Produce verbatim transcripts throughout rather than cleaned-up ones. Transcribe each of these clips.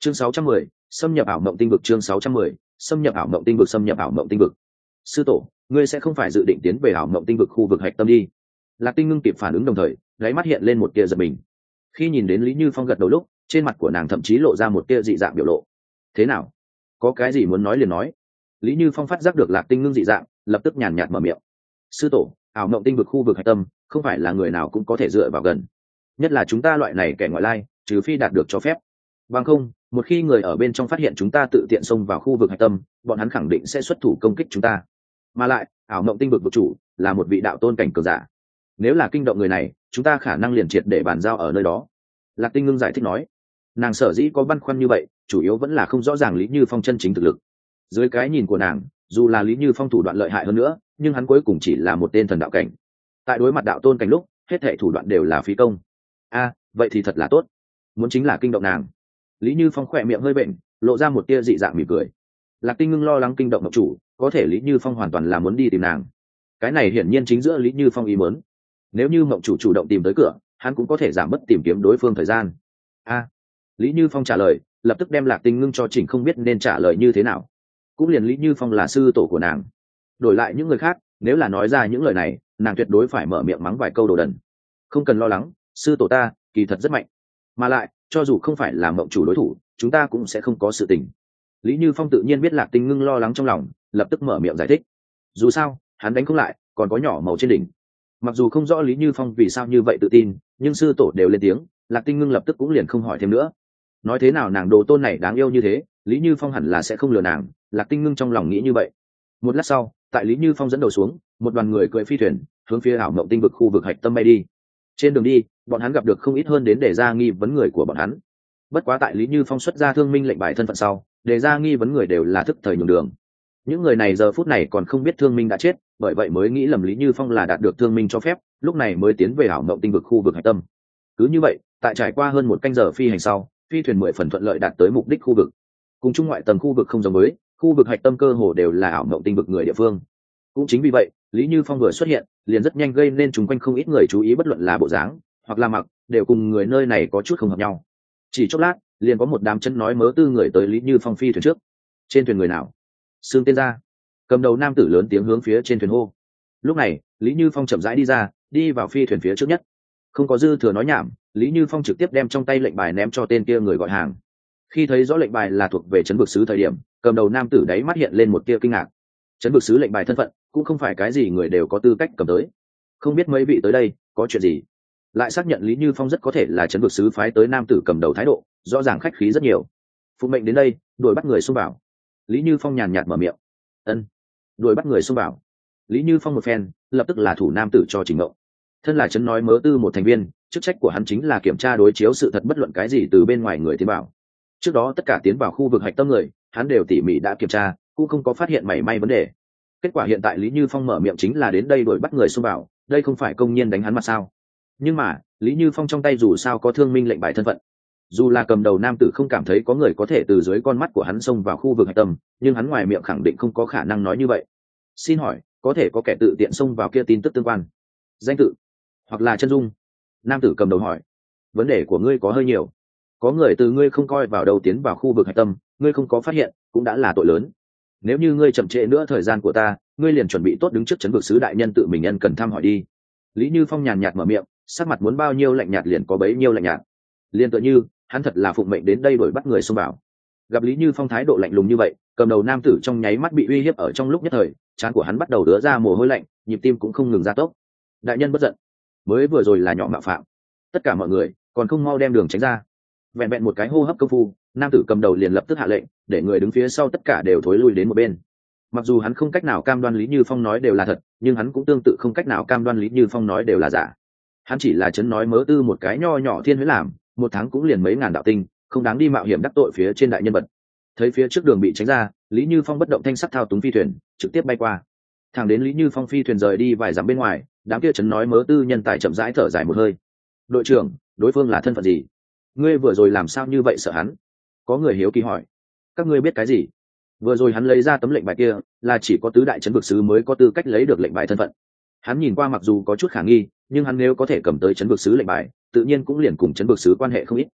chương sáu trăm mười, xâm nhập ảo mộng tinh vực. Chương sáu trăm mười, xâm nhập ảo mộng tinh vực. Xâm nhập ảo mộng tinh vực. Sư tổ, ngươi sẽ không phải dự định tiến về ảo mộng tinh vực khu vực hạch tâm đi? Lạc Tinh Ngưng kịp phản ứng đồng thời gáy mắt hiện lên một tia giật mình. Khi nhìn đến Lý Như Phong gật đầu lúc, trên mặt của nàng thậm chí lộ ra một tia dị dạng biểu lộ. Thế nào, có cái gì muốn nói liền nói. Lý Như Phong phát giác được Lạc Tinh Ngưng dị dạng, lập tức nhàn nhạt mở miệng. Sư tổ, ảo mộng tinh vực khu vực hạch tâm không phải là người nào cũng có thể dựa vào gần, nhất là chúng ta loại này kẻ ngoại lai, trừ phi đạt được cho phép. Bằng không, một khi người ở bên trong phát hiện chúng ta tự tiện xông vào khu vực hạch tâm, bọn hắn khẳng định sẽ xuất thủ công kích chúng ta. Mà lại, ảo mộng tinh vực vực chủ là một vị đạo tôn cảnh cường giả, nếu là kinh động người này, chúng ta khả năng liền triệt để bàn giao ở nơi đó. Lạc Tinh Ngưng giải thích nói. Nàng sở dĩ có băn khoăn như vậy, chủ yếu vẫn là không rõ ràng Lý Như Phong chân chính thực lực. Dưới cái nhìn của nàng, dù là Lý Như Phong thủ đoạn lợi hại hơn nữa, nhưng hắn cuối cùng chỉ là một tên thần đạo cảnh. Tại đối mặt đạo tôn cảnh lúc, hết thảy thủ đoạn đều là phí công. A, à, vậy thì thật là tốt. Muốn chính là kinh động nàng. Lý Như Phong khỏe miệng hơi bệnh, lộ ra một tia dị dạng mỉm cười. Lạc Tinh Ngưng lo lắng kinh động mộng chủ, có thể Lý Như Phong hoàn toàn là muốn đi tìm nàng. Cái này hiển nhiên chính giữa Lý Như Phong ý muốn. Nếu như mộng chủ chủ động tìm tới cửa, hắn cũng có thể giảm bớt tìm kiếm đối phương thời gian. A, à, Lý Như Phong trả lời, lập tức đem Lạc Tinh Ngưng cho chỉnh không biết nên trả lời như thế nào. Cũng liền Lý Như Phong là sư tổ của nàng, đổi lại những người khác, nếu là nói ra những lời này, nàng tuyệt đối phải mở miệng mắng vài câu đồ đần. Không cần lo lắng, sư tổ ta kỳ thật rất mạnh, mà lại cho dù không phải là mộng chủ đối thủ, chúng ta cũng sẽ không có sự tình. Lý Như Phong tự nhiên biết Lạc Tinh Ngưng lo lắng trong lòng, lập tức mở miệng giải thích. Dù sao, hắn đánh không lại, còn có nhỏ màu trên đỉnh. Mặc dù không rõ Lý Như Phong vì sao như vậy tự tin, nhưng sư tổ đều lên tiếng, Lạc Tinh Ngưng lập tức cũng liền không hỏi thêm nữa. Nói thế nào nàng đồ tôn này đáng yêu như thế, Lý Như Phong hẳn là sẽ không lừa nàng, Lạc Tinh Ngưng trong lòng nghĩ như vậy. Một lát sau, tại Lý Như Phong dẫn đầu xuống, một đoàn người cưỡi phi thuyền hướng phía ảo mộng tinh vực khu vực hạch tâm bay đi. Trên đường đi, bọn hắn gặp được không ít hơn đến để ra nghi vấn người của bọn hắn. Bất quá tại Lý Như Phong xuất ra thương minh lệnh bài thân phận sau, để ra nghi vấn người đều là thức thời nhường đường. Những người này giờ phút này còn không biết thương minh đã chết, bởi vậy mới nghĩ lầm Lý Như Phong là đạt được thương minh cho phép, lúc này mới tiến về ảo mộng tinh vực khu vực hạch tâm. Cứ như vậy, tại trải qua hơn một canh giờ phi hành sau, phi thuyền mười phần thuận lợi đạt tới mục đích khu vực. Cùng chung ngoại tầng khu vực không giống với, khu vực hạch tâm cơ hồ đều là ảo mộng tinh vực người địa phương. Cũng chính vì vậy, Lý Như Phong vừa xuất hiện, liền rất nhanh gây nên chúng quanh không ít người chú ý, bất luận là bộ dáng hoặc là mặc, đều cùng người nơi này có chút không hợp nhau. Chỉ chốc lát, liền có một đám chân nói mớ tư người tới Lý Như Phong phi thuyền trước. Trên thuyền người nào? Xương tên ra. Cầm đầu nam tử lớn tiếng hướng phía trên thuyền hô. Lúc này, Lý Như Phong chậm rãi đi ra, đi vào phi thuyền phía trước nhất. Không có dư thừa nói nhảm, Lý Như Phong trực tiếp đem trong tay lệnh bài ném cho tên kia người gọi hàng. Khi thấy rõ lệnh bài là thuộc về trấn vực sứ thời điểm, cầm đầu nam tử đáy mắt hiện lên một tia kinh ngạc. Trấn vực sứ lệnh bài thân phận cũng không phải cái gì người đều có tư cách cầm tới. Không biết mấy vị tới đây có chuyện gì? Lại xác nhận Lý Như Phong rất có thể là trấn vực sứ phái tới nam tử cầm đầu, thái độ rõ ràng khách khí rất nhiều. Phụ mệnh đến đây, đuổi bắt người xông vào. Lý Như Phong nhàn nhạt mở miệng. Ân, đuổi bắt người xông vào. Lý Như Phong một phen, lập tức là thủ nam tử cho Trình Ngộ. Thân là trấn nói mớ tư một thành viên, chức trách của hắn chính là kiểm tra đối chiếu sự thật bất luận cái gì từ bên ngoài người tiến vào. Trước đó tất cả tiến vào khu vực hạch tâm người, hắn đều tỉ mỉ đã kiểm tra, cũng không có phát hiện mảy may vấn đề. Kết quả hiện tại Lý Như Phong mở miệng chính là đến đây đuổi bắt người xông vào, đây không phải công nhiên đánh hắn mặt sao? Nhưng mà Lý Như Phong trong tay dù sao có thương minh lệnh bài thân phận, dù là cầm đầu nam tử không cảm thấy có người có thể từ dưới con mắt của hắn xông vào khu vực hạch tâm, nhưng hắn ngoài miệng khẳng định không có khả năng nói như vậy. Xin hỏi, có thể có kẻ tự tiện xông vào kia tin tức tương quan, danh tự hoặc là chân dung? Nam tử cầm đầu hỏi. Vấn đề của ngươi có hơi nhiều. Có người từ ngươi không coi vào đầu tiến vào khu vực hạch tâm, ngươi không có phát hiện cũng đã là tội lớn. Nếu như ngươi chậm trễ nữa thời gian của ta, ngươi liền chuẩn bị tốt đứng trước trấn vực sứ đại nhân tự mình nhân cần thăm hỏi đi. Lý Như Phong nhàn nhạt mở miệng, sắc mặt muốn bao nhiêu lạnh nhạt liền có bấy nhiêu lạnh nhạt. Liên tựa như hắn thật là phụng mệnh đến đây đuổi bắt người xông vào. Gặp Lý Như Phong thái độ lạnh lùng như vậy, cầm đầu nam tử trong nháy mắt bị uy hiếp ở trong lúc nhất thời, trán của hắn bắt đầu đứa ra mồ hôi lạnh, nhịp tim cũng không ngừng gia tốc. Đại nhân bất giận, mới vừa rồi là nhỏ mạo phạm, tất cả mọi người còn không mau đem đường tránh ra. Vẹn vẹn một cái hô hấp công phu, nam tử cầm đầu liền lập tức hạ lệnh, để người đứng phía sau tất cả đều thối lui đến một bên. Mặc dù hắn không cách nào cam đoan Lý Như Phong nói đều là thật, nhưng hắn cũng tương tự không cách nào cam đoan Lý Như Phong nói đều là giả. Hắn chỉ là chấn nói mớ tư một cái nho nhỏ thiên huyết làm, một tháng cũng liền mấy ngàn đạo tinh, không đáng đi mạo hiểm đắc tội phía trên đại nhân vật. Thấy phía trước đường bị tránh ra, Lý Như Phong bất động thanh sắc thao túng phi thuyền trực tiếp bay qua. Thẳng đến Lý Như Phong phi thuyền rời đi vài dặm bên ngoài, đám kia chấn nói mớ tư nhân tài chậm rãi thở dài một hơi. Đội trưởng, đối phương là thân phận gì? Ngươi vừa rồi làm sao như vậy sợ hắn? Có người hiếu kỳ hỏi. Các ngươi biết cái gì? Vừa rồi hắn lấy ra tấm lệnh bài kia, là chỉ có tứ đại trấn vực sứ mới có tư cách lấy được lệnh bài thân phận. Hắn nhìn qua mặc dù có chút khả nghi, nhưng hắn nếu có thể cầm tới trấn vực sứ lệnh bài, tự nhiên cũng liền cùng trấn vực sứ quan hệ không ít.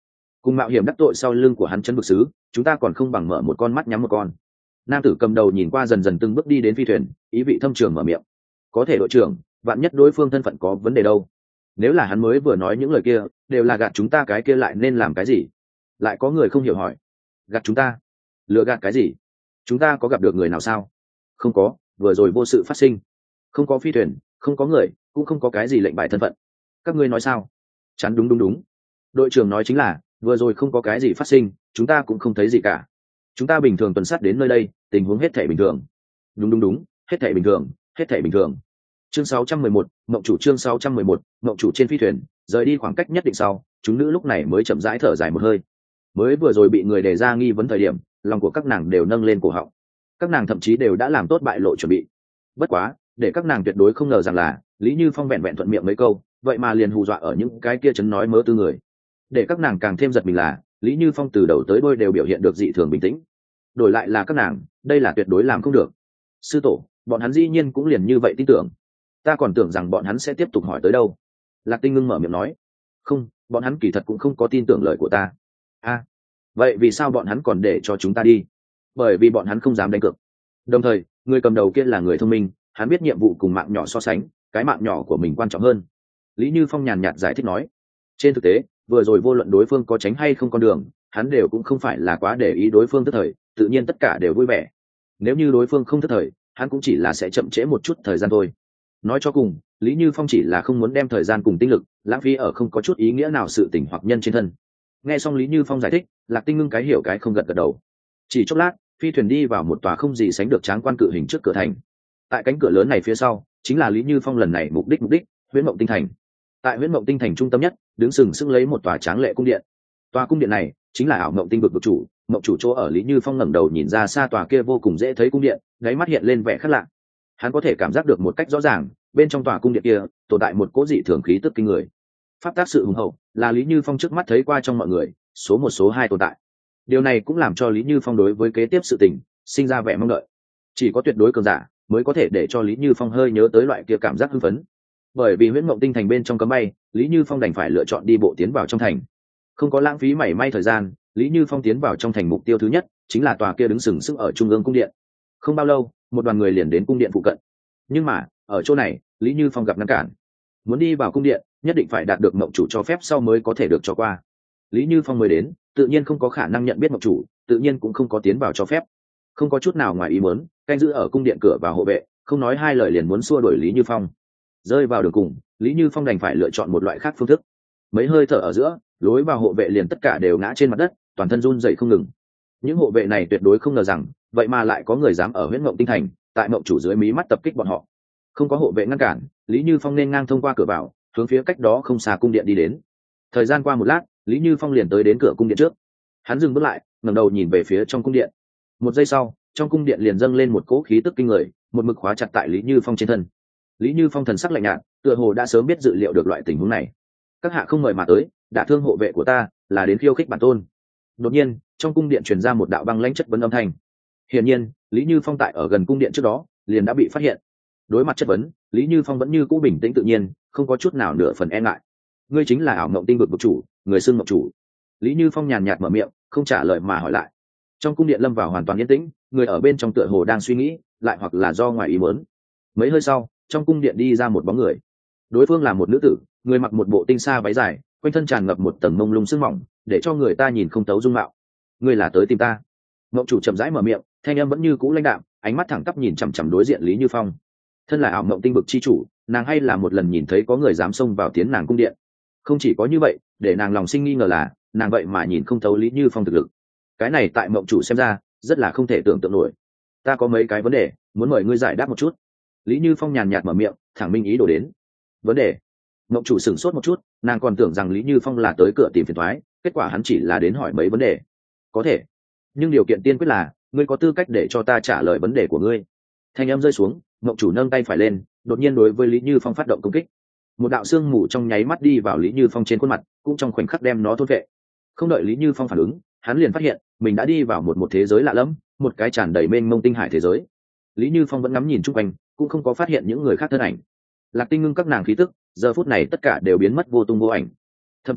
cùng mạo hiểm đắc tội sau lưng của hắn chân vực sứ, chúng ta còn không bằng mở một con mắt nhắm một con. Nam tử cầm đầu nhìn qua dần dần từng bước đi đến phi thuyền, ý vị thâm trường mở miệng. Có thể đội trưởng, vạn nhất đối phương thân phận có vấn đề đâu? Nếu là hắn mới vừa nói những lời kia đều là gạt chúng ta, cái kia lại nên làm cái gì? Lại có người không hiểu hỏi. Gạt chúng ta? Lừa gạt cái gì? Chúng ta có gặp được người nào sao? Không có, vừa rồi vô sự phát sinh. Không có phi thuyền, không có người, cũng không có cái gì lệnh bài thân phận. Các ngươi nói sao? Chắn đúng đúng đúng. Đội trưởng nói chính là, vừa rồi không có cái gì phát sinh, chúng ta cũng không thấy gì cả. Chúng ta bình thường tuần sát đến nơi đây, tình huống hết thảy bình thường. Đúng đúng đúng, hết thảy bình thường, hết thảy bình thường. Chương sáu trăm mười một, mộng chủ chương sáu trăm mười một, mộng chủ trên phi thuyền, rời đi khoảng cách nhất định sau, chúng nữ lúc này mới chậm rãi thở dài một hơi. Mới vừa rồi bị người đề ra nghi vấn thời điểm, lòng của các nàng đều nâng lên cổ họng. Các nàng thậm chí đều đã làm tốt bại lộ chuẩn bị. Bất quá, để các nàng tuyệt đối không ngờ rằng là, Lý Như Phong vẹn vẹn thuận miệng mấy câu, vậy mà liền hù dọa ở những cái kia chấn nói mớ tư người. Để các nàng càng thêm giật mình là, Lý Như Phong từ đầu tới đuôi đều biểu hiện được dị thường bình tĩnh. Đổi lại là các nàng, đây là tuyệt đối làm không được. Sư tổ, bọn hắn dĩ nhiên cũng liền như vậy tin tưởng. Ta còn tưởng rằng bọn hắn sẽ tiếp tục hỏi tới đâu. Lạc Tinh Ngưng mở miệng nói. Không, bọn hắn kỳ thật cũng không có tin tưởng lời của ta. A, vậy vì sao bọn hắn còn để cho chúng ta đi? Bởi vì bọn hắn không dám đánh cược. Đồng thời, người cầm đầu kia là người thông minh, hắn biết nhiệm vụ cùng mạng nhỏ so sánh, cái mạng nhỏ của mình quan trọng hơn. Lý Như Phong nhàn nhạt giải thích nói. Trên thực tế, vừa rồi vô luận đối phương có tránh hay không con đường, hắn đều cũng không phải là quá để ý đối phương tức thời, tự nhiên tất cả đều vui vẻ. Nếu như đối phương không tức thời, hắn cũng chỉ là sẽ chậm trễ một chút thời gian thôi. Nói cho cùng, Lý Như Phong chỉ là không muốn đem thời gian cùng tinh lực lãng phí ở không có chút ý nghĩa nào sự tình hoặc nhân trên thân. Nghe xong Lý Như Phong giải thích, Lạc Tinh Ngưng cái hiểu cái không gật gật đầu. Chỉ chốc lát, phi thuyền đi vào một tòa không gì sánh được tráng quan cự hình trước cửa thành. Tại cánh cửa lớn này phía sau, chính là Lý Như Phong lần này mục đích mục đích, Huyễn Mộng Tinh Thành. Tại Huyễn Mộng Tinh Thành trung tâm nhất, đứng sừng sững lấy một tòa tráng lệ cung điện. Tòa cung điện này chính là ảo mộng tinh vực vực chủ, mộng chủ chỗ ở. Lý Như Phong ngẩng đầu nhìn ra xa tòa kia vô cùng dễ thấy cung điện, đáy mắt hiện lên vẻ khác lạ. Hắn có thể cảm giác được một cách rõ ràng, bên trong tòa cung điện kia tồn tại một cỗ dị thường khí tức kinh người. Pháp tác sự hùng hậu, là Lý Như Phong trước mắt thấy qua trong mọi người số một số hai tồn tại. Điều này cũng làm cho Lý Như Phong đối với kế tiếp sự tình sinh ra vẻ mong đợi. Chỉ có tuyệt đối cường giả mới có thể để cho Lý Như Phong hơi nhớ tới loại kia cảm giác hưng phấn. Bởi vì Huyễn Mộng Tinh Thành bên trong cấm bay, Lý Như Phong đành phải lựa chọn đi bộ tiến vào trong thành. Không có lãng phí mảy may thời gian, Lý Như Phong tiến vào trong thành. Mục tiêu thứ nhất chính là tòa kia đứng sừng sững ở trung ương cung điện. Không bao lâu, một đoàn người liền đến cung điện phụ cận. Nhưng mà, ở chỗ này, Lý Như Phong gặp ngăn cản. Muốn đi vào cung điện, nhất định phải đạt được mộng chủ cho phép sau mới có thể được cho qua. Lý Như Phong mới đến, tự nhiên không có khả năng nhận biết mộng chủ, tự nhiên cũng không có tiến vào cho phép. Không có chút nào ngoài ý muốn, canh giữ ở cung điện cửa và hộ vệ, không nói hai lời liền muốn xua đuổi Lý Như Phong. Rơi vào đường cùng, Lý Như Phong đành phải lựa chọn một loại khác phương thức. Mấy hơi thở ở giữa, lối vào hộ vệ liền tất cả đều ngã trên mặt đất, toàn thân run rẩy không ngừng. Những hộ vệ này tuyệt đối không ngờ rằng, vậy mà lại có người dám ở Huyễn Mộng Tinh Thành, tại mộng chủ dưới mí mắt tập kích bọn họ. Không có hộ vệ ngăn cản, Lý Như Phong nên ngang thông qua cửa vào, hướng phía cách đó không xa cung điện đi đến. Thời gian qua một lát, Lý Như Phong liền tới đến cửa cung điện trước. Hắn dừng bước lại, ngẩng đầu nhìn về phía trong cung điện. Một giây sau, trong cung điện liền dâng lên một cỗ khí tức kinh người, một mực khóa chặt tại Lý Như Phong trên thân. Lý Như Phong thần sắc lạnh nhạt, tựa hồ đã sớm biết dự liệu được loại tình huống này. Các hạ không mời mà tới, đả thương hộ vệ của ta, là đến khiêu khích bản tôn. Đột nhiên, trong cung điện truyền ra một đạo băng lãnh chất vấn âm thanh. Hiển nhiên, Lý Như Phong tại ở gần cung điện trước đó, liền đã bị phát hiện. Đối mặt chất vấn, Lý Như Phong vẫn như cũ bình tĩnh tự nhiên, không có chút nào nửa phần e ngại. Ngươi chính là ảo mộng tinh vực vực chủ, người xưng mộng chủ. Lý Như Phong nhàn nhạt mở miệng, không trả lời mà hỏi lại. Trong cung điện lâm vào hoàn toàn yên tĩnh, người ở bên trong tựa hồ đang suy nghĩ, lại hoặc là do ngoài ý muốn. Mấy hơi sau, trong cung điện đi ra một bóng người. Đối phương là một nữ tử, người mặc một bộ tinh sa váy dài, quanh thân tràn ngập một tầng mông lung sương mỏng, để cho người ta nhìn không tấu dung mạo. Ngươi là tới tìm ta? Mộng chủ chậm rãi mở miệng, thanh âm vẫn như cũ lãnh đạm, ánh mắt thẳng tắp nhìn chằm chằm đối diện Lý Như Phong. Thân là ảo mộng tinh vực chi chủ, nàng hay là một lần nhìn thấy có người dám xông vào tiến nàng cung điện. Không chỉ có như vậy, để nàng lòng sinh nghi ngờ là, nàng vậy mà nhìn không thấu Lý Như Phong thực lực. Cái này tại mộng chủ xem ra, rất là không thể tưởng tượng nổi. Ta có mấy cái vấn đề, muốn mời ngươi giải đáp một chút. Lý Như Phong nhàn nhạt mở miệng, thẳng minh ý đồ đến. Vấn đề? Mộng chủ sửng sốt một chút, nàng còn tưởng rằng Lý Như Phong là tới cửa tìm phiền toái, kết quả hắn chỉ là đến hỏi mấy vấn đề. Có thể, nhưng điều kiện tiên quyết là ngươi có tư cách để cho ta trả lời vấn đề của ngươi. Thanh âm rơi xuống, mộng chủ nâng tay phải lên, đột nhiên đối với Lý Như Phong phát động công kích. Một đạo xương mù trong nháy mắt đi vào Lý Như Phong trên khuôn mặt, cũng trong khoảnh khắc đem nó thôn vệ. Không đợi Lý Như Phong phản ứng, hắn liền phát hiện mình đã đi vào một một thế giới lạ lẫm, một cái tràn đầy mênh mông tinh hải thế giới. Lý Như Phong vẫn ngắm nhìn chung quanh, cũng không có phát hiện những người khác thân ảnh. Lạc Tinh Ngưng các nàng khí tức, giờ phút này tất cả đều biến mất vô tung vô ảnh. Thậm chí,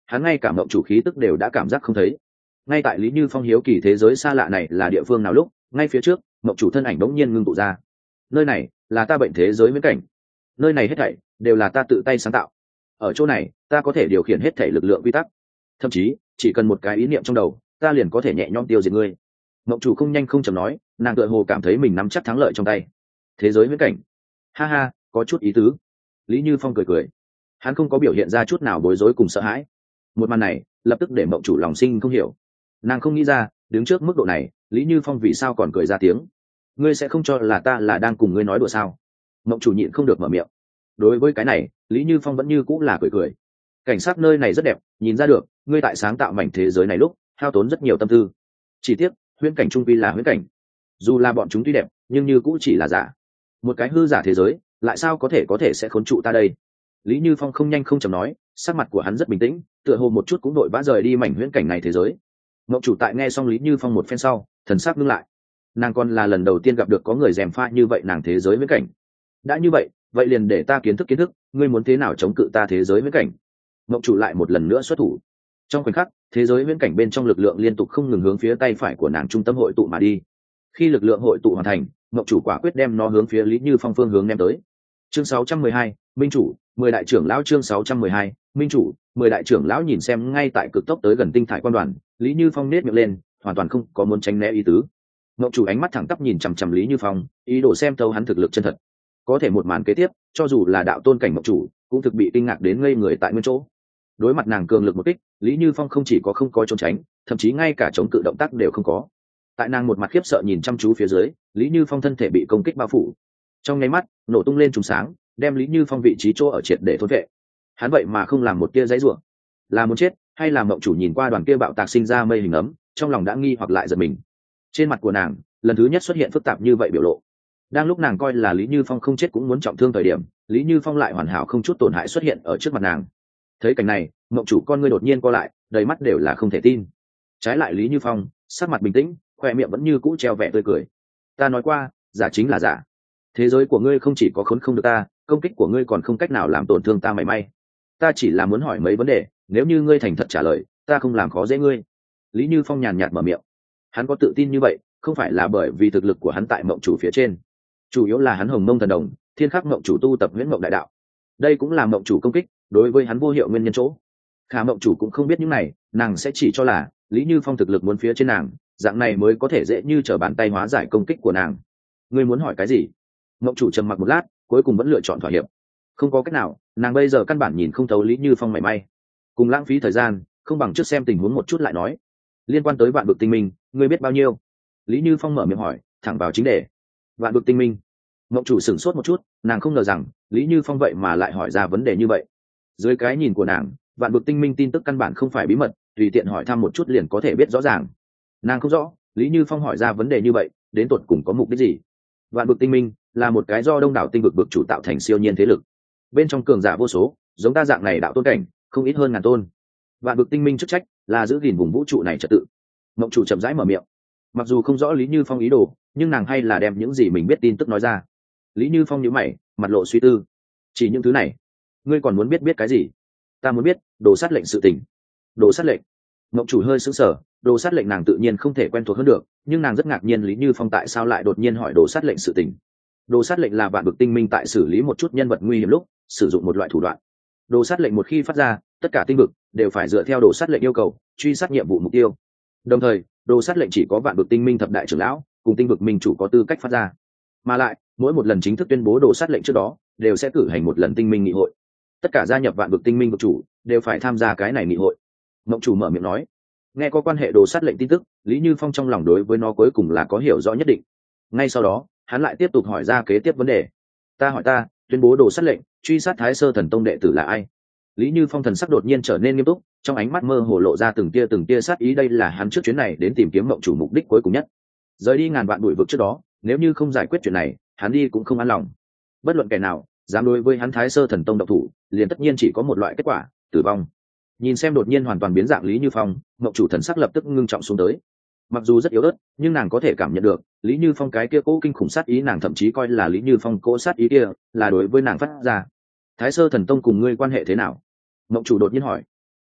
hắn ngay cả mộng chủ khí tức đều đã cảm giác không thấy. Ngay tại Lý Như Phong hiếu kỳ thế giới xa lạ này là địa phương nào lúc, ngay phía trước mộng chủ thân ảnh bỗng nhiên ngưng tụ ra. Nơi này là ta bệnh thế giới viễn cảnh, nơi này hết thảy đều là ta tự tay sáng tạo. Ở chỗ này ta có thể điều khiển hết thảy lực lượng quy tắc, thậm chí chỉ cần một cái ý niệm trong đầu ta liền có thể nhẹ nhõm tiêu diệt ngươi. Mộng chủ không nhanh không chậm nói, nàng tựa hồ cảm thấy mình nắm chắc thắng lợi trong tay. Thế giới viễn cảnh, ha ha, có chút ý tứ. Lý Như Phong cười cười, hắn không có biểu hiện ra chút nào bối rối cùng sợ hãi. Một màn này lập tức để mộng chủ lòng sinh không hiểu. Nàng không nghĩ ra đứng trước mức độ này Lý Như Phong vì sao còn cười ra tiếng. Ngươi sẽ không cho là ta là đang cùng ngươi nói đùa sao? Mộng chủ nhịn không được mở miệng. Đối với cái này Lý Như Phong vẫn như cũng là cười cười. Cảnh sát nơi này rất đẹp, nhìn ra được ngươi tại sáng tạo mảnh thế giới này lúc hao tốn rất nhiều tâm tư. Chỉ tiếc huyễn cảnh trung quy là huyễn cảnh, dù là bọn chúng tuy đẹp nhưng như cũng chỉ là giả. Một cái hư giả thế giới lại sao có thể có thể sẽ khốn trụ ta đây? Lý Như Phong không nhanh không chậm nói, sắc mặt của hắn rất bình tĩnh, tựa hồ một chút cũng đội vã rời đi mảnh huyễn cảnh này thế giới. Mộng chủ tại nghe xong Lý Như Phong một phen sau, thần sắc ngưng lại. Nàng còn là lần đầu tiên gặp được có người gièm pha như vậy nàng thế giới viễn cảnh. Đã như vậy, vậy liền để ta kiến thức kiến thức, ngươi muốn thế nào chống cự ta thế giới viễn cảnh? Mộng chủ lại một lần nữa xuất thủ. Trong khoảnh khắc, thế giới viễn cảnh bên trong lực lượng liên tục không ngừng hướng phía tay phải của nàng trung tâm hội tụ mà đi. Khi lực lượng hội tụ hoàn thành, mộng chủ quả quyết đem nó hướng phía Lý Như Phong phương hướng ném tới. Chương sáu trăm mười hai, Minh chủ, mười đại trưởng lão. Chương sáu trăm mười hai, Minh chủ, mười đại trưởng lão. Nhìn xem ngay tại cực tốc tới gần tinh thải quan đoàn, Lý Như Phong nết miệng lên, hoàn toàn không có muốn tránh né ý tứ. Mộng chủ ánh mắt thẳng tắp nhìn chằm chằm Lý Như Phong, ý đồ xem thấu hắn thực lực chân thật. Có thể một màn kế tiếp, cho dù là đạo tôn cảnh mộng chủ, cũng thực bị kinh ngạc đến ngây người tại nguyên chỗ. Đối mặt nàng cường lực một kích, Lý Như Phong không chỉ có không có trốn tránh, thậm chí ngay cả chống cự động tác đều không có. Tại nàng một mặt khiếp sợ nhìn chăm chú phía dưới, Lý Như Phong thân thể bị công kích bao phủ. Trong nháy mắt, nổ tung lên trùng sáng, đem Lý Như Phong vị trí chỗ ở triệt để thôn vệ. Hắn vậy mà không làm một tia giãy giụa, là muốn chết hay là mộng chủ nhìn qua đoàn kia bạo tạc sinh ra mây hình ấm, trong lòng đã nghi hoặc lại giật mình. Trên mặt của nàng lần thứ nhất xuất hiện phức tạp như vậy biểu lộ. Đang lúc nàng coi là Lý Như Phong không chết cũng muốn trọng thương thời điểm, Lý Như Phong lại hoàn hảo không chút tổn hại xuất hiện ở trước mặt nàng. Thấy cảnh này, mộng chủ con ngươi đột nhiên co lại, đầy mắt đều là không thể tin. Trái lại Lý Như Phong sắc mặt bình tĩnh, khoe miệng vẫn như cũ treo vẻ tươi cười. Ta nói qua, giả chính là giả. Thế giới của ngươi không chỉ có khốn không được ta, công kích của ngươi còn không cách nào làm tổn thương ta mảy may. Ta chỉ là muốn hỏi mấy vấn đề, nếu như ngươi thành thật trả lời, ta không làm khó dễ ngươi. Lý Như Phong nhàn nhạt mở miệng. Hắn có tự tin như vậy, không phải là bởi vì thực lực của hắn tại mộng chủ phía trên, chủ yếu là hắn hồng mông thần đồng, thiên khắc mộng chủ tu tập huyễn mộng đại đạo. Đây cũng là mộng chủ công kích đối với hắn vô hiệu nguyên nhân chỗ. Khả mộng chủ cũng không biết những này, nàng sẽ chỉ cho là Lý Như Phong thực lực muốn phía trên nàng, dạng này mới có thể dễ như trở bàn tay hóa giải công kích của nàng. Ngươi muốn hỏi cái gì? Mộng chủ trầm mặc một lát, cuối cùng vẫn lựa chọn thỏa hiệp. Không có cách nào, nàng bây giờ căn bản nhìn không thấu Lý Như Phong mảy may. Cùng lãng phí thời gian, không bằng trước xem tình huống một chút lại nói. Liên quan tới vạn vực tinh minh, ngươi biết bao nhiêu? Lý Như Phong mở miệng hỏi, thẳng vào chính đề. Vạn vực tinh minh. Mộng chủ sửng sốt một chút, nàng không ngờ rằng Lý Như Phong vậy mà lại hỏi ra vấn đề như vậy. Dưới cái nhìn của nàng, vạn vực tinh minh tin tức căn bản không phải bí mật, tùy tiện hỏi thăm một chút liền có thể biết rõ ràng. Nàng không rõ Lý Như Phong hỏi ra vấn đề như vậy đến tột cùng có mục đích gì. Vạn vực tinh minh là một cái do đông đảo tinh vực vực chủ tạo thành siêu nhiên thế lực, bên trong cường giả vô số, giống ta dạng này đạo tôn cảnh không ít hơn ngàn tôn. Vạn vực tinh minh chức trách là giữ gìn vùng vũ trụ này trật tự. Mộng chủ chậm rãi mở miệng, mặc dù không rõ Lý Như Phong ý đồ, nhưng nàng hay là đem những gì mình biết tin tức nói ra. Lý Như Phong nhíu mày, mặt lộ suy tư. Chỉ những thứ này, ngươi còn muốn biết biết cái gì? Ta muốn biết đồ sát lệnh sự tình. Đồ sát lệnh? Mộng chủ hơi sững sờ, đồ sát lệnh nàng tự nhiên không thể quen thuộc hơn được, nhưng nàng rất ngạc nhiên Lý Như Phong tại sao lại đột nhiên hỏi đồ sát lệnh sự tình. Đồ sát lệnh là vạn vực tinh minh tại xử lý một chút nhân vật nguy hiểm lúc sử dụng một loại thủ đoạn. Đồ sát lệnh một khi phát ra, tất cả tinh vực đều phải dựa theo đồ sát lệnh yêu cầu truy sát nhiệm vụ mục tiêu. Đồng thời, đồ sát lệnh chỉ có vạn vực tinh minh thập đại trưởng lão cùng tinh vực minh chủ có tư cách phát ra. Mà lại, mỗi một lần chính thức tuyên bố đồ sát lệnh trước đó, đều sẽ cử hành một lần tinh minh nghị hội. Tất cả gia nhập vạn vực tinh minh vực chủ đều phải tham gia cái này nghị hội. Mộng chủ mở miệng nói. Nghe có quan hệ đồ sát lệnh tin tức, Lý Như Phong trong lòng đối với nó cuối cùng là có hiểu rõ nhất định. Ngay sau đó, hắn lại tiếp tục hỏi ra kế tiếp vấn đề. Ta hỏi ta, tuyên bố đồ sát lệnh truy sát Thái Sơ Thần Tông đệ tử là ai? Lý Như Phong thần sắc đột nhiên trở nên nghiêm túc, trong ánh mắt mơ hồ lộ ra từng tia từng tia sát ý. Đây là hắn trước chuyến này đến tìm kiếm mộng chủ mục đích cuối cùng nhất. Rời đi ngàn vạn bụi vực trước đó, nếu như không giải quyết chuyện này, hắn đi cũng không an lòng. Bất luận kẻ nào dám đối với hắn Thái Sơ Thần Tông độc thủ, liền tất nhiên chỉ có một loại kết quả, tử vong. Nhìn xem đột nhiên hoàn toàn biến dạng Lý Như Phong, mộng chủ thần sắc lập tức ngưng trọng xuống tới. Mặc dù rất yếu ớt, nhưng nàng có thể cảm nhận được Lý Như Phong cái kia cố kinh khủng sát ý, nàng thậm chí coi là Lý Như Phong cố sát ý kia là đối với nàng phát ra. Thái Sơ Thần Tông cùng ngươi quan hệ thế nào? Mộng chủ đột nhiên hỏi.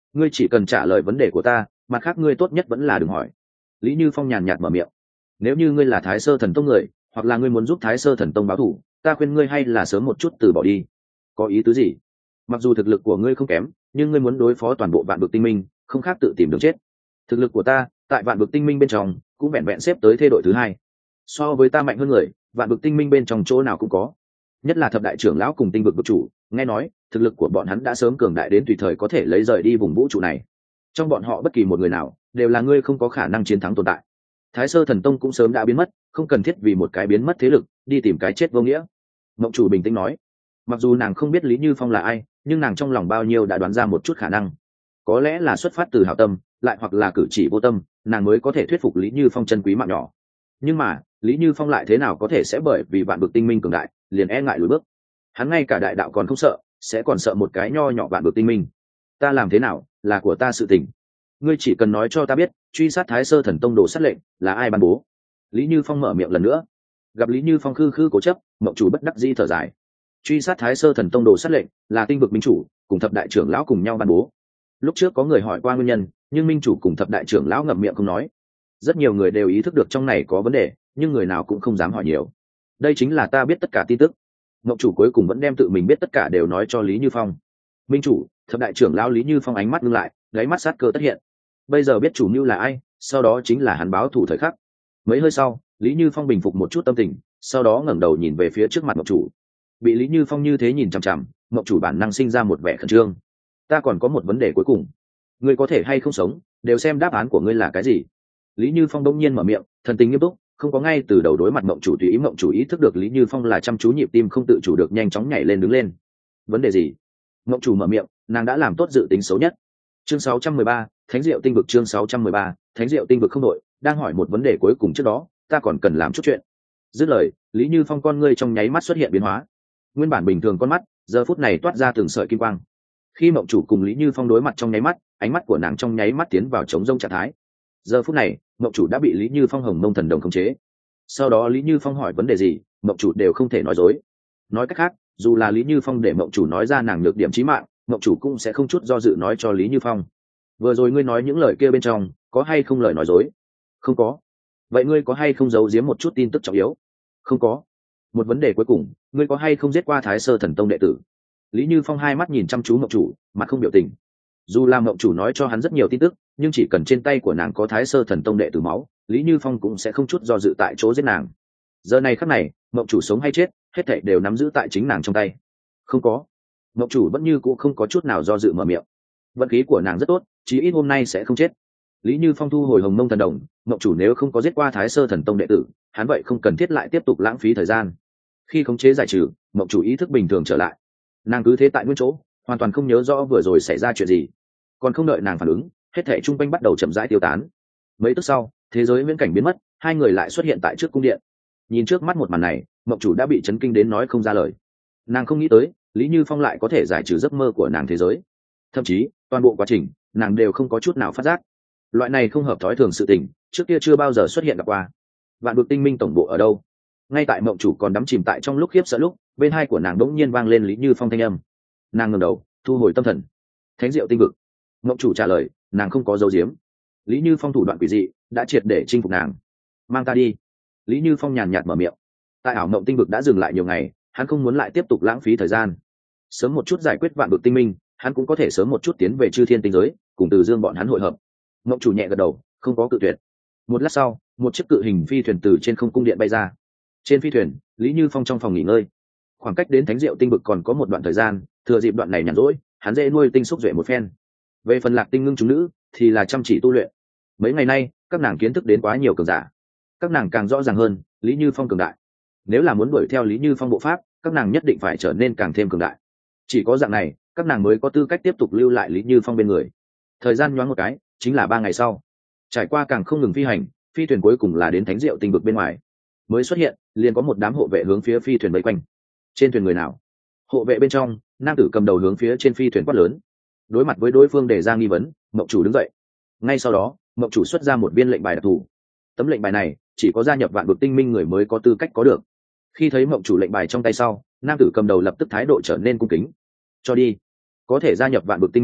ngươi chỉ cần trả lời vấn đề của ta, mặt khác ngươi tốt nhất vẫn là đừng hỏi. Lý Như Phong nhàn nhạt mở miệng. Nếu như ngươi là Thái Sơ Thần Tông người, hoặc là ngươi muốn giúp Thái Sơ Thần Tông báo thù, ta khuyên ngươi hay là sớm một chút từ bỏ đi. Có ý tứ gì? Mặc dù thực lực của ngươi không kém, nhưng ngươi muốn đối phó toàn bộ vạn vực tinh minh, không khác tự tìm đường chết. Thực lực của ta tại vạn vực tinh minh bên trong cũng vẹn vẹn xếp tới thê đội thứ hai, so với ta mạnh hơn người, vạn vực tinh minh bên trong chỗ nào cũng có. Nhất là thập đại trưởng lão cùng tinh vực vực chủ, nghe nói thực lực của bọn hắn đã sớm cường đại đến tùy thời có thể lấy rời đi vùng vũ trụ này. Trong bọn họ bất kỳ một người nào đều là ngươi không có khả năng chiến thắng tồn tại. Thái Sơ Thần Tông cũng sớm đã biến mất, không cần thiết vì một cái biến mất thế lực đi tìm cái chết vô nghĩa. Mộng chủ bình tĩnh nói. Mặc dù nàng không biết Lý Như Phong là ai, nhưng nàng trong lòng bao nhiêu đã đoán ra một chút khả năng. Có lẽ là xuất phát từ hảo tâm, lại hoặc là cử chỉ vô tâm, nàng mới có thể thuyết phục Lý Như Phong chân quý mạng nhỏ. Nhưng mà Lý Như Phong lại thế nào có thể sẽ bởi vì vạn vực tinh minh cường đại liền e ngại lùi bước. Hắn ngay cả đại đạo còn không sợ, sẽ còn sợ một cái nho nhỏ vạn vực tinh minh. Ta làm thế nào là của ta sự tình, ngươi chỉ cần nói cho ta biết truy sát Thái Sơ Thần Tông đồ sát lệnh là ai ban bố. Lý Như Phong mở miệng lần nữa. Gặp Lý Như Phong khư khư cố chấp, mộng chủ bất đắc dĩ thở dài. Truy sát Thái Sơ Thần Tông đồ sát lệnh là tinh vực minh chủ cùng thập đại trưởng lão cùng nhau ban bố. Lúc trước có người hỏi qua nguyên nhân, nhưng minh chủ cùng thập đại trưởng lão ngậm miệng không nói. Rất nhiều người đều ý thức được trong này có vấn đề, nhưng người nào cũng không dám hỏi nhiều. Đây chính là ta biết tất cả tin tức. Mộng chủ cuối cùng vẫn đem tự mình biết tất cả đều nói cho Lý Như Phong. Minh chủ, thập đại trưởng lão Lý Như Phong ánh mắt ngưng lại, đáy mắt sát cơ tất hiện. Bây giờ biết chủ mưu là ai, sau đó chính là hắn báo thủ thời khắc. Mấy hơi sau, Lý Như Phong bình phục một chút tâm tình, sau đó ngẩng đầu nhìn về phía trước mặt mộng chủ. Bị Lý Như Phong như thế nhìn chằm chằm, mộng chủ bản năng sinh ra một vẻ khẩn trương. Ta còn có một vấn đề cuối cùng, ngươi có thể hay không sống, đều xem đáp án của ngươi là cái gì. Lý Như Phong đông nhiên mở miệng, thần tình nghiêm túc, không có ngay từ đầu đối mặt mộng chủ tùy ý. Mộng chủ ý thức được Lý Như Phong là chăm chú, nhịp tim không tự chủ được nhanh chóng nhảy lên đứng lên. Vấn đề gì? Mộng chủ mở miệng, nàng đã làm tốt dự tính xấu nhất. Chương sáu trăm mười ba, Thánh Diệu Tinh Vực. Chương sáu trăm mười ba, Thánh Diệu Tinh Vực. Không đội, đang hỏi một vấn đề cuối cùng trước đó, ta còn cần làm chút chuyện. Dứt lời, Lý Như Phong con ngươi trong nháy mắt xuất hiện biến hóa. Nguyên bản bình thường con mắt, giờ phút này toát ra từng sợi kim quang. Khi mộng chủ cùng Lý Như Phong đối mặt trong nháy mắt, ánh mắt của nàng trong nháy mắt tiến vào chống rông trạng thái. Giờ phút này, mộng chủ đã bị Lý Như Phong hồng mông thần đồng khống chế. Sau đó Lý Như Phong hỏi vấn đề gì, mộng chủ đều không thể nói dối. Nói cách khác, dù là Lý Như Phong để mộng chủ nói ra nàng nhược điểm chí mạng, mộng chủ cũng sẽ không chút do dự nói cho Lý Như Phong. Vừa rồi ngươi nói những lời kia bên trong có hay không lời nói dối? Không có. Vậy ngươi có hay không giấu giếm một chút tin tức trọng yếu? Không có. Một vấn đề cuối cùng, ngươi có hay không giết qua Thái Sơ Thần Tông đệ tử? Lý Như Phong hai mắt nhìn chăm chú mộng chủ, mặt không biểu tình. Dù là mộng chủ nói cho hắn rất nhiều tin tức, nhưng chỉ cần trên tay của nàng có Thái Sơ Thần Tông đệ tử máu, Lý Như Phong cũng sẽ không chút do dự tại chỗ giết nàng. Giờ này khắc này, mộng chủ sống hay chết, hết thảy đều nắm giữ tại chính nàng trong tay. Không có. Mộng chủ vẫn như cũ không có chút nào do dự mở miệng. Vận khí của nàng rất tốt, chí ít hôm nay sẽ không chết. Lý Như Phong thu hồi hồng mông thần đồng, mộng chủ nếu không có giết qua Thái Sơ Thần Tông đệ tử, hắn vậy không cần thiết lại tiếp tục lãng phí thời gian. Khi khống chế giải trừ, mộng chủ ý thức bình thường trở lại. Nàng cứ thế tại nguyên chỗ, hoàn toàn không nhớ rõ vừa rồi xảy ra chuyện gì. Còn không đợi nàng phản ứng, hết thảy chung quanh bắt đầu chậm rãi tiêu tán. Mấy tức sau, thế giới viễn cảnh biến mất, hai người lại xuất hiện tại trước cung điện. Nhìn trước mắt một màn này, mộng chủ đã bị chấn kinh đến nói không ra lời. Nàng không nghĩ tới Lý Như Phong lại có thể giải trừ giấc mơ của nàng thế giới. Thậm chí toàn bộ quá trình nàng đều không có chút nào phát giác. Loại này không hợp thói thường sự tình trước kia chưa bao giờ xuất hiện gặp qua. Vạn vực tinh minh tổng bộ ở đâu? Ngay tại mộng chủ còn đắm chìm tại trong lúc khiếp sợ lúc, bên hai của nàng đỗng nhiên vang lên Lý Như Phong thanh âm. Nàng ngẩng đầu, thu hồi tâm thần. Thánh Diệu Tinh Vực. Mộng chủ trả lời, nàng không có dấu diếm. Lý Như Phong thủ đoạn quỷ dị đã triệt để chinh phục nàng. Mang ta đi. Lý Như Phong nhàn nhạt mở miệng. Tại ảo mộng tinh vực đã dừng lại nhiều ngày, hắn không muốn lại tiếp tục lãng phí thời gian. Sớm một chút giải quyết vạn vực tinh minh, hắn cũng có thể sớm một chút tiến về chư thiên tinh giới, cùng Từ Dương bọn hắn hội hợp. Mộng chủ nhẹ gật đầu, không có cự tuyệt. Một lát sau, một chiếc cự hình phi thuyền từ trên không cung điện bay ra. Trên phi thuyền, Lý Như Phong trong phòng nghỉ ngơi. Khoảng cách đến Thánh Diệu Tinh Vực còn có một đoạn thời gian, thừa dịp đoạn này nhàn rỗi, hắn dễ nuôi tinh xúc duệ một phen. Về phần Lạc Tinh Ngưng chúng nữ, thì là chăm chỉ tu luyện. Mấy ngày nay, các nàng kiến thức đến quá nhiều cường giả, các nàng càng rõ ràng hơn Lý Như Phong cường đại. Nếu là muốn đuổi theo Lý Như Phong bộ pháp, các nàng nhất định phải trở nên càng thêm cường đại. Chỉ có dạng này, các nàng mới có tư cách tiếp tục lưu lại Lý Như Phong bên người. Thời gian nhoáng một cái, chính là ba ngày sau. Trải qua càng không ngừng phi hành, phi thuyền cuối cùng là đến Thánh Diệu Tinh Vực bên ngoài. Mới xuất hiện, liền có một đám hộ vệ hướng phía phi thuyền vây quanh. Trên thuyền người nào? Hộ vệ bên trong, nam tử cầm đầu hướng phía trên phi thuyền quát lớn. Đối mặt với đối phương đề ra nghi vấn, Mộng chủ đứng dậy. Ngay sau đó, Mộng chủ xuất ra một viên lệnh bài đặc thù. Tấm lệnh bài này chỉ có gia nhập vạn vực tinh minh người mới có tư cách có được. Khi thấy Mộng chủ lệnh bài trong tay sau, nam tử cầm đầu lập tức thái độ trở nên cung kính. Cho đi. Có thể gia nhập vạn vực tinh minh,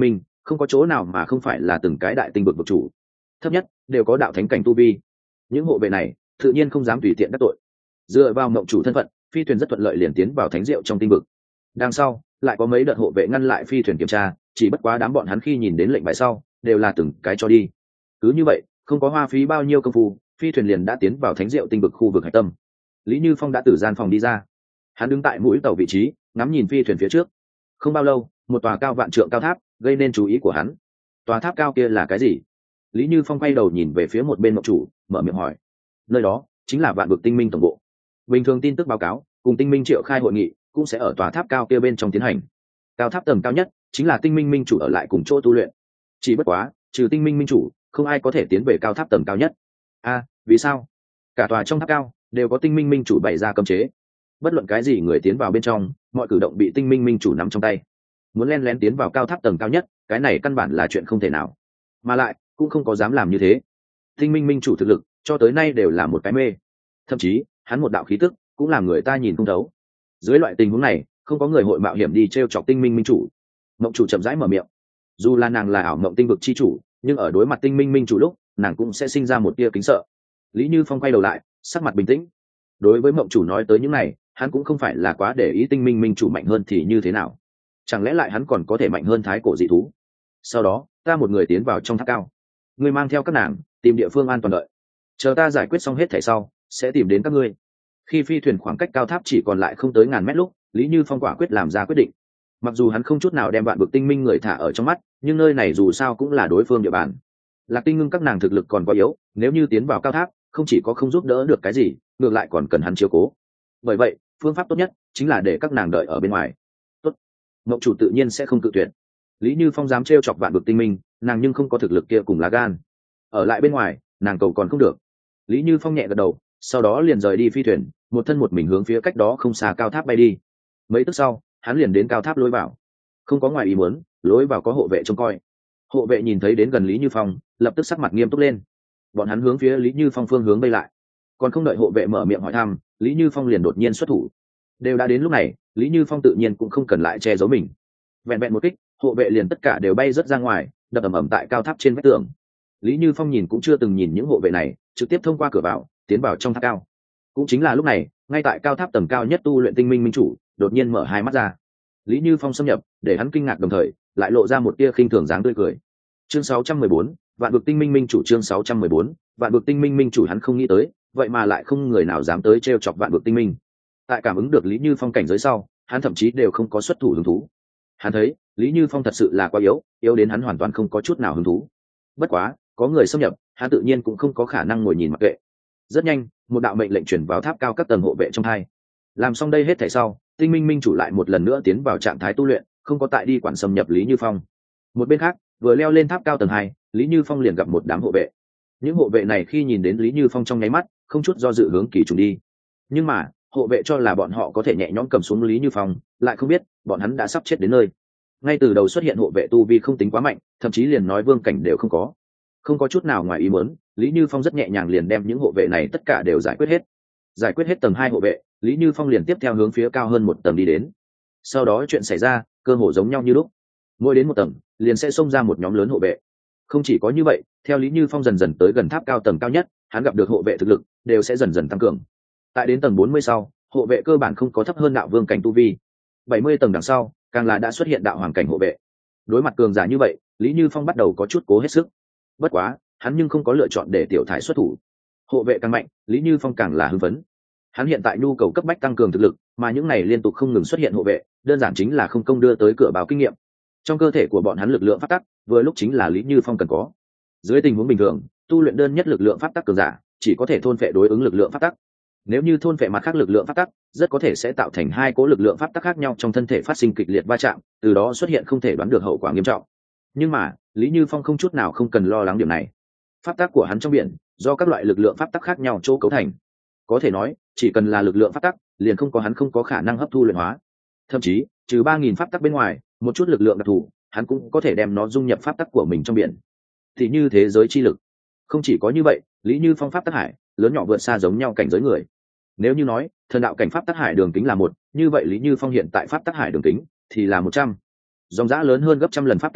không có chỗ nào mà không phải là từng cái đại tinh vực vực chủ, thấp nhất đều có đạo thánh cảnh tu vi. Những hộ vệ này tự nhiên không dám tùy tiện đắc tội. Dựa vào mộng chủ thân phận, phi thuyền rất thuận lợi liền tiến vào thánh diệu trong tinh vực. Đằng sau lại có mấy đợt hộ vệ ngăn lại phi thuyền kiểm tra, chỉ bất quá đám bọn hắn khi nhìn đến lệnh bài sau đều là từng cái cho đi. Cứ như vậy, không có hoa phí bao nhiêu công phu, phi thuyền liền đã tiến vào thánh diệu tinh vực khu vực hải tâm. Lý Như Phong đã từ gian phòng đi ra, hắn đứng tại mũi tàu vị trí, ngắm nhìn phi thuyền phía trước. Không bao lâu, một tòa cao vạn trượng cao tháp gây nên chú ý của hắn. Tòa tháp cao kia là cái gì? Lý Như Phong quay đầu nhìn về phía một bên mộng chủ, mở miệng hỏi. Nơi đó chính là vạn vực tinh minh tổng bộ. Bình thường tin tức báo cáo cùng tinh minh triệu khai hội nghị cũng sẽ ở tòa tháp cao kia bên trong tiến hành. Cao tháp tầng cao nhất chính là tinh minh minh chủ ở lại cùng chỗ tu luyện. Chỉ bất quá, trừ tinh minh minh chủ, không ai có thể tiến về cao tháp tầng cao nhất. A, vì sao? Cả tòa trong tháp cao đều có tinh minh minh chủ bày ra cấm chế. Bất luận cái gì người tiến vào bên trong, mọi cử động bị tinh minh minh chủ nắm trong tay. Muốn len lén tiến vào cao tháp tầng cao nhất, cái này căn bản là chuyện không thể nào. Mà lại, cũng không có dám làm như thế. Tinh minh minh chủ thực lực cho tới nay đều là một cái mê. Thậm chí, hắn một đạo khí tức cũng làm người ta nhìn không thấu. Dưới loại tình huống này, không có người hội mạo hiểm đi t r e o chọc tinh minh minh chủ. Mộng chủ chậm rãi mở miệng. Dù là nàng là ảo mộng tinh vực chi chủ, nhưng ở đối mặt tinh minh minh chủ lúc, nàng cũng sẽ sinh ra một tia kính sợ. Lý Như Phong quay đầu lại, sắc mặt bình tĩnh. Đối với mộng chủ nói tới những này, hắn cũng không phải là quá để ý tinh minh minh chủ mạnh hơn thì như thế nào. Chẳng lẽ lại hắn còn có thể mạnh hơn thái cổ dị thú? Sau đó, ta một người tiến vào trong tháp cao, ngươi mang theo các nàng tìm địa phương an toàn đợi, chờ ta giải quyết xong hết thảy sau sẽ tìm đến các ngươi. Khi phi thuyền khoảng cách cao tháp chỉ còn lại không tới ngàn mét lúc, Lý Như Phong quả quyết làm ra quyết định. Mặc dù hắn không chút nào đem vạn vực tinh minh người thả ở trong mắt, nhưng nơi này dù sao cũng là đối phương địa bàn. Lạc Tinh Ngưng các nàng thực lực còn quá yếu, nếu như tiến vào cao tháp không chỉ có không giúp đỡ được cái gì, ngược lại còn cần hắn chiếu cố. Bởi vậy phương pháp tốt nhất chính là để các nàng đợi ở bên ngoài. Tốt, mộng chủ tự nhiên sẽ không cự tuyệt. Lý Như Phong dám trêu chọc vạn vực tinh minh, nàng nhưng không có thực lực kia cùng lá gan, ở lại bên ngoài nàng cầu còn không được. Lý Như Phong nhẹ gật đầu, sau đó liền rời đi phi thuyền, một thân một mình hướng phía cách đó không xa cao tháp bay đi. Mấy tức sau hắn liền đến cao tháp lối vào. Không có ngoài ý muốn, lối vào có hộ vệ trông coi. Hộ vệ nhìn thấy đến gần Lý Như Phong, lập tức sắc mặt nghiêm túc lên. Bọn hắn hướng phía Lý Như Phong phương hướng bay lại. Còn không đợi hộ vệ mở miệng hỏi thăm, Lý Như Phong liền đột nhiên xuất thủ. Đều đã đến lúc này, Lý Như Phong tự nhiên cũng không cần lại che giấu mình. Vẹn vẹn một kích, hộ vệ liền tất cả đều bay rớt ra ngoài, đập ầm ầm tại cao tháp trên vách tường. Lý Như Phong nhìn cũng chưa từng nhìn những hộ vệ này, trực tiếp thông qua cửa vào tiến vào trong tháp cao. Cũng chính là lúc này, ngay tại cao tháp tầng cao nhất tu luyện tinh minh minh chủ đột nhiên mở hai mắt ra. Lý Như Phong xâm nhập để hắn kinh ngạc, đồng thời lại lộ ra một tia khinh thường dáng tươi cười. Chương sáu trăm mười bốn, vạn vực tinh minh minh chủ. Chương sáu trăm mười bốn, vạn vực tinh minh minh chủ. Hắn không nghĩ tới, vậy mà lại không người nào dám tới trêu chọc vạn vực tinh minh. Tại cảm ứng được Lý Như Phong cảnh giới sau, hắn thậm chí đều không có xuất thủ hứng thú. Hắn thấy Lý Như Phong thật sự là quá yếu, yếu đến hắn hoàn toàn không có chút nào hứng thú. Bất quá, có người xâm nhập, hắn tự nhiên cũng không có khả năng ngồi nhìn mặc kệ. Rất nhanh, một đạo mệnh lệnh chuyển vào tháp cao các tầng hộ vệ trong hai. Làm xong đây hết thảy sau, tinh minh minh chủ lại một lần nữa tiến vào trạng thái tu luyện, không có tại đi quản xâm nhập Lý Như Phong. Một bên khác, vừa leo lên tháp cao tầng hai, Lý Như Phong liền gặp một đám hộ vệ. Những hộ vệ này khi nhìn đến Lý Như Phong trong nháy mắt, không chút do dự hướng kỳ trùng đi. Nhưng mà, hộ vệ cho là bọn họ có thể nhẹ nhõm cầm xuống Lý Như Phong, lại không biết bọn hắn đã sắp chết đến nơi. Ngay từ đầu xuất hiện hộ vệ tu vi không tính quá mạnh, thậm chí liền nói vương cảnh đều không có. Không có chút nào ngoài ý muốn, Lý Như Phong rất nhẹ nhàng liền đem những hộ vệ này tất cả đều giải quyết hết. Giải quyết hết tầng hai hộ vệ, Lý Như Phong liền tiếp theo hướng phía cao hơn một tầng đi đến. Sau đó chuyện xảy ra cơ hồ giống nhau như lúc. Mỗi đến một tầng liền sẽ xông ra một nhóm lớn hộ vệ. Không chỉ có như vậy, theo Lý Như Phong dần dần tới gần tháp cao tầng cao nhất, hắn gặp được hộ vệ thực lực đều sẽ dần dần tăng cường. Tại đến tầng bốn mươi sau, hộ vệ cơ bản không có thấp hơn đạo vương cảnh tu vi. bảy mươi tầng đằng sau, càng là đã xuất hiện đạo hoàng cảnh hộ vệ. Đối mặt cường giả như vậy, Lý Như Phong bắt đầu có chút cố hết sức. Bất quá, hắn nhưng không có lựa chọn để tiểu thải xuất thủ. Hộ vệ càng mạnh, Lý Như Phong càng là hưng phấn. Hắn hiện tại nhu cầu cấp bách tăng cường thực lực, mà những này liên tục không ngừng xuất hiện hộ vệ, đơn giản chính là không công đưa tới cửa báo kinh nghiệm. Trong cơ thể của bọn hắn lực lượng pháp tắc, vừa lúc chính là Lý Như Phong cần có. Dưới tình huống bình thường, tu luyện đơn nhất lực lượng pháp tắc cường giả, chỉ có thể thôn phệ đối ứng lực lượng pháp tắc. Nếu như thôn phệ mặt khác lực lượng pháp tắc, rất có thể sẽ tạo thành hai cố lực lượng pháp tắc khác nhau trong thân thể phát sinh kịch liệt va chạm, từ đó xuất hiện không thể đoán được hậu quả nghiêm trọng. Nhưng mà, Lý Như Phong không chút nào không cần lo lắng điểm này. Pháp tắc của hắn trong biển, do các loại lực lượng pháp tắc khác nhau chỗ cấu thành. Có thể nói, chỉ cần là lực lượng pháp tắc, liền không có hắn không có khả năng hấp thu luyện hóa. Thậm chí, trừ ba nghìn pháp tắc bên ngoài, một chút lực lượng đặc thù, hắn cũng có thể đem nó dung nhập pháp tắc của mình trong biển. Thì như thế giới chi lực. Không chỉ có như vậy, Lý Như Phong pháp tắc hải, lớn nhỏ vượt xa giống nhau cảnh giới người. Nếu như nói, thần đạo cảnh pháp tắc hải đường kính là một, như vậy Lý Như Phong hiện tại pháp tắc hải đường kính thì là một trăm. Dòng dã lớn hơn gấp trăm lần pháp tắc hải,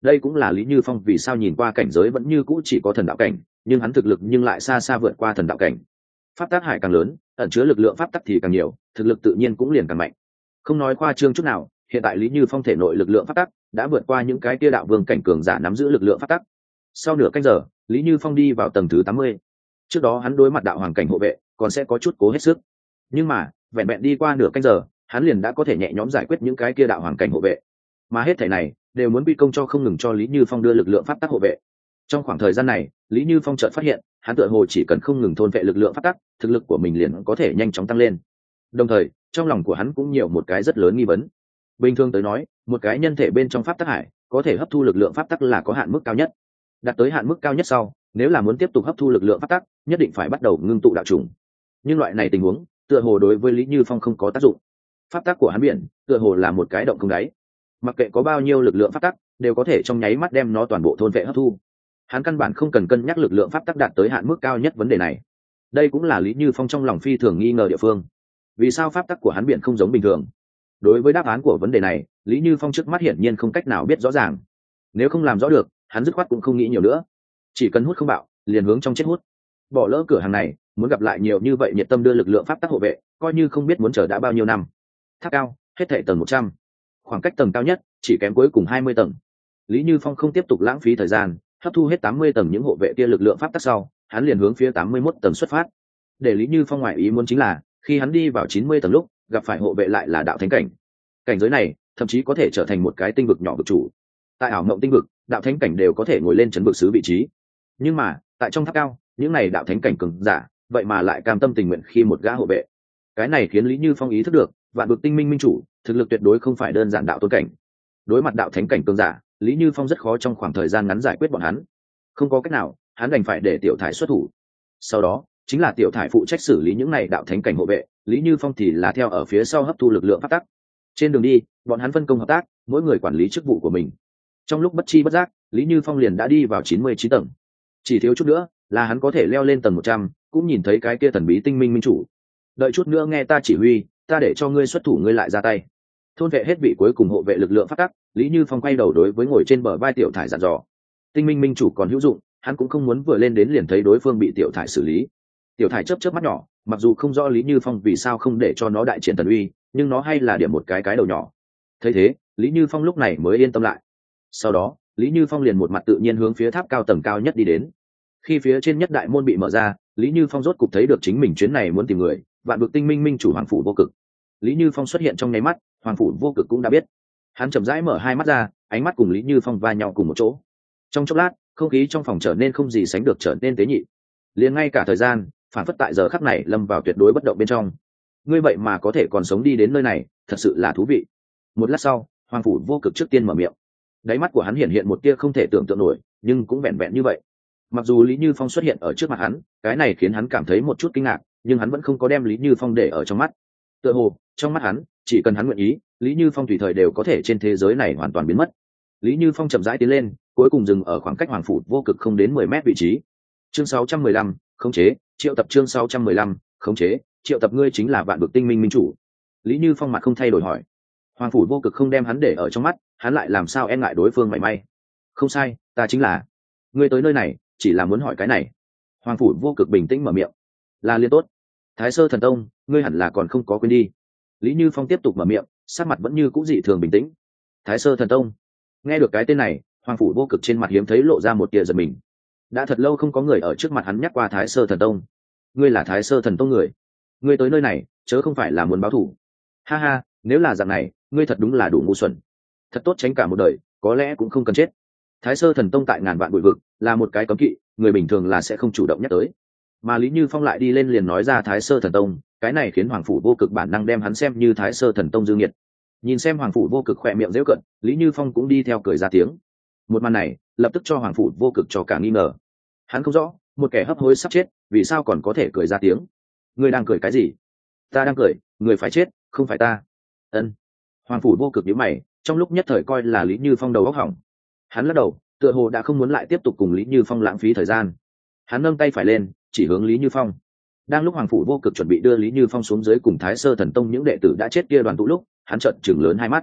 đây cũng là Lý Như Phong vì sao nhìn qua cảnh giới vẫn như cũ chỉ có thần đạo cảnh, nhưng hắn thực lực nhưng lại xa xa vượt qua thần đạo cảnh. Pháp tắc hải càng lớn, ẩn chứa lực lượng pháp tắc thì càng nhiều, thực lực tự nhiên cũng liền càng mạnh. Không nói khoa trương chút nào, hiện tại Lý Như Phong thể nội lực lượng pháp tắc đã vượt qua những cái kia đạo vương cảnh cường giả nắm giữ lực lượng pháp tắc. Sau nửa canh giờ, Lý Như Phong đi vào tầng thứ tám mươi. Trước đó hắn đối mặt đạo hoàng cảnh hộ vệ, còn sẽ có chút cố hết sức. Nhưng mà, vẹn vẹn đi qua nửa canh giờ, hắn liền đã có thể nhẹ nhõm giải quyết những cái kia đạo hoàng cảnh hộ vệ. Mà hết thảy này đều muốn quy công cho không ngừng cho Lý Như Phong đưa lực lượng pháp tắc hộ vệ. Trong khoảng thời gian này, Lý Như Phong chợt phát hiện, hắn tựa hồ chỉ cần không ngừng thôn vệ lực lượng pháp tắc, thực lực của mình liền có thể nhanh chóng tăng lên. Đồng thời, trong lòng của hắn cũng nhiều một cái rất lớn nghi vấn. Bình thường tới nói, một cái nhân thể bên trong pháp tắc hải có thể hấp thu lực lượng pháp tắc là có hạn mức cao nhất. Đạt tới hạn mức cao nhất sau, nếu là muốn tiếp tục hấp thu lực lượng pháp tắc, nhất định phải bắt đầu ngưng tụ đạo trùng. Nhưng loại này tình huống, tựa hồ đối với Lý Như Phong không có tác dụng. Pháp tắc của hắn biển, tựa hồ là một cái động không đáy. Mặc kệ có bao nhiêu lực lượng pháp tắc, đều có thể trong nháy mắt đem nó toàn bộ thôn vệ hấp thu. Hắn căn bản không cần cân nhắc lực lượng pháp tắc đạt tới hạn mức cao nhất vấn đề này. Đây cũng là Lý Như Phong trong lòng phi thường nghi ngờ địa phương. Vì sao pháp tắc của hắn biển không giống bình thường? Đối với đáp án của vấn đề này, Lý Như Phong trước mắt hiển nhiên không cách nào biết rõ ràng. Nếu không làm rõ được, hắn dứt khoát cũng không nghĩ nhiều nữa. Chỉ cần hút không bạo, liền hướng trong chết hút. Bỏ lỡ cửa hàng này, muốn gặp lại nhiều như vậy nhiệt tâm đưa lực lượng pháp tắc hộ vệ, coi như không biết muốn chờ đã bao nhiêu năm. Tháp cao, hết thảy tầng một trăm. Khoảng cách tầng cao nhất chỉ kém cuối cùng hai mươi tầng. Lý Như Phong không tiếp tục lãng phí thời gian, hấp thu hết tám mươi tầng những hộ vệ kia lực lượng pháp tắc sau, hắn liền hướng phía tám mươi mốt tầng xuất phát. Để Lý Như Phong ngoại ý muốn chính là, khi hắn đi vào chín mươi tầng lúc, gặp phải hộ vệ lại là đạo thánh cảnh. Cảnh giới này, thậm chí có thể trở thành một cái tinh vực nhỏ vực chủ. Tại ảo mộng tinh vực, đạo thánh cảnh đều có thể ngồi lên trấn vực sứ vị trí. Nhưng mà, tại trong tháp cao, những này đạo thánh cảnh cường giả, vậy mà lại cam tâm tình nguyện khi một gã hộ vệ. Cái này khiến Lý Như Phong ý thức được, vạn vực tinh minh minh chủ, thực lực tuyệt đối không phải đơn giản đạo tôn cảnh. Đối mặt đạo thánh cảnh cường giả, Lý Như Phong rất khó trong khoảng thời gian ngắn giải quyết bọn hắn. Không có cách nào, hắn đành phải để tiểu thải xuất thủ. Sau đó, chính là tiểu thải phụ trách xử lý những này đạo thánh cảnh hộ vệ, Lý Như Phong thì là theo ở phía sau hấp thu lực lượng pháp tắc. Trên đường đi, bọn hắn phân công hợp tác, mỗi người quản lý chức vụ của mình. Trong lúc bất chi bất giác, Lý Như Phong liền đã đi vào chín mươi chín tầng. Chỉ thiếu chút nữa là hắn có thể leo lên tầng một trăm, cũng nhìn thấy cái kia thần bí tinh minh minh chủ. Đợi chút nữa nghe ta chỉ huy, ta để cho ngươi xuất thủ ngươi lại ra tay. Thôn vệ hết vị cuối cùng hộ vệ lực lượng pháp tắc, Lý Như Phong quay đầu đối với ngồi trên bờ vai tiểu thải dặn dò. Tinh minh minh chủ còn hữu dụng, hắn cũng không muốn vừa lên đến liền thấy đối phương bị tiểu thải xử lý. Tiểu thải chớp chớp mắt nhỏ, mặc dù không rõ Lý Như Phong vì sao không để cho nó đại triển thần uy, nhưng nó hay là điểm một cái cái đầu nhỏ. Thấy thế, Lý Như Phong lúc này mới yên tâm lại. Sau đó, Lý Như Phong liền một mặt tự nhiên hướng phía tháp cao tầng cao nhất đi đến. Khi phía trên nhất đại môn bị mở ra, Lý Như Phong rốt cục thấy được chính mình chuyến này muốn tìm người, vạn vực tinh minh minh chủ hoàng phủ vô cực. Lý Như Phong xuất hiện trong nháy mắt, hoàng phủ vô cực cũng đã biết. Hắn chậm rãi mở hai mắt ra, ánh mắt cùng Lý Như Phong va nhau cùng một chỗ. Trong chốc lát, không khí trong phòng trở nên không gì sánh được trở nên tế nhị. Liền ngay cả thời gian, phản phất tại giờ khắc này lâm vào tuyệt đối bất động bên trong. Ngươi vậy mà có thể còn sống đi đến nơi này, thật sự là thú vị. Một lát sau, hoàng phủ vô cực trước tiên mở miệng. Đáy mắt của hắn hiện hiện một tia không thể tưởng tượng nổi, nhưng cũng vẹn vẹn như vậy. Mặc dù Lý Như Phong xuất hiện ở trước mặt hắn, cái này khiến hắn cảm thấy một chút kinh ngạc, nhưng hắn vẫn không có đem Lý Như Phong để ở trong mắt. Tựa hồ, trong mắt hắn, chỉ cần hắn nguyện ý, Lý Như Phong tùy thời đều có thể trên thế giới này hoàn toàn biến mất. Lý Như Phong chậm rãi tiến lên, cuối cùng dừng ở khoảng cách hoàng phủ vô cực không đến mười mét vị trí. Chương sáu trăm mười lăm, khống chế, triệu tập chương sáu trăm mười lăm, khống chế, triệu tập ngươi chính là vạn vực tinh minh minh chủ. Lý Như Phong mặt không thay đổi hỏi. Hoàng phủ vô cực không đem hắn để ở trong mắt, hắn lại làm sao e ngại đối phương mảy may. Không sai, ta chính là. Ngươi tới nơi này, chỉ là muốn hỏi cái này. Hoàng phủ vô cực bình tĩnh mở miệng. Là liên tốt. Thái Sơ Thần Tông, ngươi hẳn là còn không có quên đi. Lý Như Phong tiếp tục mở miệng, sắc mặt vẫn như cũ dị thường bình tĩnh. Thái Sơ Thần Tông. Nghe được cái tên này, hoàng phủ vô cực trên mặt hiếm thấy lộ ra một tia giận mình. Đã thật lâu không có người ở trước mặt hắn nhắc qua Thái Sơ Thần Tông. Ngươi là Thái Sơ Thần Tông người. Ngươi tới nơi này, chớ không phải là muốn báo thù. Ha ha, nếu là dạng này, ngươi thật đúng là đủ ngu xuẩn. Thật tốt tránh cả một đời, có lẽ cũng không cần chết. Thái Sơ Thần Tông tại ngàn vạn bụi vực, là một cái cấm kỵ, người bình thường là sẽ không chủ động nhắc tới. Mà Lý Như Phong lại đi lên liền nói ra Thái Sơ Thần Tông, cái này khiến hoàng phủ vô cực bản năng đem hắn xem như Thái Sơ Thần Tông dương nghiệt. Nhìn xem hoàng phủ vô cực khỏe miệng giễu cận, Lý Như Phong cũng đi theo cười ra tiếng. Một màn này lập tức cho hoàng phủ vô cực cho cả nghi ngờ. Hắn không rõ, một kẻ hấp hối sắp chết, vì sao còn có thể cười ra tiếng. Ngươi đang cười cái gì? Ta đang cười, người phải chết, không phải ta. Ân. Hoàng phủ vô cực nhíu mày, trong lúc nhất thời coi là Lý Như Phong đầu óc hỏng. Hắn lắc đầu, tựa hồ đã không muốn lại tiếp tục cùng Lý Như Phong lãng phí thời gian. Hắn nâng tay phải lên, chỉ hướng Lý Như Phong. Đang lúc hoàng phủ vô cực chuẩn bị đưa Lý Như Phong xuống dưới cùng Thái Sơ Thần Tông những đệ tử đã chết kia đoàn tụ lúc, hắn trợn trừng lớn hai mắt.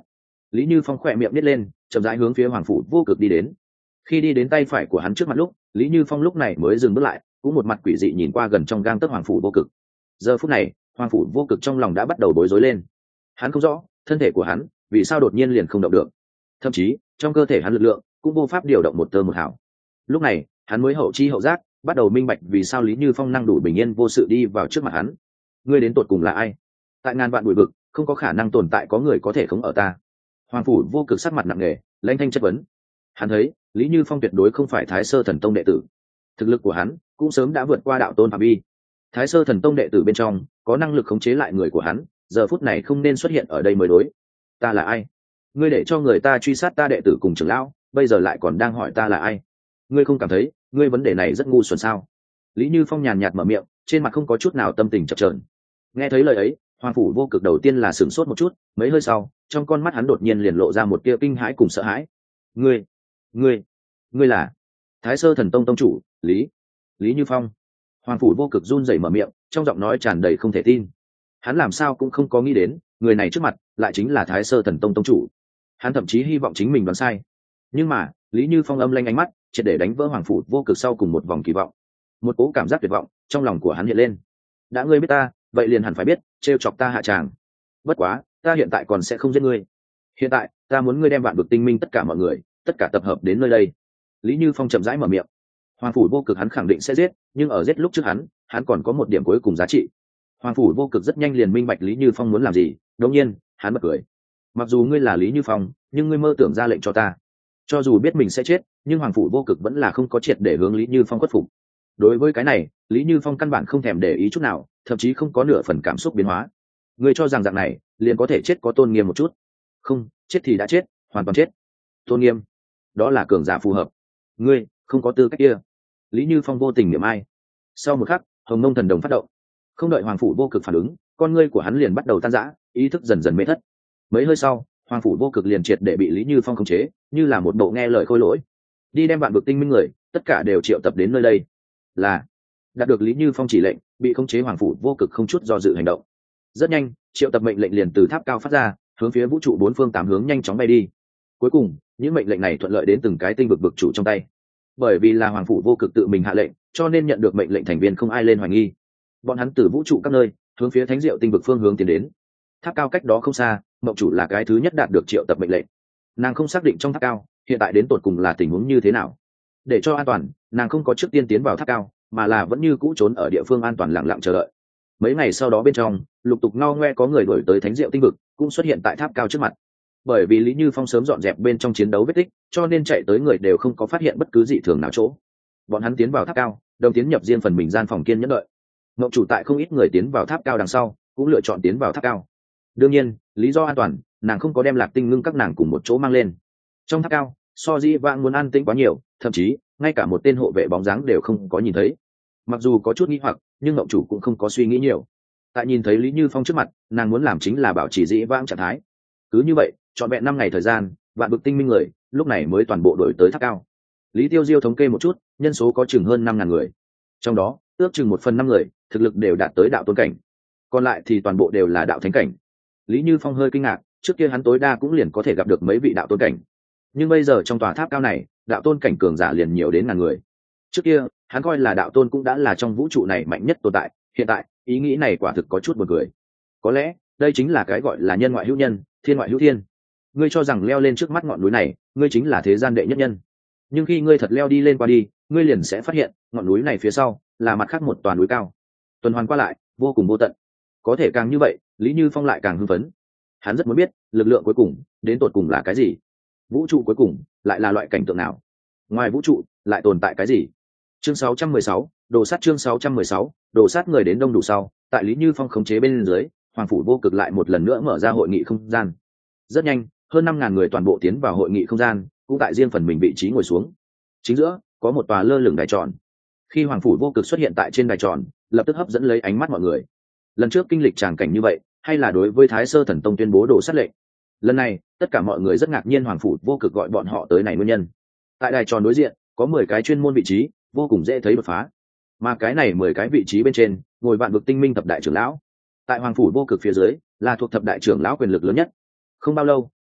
Lý Như Phong khỏe miệng nít lên, chậm rãi hướng phía hoàng phủ vô cực đi đến. Khi đi đến tay phải của hắn trước mặt lúc, Lý Như Phong lúc này mới dừng bước lại, cũng một mặt quỷ dị nhìn qua gần trong gang tấc hoàng phủ vô cực. Giờ phút này, hoàng phủ vô cực trong lòng đã bắt đầu bối rối lên. Hắn không rõ thân thể của hắn vì sao đột nhiên liền không động được, thậm chí trong cơ thể hắn lực lượng cũng vô pháp điều động một tơ một hào. Lúc này hắn mới hậu chi hậu giác, bắt đầu minh bạch vì sao Lý Như Phong năng đủ bình yên vô sự đi vào trước mặt hắn. Ngươi đến tột cùng là ai? Tại ngàn vạn bụi vực, không có khả năng tồn tại có người có thể khống ở ta. Hoàng phủ vô cực sắc mặt nặng nề, lãnh thanh chất vấn. Hắn thấy Lý Như Phong tuyệt đối không phải Thái Sơ Thần Tông đệ tử, thực lực của hắn cũng sớm đã vượt qua đạo tôn phạm vi. Thái Sơ Thần Tông đệ tử bên trong có năng lực khống chế lại người của hắn, giờ phút này không nên xuất hiện ở đây mới đối. Ta là ai? Ngươi để cho người ta truy sát ta đệ tử cùng trưởng lão, bây giờ lại còn đang hỏi ta là ai? Ngươi không cảm thấy ngươi vấn đề này rất ngu xuẩn sao? Lý Như Phong nhàn nhạt mở miệng, trên mặt không có chút nào tâm tình chập chờn. Nghe thấy lời ấy, hoàng phủ vô cực đầu tiên là sửng sốt một chút, mấy hơi sau trong con mắt hắn đột nhiên liền lộ ra một tia kinh hãi cùng sợ hãi. Ngươi, ngươi, ngươi là Thái Sơ Thần Tông tông chủ Lý Lý Như Phong? Hoàng phủ vô cực run rẩy mở miệng, trong giọng nói tràn đầy không thể tin. Hắn làm sao cũng không có nghĩ đến người này trước mặt lại chính là Thái Sơ Thần Tông tông chủ. Hắn thậm chí hy vọng chính mình đoán sai, nhưng mà Lý Như Phong âm lanh ánh mắt triệt để đánh vỡ hoàng phủ vô cực sau cùng một vòng kỳ vọng. Một cố cảm giác tuyệt vọng trong lòng của hắn hiện lên. Đã ngươi biết ta, vậy liền hẳn phải biết trêu chọc ta hạ tràng. Bất quá ta hiện tại còn sẽ không giết ngươi. Hiện tại ta muốn ngươi đem vạn vực tinh minh tất cả mọi người tất cả tập hợp đến nơi đây. Lý Như Phong chậm rãi mở miệng. Hoàng phủ vô cực hắn khẳng định sẽ giết, nhưng ở giết lúc trước hắn hắn còn có một điểm cuối cùng giá trị. Hoàng phủ vô cực rất nhanh liền minh bạch Lý Như Phong muốn làm gì, đột nhiên hắn bật cười. Mặc dù ngươi là Lý Như Phong, nhưng ngươi mơ tưởng ra lệnh cho ta. Cho dù biết mình sẽ chết, nhưng hoàng phủ vô cực vẫn là không có triệt để hướng Lý Như Phong khuất phục. Đối với cái này, Lý Như Phong căn bản không thèm để ý chút nào, thậm chí không có nửa phần cảm xúc biến hóa. Ngươi cho rằng dạng này liền có thể chết có tôn nghiêm một chút? Không, chết thì đã chết, hoàn toàn chết. Tôn nghiêm, đó là cường giả phù hợp. Ngươi không có tư cách kia. Lý Như Phong vô tình niệm ai. Sau một khắc, hồng mông thần đồng phát động. Không đợi hoàng phủ vô cực phản ứng, con ngươi của hắn liền bắt đầu tan rã, ý thức dần dần mê thất. Mấy hơi sau, hoàng phủ vô cực liền triệt để bị Lý Như Phong khống chế, như là một bộ nghe lời khôi lỗi. Đi đem vạn vực tinh minh người tất cả đều triệu tập đến nơi đây. Là đạt được Lý Như Phong chỉ lệnh, bị khống chế hoàng phủ vô cực không chút do dự hành động. Rất nhanh, triệu tập mệnh lệnh liền từ tháp cao phát ra, hướng phía vũ trụ bốn phương tám hướng nhanh chóng bay đi. Cuối cùng, những mệnh lệnh này thuận lợi đến từng cái tinh vực vực chủ trong tay. Bởi vì là hoàng phủ vô cực tự mình hạ lệnh, cho nên nhận được mệnh lệnh thành viên không ai lên hoài nghi. Bọn hắn từ vũ trụ các nơi hướng phía thánh diệu tinh vực phương hướng tiến đến. Tháp cao cách đó không xa, mộng chủ là cái thứ nhất đạt được triệu tập mệnh lệnh. Nàng không xác định trong tháp cao hiện tại đến tột cùng là tình huống như thế nào. Để cho an toàn, nàng không có trước tiên tiến vào tháp cao, mà là vẫn như cũ trốn ở địa phương an toàn lặng lặng chờ đợi. Mấy ngày sau đó bên trong, lục tục ngao ngoe có người đuổi tới thánh diệu tinh vực, cũng xuất hiện tại tháp cao trước mặt. Bởi vì Lý Như Phong sớm dọn dẹp bên trong chiến đấu vết tích, cho nên chạy tới người đều không có phát hiện bất cứ dị thường nào chỗ. Bọn hắn tiến vào tháp cao, đồng tiến nhập riêng phần mình gian phòng kiên nhẫn đợi. Ngộng chủ tại không ít người tiến vào tháp cao đằng sau, cũng lựa chọn tiến vào tháp cao. Đương nhiên, lý do an toàn, nàng không có đem Lạc Tinh Ngưng các nàng cùng một chỗ mang lên. Trong tháp cao, so dĩ vãng muốn an tĩnh quá nhiều, thậm chí ngay cả một tên hộ vệ bóng dáng đều không có nhìn thấy. Mặc dù có chút nghi hoặc, nhưng ngộng chủ cũng không có suy nghĩ nhiều. Tại nhìn thấy Lý Như Phong trước mặt, nàng muốn làm chính là bảo trì dĩ vãng trạng thái. Cứ như vậy, trọn vẹn năm ngày thời gian, vạn vực tinh minh người lúc này mới toàn bộ đổi tới tháp cao. Lý Tiêu Diêu thống kê một chút, nhân số có chừng hơn năm ngàn người. Trong đó, ước chừng một phần năm người thực lực đều đạt tới đạo tôn cảnh, còn lại thì toàn bộ đều là đạo thánh cảnh. Lý Như Phong hơi kinh ngạc, trước kia hắn tối đa cũng liền có thể gặp được mấy vị đạo tôn cảnh, nhưng bây giờ trong tòa tháp cao này, đạo tôn cảnh cường giả liền nhiều đến ngàn người. Trước kia hắn coi là đạo tôn cũng đã là trong vũ trụ này mạnh nhất tồn tại, hiện tại ý nghĩ này quả thực có chút buồn cười. Có lẽ đây chính là cái gọi là nhân ngoại hữu nhân, thiên ngoại hữu thiên. Ngươi cho rằng leo lên trước mắt ngọn núi này, ngươi chính là thế gian đệ nhất nhân, nhưng khi ngươi thật leo đi lên qua đi, ngươi liền sẽ phát hiện ngọn núi này phía sau là mặt khác một tòa núi cao, tuần hoàn qua lại vô cùng vô tận. Có thể càng như vậy, Lý Như Phong lại càng hưng phấn. Hắn rất muốn biết lực lượng cuối cùng đến tột cùng là cái gì, vũ trụ cuối cùng lại là loại cảnh tượng nào, ngoài vũ trụ lại tồn tại cái gì. Chương sáu trăm mười sáu, đồ sát. Chương sáu trăm mười sáu, đồ sát. Người đến đông đủ sau, tại Lý Như Phong khống chế bên dưới, hoàng phủ vô cực lại một lần nữa mở ra hội nghị không gian. Rất nhanh, hơn năm ngàn người toàn bộ tiến vào hội nghị không gian, cũng tại riêng phần mình vị trí ngồi xuống. Chính giữa có một tòa lơ lửng đài tròn. Khi hoàng phủ vô cực xuất hiện tại trên đài tròn, lập tức hấp dẫn lấy ánh mắt mọi người. Lần trước kinh lịch tràng cảnh như vậy, hay là đối với Thái Sơ Thần Tông tuyên bố đồ sát lệnh. Lần này tất cả mọi người rất ngạc nhiên hoàng phủ vô cực gọi bọn họ tới này nguyên nhân. Tại đài tròn đối diện có mười cái chuyên môn vị trí, vô cùng dễ thấy đột phá. Mà cái này mười cái vị trí bên trên ngồi vạn vực tinh minh thập đại trưởng lão. Tại hoàng phủ vô cực phía dưới là thuộc thập đại trưởng lão quyền lực lớn nhất. Không bao lâu,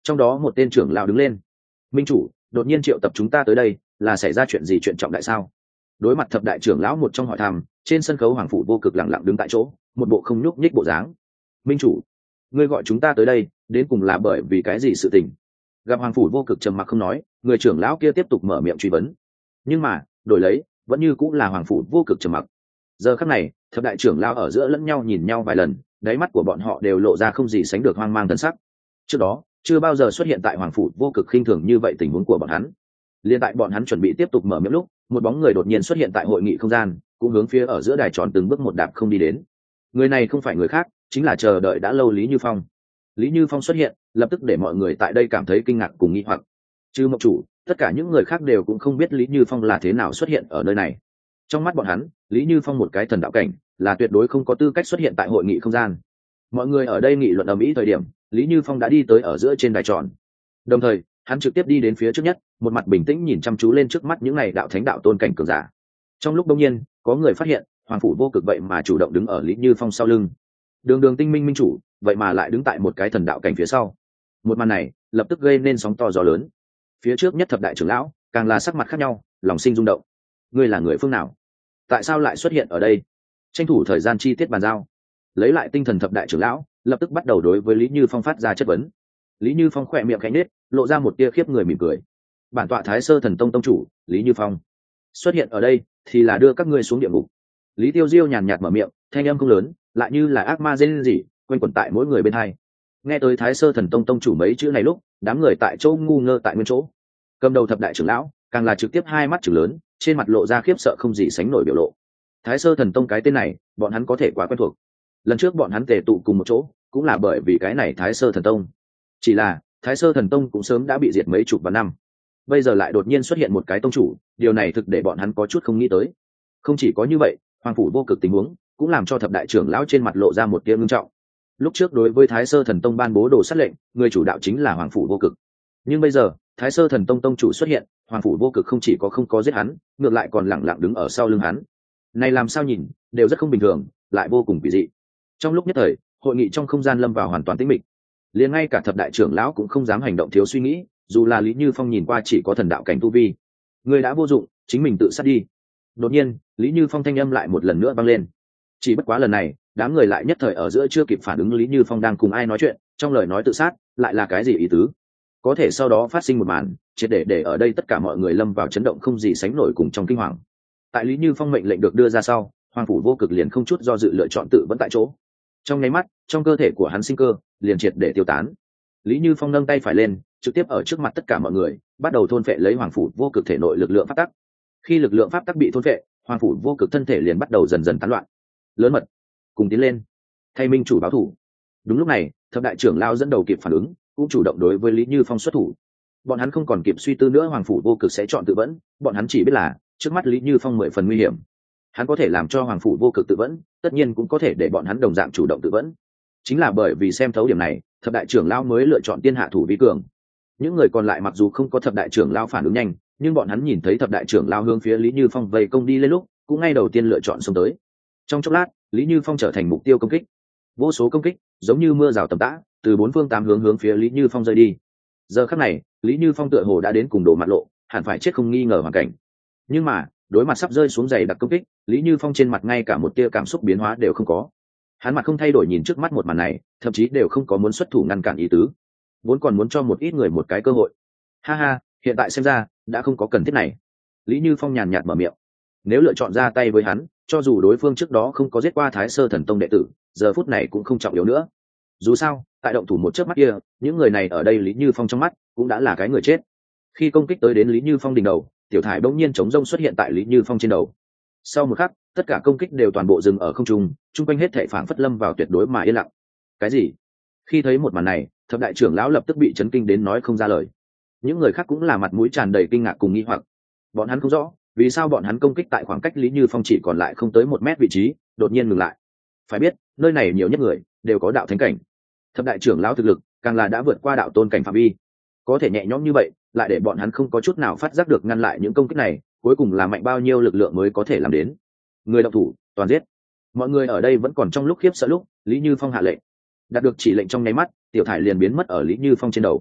trong đó một tên trưởng lão đứng lên. Minh chủ, đột nhiên triệu tập chúng ta tới đây là xảy ra chuyện gì, chuyện trọng đại sao? Đối mặt thập đại trưởng lão một trong hỏi thăm, trên sân khấu Hoàng Phủ Vô Cực lặng lặng đứng tại chỗ, một bộ không nhúc nhích bộ dáng. Minh chủ, ngươi gọi chúng ta tới đây đến cùng là bởi vì cái gì sự tình? Gặp Hoàng Phủ Vô Cực trầm mặc không nói, người trưởng lão kia tiếp tục mở miệng truy vấn. Nhưng mà đổi lấy vẫn như cũng là Hoàng Phủ Vô Cực trầm mặc. Giờ khắc này, thập đại trưởng lão ở giữa lẫn nhau nhìn nhau vài lần, đáy mắt của bọn họ đều lộ ra không gì sánh được hoang mang thần sắc. Trước đó chưa bao giờ xuất hiện tại Hoàng Phủ Vô Cực khinh thường như vậy tình huống của bọn hắn. Liên tại bọn hắn chuẩn bị tiếp tục mở miệng lúc, một bóng người đột nhiên xuất hiện tại hội nghị không gian, cũng hướng phía ở giữa đài tròn từng bước một đạp không đi đến. Người này không phải người khác, chính là chờ đợi đã lâu Lý Như Phong. Lý Như Phong xuất hiện, lập tức để mọi người tại đây cảm thấy kinh ngạc cùng nghi hoặc. Trừ Mộc chủ, tất cả những người khác đều cũng không biết Lý Như Phong là thế nào xuất hiện ở nơi này. Trong mắt bọn hắn, Lý Như Phong một cái thần đạo cảnh, là tuyệt đối không có tư cách xuất hiện tại hội nghị không gian. Mọi người ở đây nghị luận ầm ĩ thời điểm, Lý Như Phong đã đi tới ở giữa trên đài tròn. Đồng thời, hắn trực tiếp đi đến phía trước nhất, một mặt bình tĩnh nhìn chăm chú lên trước mắt những này đạo thánh đạo tôn cảnh cường giả. Trong lúc đông nhiên, có người phát hiện, Hoàng Phủ Vô Cực vậy mà chủ động đứng ở Lý Như Phong sau lưng. Đường Đường Tinh Minh minh chủ, vậy mà lại đứng tại một cái thần đạo cảnh phía sau. Một màn này, lập tức gây nên sóng to gió lớn. Phía trước nhất thập đại trưởng lão, càng là sắc mặt khác nhau, lòng sinh rung động. Ngươi là người phương nào? Tại sao lại xuất hiện ở đây? Tranh thủ thời gian chi tiết bàn giao. Lấy lại tinh thần thập đại trưởng lão, lập tức bắt đầu đối với Lý Như Phong phát ra chất vấn. Lý Như Phong khỏe miệng khẽ nhếch, lộ ra một tia khiếp người mỉm cười. Bản tọa Thái Sơ Thần Tông tông chủ, Lý Như Phong, xuất hiện ở đây thì là đưa các ngươi xuống địa ngục. Lý Tiêu Diêu nhàn nhạt mở miệng, thanh âm không lớn, lại như là ác ma rên rỉ, quanh quẩn tại mỗi người bên hai. Nghe tới Thái Sơ Thần Tông tông chủ mấy chữ này lúc, đám người tại chỗ ngu ngơ tại nguyên chỗ. Cầm đầu thập đại trưởng lão, càng là trực tiếp hai mắt trừng lớn, trên mặt lộ ra khiếp sợ không gì sánh nổi biểu lộ. Thái Sơ Thần Tông cái tên này, bọn hắn có thể quá quen thuộc. Lần trước bọn hắn tề tụ cùng một chỗ, cũng là bởi vì cái này Thái Sơ Thần Tông. Chỉ là Thái Sơ Thần Tông cũng sớm đã bị diệt mấy chục vạn năm, bây giờ lại đột nhiên xuất hiện một cái tông chủ, điều này thực để bọn hắn có chút không nghĩ tới. Không chỉ có như vậy, Hoàng Phủ Vô Cực tình huống cũng làm cho thập đại trưởng lão trên mặt lộ ra một tia ngưng trọng. Lúc trước đối với Thái Sơ Thần Tông ban bố đồ sát lệnh, người chủ đạo chính là Hoàng Phủ Vô Cực, nhưng bây giờ Thái Sơ Thần Tông tông chủ xuất hiện, Hoàng Phủ Vô Cực không chỉ có không có giết hắn, ngược lại còn lẳng lặng đứng ở sau lưng hắn. Này làm sao nhìn đều rất không bình thường, lại vô cùng kỳ dị. Trong lúc nhất thời, hội nghị trong không gian lâm vào hoàn toàn tĩnh mịch. Liền ngay cả thập đại trưởng lão cũng không dám hành động thiếu suy nghĩ, dù là Lý Như Phong nhìn qua chỉ có thần đạo cảnh tu vi. Người đã vô dụng, chính mình tự sát đi. Đột nhiên, Lý Như Phong thanh âm lại một lần nữa vang lên. Chỉ bất quá lần này, đám người lại nhất thời ở giữa chưa kịp phản ứng Lý Như Phong đang cùng ai nói chuyện, trong lời nói tự sát, lại là cái gì ý tứ? Có thể sau đó phát sinh một màn, triệt để để ở đây tất cả mọi người lâm vào chấn động không gì sánh nổi cùng trong kinh hoàng. Tại Lý Như Phong mệnh lệnh được đưa ra sau, Hoàng Phủ Vô Cực liền không chút do dự lựa chọn tự vẫn tại chỗ. Trong nháy mắt, trong cơ thể của hắn sinh cơ liền triệt để tiêu tán. Lý Như Phong nâng tay phải lên, trực tiếp ở trước mặt tất cả mọi người, bắt đầu thôn phệ lấy Hoàng Phủ Vô Cực thể nội lực lượng pháp tắc. Khi lực lượng pháp tắc bị thôn phệ, Hoàng Phủ Vô Cực thân thể liền bắt đầu dần dần tán loạn. Lớn mật, cùng tiến lên, thay minh chủ báo thủ. Đúng lúc này, thập đại trưởng lao dẫn đầu kịp phản ứng, cũng chủ động đối với Lý Như Phong xuất thủ. Bọn hắn không còn kịp suy tư nữa Hoàng Phủ Vô Cực sẽ chọn tự vẫn, bọn hắn chỉ biết là trước mắt Lý Như Phong mười phần nguy hiểm. Hắn có thể làm cho Hoàng Phủ Vô Cực tự vẫn, tất nhiên cũng có thể để bọn hắn đồng dạng chủ động tự vẫn. Chính là bởi vì xem thấu điểm này, thập đại trưởng lao mới lựa chọn tiên hạ thủ vi cường. Những người còn lại mặc dù không có thập đại trưởng lao phản ứng nhanh, nhưng bọn hắn nhìn thấy thập đại trưởng lao hướng phía Lý Như Phong vây công đi lên lúc, cũng ngay đầu tiên lựa chọn xông tới. Trong chốc lát, Lý Như Phong trở thành mục tiêu công kích. Vô số công kích, giống như mưa rào tầm tã, từ bốn phương tám hướng hướng phía Lý Như Phong rơi đi. Giờ khắc này, Lý Như Phong tựa hồ đã đến cùng đổ mặt lộ, hẳn phải chết không nghi ngờ hoàn cảnh. Nhưng mà, đối mặt sắp rơi xuống dày đặc công kích, Lý Như Phong trên mặt ngay cả một tia cảm xúc biến hóa đều không có. Hắn mặt không thay đổi nhìn trước mắt một màn này, thậm chí đều không có muốn xuất thủ ngăn cản ý tứ, vốn còn muốn cho một ít người một cái cơ hội. Ha ha, hiện tại xem ra đã không có cần thiết này. Lý Như Phong nhàn nhạt mở miệng. Nếu lựa chọn ra tay với hắn, cho dù đối phương trước đó không có giết qua Thái Sơ Thần Tông đệ tử, giờ phút này cũng không trọng yếu nữa. Dù sao, tại động thủ một chớp mắt kia, những người này ở đây Lý Như Phong trong mắt cũng đã là cái người chết. Khi công kích tới đến Lý Như Phong đỉnh đầu, tiểu thải bỗng nhiên chống rông xuất hiện tại Lý Như Phong trên đầu. Sau một khắc, tất cả công kích đều toàn bộ dừng ở không trung, chung quanh hết thảy phảng phất lâm vào tuyệt đối mà yên lặng. Cái gì? Khi thấy một màn này, thập đại trưởng lão lập tức bị chấn kinh đến nói không ra lời. Những người khác cũng là mặt mũi tràn đầy kinh ngạc cùng nghi hoặc. Bọn hắn không rõ, vì sao bọn hắn công kích tại khoảng cách Lý Như Phong chỉ còn lại không tới một mét vị trí, đột nhiên ngừng lại. Phải biết, nơi này nhiều nhất người đều có đạo thánh cảnh. Thập đại trưởng lão thực lực càng là đã vượt qua đạo tôn cảnh phạm vi. Có thể nhẹ nhõm như vậy, lại để bọn hắn không có chút nào phát giác được ngăn lại những công kích này, cuối cùng là mạnh bao nhiêu lực lượng mới có thể làm đến. Người động thủ, toàn giết. Mọi người ở đây vẫn còn trong lúc khiếp sợ lúc, Lý Như Phong hạ lệnh. Đạt được chỉ lệnh trong nháy mắt, tiểu thải liền biến mất ở Lý Như Phong trên đầu.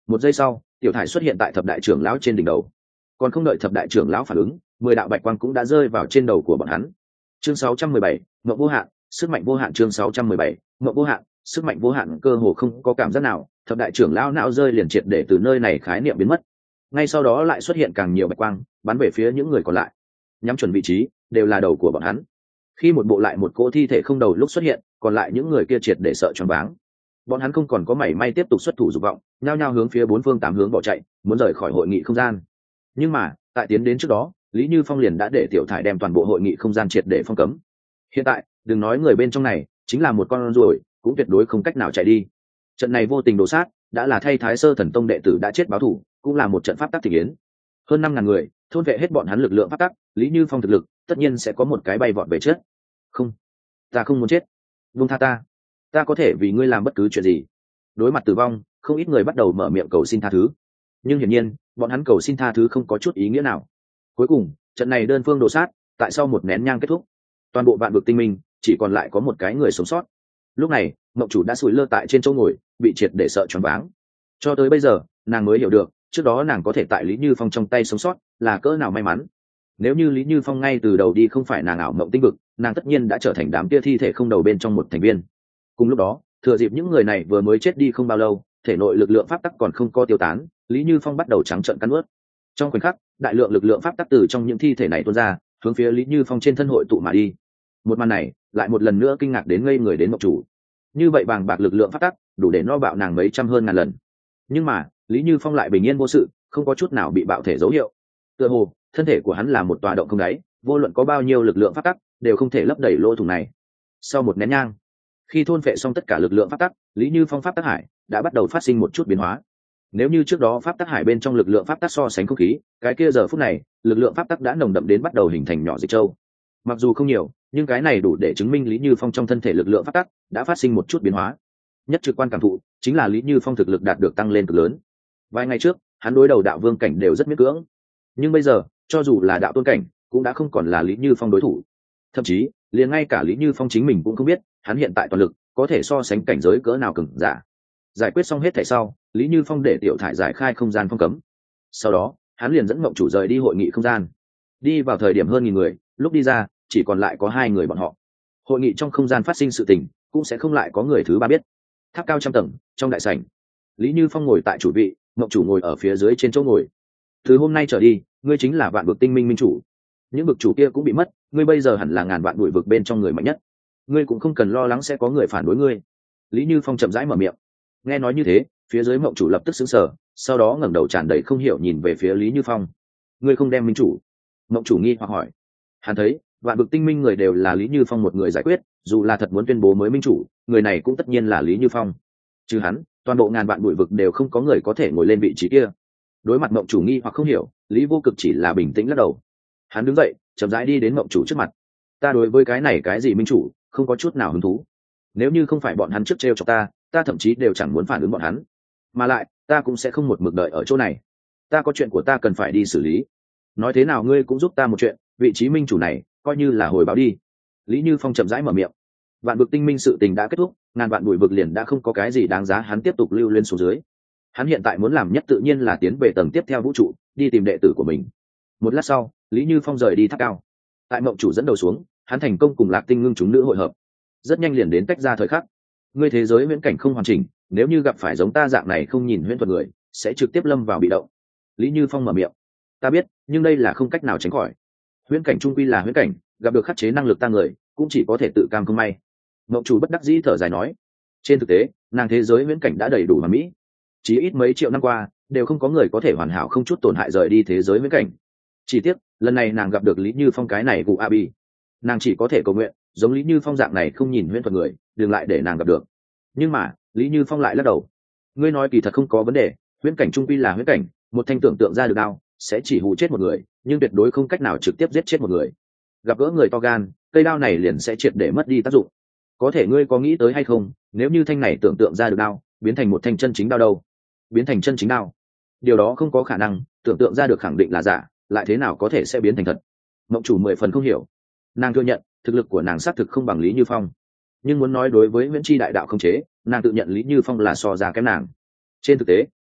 Một giây sau, tiểu thải xuất hiện tại thập đại trưởng lão trên đỉnh đầu. Còn không đợi thập đại trưởng lão phản ứng, mười đạo bạch quang cũng đã rơi vào trên đầu của bọn hắn. Chương sáu trăm mười bảy, Mộng vô hạn, sức mạnh vô hạn. Chương sáu trăm mười bảy, Mộng vô hạn, sức mạnh vô hạn. Cơ hồ không có cảm giác nào, thập đại trưởng lão não rơi liền triệt để từ nơi này khái niệm biến mất. Ngay sau đó lại xuất hiện càng nhiều bạch quang, bắn về phía những người còn lại. Nhắm chuẩn vị trí, đều là đầu của bọn hắn. Khi một bộ lại một cỗ thi thể không đầu lúc xuất hiện, còn lại những người kia triệt để sợ choáng váng. Bọn hắn không còn có mảy may tiếp tục xuất thủ dục vọng, nhao nhao hướng phía bốn phương tám hướng bỏ chạy, muốn rời khỏi hội nghị không gian. Nhưng mà, tại tiến đến trước đó, Lý Như Phong liền đã để tiểu thải đem toàn bộ hội nghị không gian triệt để phong cấm. Hiện tại, đừng nói người bên trong này chính là một con ruồi, cũng tuyệt đối không cách nào chạy đi. Trận này vô tình đổ sát, đã là thay Thái Sơ Thần Tông đệ tử đã chết báo thù, cũng là một trận pháp tắc thị yến. Hơn năm ngàn người, thôn vệ hết bọn hắn lực lượng pháp tắc, Lý Như Phong thực lực, tất nhiên sẽ có một cái bay vọt về chết. Không, ta không muốn chết, buông tha ta, ta có thể vì ngươi làm bất cứ chuyện gì. Đối mặt tử vong, không ít người bắt đầu mở miệng cầu xin tha thứ, nhưng hiển nhiên, bọn hắn cầu xin tha thứ không có chút ý nghĩa nào. Cuối cùng, trận này đơn phương đổ sát, tại sau một nén nhang kết thúc, toàn bộ vạn vực tinh minh chỉ còn lại có một cái người sống sót. Lúc này, Mộng Chủ đã sủi lơ tại trên chỗ ngồi, bị triệt để sợ choáng váng. Cho tới bây giờ, nàng mới hiểu được, trước đó nàng có thể tại Lý Như Phong trong tay sống sót, là cỡ nào may mắn. Nếu như Lý Như Phong ngay từ đầu đi không phải nàng ảo mộng tinh vực, nàng tất nhiên đã trở thành đám kia thi thể không đầu bên trong một thành viên. Cùng lúc đó, thừa dịp những người này vừa mới chết đi không bao lâu, thể nội lực lượng pháp tắc còn không có tiêu tán, Lý Như Phong bắt đầu trắng trợn cắn nuốt. Trong khoảnh khắc, đại lượng lực lượng pháp tắc từ trong những thi thể này tuôn ra, hướng phía Lý Như Phong trên thân hội tụ mà đi. Một màn này, lại một lần nữa kinh ngạc đến ngây người đến Mộng Chủ. Như vậy bàng bạc lực lượng pháp tắc, đủ để no bạo nàng mấy trăm hơn ngàn lần. Nhưng mà, Lý Như Phong lại bình yên vô sự, không có chút nào bị bạo thể dấu hiệu. Tựa hồ, thân thể của hắn là một tòa động không đáy, vô luận có bao nhiêu lực lượng pháp tắc, đều không thể lấp đầy lỗ thủng này. Sau một nén nhang, khi thôn phệ xong tất cả lực lượng pháp tắc, Lý Như Phong pháp tắc hải đã bắt đầu phát sinh một chút biến hóa. Nếu như trước đó pháp tắc hải bên trong lực lượng pháp tắc so sánh không khí, cái kia giờ phút này, lực lượng pháp tắc đã nồng đậm đến bắt đầu hình thành nhỏ dịch châu. Mặc dù không nhiều, nhưng cái này đủ để chứng minh Lý Như Phong trong thân thể lực lượng pháp tắc đã phát sinh một chút biến hóa. Nhất trực quan cảm thụ chính là Lý Như Phong thực lực đạt được tăng lên cực lớn. Vài ngày trước, hắn đối đầu đạo vương cảnh đều rất miễn cưỡng, nhưng bây giờ, cho dù là đạo tôn cảnh, cũng đã không còn là Lý Như Phong đối thủ. Thậm chí, liền ngay cả Lý Như Phong chính mình cũng không biết, hắn hiện tại toàn lực có thể so sánh cảnh giới cỡ nào cường giả. Giải quyết xong hết thảy sau, Lý Như Phong để tiểu thải giải khai không gian phong cấm. Sau đó, hắn liền dẫn Mộng Chủ rời đi hội nghị không gian. Đi vào thời điểm hơn nghìn người, lúc đi ra, chỉ còn lại có hai người bọn họ. Hội nghị trong không gian phát sinh sự tình, cũng sẽ không lại có người thứ ba biết. Tháp cao trăm tầng, trong đại sảnh, Lý Như Phong ngồi tại chủ vị, Mộng Chủ ngồi ở phía dưới trên chỗ ngồi. Từ hôm nay trở đi, ngươi chính là vạn vực tinh minh minh chủ. Những vực chủ kia cũng bị mất, ngươi bây giờ hẳn là ngàn vạn bụi vực bên trong người mạnh nhất. Ngươi cũng không cần lo lắng sẽ có người phản đối ngươi. Lý Như Phong chậm rãi mở miệng. Nghe nói như thế, phía dưới Mộng Chủ lập tức sững sờ, sau đó ngẩng đầu tràn đầy không hiểu nhìn về phía Lý Như Phong. Ngươi không đem minh chủ? Mộng Chủ nghi hoặc hỏi. Hắn thấy, vạn vực tinh minh người đều là Lý Như Phong một người giải quyết, dù là thật muốn tuyên bố mới minh chủ, người này cũng tất nhiên là Lý Như Phong. Trừ hắn, toàn bộ ngàn vạn bụi vực đều không có người có thể ngồi lên vị trí kia. Đối mặt Mộng Chủ nghi hoặc không hiểu, Lý Vô Cực chỉ là bình tĩnh lắc đầu. Hắn đứng dậy, chậm rãi đi đến Mộng Chủ trước mặt. Ta đối với cái này cái gì minh chủ, không có chút nào hứng thú. Nếu như không phải bọn hắn trước trêu cho ta, ta thậm chí đều chẳng muốn phản ứng bọn hắn. Mà lại, ta cũng sẽ không một mực đợi ở chỗ này. Ta có chuyện của ta cần phải đi xử lý. Nói thế nào ngươi cũng giúp ta một chuyện, vị trí minh chủ này, coi như là hồi báo đi. Lý Như Phong chậm rãi mở miệng. Vạn vực tinh minh sự tình đã kết thúc, ngàn vạn bụi vực liền đã không có cái gì đáng giá hắn tiếp tục lưu lên xuống dưới. Hắn hiện tại muốn làm nhất tự nhiên là tiến về tầng tiếp theo vũ trụ, đi tìm đệ tử của mình. Một lát sau, Lý Như Phong rời đi tháp cao. Tại Mộng Chủ dẫn đầu xuống, hắn thành công cùng Lạc Tinh Ngưng chúng nữ hội hợp. Rất nhanh liền đến tách ra thời khắc. Ngươi thế giới huyễn cảnh không hoàn chỉnh, nếu như gặp phải giống ta dạng này không nhìn huyễn thuật người, sẽ trực tiếp lâm vào bị động. Lý Như Phong mở miệng. Ta biết, nhưng đây là không cách nào tránh khỏi. Huyễn cảnh trung quy là huyễn cảnh, gặp được khắc chế năng lực ta người, cũng chỉ có thể tự cam không may. Mộng Chủ bất đắc dĩ thở dài nói. Trên thực tế, nàng thế giới huyễn cảnh đã đầy đủ hoàn mỹ. Chỉ ít mấy triệu năm qua, đều không có người có thể hoàn hảo không chút tổn hại rời đi thế giới huyễn cảnh. Chỉ tiếc, lần này nàng gặp được Lý Như Phong cái này vụ a bi, nàng chỉ có thể cầu nguyện, giống Lý Như Phong dạng này không nhìn huyễn thuật người, đừng lại để nàng gặp được. Nhưng mà, Lý Như Phong lại lắc đầu. Ngươi nói kỳ thật không có vấn đề, huyễn cảnh trung quy là huyễn cảnh, một thanh tưởng tượng ra được đao, sẽ chỉ hù chết một người, nhưng tuyệt đối không cách nào trực tiếp giết chết một người. Gặp gỡ người to gan, cây đao này liền sẽ triệt để mất đi tác dụng. Có thể ngươi có nghĩ tới hay không, nếu như thanh này tưởng tượng ra được đao, biến thành một thanh chân chính đao đâu? Biến thành chân chính đao? Điều đó không có khả năng, tưởng tượng ra được khẳng định là giả, lại thế nào có thể sẽ biến thành thật? Mộng Chủ mười phần không hiểu. Nàng thừa nhận, thực lực của nàng xác thực không bằng Lý Như Phong, nhưng muốn nói đối với Viễn Chi đại đạo không chế, nàng tự nhận Lý Như Phong là so ra kém nàng. Trên thực tế,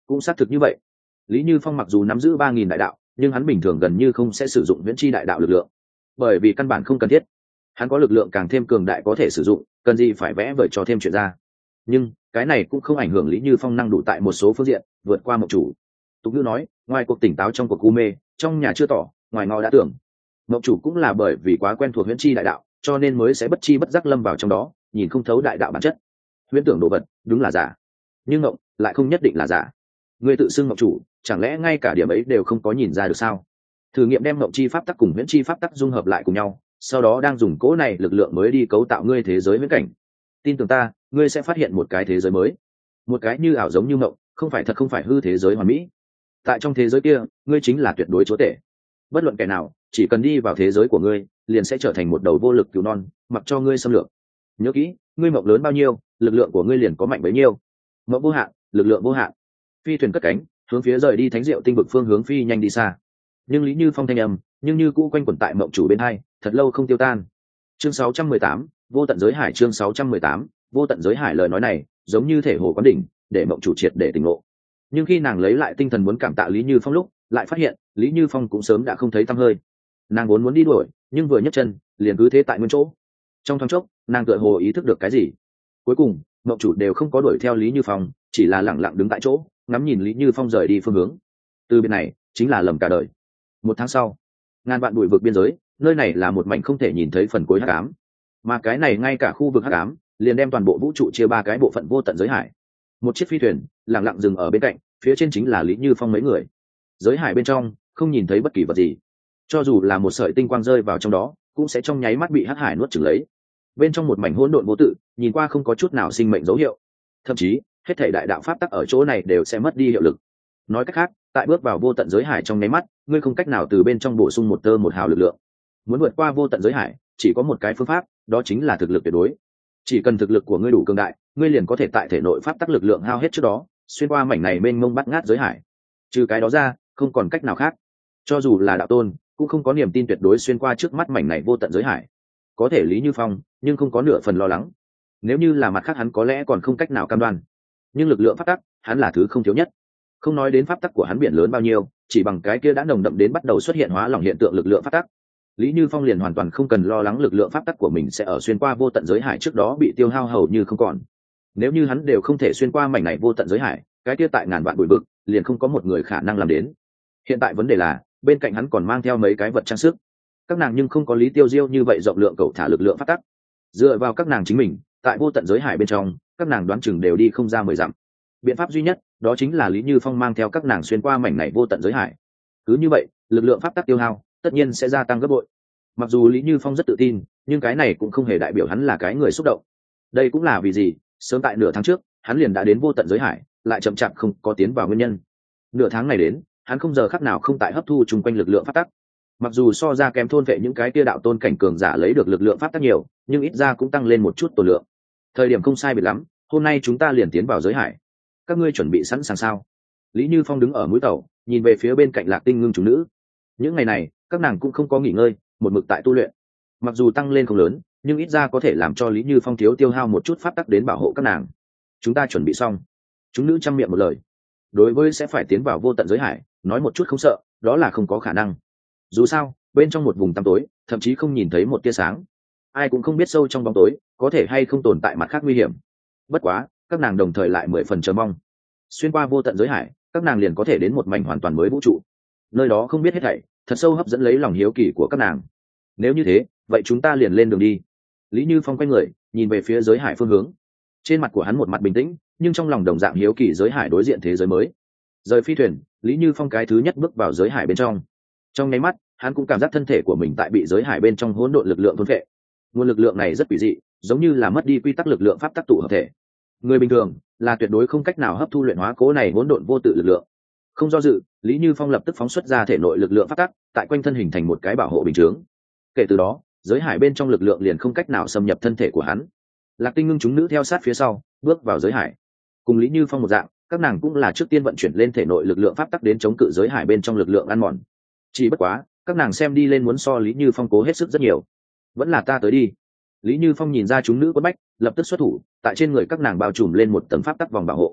cũng xác thực như vậy. Lý Như Phong mặc dù nắm giữ ba nghìn đại đạo, nhưng hắn bình thường gần như không sẽ sử dụng huyễn chi đại đạo lực lượng, bởi vì căn bản không cần thiết. Hắn có lực lượng càng thêm cường đại có thể sử dụng, cần gì phải vẽ vời cho thêm chuyện ra. Nhưng cái này cũng không ảnh hưởng Lý Như Phong năng đủ tại một số phương diện vượt qua mộng chủ. Tục ngữ nói, ngoài cuộc tỉnh táo trong cuộc u mê, trong nhà chưa tỏ, ngoài ngõ đã tưởng. Mộng chủ cũng là bởi vì quá quen thuộc huyễn chi đại đạo, cho nên mới sẽ bất chi bất giác lâm vào trong đó, nhìn không thấu đại đạo bản chất. Huyễn tưởng đồ vật đúng là giả, nhưng mộng lại không nhất định là giả. Ngươi tự xưng mộng chủ, chẳng lẽ ngay cả điểm ấy đều không có nhìn ra được sao? Thử nghiệm đem mộng chi pháp tắc cùng huyễn chi pháp tắc dung hợp lại cùng nhau, sau đó đang dùng cỗ này lực lượng mới đi cấu tạo ngươi thế giới viễn cảnh. Tin tưởng ta, ngươi sẽ phát hiện một cái thế giới mới, một cái như ảo giống như mộng, không phải thật không phải hư thế giới hoàn mỹ. Tại trong thế giới kia, ngươi chính là tuyệt đối chúa tể. Bất luận kẻ nào, chỉ cần đi vào thế giới của ngươi, liền sẽ trở thành một đầu vô lực cứu non, mặc cho ngươi xâm lược. Nhớ kỹ, ngươi mộng lớn bao nhiêu, lực lượng của ngươi liền có mạnh bấy nhiêu. Mộng vô hạn, lực lượng vô hạn. Phi thuyền cất cánh, hướng phía rời đi thánh diệu tinh vực phương hướng phi nhanh đi xa. Nhưng Lý Như Phong thanh âm, nhưng như cũ quanh quẩn tại mộng chủ bên hai, thật lâu không tiêu tan. Chương sáu trăm mười tám, vô tận giới hải. Chương sáu trăm mười tám, vô tận giới hải. Lời nói này giống như thể hồ quán đỉnh, để mộng chủ triệt để tỉnh ngộ. Nhưng khi nàng lấy lại tinh thần muốn cảm tạ Lý Như Phong lúc, lại phát hiện Lý Như Phong cũng sớm đã không thấy tăm hơi. Nàng vốn muốn đi đuổi, nhưng vừa nhấc chân liền cứ thế tại nguyên chỗ. Trong thoáng chốc, nàng tựa hồ ý thức được cái gì. Cuối cùng mộng chủ đều không có đuổi theo Lý Như Phong, chỉ là lẳng lặng đứng tại chỗ, ngắm nhìn Lý Như Phong rời đi phương hướng. Từ bên này chính là lầm cả đời. Một tháng sau, ngàn vạn bụi vực biên giới, nơi này là một mảnh không thể nhìn thấy phần cuối hắc ám, mà cái này ngay cả khu vực hắc ám liền đem toàn bộ vũ trụ chia ba cái bộ phận vô tận giới hải. Một chiếc phi thuyền lặng lặng dừng ở bên cạnh, phía trên chính là Lý Như Phong mấy người. Giới hải bên trong không nhìn thấy bất kỳ vật gì, cho dù là một sợi tinh quang rơi vào trong đó cũng sẽ trong nháy mắt bị hắc hải nuốt chửng lấy. Bên trong một mảnh hỗn độn vô tự, nhìn qua không có chút nào sinh mệnh dấu hiệu, thậm chí hết thảy đại đạo pháp tắc ở chỗ này đều sẽ mất đi hiệu lực. Nói cách khác, tại bước vào vô tận giới hải trong nháy mắt, ngươi không cách nào từ bên trong bổ sung một tơ một hào lực lượng. Muốn vượt qua vô tận giới hải, chỉ có một cái phương pháp, đó chính là thực lực tuyệt đối. Chỉ cần thực lực của ngươi đủ cường đại, ngươi liền có thể tại thể nội pháp tắc lực lượng hao hết trước đó, xuyên qua mảnh này mênh mông bắt ngát giới hải. Trừ cái đó ra, không còn cách nào khác. Cho dù là đạo tôn, cũng không có niềm tin tuyệt đối xuyên qua trước mắt mảnh này vô tận giới hải. Có thể Lý Như Phong, nhưng không có nửa phần lo lắng. Nếu như là mặt khác hắn có lẽ còn không cách nào cam đoan, nhưng lực lượng pháp tắc, hắn là thứ không thiếu nhất. Không nói đến pháp tắc của hắn biển lớn bao nhiêu, chỉ bằng cái kia đã nồng đậm đến bắt đầu xuất hiện hóa lỏng hiện tượng lực lượng pháp tắc, Lý Như Phong liền hoàn toàn không cần lo lắng lực lượng pháp tắc của mình sẽ ở xuyên qua vô tận giới hải trước đó bị tiêu hao hầu như không còn. Nếu như hắn đều không thể xuyên qua mảnh này vô tận giới hải, cái kia tại ngàn vạn bụi vực, liền không có một người khả năng làm đến. Hiện tại vấn đề là, bên cạnh hắn còn mang theo mấy cái vật trang sức. Các nàng nhưng không có Lý Tiêu Diêu như vậy rộng lượng cầu thả lực lượng pháp tắc. Dựa vào các nàng chính mình, tại vô tận giới hải bên trong, các nàng đoán chừng đều đi không ra mười dặm. Biện pháp duy nhất, đó chính là Lý Như Phong mang theo các nàng xuyên qua mảnh này vô tận giới hải. Cứ như vậy, lực lượng pháp tắc tiêu hao tất nhiên sẽ gia tăng gấp bội. Mặc dù Lý Như Phong rất tự tin, nhưng cái này cũng không hề đại biểu hắn là cái người xúc động. Đây cũng là vì gì, sớm tại nửa tháng trước, hắn liền đã đến vô tận giới hải, lại chậm chạp không có tiến vào nguyên nhân. Nửa tháng này đến, hắn không giờ khắc nào không tại hấp thu chung quanh lực lượng pháp tắc. Mặc dù so ra kém thôn vệ những cái kia đạo tôn cảnh cường giả lấy được lực lượng pháp tắc nhiều, nhưng ít ra cũng tăng lên một chút tổ lượng. Thời điểm không sai biệt lắm, hôm nay chúng ta liền tiến vào giới hải. Các ngươi chuẩn bị sẵn sàng sao? Lý Như Phong đứng ở mũi tàu, nhìn về phía bên cạnh Lạc Tinh Ngưng chúng nữ. Những ngày này, các nàng cũng không có nghỉ ngơi, một mực tại tu luyện. Mặc dù tăng lên không lớn, nhưng ít ra có thể làm cho Lý Như Phong thiếu tiêu hao một chút pháp tắc đến bảo hộ các nàng. Chúng ta chuẩn bị xong. Chúng nữ chăm miệng một lời. Đối với sẽ phải tiến vào vô tận giới hải, nói một chút không sợ, đó là không có khả năng. Dù sao, bên trong một vùng tăm tối, thậm chí không nhìn thấy một tia sáng. Ai cũng không biết sâu trong bóng tối, có thể hay không tồn tại mặt khác nguy hiểm. Bất quá, các nàng đồng thời lại mười phần chờ mong. Xuyên qua vô tận giới hải, các nàng liền có thể đến một mảnh hoàn toàn mới vũ trụ. Nơi đó không biết hết thảy, thật sâu hấp dẫn lấy lòng hiếu kỳ của các nàng. Nếu như thế, vậy chúng ta liền lên đường đi. Lý Như Phong quay người, nhìn về phía giới hải phương hướng. Trên mặt của hắn một mặt bình tĩnh, nhưng trong lòng đồng dạng hiếu kỳ giới hải đối diện thế giới mới. Rời phi thuyền, Lý Như Phong cái thứ nhất bước vào giới hải bên trong. Trong nháy mắt, hắn cũng cảm giác thân thể của mình tại bị giới hải bên trong hỗn độn lực lượng thôn phệ. Nguồn lực lượng này rất quỷ dị, giống như là mất đi quy tắc lực lượng pháp tắc tụ hợp thể. Người bình thường là tuyệt đối không cách nào hấp thu luyện hóa cố này hỗn độn vô tự lực lượng. Không do dự, Lý Như Phong lập tức phóng xuất ra thể nội lực lượng pháp tắc, tại quanh thân hình thành một cái bảo hộ bình chướng. Kể từ đó, giới hải bên trong lực lượng liền không cách nào xâm nhập thân thể của hắn. Lạc Tinh Ngưng chúng nữ theo sát phía sau, bước vào giới hải. Cùng Lý Như Phong một dạng, các nàng cũng là trước tiên vận chuyển lên thể nội lực lượng pháp tắc đến chống cự giới hải bên trong lực lượng ăn mòn. Chỉ bất quá, các nàng xem đi lên muốn so Lý Như Phong cố hết sức rất nhiều. Vẫn là ta tới đi. Lý Như Phong nhìn ra chúng nữ quất bách, lập tức xuất thủ, tại trên người các nàng bao trùm lên một tầng pháp tắc vòng bảo hộ.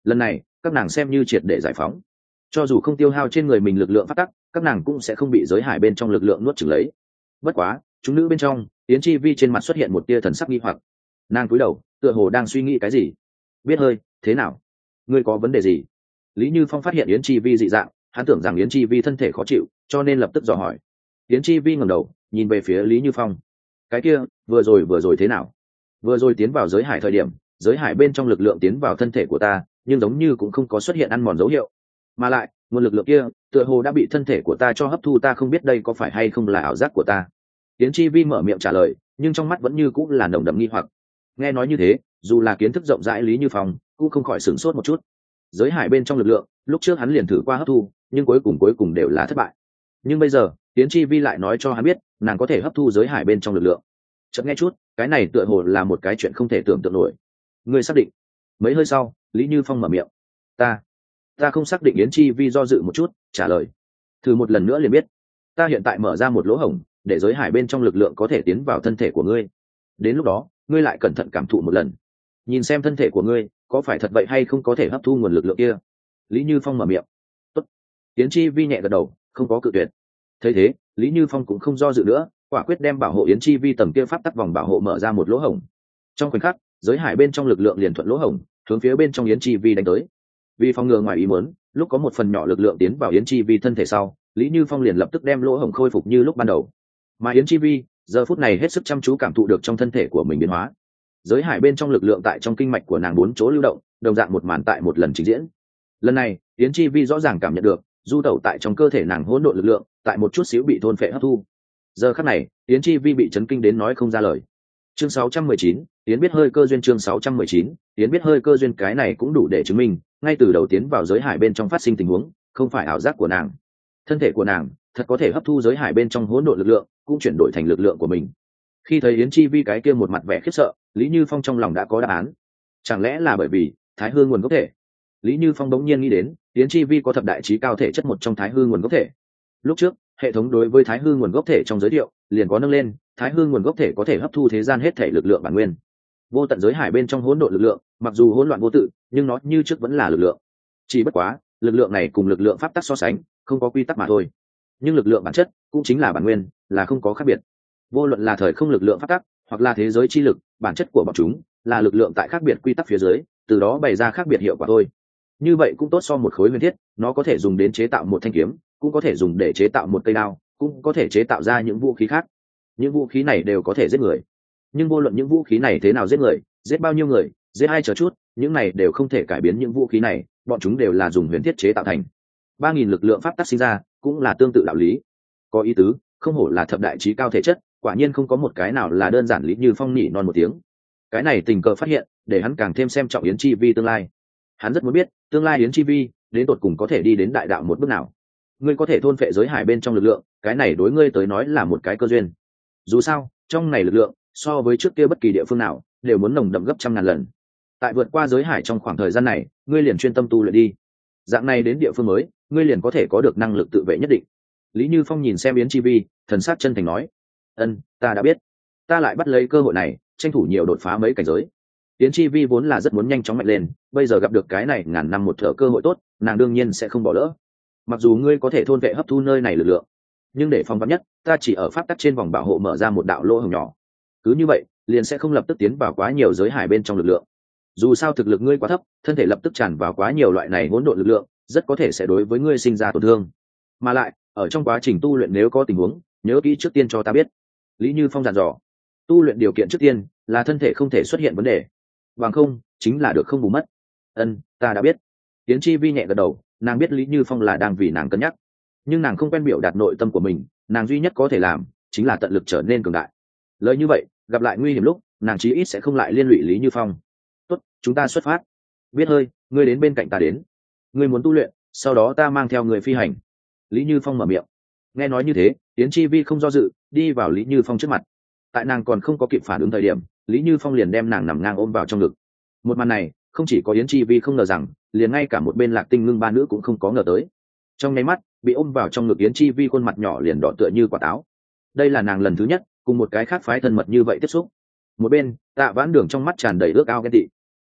lần này các nàng xem như triệt để giải phóng, cho dù không tiêu hao trên người mình lực lượng phát tắc, các nàng cũng sẽ không bị giới hải bên trong lực lượng nuốt chửng lấy. Bất quá chúng nữ bên trong, Yến Chi Vi trên mặt xuất hiện một tia thần sắc nghi hoặc, nàng cúi đầu tựa hồ đang suy nghĩ cái gì. Biết hơi thế nào, ngươi có vấn đề gì? Lý Như Phong phát hiện Yến Chi Vi dị dạng, hắn tưởng rằng Yến Chi Vi thân thể khó chịu, cho nên lập tức dò hỏi. Yến Chi Vi ngẩng đầu nhìn về phía Lý Như Phong, cái kia vừa rồi vừa rồi thế nào? Vừa rồi tiến vào giới hải thời điểm, giới hải bên trong lực lượng tiến vào thân thể của ta, nhưng giống như cũng không có xuất hiện ăn mòn dấu hiệu, mà lại nguồn lực lượng kia tựa hồ đã bị thân thể của ta cho hấp thu, ta không biết đây có phải hay không là ảo giác của ta. Yến Chi Vi mở miệng trả lời, nhưng trong mắt vẫn như cũng là nồng đậm nghi hoặc. Nghe nói như thế, dù là kiến thức rộng rãi Lý Như Phong cũng không khỏi sửng sốt một chút. Giới hải bên trong lực lượng, lúc trước hắn liền thử qua hấp thu, nhưng cuối cùng cuối cùng đều là thất bại. Nhưng bây giờ Yến Chi Vi lại nói cho hắn biết nàng có thể hấp thu giới hải bên trong lực lượng. Chợt nghe chút, cái này tựa hồ là một cái chuyện không thể tưởng tượng nổi. Ngươi xác định? Mấy hơi sau, Lý Như Phong mở miệng. Ta, ta không xác định. Yến Chi Vi do dự một chút, trả lời. Thử một lần nữa liền biết. Ta hiện tại mở ra một lỗ hổng, để giới hải bên trong lực lượng có thể tiến vào thân thể của ngươi. Đến lúc đó, ngươi lại cẩn thận cảm thụ một lần, nhìn xem thân thể của ngươi có phải thật vậy hay không có thể hấp thu nguồn lực lượng kia. Lý Như Phong mở miệng. Tốt. Yến Chi Vi nhẹ gật đầu, không có cự tuyệt. Thấy thế, Lý Như Phong cũng không do dự nữa, quả quyết đem bảo hộ Yến Chi Vi tầng kia pháp tắc vòng bảo hộ mở ra một lỗ hổng. Trong khoảnh khắc, giới hải bên trong lực lượng liền thuận lỗ hổng hướng phía bên trong Yến Chi Vi đánh tới. Vì phòng ngừa ngoài ý muốn, lúc có một phần nhỏ lực lượng tiến vào Yến Chi Vi thân thể sau, Lý Như Phong liền lập tức đem lỗ hổng khôi phục như lúc ban đầu. Mà Yến Chi Vi giờ phút này hết sức chăm chú cảm thụ được trong thân thể của mình biến hóa. Giới hải bên trong lực lượng tại trong kinh mạch của nàng bốn chỗ lưu động, đồng dạng một màn tại một lần trình diễn. Lần này Yến Chi Vi rõ ràng cảm nhận được du tẩu tại trong cơ thể nàng hỗn độn lực lượng tại một chút xíu bị thôn phệ hấp thu. Giờ khắc này Yến Chi Vi bị chấn kinh đến nói không ra lời. Chương sáu trăm mười chín, Yến biết hơi cơ duyên. Chương sáu trăm mười chín, Yến biết hơi cơ duyên. Cái này cũng đủ để chứng minh ngay từ đầu tiến vào giới hải bên trong phát sinh tình huống không phải ảo giác của nàng. Thân thể của nàng thật có thể hấp thu giới hải bên trong hỗn độn lực lượng, cũng chuyển đổi thành lực lượng của mình. Khi thấy Yến Chi Vi cái kia một mặt vẻ khiếp sợ, Lý Như Phong trong lòng đã có đáp án. Chẳng lẽ là bởi vì thái hư nguồn gốc thể? Lý Như Phong đống nhiên nghĩ đến Yến Chi Vi có thập đại trí cao thể chất một trong thái hư nguồn gốc thể. Lúc trước hệ thống đối với thái hư nguồn gốc thể trong giới thiệu liền có nâng lên thái hư nguồn gốc thể có thể hấp thu thế gian hết thể lực lượng bản nguyên. Vô tận giới hải bên trong hỗn độn lực lượng, mặc dù hỗn loạn vô tự, nhưng nó như trước vẫn là lực lượng. Chỉ bất quá lực lượng này cùng lực lượng pháp tắc so sánh không có quy tắc mà thôi, nhưng lực lượng bản chất cũng chính là bản nguyên, là không có khác biệt. Vô luận là thời không lực lượng pháp tắc hoặc là thế giới chi lực, bản chất của bọn chúng là lực lượng tại khác biệt quy tắc phía dưới, từ đó bày ra khác biệt hiệu quả thôi. Như vậy cũng tốt so một khối huyền thiết, nó có thể dùng đến chế tạo một thanh kiếm, cũng có thể dùng để chế tạo một cây đao, cũng có thể chế tạo ra những vũ khí khác. Những vũ khí này đều có thể giết người, nhưng vô luận những vũ khí này thế nào giết người, giết bao nhiêu người, giết ai chờ chút, những này đều không thể cải biến những vũ khí này, bọn chúng đều là dùng huyền thiết chế tạo thành. Ba nghìn lực lượng pháp tắc sinh ra cũng là tương tự đạo lý. Có ý tứ, không hổ là thập đại trí cao thể chất, quả nhiên không có một cái nào là đơn giản. Lý Như Phong nhỉ non một tiếng. Cái này tình cờ phát hiện để hắn càng thêm xem trọng Yến Chi Vi tương lai. Hắn rất muốn biết tương lai Yến Chi Vi đến tột cùng có thể đi đến đại đạo một bước nào. Ngươi có thể thôn phệ giới hải bên trong lực lượng, cái này đối ngươi tới nói là một cái cơ duyên. Dù sao trong này lực lượng so với trước kia bất kỳ địa phương nào đều muốn nồng đậm gấp trăm ngàn lần. Tại vượt qua giới hải trong khoảng thời gian này, ngươi liền chuyên tâm tu luyện đi. Dạng này đến địa phương mới, ngươi liền có thể có được năng lực tự vệ nhất định. Lý Như Phong nhìn xem Yến Chi Vi, thần sắc chân thành nói. Ân, ta đã biết. Ta lại bắt lấy cơ hội này, tranh thủ nhiều đột phá mấy cảnh giới. Yến Chi Vi vốn là rất muốn nhanh chóng mạnh lên, bây giờ gặp được cái này ngàn năm một thở cơ hội tốt, nàng đương nhiên sẽ không bỏ lỡ. Mặc dù ngươi có thể thôn vệ hấp thu nơi này lực lượng, nhưng để phòng vắn nhất, ta chỉ ở pháp tắc trên vòng bảo hộ mở ra một đạo lỗ hổng nhỏ. Cứ như vậy, liền sẽ không lập tức tiến vào quá nhiều giới hải bên trong lực lượng. Dù sao thực lực ngươi quá thấp, thân thể lập tức tràn vào quá nhiều loại này hỗn độn lực lượng, rất có thể sẽ đối với ngươi sinh ra tổn thương. Mà lại, ở trong quá trình tu luyện nếu có tình huống, nhớ kỹ trước tiên cho ta biết. Lý Như Phong dặn dò. Tu luyện điều kiện trước tiên là thân thể không thể xuất hiện vấn đề, bằng không chính là được không bù mất. Ân, ta đã biết. Yến Chi Vi nhẹ gật đầu, nàng biết Lý Như Phong là đang vì nàng cân nhắc, nhưng nàng không quen biểu đạt nội tâm của mình, nàng duy nhất có thể làm chính là tận lực trở nên cường đại. Lời như vậy, gặp lại nguy hiểm lúc, nàng chí ít sẽ không lại liên lụy Lý Như Phong. Tốt, chúng ta xuất phát. Biết hơi, ngươi đến bên cạnh ta đến. Ngươi muốn tu luyện, sau đó ta mang theo người phi hành. Lý Như Phong mở miệng. Nghe nói như thế, Yến Chi Vi không do dự, đi vào Lý Như Phong trước mặt. Tại nàng còn không có kịp phản ứng thời điểm, Lý Như Phong liền đem nàng nằm ngang ôm vào trong ngực. Một màn này, không chỉ có Yến Chi Vi không ngờ rằng, liền ngay cả một bên Lạc Tinh Ngưng ba nữ cũng không có ngờ tới. Trong nháy mắt, bị ôm vào trong ngực Yến Chi Vi khuôn mặt nhỏ liền đỏ tựa như quả táo. Đây là nàng lần thứ nhất cùng một cái khác phái thân mật như vậy tiếp xúc. Một bên, Tạ Vãn Đường trong mắt tràn đầy ước ao ghen tị.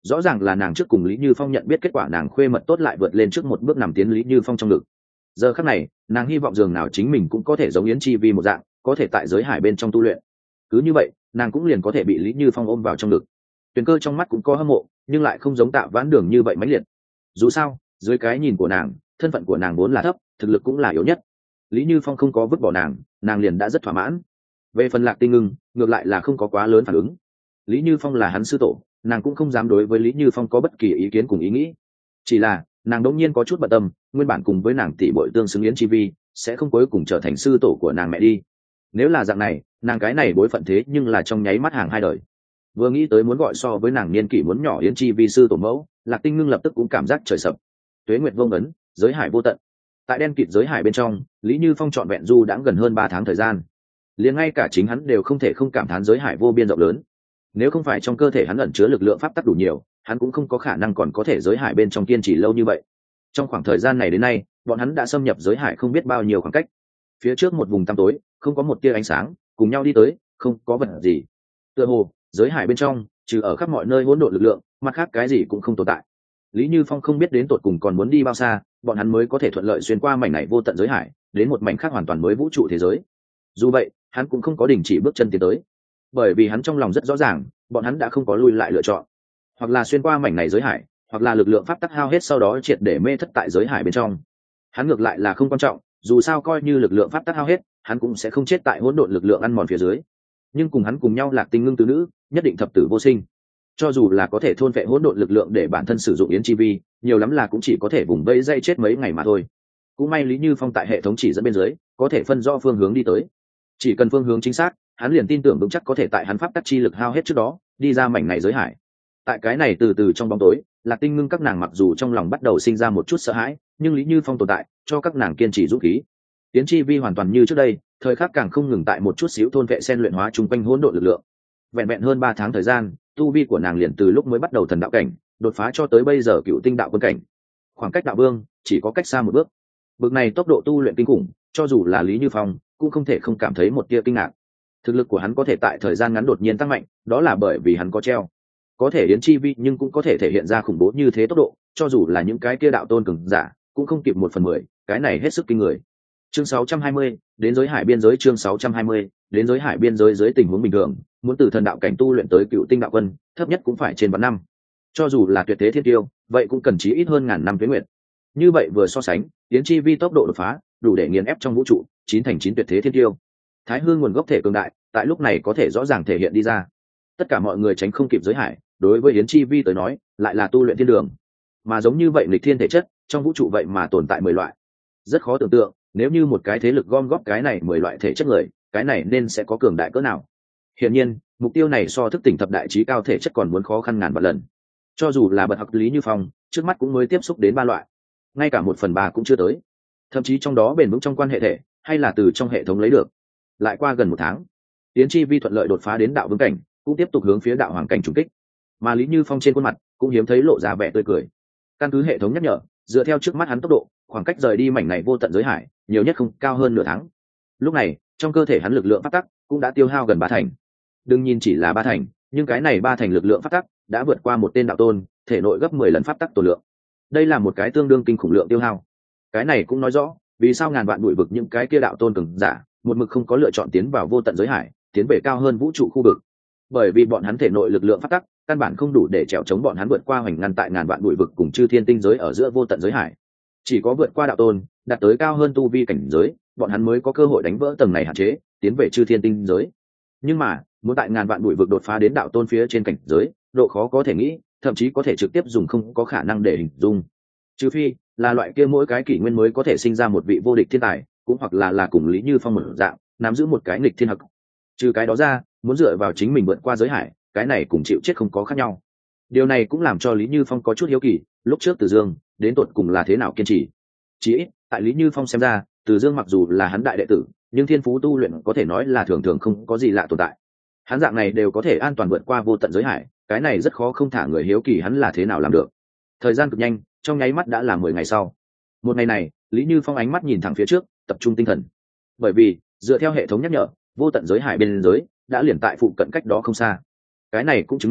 rõ ràng là nàng trước cùng Lý Như Phong nhận biết kết quả nàng khuê mật tốt lại vượt lên trước một bước nằm tiến Lý Như Phong trong ngực. Giờ khắc này nàng hy vọng dường nào chính mình cũng có thể giống Yến Chi Vi một dạng có thể tại giới hải bên trong tu luyện. Cứ như vậy nàng cũng liền có thể bị Lý Như Phong ôm vào trong ngực. Tuyền Cơ trong mắt cũng có hâm mộ nhưng lại không giống Tạ Vãn Đường như vậy mãnh liệt. Dù sao dưới cái nhìn của nàng thân phận của nàng vốn là thấp, thực lực cũng là yếu nhất. Lý Như Phong không có vứt bỏ nàng nàng liền đã rất thỏa mãn. Về phần Lạc Tinh Ngưng ngược lại là không có quá lớn phản ứng. Lý Như Phong là hắn sư tổ, nàng cũng không dám đối với Lý Như Phong có bất kỳ ý kiến cùng ý nghĩ. Chỉ là nàng đột nhiên có chút bận tâm, nguyên bản cùng với nàng tỷ muội tương xứng Yến Chi Vi sẽ không cuối cùng trở thành sư tổ của nàng mẹ đi. Nếu là dạng này nàng cái này bối phận thế nhưng là trong nháy mắt hàng hai đời. Vừa nghĩ tới muốn gọi so với nàng niên kỷ muốn nhỏ Yến Chi Vi sư tổ mẫu, Lạc Tinh Ngưng lập tức cũng cảm giác trời sập. Tuế nguyệt vô ngấn, giới hải vô tận. Tại đen kịt giới hải bên trong, Lý Như Phong trọn vẹn du đã gần hơn ba tháng thời gian. Liền ngay cả chính hắn đều không thể không cảm thán giới hải vô biên rộng lớn. Nếu không phải trong cơ thể hắn ẩn chứa lực lượng pháp tắc đủ nhiều, hắn cũng không có khả năng còn có thể giới hải bên trong kiên trì lâu như vậy. Trong khoảng thời gian này đến nay, bọn hắn đã xâm nhập giới hải không biết bao nhiêu khoảng cách. Phía trước một vùng tăm tối, không có một tia ánh sáng, cùng nhau đi tới, không có vật gì. Tựa hồ, giới hải bên trong, trừ ở khắp mọi nơi hỗn độn lực lượng, mặt khác cái gì cũng không tồn tại. Lý Như Phong không biết đến tột cùng còn muốn đi bao xa, bọn hắn mới có thể thuận lợi xuyên qua mảnh này vô tận giới hải, đến một mảnh khác hoàn toàn mới vũ trụ thế giới. Dù vậy, hắn cũng không có đình chỉ bước chân tiến tới, bởi vì hắn trong lòng rất rõ ràng, bọn hắn đã không có lui lại lựa chọn, hoặc là xuyên qua mảnh này giới hải, hoặc là lực lượng pháp tắc hao hết sau đó triệt để mê thất tại giới hải bên trong. Hắn ngược lại là không quan trọng, dù sao coi như lực lượng pháp tắc hao hết, hắn cũng sẽ không chết tại hỗn độn lực lượng ăn mòn phía dưới. Nhưng cùng hắn cùng nhau Lạc Tinh Ngưng tứ nữ, nhất định thập tử vô sinh. Cho dù là có thể thôn phệ hỗn độn lực lượng để bản thân sử dụng Yến Chi Vi, nhiều lắm là cũng chỉ có thể vùng vây dây chết mấy ngày mà thôi. Cũng may Lý Như Phong tại hệ thống chỉ dẫn bên dưới, có thể phân rõ phương hướng đi tới. Chỉ cần phương hướng chính xác, hắn liền tin tưởng vững chắc có thể tại hắn pháp tắc chi lực hao hết trước đó, đi ra mảnh này giới hải. Tại cái này từ từ trong bóng tối, Lạc Tinh Ngưng các nàng mặc dù trong lòng bắt đầu sinh ra một chút sợ hãi, nhưng Lý Như Phong tồn tại, cho các nàng kiên trì dũng khí. Yến Chi Vi hoàn toàn như trước đây, thời khắc càng không ngừng tại một chút xíu thôn vệ sen luyện hóa chung quanh hỗn độn lực lượng. Vẹn vẹn hơn ba tháng thời gian, tu vi của nàng liền từ lúc mới bắt đầu thần đạo cảnh, đột phá cho tới bây giờ cựu tinh đạo quân cảnh. Khoảng cách đạo vương chỉ có cách xa một bước. Bước này tốc độ tu luyện kinh khủng, cho dù là Lý Như Phong cũng không thể không cảm thấy một tia kinh ngạc. Thực lực của hắn có thể tại thời gian ngắn đột nhiên tăng mạnh, đó là bởi vì hắn có treo. Có thể Yến Chi Vi nhưng cũng có thể thể hiện ra khủng bố như thế tốc độ, cho dù là những cái kia đạo tôn cường giả cũng không kịp một phần mười, cái này hết sức kinh người. Chương sáu trăm hai mươi, đến giới hải biên giới. Chương sáu trăm hai mươi, đến giới hải biên giới. Dưới tình huống bình thường, muốn từ thần đạo cảnh tu luyện tới cựu tinh đạo quân, thấp nhất cũng phải trên vạn năm. Cho dù là tuyệt thế thiên tiêu, vậy cũng cần chí ít hơn ngàn năm tuế nguyệt. Như vậy vừa so sánh, Yến Chi Vi tốc độ đột phá, đủ để nghiền ép trong vũ trụ, chín thành chín tuyệt thế thiên tiêu. Thái Hương nguồn gốc thể cường đại, tại lúc này có thể rõ ràng thể hiện đi ra. Tất cả mọi người tránh không kịp giới hải, đối với Yến Chi Vi tới nói, lại là tu luyện thiên đường. Mà giống như vậy nghịch thiên thể chất, trong vũ trụ vậy mà tồn tại mười loại. Rất khó tưởng tượng, nếu như một cái thế lực gom góp cái này mười loại thể chất người, cái này nên sẽ có cường đại cỡ nào. Hiển nhiên, mục tiêu này so thức tỉnh thập đại trí cao thể chất còn muốn khó khăn ngàn vạn lần. Cho dù là bậc học Lý Như Phong, trước mắt cũng mới tiếp xúc đến ba loại, ngay cả một phần ba cũng chưa tới. Thậm chí trong đó bền vững trong quan hệ thể, hay là từ trong hệ thống lấy được. Lại qua gần một tháng, Yến Chi Vi thuận lợi đột phá đến đạo vương cảnh, cũng tiếp tục hướng phía đạo hoàng cảnh trùng kích. Mà Lý Như Phong trên khuôn mặt cũng hiếm thấy lộ ra vẻ tươi cười. Căn cứ hệ thống nhắc nhở, dựa theo trước mắt hắn tốc độ, khoảng cách rời đi mảnh này vô tận giới hải, nhiều nhất không cao hơn nửa tháng. Lúc này, trong cơ thể hắn lực lượng phát tắc cũng đã tiêu hao gần ba thành. Đừng nhìn chỉ là ba thành, nhưng cái này ba thành lực lượng phát tắc đã vượt qua một tên đạo tôn, thể nội gấp mười lần pháp tắc tổ lượng. Đây là một cái tương đương kinh khủng lượng tiêu hao. Cái này cũng nói rõ, vì sao ngàn vạn bụi vực những cái kia đạo tôn cường giả, một mực không có lựa chọn tiến vào vô tận giới hải, tiến về cao hơn vũ trụ khu vực. Bởi vì bọn hắn thể nội lực lượng phát tắc căn bản không đủ để trèo chống bọn hắn vượt qua hoành ngăn tại ngàn vạn bụi vực cùng chư thiên tinh giới ở giữa vô tận giới hải. Chỉ có vượt qua đạo tôn, đạt tới cao hơn tu vi cảnh giới, bọn hắn mới có cơ hội đánh vỡ tầng này hạn chế, tiến về chư thiên tinh giới. Nhưng mà, muốn tại ngàn vạn bụi vực đột phá đến đạo tôn phía trên cảnh giới, độ khó có thể nghĩ, thậm chí có thể trực tiếp dùng không có khả năng để hình dung. Trừ phi là loại kia mỗi cái kỷ nguyên mới có thể sinh ra một vị vô địch thiên tài, cũng hoặc là là cùng Lý Như Phong một dạng, nắm giữ một cái nghịch thiên hặc. Trừ cái đó ra, muốn dựa vào chính mình vượt qua giới hải, cái này cùng chịu chết không có khác nhau. Điều này cũng làm cho Lý Như Phong có chút hiếu kỳ, lúc trước Từ Dương đến tột cùng là thế nào kiên trì. Chỉ ít, tại Lý Như Phong xem ra, Từ Dương mặc dù là hắn đại đệ tử, nhưng thiên phú tu luyện có thể nói là thường thường không có gì lạ tồn tại. Hắn dạng này đều có thể an toàn vượt qua vô tận giới hải, cái này rất khó không thả người hiếu kỳ hắn là thế nào làm được. Thời gian cực nhanh, trong nháy mắt đã là mười ngày sau. Một ngày này, Lý Như Phong ánh mắt nhìn thẳng phía trước, tập trung tinh thần. Bởi vì, dựa theo hệ thống nhắc nhở, vô tận giới hải bên giới đã liền tại phụ cận cách đó không xa. Cái này cũng chứng minh,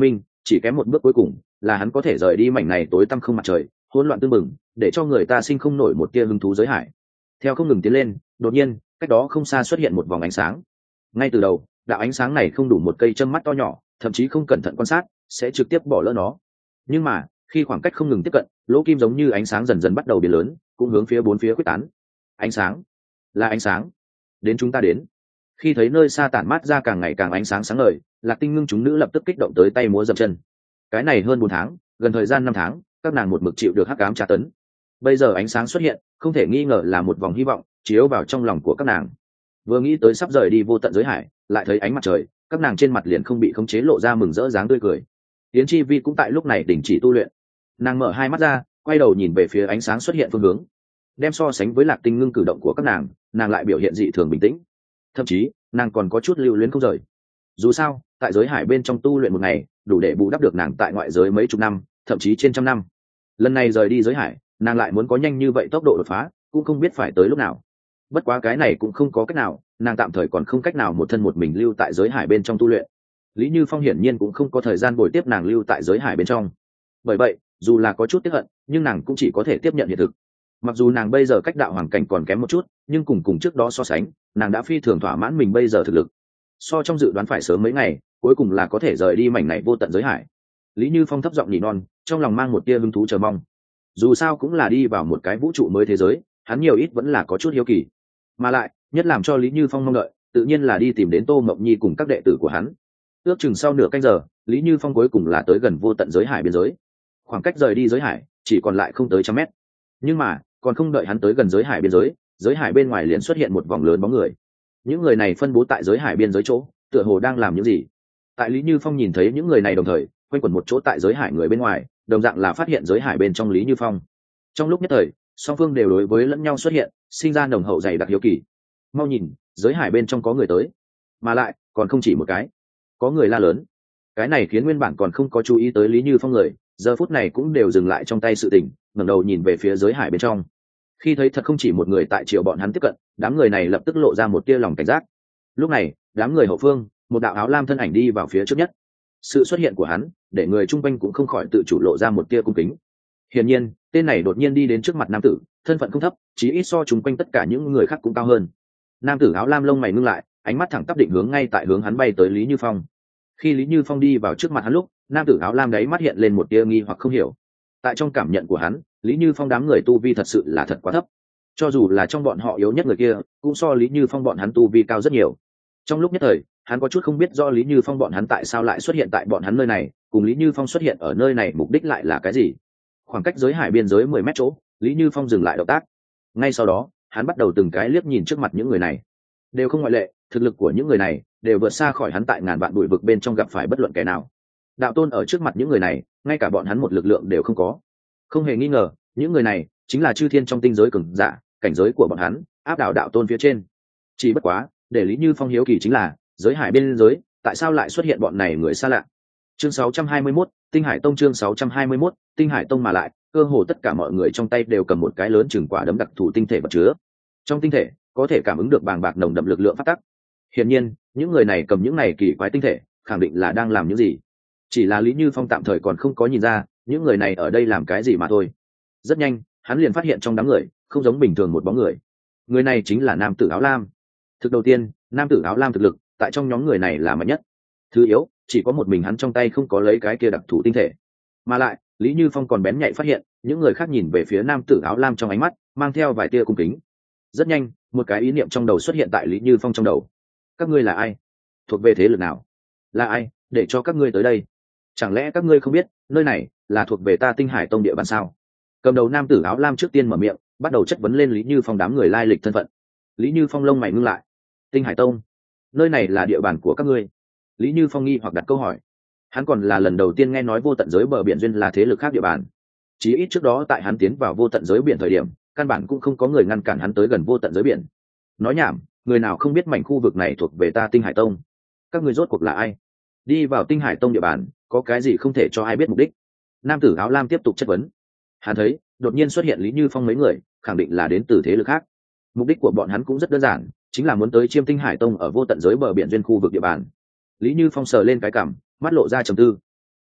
chỉ kém một bước cuối cùng là hắn có thể rời đi mảnh này tối tăm không mặt trời, hỗn loạn tương mừng, để cho người ta sinh không nổi một tia hứng thú giới hải. Theo không ngừng tiến lên, đột nhiên cách đó không xa xuất hiện một vòng ánh sáng. Ngay từ đầu đạo ánh sáng này không đủ một cây châm mắt to nhỏ, thậm chí không cẩn thận quan sát sẽ trực tiếp bỏ lỡ nó. Nhưng mà khi khoảng cách không ngừng tiếp cận, lỗ kim giống như ánh sáng dần dần bắt đầu biến lớn, cũng hướng phía bốn phía quyết tán. Ánh sáng là ánh sáng, đến chúng ta đến. Khi thấy nơi xa tản mát ra càng ngày càng ánh sáng sáng ngời, Lạc Tinh Ngưng chúng nữ lập tức kích động tới tay múa dậm chân. Cái này hơn bốn tháng, gần thời gian năm tháng, các nàng một mực chịu được hắc ám tra tấn. Bây giờ ánh sáng xuất hiện, không thể nghi ngờ là một vòng hy vọng chiếu vào trong lòng của các nàng. Vừa nghĩ tới sắp rời đi vô tận giới hải, lại thấy ánh mặt trời, các nàng trên mặt liền không bị khống chế lộ ra mừng rỡ dáng tươi cười. Yến Chi Vi cũng tại lúc này đình chỉ tu luyện. Nàng mở hai mắt ra, quay đầu nhìn về phía ánh sáng xuất hiện phương hướng. Đem so sánh với Lạc Tinh Ngưng cử động của các nàng, nàng lại biểu hiện dị thường bình tĩnh. Thậm chí, nàng còn có chút lưu luyến không rời. Dù sao, tại giới hải bên trong tu luyện một ngày, đủ để bù đắp được nàng tại ngoại giới mấy chục năm, thậm chí trên trăm năm. Lần này rời đi giới hải, nàng lại muốn có nhanh như vậy tốc độ đột phá, cũng không biết phải tới lúc nào. Bất quá cái này cũng không có cách nào, nàng tạm thời còn không cách nào một thân một mình lưu tại giới hải bên trong tu luyện. Lý Như Phong hiển nhiên cũng không có thời gian bồi tiếp nàng lưu tại giới hải bên trong. Bởi vậy, dù là có chút tiếc hận, nhưng nàng cũng chỉ có thể tiếp nhận hiện thực. Mặc dù nàng bây giờ cách đạo hoàng cảnh còn kém một chút, nhưng cùng cùng trước đó so sánh, nàng đã phi thường thỏa mãn mình bây giờ thực lực. So trong dự đoán phải sớm mấy ngày, cuối cùng là có thể rời đi mảnh này vô tận giới hải. Lý Như Phong thấp giọng nỉ non, trong lòng mang một tia hứng thú chờ mong. Dù sao cũng là đi vào một cái vũ trụ mới thế giới, hắn nhiều ít vẫn là có chút hiếu kỳ. Mà lại, nhất làm cho Lý Như Phong mong đợi, tự nhiên là đi tìm đến Tô Mộng Nhi cùng các đệ tử của hắn. Ước chừng sau nửa canh giờ, Lý Như Phong cuối cùng là tới gần vô tận giới hải biên giới. Khoảng cách rời đi giới hải chỉ còn lại không tới trăm mét. Nhưng mà, còn không đợi hắn tới gần giới hải biên giới, giới hải bên ngoài liền xuất hiện một vòng lớn bóng người. Những người này phân bố tại giới hải biên giới chỗ, tựa hồ đang làm những gì. Tại Lý Như Phong nhìn thấy những người này đồng thời, quanh quẩn một chỗ tại giới hải người bên ngoài, đồng dạng là phát hiện giới hải bên trong Lý Như Phong. Trong lúc nhất thời, song phương đều đối với lẫn nhau xuất hiện, sinh ra nồng hậu dày đặc hiếu kỳ. Mau nhìn, giới hải bên trong có người tới, mà lại còn không chỉ một cái, có người la lớn. Cái này khiến nguyên bản còn không có chú ý tới Lý Như Phong người, giờ phút này cũng đều dừng lại trong tay sự tình, ngẩng đầu nhìn về phía giới hải bên trong. Khi thấy thật không chỉ một người tại chiều bọn hắn tiếp cận, đám người này lập tức lộ ra một tia lòng cảnh giác. Lúc này, đám người hậu phương, một đạo áo lam thân ảnh đi vào phía trước nhất. Sự xuất hiện của hắn, để người chung quanh cũng không khỏi tự chủ lộ ra một tia cung kính. Hiển nhiên, tên này đột nhiên đi đến trước mặt nam tử, thân phận không thấp, chí ít so chung quanh tất cả những người khác cũng cao hơn. Nam tử áo lam lông mày ngưng lại, ánh mắt thẳng tắp định hướng ngay tại hướng hắn bay tới Lý Như Phong. Khi Lý Như Phong đi vào trước mặt hắn lúc, nam tử áo lam đấy mắt hiện lên một tia nghi hoặc không hiểu. Tại trong cảm nhận của hắn, Lý Như Phong đám người tu vi thật sự là thật quá thấp. Cho dù là trong bọn họ yếu nhất người kia, cũng so Lý Như Phong bọn hắn tu vi cao rất nhiều. Trong lúc nhất thời, hắn có chút không biết do Lý Như Phong bọn hắn tại sao lại xuất hiện tại bọn hắn nơi này, cùng Lý Như Phong xuất hiện ở nơi này mục đích lại là cái gì. Khoảng cách giới hải biên giới mười mét chỗ, Lý Như Phong dừng lại động tác. Ngay sau đó, hắn bắt đầu từng cái liếc nhìn trước mặt những người này. Đều không ngoại lệ, thực lực của những người này đều vượt xa khỏi hắn tại ngàn vạn bụi vực bên trong gặp phải bất luận kẻ nào. Đạo tôn ở trước mặt những người này, ngay cả bọn hắn một lực lượng đều không có. Không hề nghi ngờ, những người này chính là chư thiên trong tinh giới cường giả, cảnh giới của bọn hắn áp đảo đạo tôn phía trên. Chỉ bất quá, để Lý Như Phong hiếu kỳ chính là, giới hải biên giới, tại sao lại xuất hiện bọn này người xa lạ. Chương sáu trăm hai mươi mốt, Tinh Hải Tông chương sáu trăm hai mươi mốt, Tinh Hải Tông mà lại, cơ hồ tất cả mọi người trong tay đều cầm một cái lớn chừng quả đấm đặc thù tinh thể vật chứa. Trong tinh thể, có thể cảm ứng được bàng bạc nồng đậm lực lượng phát tắc. Hiển nhiên, những người này cầm những này kỳ quái tinh thể, khẳng định là đang làm những gì. Chỉ là Lý Như Phong tạm thời còn không có nhìn ra, những người này ở đây làm cái gì mà thôi. Rất nhanh, hắn liền phát hiện trong đám người, không giống bình thường một bóng người. Người này chính là nam tử áo lam. Thực đầu tiên, nam tử áo lam thực lực, tại trong nhóm người này là mạnh nhất. Thứ yếu, chỉ có một mình hắn trong tay không có lấy cái kia đặc thù tinh thể. Mà lại, Lý Như Phong còn bén nhạy phát hiện, những người khác nhìn về phía nam tử áo lam trong ánh mắt, mang theo vài tia cung kính. Rất nhanh, một cái ý niệm trong đầu xuất hiện tại Lý Như Phong trong đầu. Các ngươi là ai? Thuộc về thế lực nào? Là ai để cho các ngươi tới đây? Chẳng lẽ các ngươi không biết, nơi này là thuộc về ta Tinh Hải Tông địa bàn sao? Cầm đầu nam tử áo lam trước tiên mở miệng, bắt đầu chất vấn lên Lý Như Phong đám người lai lịch thân phận. Lý Như Phong lông mày ngưng lại. Tinh Hải Tông? Nơi này là địa bàn của các ngươi? Lý Như Phong nghi hoặc đặt câu hỏi. Hắn còn là lần đầu tiên nghe nói vô tận giới bờ biển duyên là thế lực khác địa bàn. Chí ít trước đó tại hắn tiến vào vô tận giới biển thời điểm, căn bản cũng không có người ngăn cản hắn tới gần vô tận giới biển. Nói nhảm, người nào không biết mảnh khu vực này thuộc về ta Tinh Hải Tông? Các ngươi rốt cuộc là ai? Đi vào Tinh Hải Tông địa bàn, có cái gì không thể cho ai biết mục đích? Nam tử áo lam tiếp tục chất vấn. Hắn thấy, đột nhiên xuất hiện Lý Như Phong mấy người, khẳng định là đến từ thế lực khác. Mục đích của bọn hắn cũng rất đơn giản, chính là muốn tới chiêm Tinh Hải Tông ở vô tận giới bờ biển duyên khu vực địa bàn. Lý Như Phong sờ lên cái cằm, mắt lộ ra trầm tư.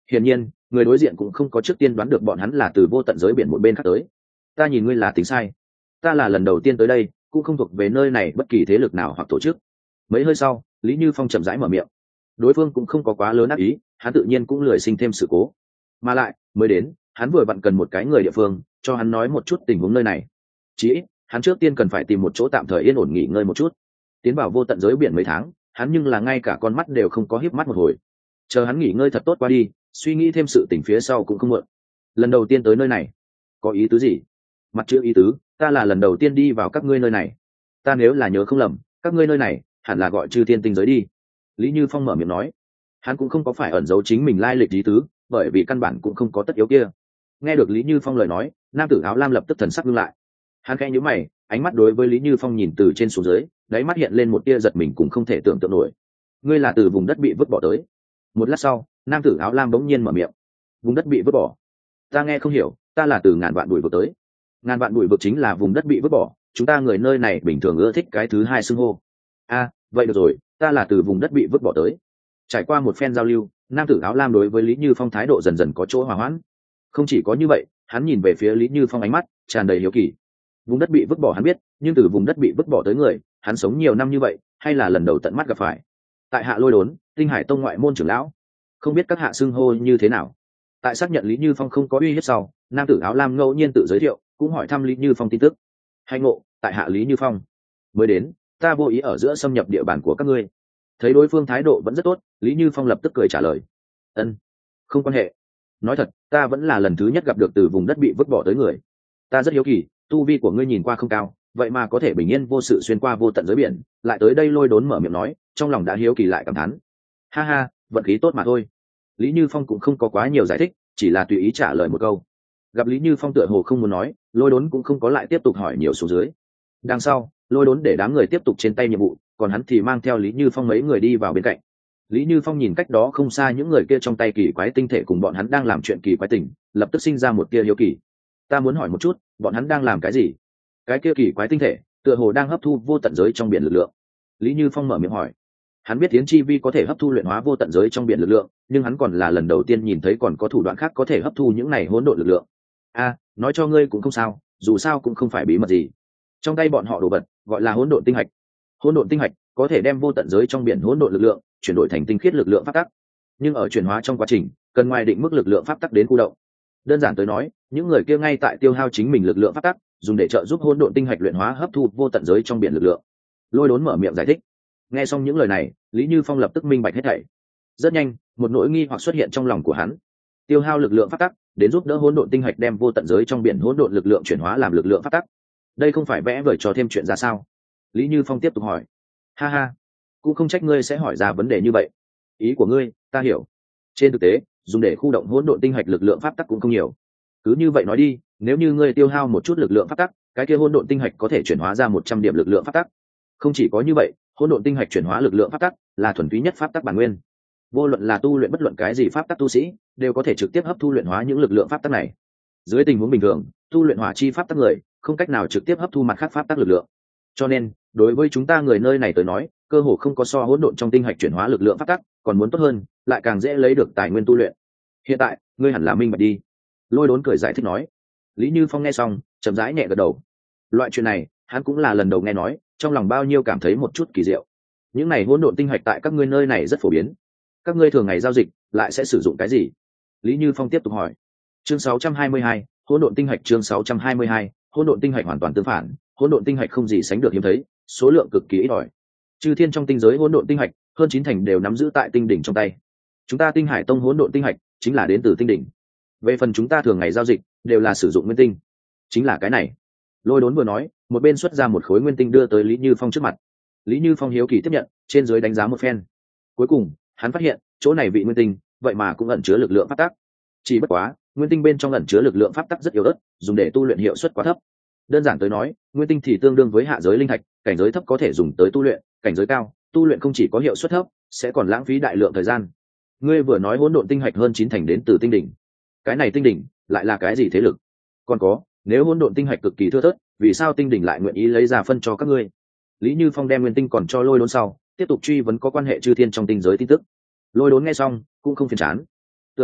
hiển nhiên người đối diện cũng không có trước tiên đoán được bọn hắn là từ vô tận giới biển một bên khác tới. Ta nhìn ngươi là tính sai, ta là lần đầu tiên tới đây, cũng không thuộc về nơi này bất kỳ thế lực nào hoặc tổ chức. Mấy hơi sau, Lý Như Phong chậm rãi mở miệng. Đối phương cũng không có quá lớn ác ý, hắn tự nhiên cũng lười sinh thêm sự cố. Mà lại, mới đến, hắn vừa vặn cần một cái người địa phương, cho hắn nói một chút tình huống nơi này. Chỉ ít, hắn trước tiên cần phải tìm một chỗ tạm thời yên ổn nghỉ ngơi một chút. Tiến vào vô tận giới biển mấy tháng, hắn nhưng là ngay cả con mắt đều không có híp mắt một hồi. Chờ hắn nghỉ ngơi thật tốt qua đi, suy nghĩ thêm sự tình phía sau cũng không muộn. Lần đầu tiên tới nơi này, có ý tứ gì? Mặt chữ ý tứ, ta là lần đầu tiên đi vào các ngươi nơi này. Ta nếu là nhớ không lầm, các ngươi nơi này hẳn là gọi Chư Thiên tinh giới đi. Lý Như Phong mở miệng nói. Hắn cũng không có phải ẩn giấu chính mình lai lịch ý tứ, bởi vì căn bản cũng không có tất yếu kia. Nghe được Lý Như Phong lời nói, nam tử áo lam lập tức thần sắc ngưng lại. Hắn khẽ nhíu mày, ánh mắt đối với Lý Như Phong nhìn từ trên xuống dưới, đáy mắt hiện lên một tia giật mình cũng không thể tưởng tượng nổi. Ngươi là từ vùng đất bị vứt bỏ tới? Một lát sau, nam tử áo lam bỗng nhiên mở miệng. Vùng đất bị vứt bỏ? Ta nghe không hiểu, ta là từ ngàn vạn bụi vực tới. Ngàn vạn bụi vực chính là vùng đất bị vứt bỏ, chúng ta người nơi này bình thường ưa thích cái thứ hai xưng hô. A, vậy được rồi, ta là từ vùng đất bị vứt bỏ tới. Trải qua một phen giao lưu, nam tử áo lam đối với Lý Như Phong thái độ dần dần có chỗ hòa hoãn. Không chỉ có như vậy, hắn nhìn về phía Lý Như Phong ánh mắt tràn đầy hiếu kỳ. Vùng đất bị vứt bỏ hắn biết, nhưng từ vùng đất bị vứt bỏ tới người, hắn sống nhiều năm như vậy, hay là lần đầu tận mắt gặp phải. Tại hạ Lôi Đốn, Tinh Hải Tông ngoại môn trưởng lão, không biết các hạ xưng hô như thế nào. Tại xác nhận Lý Như Phong không có uy hiếp sau, nam tử áo lam ngẫu nhiên tự giới thiệu, cũng hỏi thăm Lý Như Phong tin tức. Hay ngộ, tại hạ Lý Như Phong, mới đến, ta vô ý ở giữa xâm nhập địa bàn của các ngươi. Thấy đối phương thái độ vẫn rất tốt, Lý Như Phong lập tức cười trả lời. Ân, không quan hệ. Nói thật, ta vẫn là lần thứ nhất gặp được từ vùng đất bị vứt bỏ tới người. Ta rất hiếu kỳ, tu vi của ngươi nhìn qua không cao, vậy mà có thể bình yên vô sự xuyên qua vô tận giới biển, lại tới đây. Lôi Đốn mở miệng nói, trong lòng đã hiếu kỳ lại cảm thán. Ha ha, vận khí tốt mà thôi. Lý Như Phong cũng không có quá nhiều giải thích, chỉ là tùy ý trả lời một câu. Gặp Lý Như Phong tựa hồ không muốn nói, Lôi Đốn cũng không có lại tiếp tục hỏi nhiều xuống dưới. Đằng sau, Lôi Đốn để đám người tiếp tục trên tay nhiệm vụ, còn hắn thì mang theo Lý Như Phong mấy người đi vào bên cạnh. Lý Như Phong nhìn cách đó không xa những người kia trong tay kỳ quái tinh thể cùng bọn hắn đang làm chuyện kỳ quái tình, lập tức sinh ra một tia hiếu kỳ. Ta muốn hỏi một chút, bọn hắn đang làm cái gì? Cái kia kỳ quái tinh thể, tựa hồ đang hấp thu vô tận giới trong biển lực lượng. Lý Như Phong mở miệng hỏi. Hắn biết Tiến Chi Vi có thể hấp thu luyện hóa vô tận giới trong biển lực lượng, nhưng hắn còn là lần đầu tiên nhìn thấy còn có thủ đoạn khác có thể hấp thu những này hỗn độn lực lượng. A, nói cho ngươi cũng không sao, dù sao cũng không phải bí mật gì. Trong tay bọn họ đồ vật gọi là hỗn độn tinh hạch. Hỗn độn tinh hạch có thể đem vô tận giới trong biển hỗn độn lực lượng chuyển đổi thành tinh khiết lực lượng pháp tắc, nhưng ở chuyển hóa trong quá trình cần ngoài định mức lực lượng pháp tắc đến khu động. Đơn giản tới nói, những người kia ngay tại tiêu hao chính mình lực lượng pháp tắc, dùng để trợ giúp hỗn độn tinh hạch luyện hóa hấp thu vô tận giới trong biển lực lượng. Lôi Đốn mở miệng giải thích. Nghe xong những lời này, Lý Như Phong lập tức minh bạch hết thảy. Rất nhanh, một nỗi nghi hoặc xuất hiện trong lòng của hắn. Tiêu hao lực lượng pháp tắc đến giúp đỡ hỗn độn tinh hạch đem vô tận giới trong biển hỗn độn lực lượng chuyển hóa làm lực lượng pháp tắc. Đây không phải vẽ vời cho thêm chuyện ra sao? Lý Như Phong tiếp tục hỏi. Ha ha, cũng không trách ngươi sẽ hỏi ra vấn đề như vậy. Ý của ngươi, ta hiểu. Trên thực tế, dùng để khu động hỗn độn tinh hạch lực lượng pháp tắc cũng không nhiều. Cứ như vậy nói đi, nếu như ngươi tiêu hao một chút lực lượng pháp tắc, cái kia hỗn độn tinh hạch có thể chuyển hóa ra một trăm điểm lực lượng pháp tắc. Không chỉ có như vậy, hỗn độn tinh hạch chuyển hóa lực lượng pháp tắc là thuần túy nhất pháp tắc bản nguyên. Vô luận là tu luyện bất luận cái gì pháp tắc tu sĩ, đều có thể trực tiếp hấp thu luyện hóa những lực lượng pháp tắc này. Dưới tình huống bình thường, tu luyện hỏa chi pháp tắc người không cách nào trực tiếp hấp thu mặt khác pháp tắc lực lượng. Cho nên, đối với chúng ta người nơi này tới nói, cơ hồ không có so hỗn độn trong tinh hạch chuyển hóa lực lượng pháp tắc còn muốn tốt hơn, lại càng dễ lấy được tài nguyên tu luyện. Hiện tại, ngươi hẳn là minh bạch đi. Lôi Đốn cười giải thích nói. Lý Như Phong nghe xong, chậm rãi nhẹ gật đầu. Loại chuyện này, hắn cũng là lần đầu nghe nói, trong lòng bao nhiêu cảm thấy một chút kỳ diệu. Những này hỗn độn tinh hạch tại các ngươi nơi này rất phổ biến. Các ngươi thường ngày giao dịch lại sẽ sử dụng cái gì? Lý Như Phong tiếp tục hỏi. Chương sáu trăm hai mươi hai, hỗn độn tinh hạch. Chương sáu trăm hai mươi hai, hỗn độn tinh hạch hoàn toàn tương phản, hỗn độn tinh hạch không gì sánh được hiếm thấy, số lượng cực kỳ ít ỏi. Chư thiên trong tinh giới hỗn độn tinh hạch, hơn chín thành đều nắm giữ tại tinh đỉnh trong tay. Chúng ta Tinh Hải Tông hỗn độn tinh hạch chính là đến từ tinh đỉnh. Về phần chúng ta thường ngày giao dịch, đều là sử dụng nguyên tinh. Chính là cái này. Lôi Đốn vừa nói, một bên xuất ra một khối nguyên tinh đưa tới Lý Như Phong trước mặt. Lý Như Phong hiếu kỳ tiếp nhận, trên dưới đánh giá một phen. Cuối cùng, hắn phát hiện, chỗ này vị nguyên tinh, vậy mà cũng ẩn chứa lực lượng pháp tắc. Chỉ bất quá, nguyên tinh bên trong ẩn chứa lực lượng pháp tắc rất yếu ớt, dùng để tu luyện hiệu suất quá thấp. Đơn giản tới nói, nguyên tinh thì tương đương với hạ giới linh thạch, cảnh giới thấp có thể dùng tới tu luyện, cảnh giới cao, tu luyện không chỉ có hiệu suất thấp, sẽ còn lãng phí đại lượng thời gian. Ngươi vừa nói hỗn độn tinh hạch hơn chín thành đến từ tinh đỉnh. Cái này tinh đỉnh lại là cái gì thế lực? Còn có, nếu hỗn độn tinh hạch cực kỳ thưa thớt, vì sao tinh đỉnh lại nguyện ý lấy ra phân cho các ngươi? Lý Như Phong đem nguyên tinh còn cho Lôi Đốn sau, tiếp tục truy vấn có quan hệ chư thiên trong tinh giới tin tức. Lôi Đốn nghe xong, cũng không phiền chán. Tựa hồ,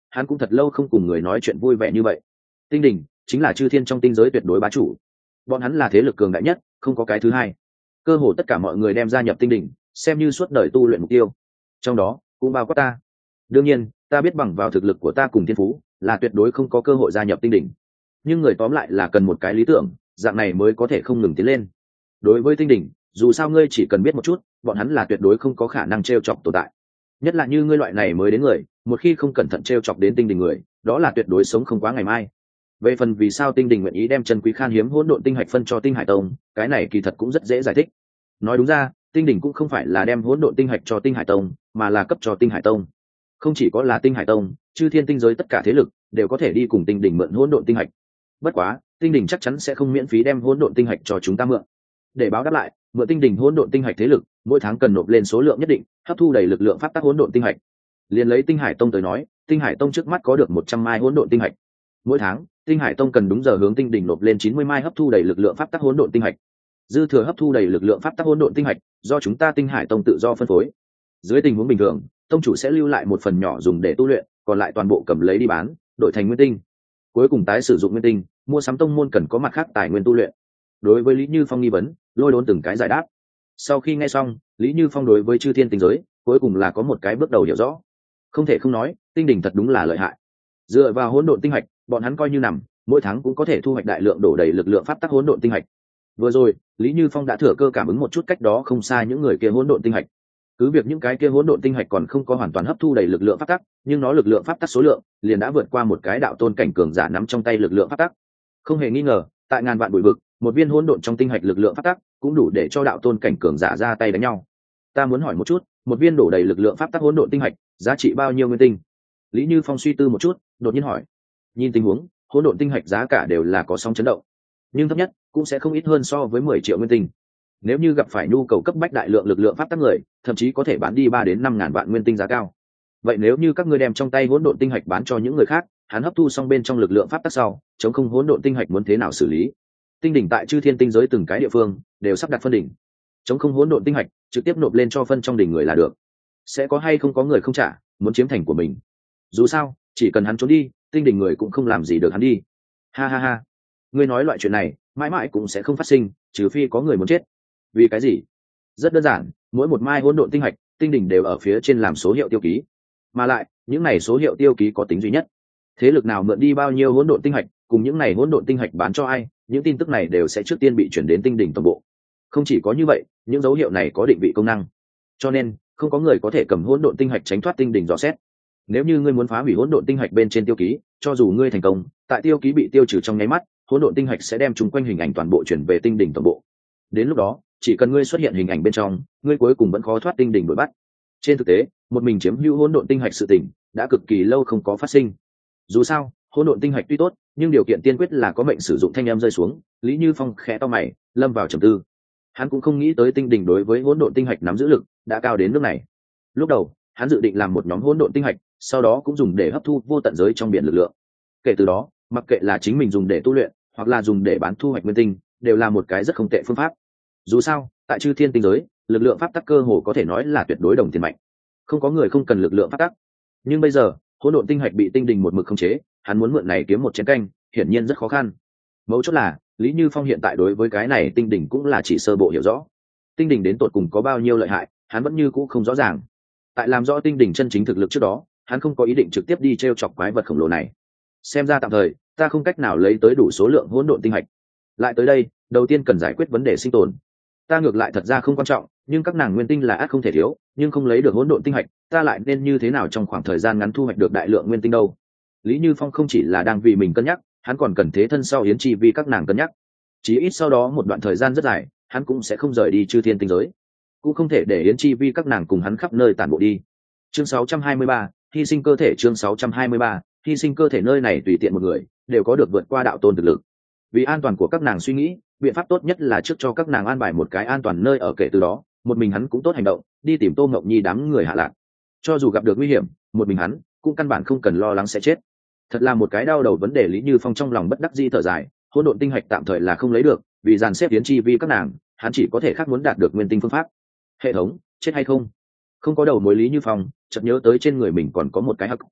hắn cũng thật lâu không cùng người nói chuyện vui vẻ như vậy. Tinh đỉnh chính là chư thiên trong tinh giới tuyệt đối bá chủ, bọn hắn là thế lực cường đại nhất, không có cái thứ hai. Cơ hồ tất cả mọi người đem gia nhập tinh đỉnh xem như suốt đời tu luyện mục tiêu, trong đó cũng bao quát ta. Đương nhiên ta biết bằng vào thực lực của ta cùng thiên phú là tuyệt đối không có cơ hội gia nhập tinh đỉnh, nhưng người tóm lại là cần một cái lý tưởng, dạng này mới có thể không ngừng tiến lên. Đối với tinh đỉnh, dù sao ngươi chỉ cần biết một chút, bọn hắn là tuyệt đối không có khả năng t r e o chọc tồn tại. Nhất là như ngươi loại này mới đến người, một khi không cẩn thận t r e o chọc đến tinh đỉnh người, đó là tuyệt đối sống không quá ngày mai. Về phần vì sao tinh đỉnh nguyện ý đem chân quý khan hiếm hỗn độn tinh hạch phân cho tinh hải tông, cái này kỳ thật cũng rất dễ giải thích. Nói đúng ra, tinh đỉnh cũng không phải là đem hỗn độn tinh hạch cho tinh hải tông, mà là cấp cho tinh hải tông. Không chỉ có là tinh hải tông, chư thiên tinh giới tất cả thế lực đều có thể đi cùng tinh đỉnh mượn hỗn độn tinh hạch. Bất quá tinh đỉnh chắc chắn sẽ không miễn phí đem hỗn độn tinh hạch cho chúng ta mượn. Để báo đáp lại, mượn tinh đỉnh hỗn độn tinh hạch thế lực mỗi tháng cần nộp lên số lượng nhất định, hấp thu đầy lực lượng pháp tắc hỗn độn tinh hạch. Liên lấy tinh hải tông tới nói, tinh hải tông trước mắt có được một trăm mai hỗn độn tinh hạch. Mỗi tháng tinh hải tông cần đúng giờ hướng tinh đỉnh nộp lên chín mươi mai hấp thu đầy lực lượng pháp tắc hỗn độn tinh hạch. Dư thừa hấp thu đầy lực lượng pháp tắc hỗn độn tinh hạch do chúng ta tinh hải tông tự do phân phối. Dưới tình huống bình thường, tông chủ sẽ lưu lại một phần nhỏ dùng để tu luyện, còn lại toàn bộ cầm lấy đi bán, đổi thành nguyên tinh. Cuối cùng tái sử dụng nguyên tinh, mua sắm tông môn cần có mặt khác tài nguyên tu luyện. Đối với Lý Như Phong nghi vấn, Lôi Đốn từng cái giải đáp. Sau khi nghe xong, Lý Như Phong đối với chư thiên tinh giới cuối cùng là có một cái bước đầu hiểu rõ. Không thể không nói, tinh đỉnh thật đúng là lợi hại. Dựa vào hỗn độn tinh hạch, bọn hắn coi như nằm, mỗi tháng cũng có thể thu hoạch đại lượng đổ đầy lực lượng pháp tắc hỗn độn tinh hạch. Vừa rồi, Lý Như Phong đã thừa cơ cảm ứng một chút cách đó không xa những người kia hỗn độn tinh hạch. Cứ việc những cái kia hỗn độn tinh hạch còn không có hoàn toàn hấp thu đầy lực lượng pháp tắc, nhưng nó lực lượng pháp tắc số lượng liền đã vượt qua một cái đạo tôn cảnh cường giả nắm trong tay lực lượng pháp tắc. Không hề nghi ngờ, tại ngàn vạn bụi vực, một viên hỗn độn trong tinh hạch lực lượng pháp tắc cũng đủ để cho đạo tôn cảnh cường giả ra tay đánh nhau. Ta muốn hỏi một chút, một viên đổ đầy lực lượng pháp tắc hỗn độn tinh hạch giá trị bao nhiêu nguyên tinh? Lý Như Phong suy tư một chút, đột nhiên hỏi. Nhìn tình huống, hỗn độn tinh hạch giá cả đều là có sóng chấn động, nhưng thấp nhất cũng sẽ không ít hơn so với mười triệu nguyên tinh. Nếu như gặp phải nhu cầu cấp bách đại lượng lực lượng pháp tắc người, thậm chí có thể bán đi ba đến năm ngàn vạn nguyên tinh giá cao. Vậy nếu như các ngươi đem trong tay hỗn độn tinh hạch bán cho những người khác, hắn hấp thu xong bên trong lực lượng pháp tắc sau, chống không hỗn độn tinh hạch muốn thế nào xử lý? Tinh đỉnh tại chư thiên tinh giới từng cái địa phương đều sắp đặt phân đỉnh, chống không hỗn độn tinh hạch trực tiếp nộp lên cho phân trong đỉnh người là được. Sẽ có hay không có người không trả, muốn chiếm thành của mình? Dù sao, chỉ cần hắn trốn đi, tinh đỉnh người cũng không làm gì được hắn đi. Ha ha ha, ngươi nói loại chuyện này mãi mãi cũng sẽ không phát sinh, trừ phi có người muốn chết. Vì cái gì? Rất đơn giản, mỗi một mai hỗn độn tinh hạch, tinh đỉnh đều ở phía trên làm số hiệu tiêu ký, mà lại những này số hiệu tiêu ký có tính duy nhất. Thế lực nào mượn đi bao nhiêu hỗn độn tinh hạch, cùng những này hỗn độn tinh hạch bán cho ai, những tin tức này đều sẽ trước tiên bị chuyển đến tinh đỉnh tổng bộ. Không chỉ có như vậy, những dấu hiệu này có định vị công năng, cho nên không có người có thể cầm hỗn độn tinh hạch tránh thoát tinh đỉnh dò xét. Nếu như ngươi muốn phá hủy hỗn độn tinh hạch bên trên tiêu ký, cho dù ngươi thành công, tại tiêu ký bị tiêu trừ trong nháy mắt, hỗn độn tinh hạch sẽ đem chúng quanh hình ảnh toàn bộ chuyển về tinh đỉnh tổng bộ. Đến lúc đó, chỉ cần ngươi xuất hiện hình ảnh bên trong, ngươi cuối cùng vẫn khó thoát tinh đỉnh đuổi bắt. Trên thực tế, một mình chiếm hữu hỗn độn tinh hạch sự tình đã cực kỳ lâu không có phát sinh. Dù sao, hỗn độn tinh hạch tuy tốt, nhưng điều kiện tiên quyết là có mệnh sử dụng thanh âm rơi xuống. Lý Như Phong khẽ to mày, lâm vào trầm tư. Hắn cũng không nghĩ tới tinh đỉnh đối với hỗn độn tinh hạch nắm giữ lực đã cao đến nước này. Lúc đầu, hắn dự định làm một nhóm hỗn độn tinh hạch, sau đó cũng dùng để hấp thu vô tận giới trong biển lực lượng. Kể từ đó, mặc kệ là chính mình dùng để tu luyện, hoặc là dùng để bán thu hoạch nguyên tinh, đều là một cái rất không tệ phương pháp. Dù sao, tại chư thiên tinh giới, lực lượng pháp tắc cơ hồ có thể nói là tuyệt đối đồng tiền mạnh. Không có người không cần lực lượng pháp tắc. Nhưng bây giờ, hỗn độn tinh hạch bị tinh đỉnh một mực khống chế, hắn muốn mượn này kiếm một chén canh, hiển nhiên rất khó khăn. Mấu chốt là, Lý Như Phong hiện tại đối với cái này tinh đỉnh cũng là chỉ sơ bộ hiểu rõ. Tinh đỉnh đến tột cùng có bao nhiêu lợi hại, hắn vẫn như cũ không rõ ràng. Tại làm rõ tinh đỉnh chân chính thực lực trước đó, hắn không có ý định trực tiếp đi treo chọc quái vật khổng lồ này. Xem ra tạm thời, ta không cách nào lấy tới đủ số lượng hỗn độn tinh hạch. Lại tới đây, đầu tiên cần giải quyết vấn đề sinh tồn. Ta ngược lại thật ra không quan trọng, nhưng các nàng nguyên tinh là ắt không thể thiếu, nhưng không lấy được hỗn độn tinh hạch, ta lại nên như thế nào trong khoảng thời gian ngắn thu hoạch được đại lượng nguyên tinh đâu? Lý Như Phong không chỉ là đang vì mình cân nhắc, hắn còn cần thế thân sau Yến Chi vì các nàng cân nhắc. Chỉ ít sau đó một đoạn thời gian rất dài, hắn cũng sẽ không rời đi chư thiên tinh giới, cũng không thể để Yến Chi vi các nàng cùng hắn khắp nơi tản bộ đi. Chương sáu trăm hai mươi ba, hy sinh cơ thể. Chương sáu trăm hai mươi ba, hy sinh cơ thể. Nơi này tùy tiện một người đều có được vượt qua đạo tôn thực lực. Vì an toàn của các nàng suy nghĩ, biện pháp tốt nhất là trước cho các nàng an bài một cái an toàn nơi ở, kể từ đó một mình hắn cũng tốt hành động, đi tìm Tô Ngọc Nhi đám người hạ lạc. Cho dù gặp được nguy hiểm, một mình hắn cũng căn bản không cần lo lắng sẽ chết. Thật là một cái đau đầu vấn đề. Lý Như Phong trong lòng bất đắc dĩ thở dài, hỗn độn tinh hạch tạm thời là không lấy được, vì dàn xếp Yến Chi vi các nàng, hắn chỉ có thể khác muốn đạt được nguyên tinh phương pháp. Hệ thống chết hay không? Không có đầu mối. Lý Như Phong chợt nhớ tới trên người mình còn có một cái hắc.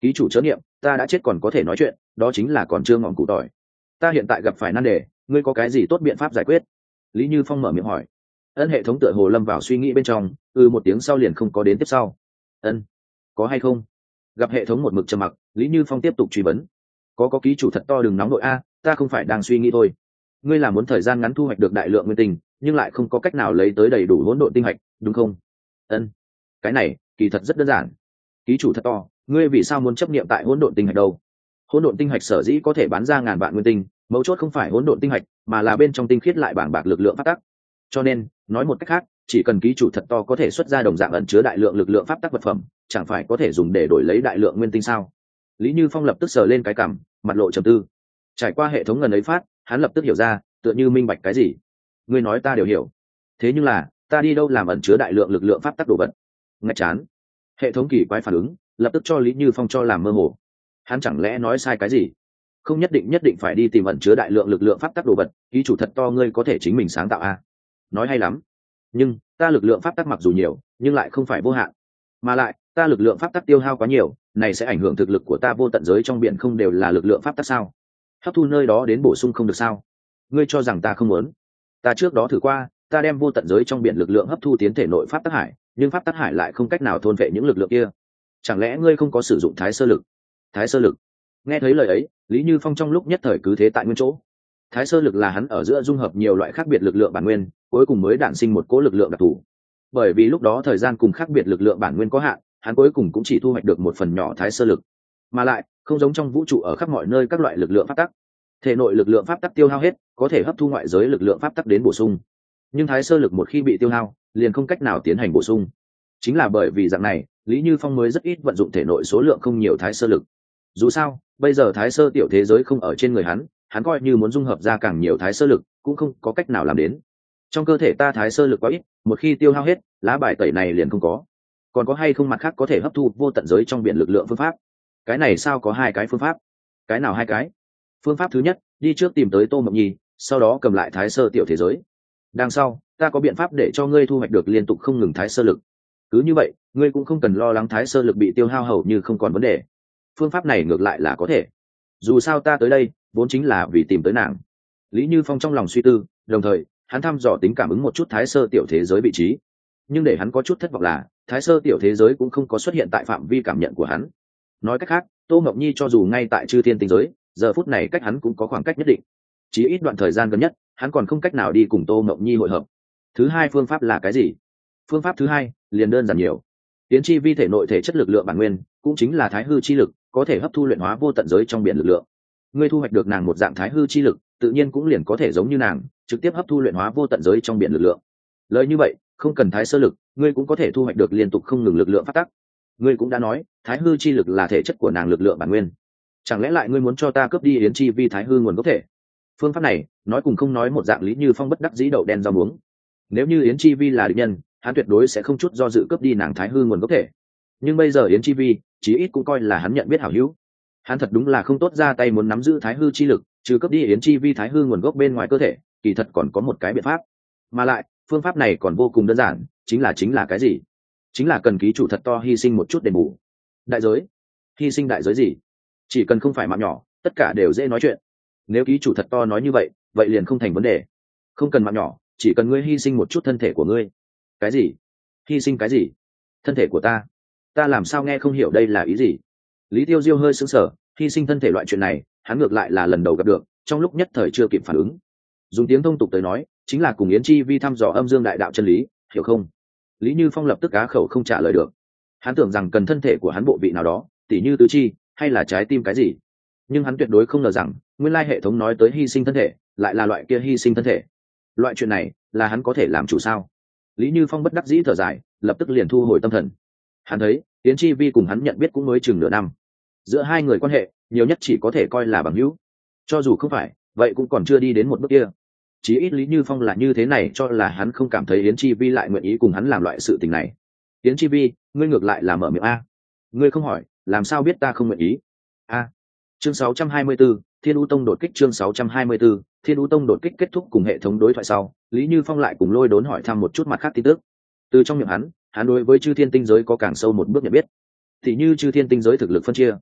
Ký chủ chớ niệm, ta đã chết còn có thể nói chuyện, đó chính là còn chưa ngọn cụ tỏi. Ta hiện tại gặp phải nan đề, ngươi có cái gì tốt biện pháp giải quyết? Lý Như Phong mở miệng hỏi. Ân hệ thống tựa hồ lâm vào suy nghĩ bên trong, ừ một tiếng sau liền không có đến tiếp sau. Ân, có hay không? Gặp hệ thống một mực trầm mặc, Lý Như Phong tiếp tục truy vấn. Có có ký chủ thật to đừng nóng nội a, ta không phải đang suy nghĩ thôi. Ngươi là muốn thời gian ngắn thu hoạch được đại lượng nguyên tinh, nhưng lại không có cách nào lấy tới đầy đủ hỗn độn tinh hạch, đúng không? Ân, cái này kỳ thật rất đơn giản. Ký chủ thật to, ngươi vì sao muốn chấp niệm tại hỗn độn tinh hạch đâu? Hỗn độn tinh hạch sở dĩ có thể bán ra ngàn vạn nguyên tinh, mấu chốt không phải hỗn độn tinh hạch, mà là bên trong tinh khiết lại bảng bạc lực lượng pháp tắc. Cho nên, nói một cách khác, chỉ cần ký chủ thật to có thể xuất ra đồng dạng ẩn chứa đại lượng lực lượng pháp tắc vật phẩm, chẳng phải có thể dùng để đổi lấy đại lượng nguyên tinh sao? Lý Như Phong lập tức sờ lên cái cằm, mặt lộ trầm tư. Trải qua hệ thống ngần ấy phát, hắn lập tức hiểu ra, tựa như minh bạch cái gì. Ngươi nói ta đều hiểu. Thế nhưng là, ta đi đâu làm ẩn chứa đại lượng lực lượng pháp tắc đồ vật? Ngạch chán. Hệ thống kỳ quái phản ứng, lập tức cho Lý Như Phong cho làm mơ hồ. Hắn chẳng lẽ nói sai cái gì? Không nhất định nhất định phải đi tìm ẩn chứa đại lượng lực lượng pháp tắc đồ vật, ký chủ thật to ngươi có thể chính mình sáng tạo a. Nói hay lắm. Nhưng, ta lực lượng pháp tắc mặc dù nhiều, nhưng lại không phải vô hạn. Mà lại, ta lực lượng pháp tắc tiêu hao quá nhiều, này sẽ ảnh hưởng thực lực của ta vô tận giới trong biển không đều là lực lượng pháp tắc sao? Hấp thu nơi đó đến bổ sung không được sao? Ngươi cho rằng ta không muốn? Ta trước đó thử qua, ta đem vô tận giới trong biển lực lượng hấp thu tiến thể nội pháp tắc hải, nhưng pháp tắc hải lại không cách nào thôn vệ những lực lượng kia. Chẳng lẽ ngươi không có sử dụng thái sơ lực? Thái sơ lực? Nghe thấy lời ấy, Lý Như Phong trong lúc nhất thời cứ thế tại nguyên chỗ. Thái sơ lực là hắn ở giữa dung hợp nhiều loại khác biệt lực lượng bản nguyên, cuối cùng mới đản sinh một cỗ lực lượng đặc thù. Bởi vì lúc đó thời gian cùng khác biệt lực lượng bản nguyên có hạn, hắn cuối cùng cũng chỉ thu hoạch được một phần nhỏ thái sơ lực. Mà lại, không giống trong vũ trụ ở khắp mọi nơi các loại lực lượng pháp tắc, thể nội lực lượng pháp tắc tiêu hao hết, có thể hấp thu ngoại giới lực lượng pháp tắc đến bổ sung. Nhưng thái sơ lực một khi bị tiêu hao, liền không cách nào tiến hành bổ sung. Chính là bởi vì dạng này, Lý Như Phong mới rất ít vận dụng thể nội số lượng không nhiều thái sơ lực. Dù sao, bây giờ thái sơ tiểu thế giới không ở trên người hắn, hắn coi như muốn dung hợp ra càng nhiều thái sơ lực, cũng không có cách nào làm đến. Trong cơ thể ta thái sơ lực quá ít, một khi tiêu hao hết, lá bài tẩy này liền không có. Còn có hay không mặt khác có thể hấp thu vô tận giới trong biển lực lượng phương pháp? Cái này sao có hai cái phương pháp? Cái nào hai cái? Phương pháp thứ nhất, đi trước tìm tới Tô Mộng Nhi, sau đó cầm lại thái sơ tiểu thế giới. Đằng sau, ta có biện pháp để cho ngươi thu hoạch được liên tục không ngừng thái sơ lực. Cứ như vậy, ngươi cũng không cần lo lắng thái sơ lực bị tiêu hao hầu như không còn vấn đề. Phương pháp này ngược lại là có thể. Dù sao ta tới đây, vốn chính là vì tìm tới nàng. Lý Như Phong trong lòng suy tư, đồng thời, hắn thăm dò tính cảm ứng một chút thái sơ tiểu thế giới vị trí. Nhưng để hắn có chút thất vọng là, thái sơ tiểu thế giới cũng không có xuất hiện tại phạm vi cảm nhận của hắn. Nói cách khác, Tô Mộng Nhi cho dù ngay tại chư thiên tinh giới, giờ phút này cách hắn cũng có khoảng cách nhất định. Chỉ ít đoạn thời gian gần nhất, hắn còn không cách nào đi cùng Tô Mộng Nhi hội hợp. Thứ hai phương pháp là cái gì? Phương pháp thứ hai liền đơn giản nhiều. Tiến chi vi thể nội thể chất lực lượng bản nguyên, cũng chính là thái hư chi lực, có thể hấp thu luyện hóa vô tận giới trong biển lực lượng. Ngươi thu hoạch được nàng một dạng thái hư chi lực, tự nhiên cũng liền có thể giống như nàng, trực tiếp hấp thu luyện hóa vô tận giới trong biển lực lượng. Lời như vậy, không cần thái sơ lực, ngươi cũng có thể thu hoạch được liên tục không ngừng lực lượng phát tắc. Ngươi cũng đã nói, thái hư chi lực là thể chất của nàng lực lượng bản nguyên. Chẳng lẽ lại ngươi muốn cho ta cướp đi yến chi vi thái hư nguồn gốc thể? Phương pháp này, nói cùng không nói một dạng Lý Như Phong bất đắc dĩ đậu đen rau muống. Nếu như yến chi vi là địch nhân, hắn tuyệt đối sẽ không chút do dự cướp đi nàng thái hư nguồn gốc thể. Nhưng bây giờ yến chi vi, chí ít cũng coi là hắn nhận biết hảo hữu. Hắn thật đúng là không tốt ra tay muốn nắm giữ thái hư chi lực, trừ cướp đi yến chi vi thái hư nguồn gốc bên ngoài cơ thể, kỳ thật còn có một cái biện pháp. Mà lại, phương pháp này còn vô cùng đơn giản, chính là chính là cái gì? Chính là cần ký chủ thật to hy sinh một chút đền bù. Đại giới? Hy sinh đại giới gì? Chỉ cần không phải mạng nhỏ, tất cả đều dễ nói chuyện. Nếu ký chủ thật to nói như vậy, vậy liền không thành vấn đề. Không cần mạng nhỏ, chỉ cần ngươi hy sinh một chút thân thể của ngươi. Cái gì? Hy sinh cái gì? Thân thể của ta? Ta làm sao nghe không hiểu đây là ý gì? Lý Tiêu Diêu hơi sững sờ, hy sinh thân thể loại chuyện này, hắn ngược lại là lần đầu gặp được, trong lúc nhất thời chưa kịp phản ứng. Dùng tiếng thông tục tới nói, chính là cùng Yến Chi Vi thăm dò âm dương đại đạo chân lý, hiểu không? Lý Như Phong lập tức á khẩu không trả lời được. Hắn tưởng rằng cần thân thể của hắn bộ vị nào đó, tỉ như tứ chi, hay là trái tim cái gì. Nhưng hắn tuyệt đối không ngờ rằng, nguyên lai hệ thống nói tới hy sinh thân thể, lại là loại kia hy sinh thân thể. Loại chuyện này, là hắn có thể làm chủ sao? Lý Như Phong bất đắc dĩ thở dài, lập tức liền thu hồi tâm thần. Hắn thấy, Yến Chi Vi cùng hắn nhận biết cũng mới chừng nửa năm. Giữa hai người quan hệ, nhiều nhất chỉ có thể coi là bằng hữu. Cho dù không phải, vậy cũng còn chưa đi đến một bước kia. Chí ít Lý Như Phong là như thế này cho là hắn không cảm thấy Yến Chi Vi lại nguyện ý cùng hắn làm loại sự tình này. Yến Chi Vi, ngươi ngược lại là mở miệng a. Ngươi không hỏi, làm sao biết ta không nguyện ý? A. Chương sáu trăm hai mươi 64, Thiên U Tông đột kích chương sáu trăm hai mươi 64, Thiên U Tông đột kích kết thúc cùng hệ thống đối thoại sau, Lý Như Phong lại cùng Lôi Đốn hỏi thăm một chút mặt khác tin tức. Từ trong miệng hắn, hắn đối với chư thiên tinh giới có càng sâu một bước nhận biết. Thì như chư thiên tinh giới thực lực phân chia,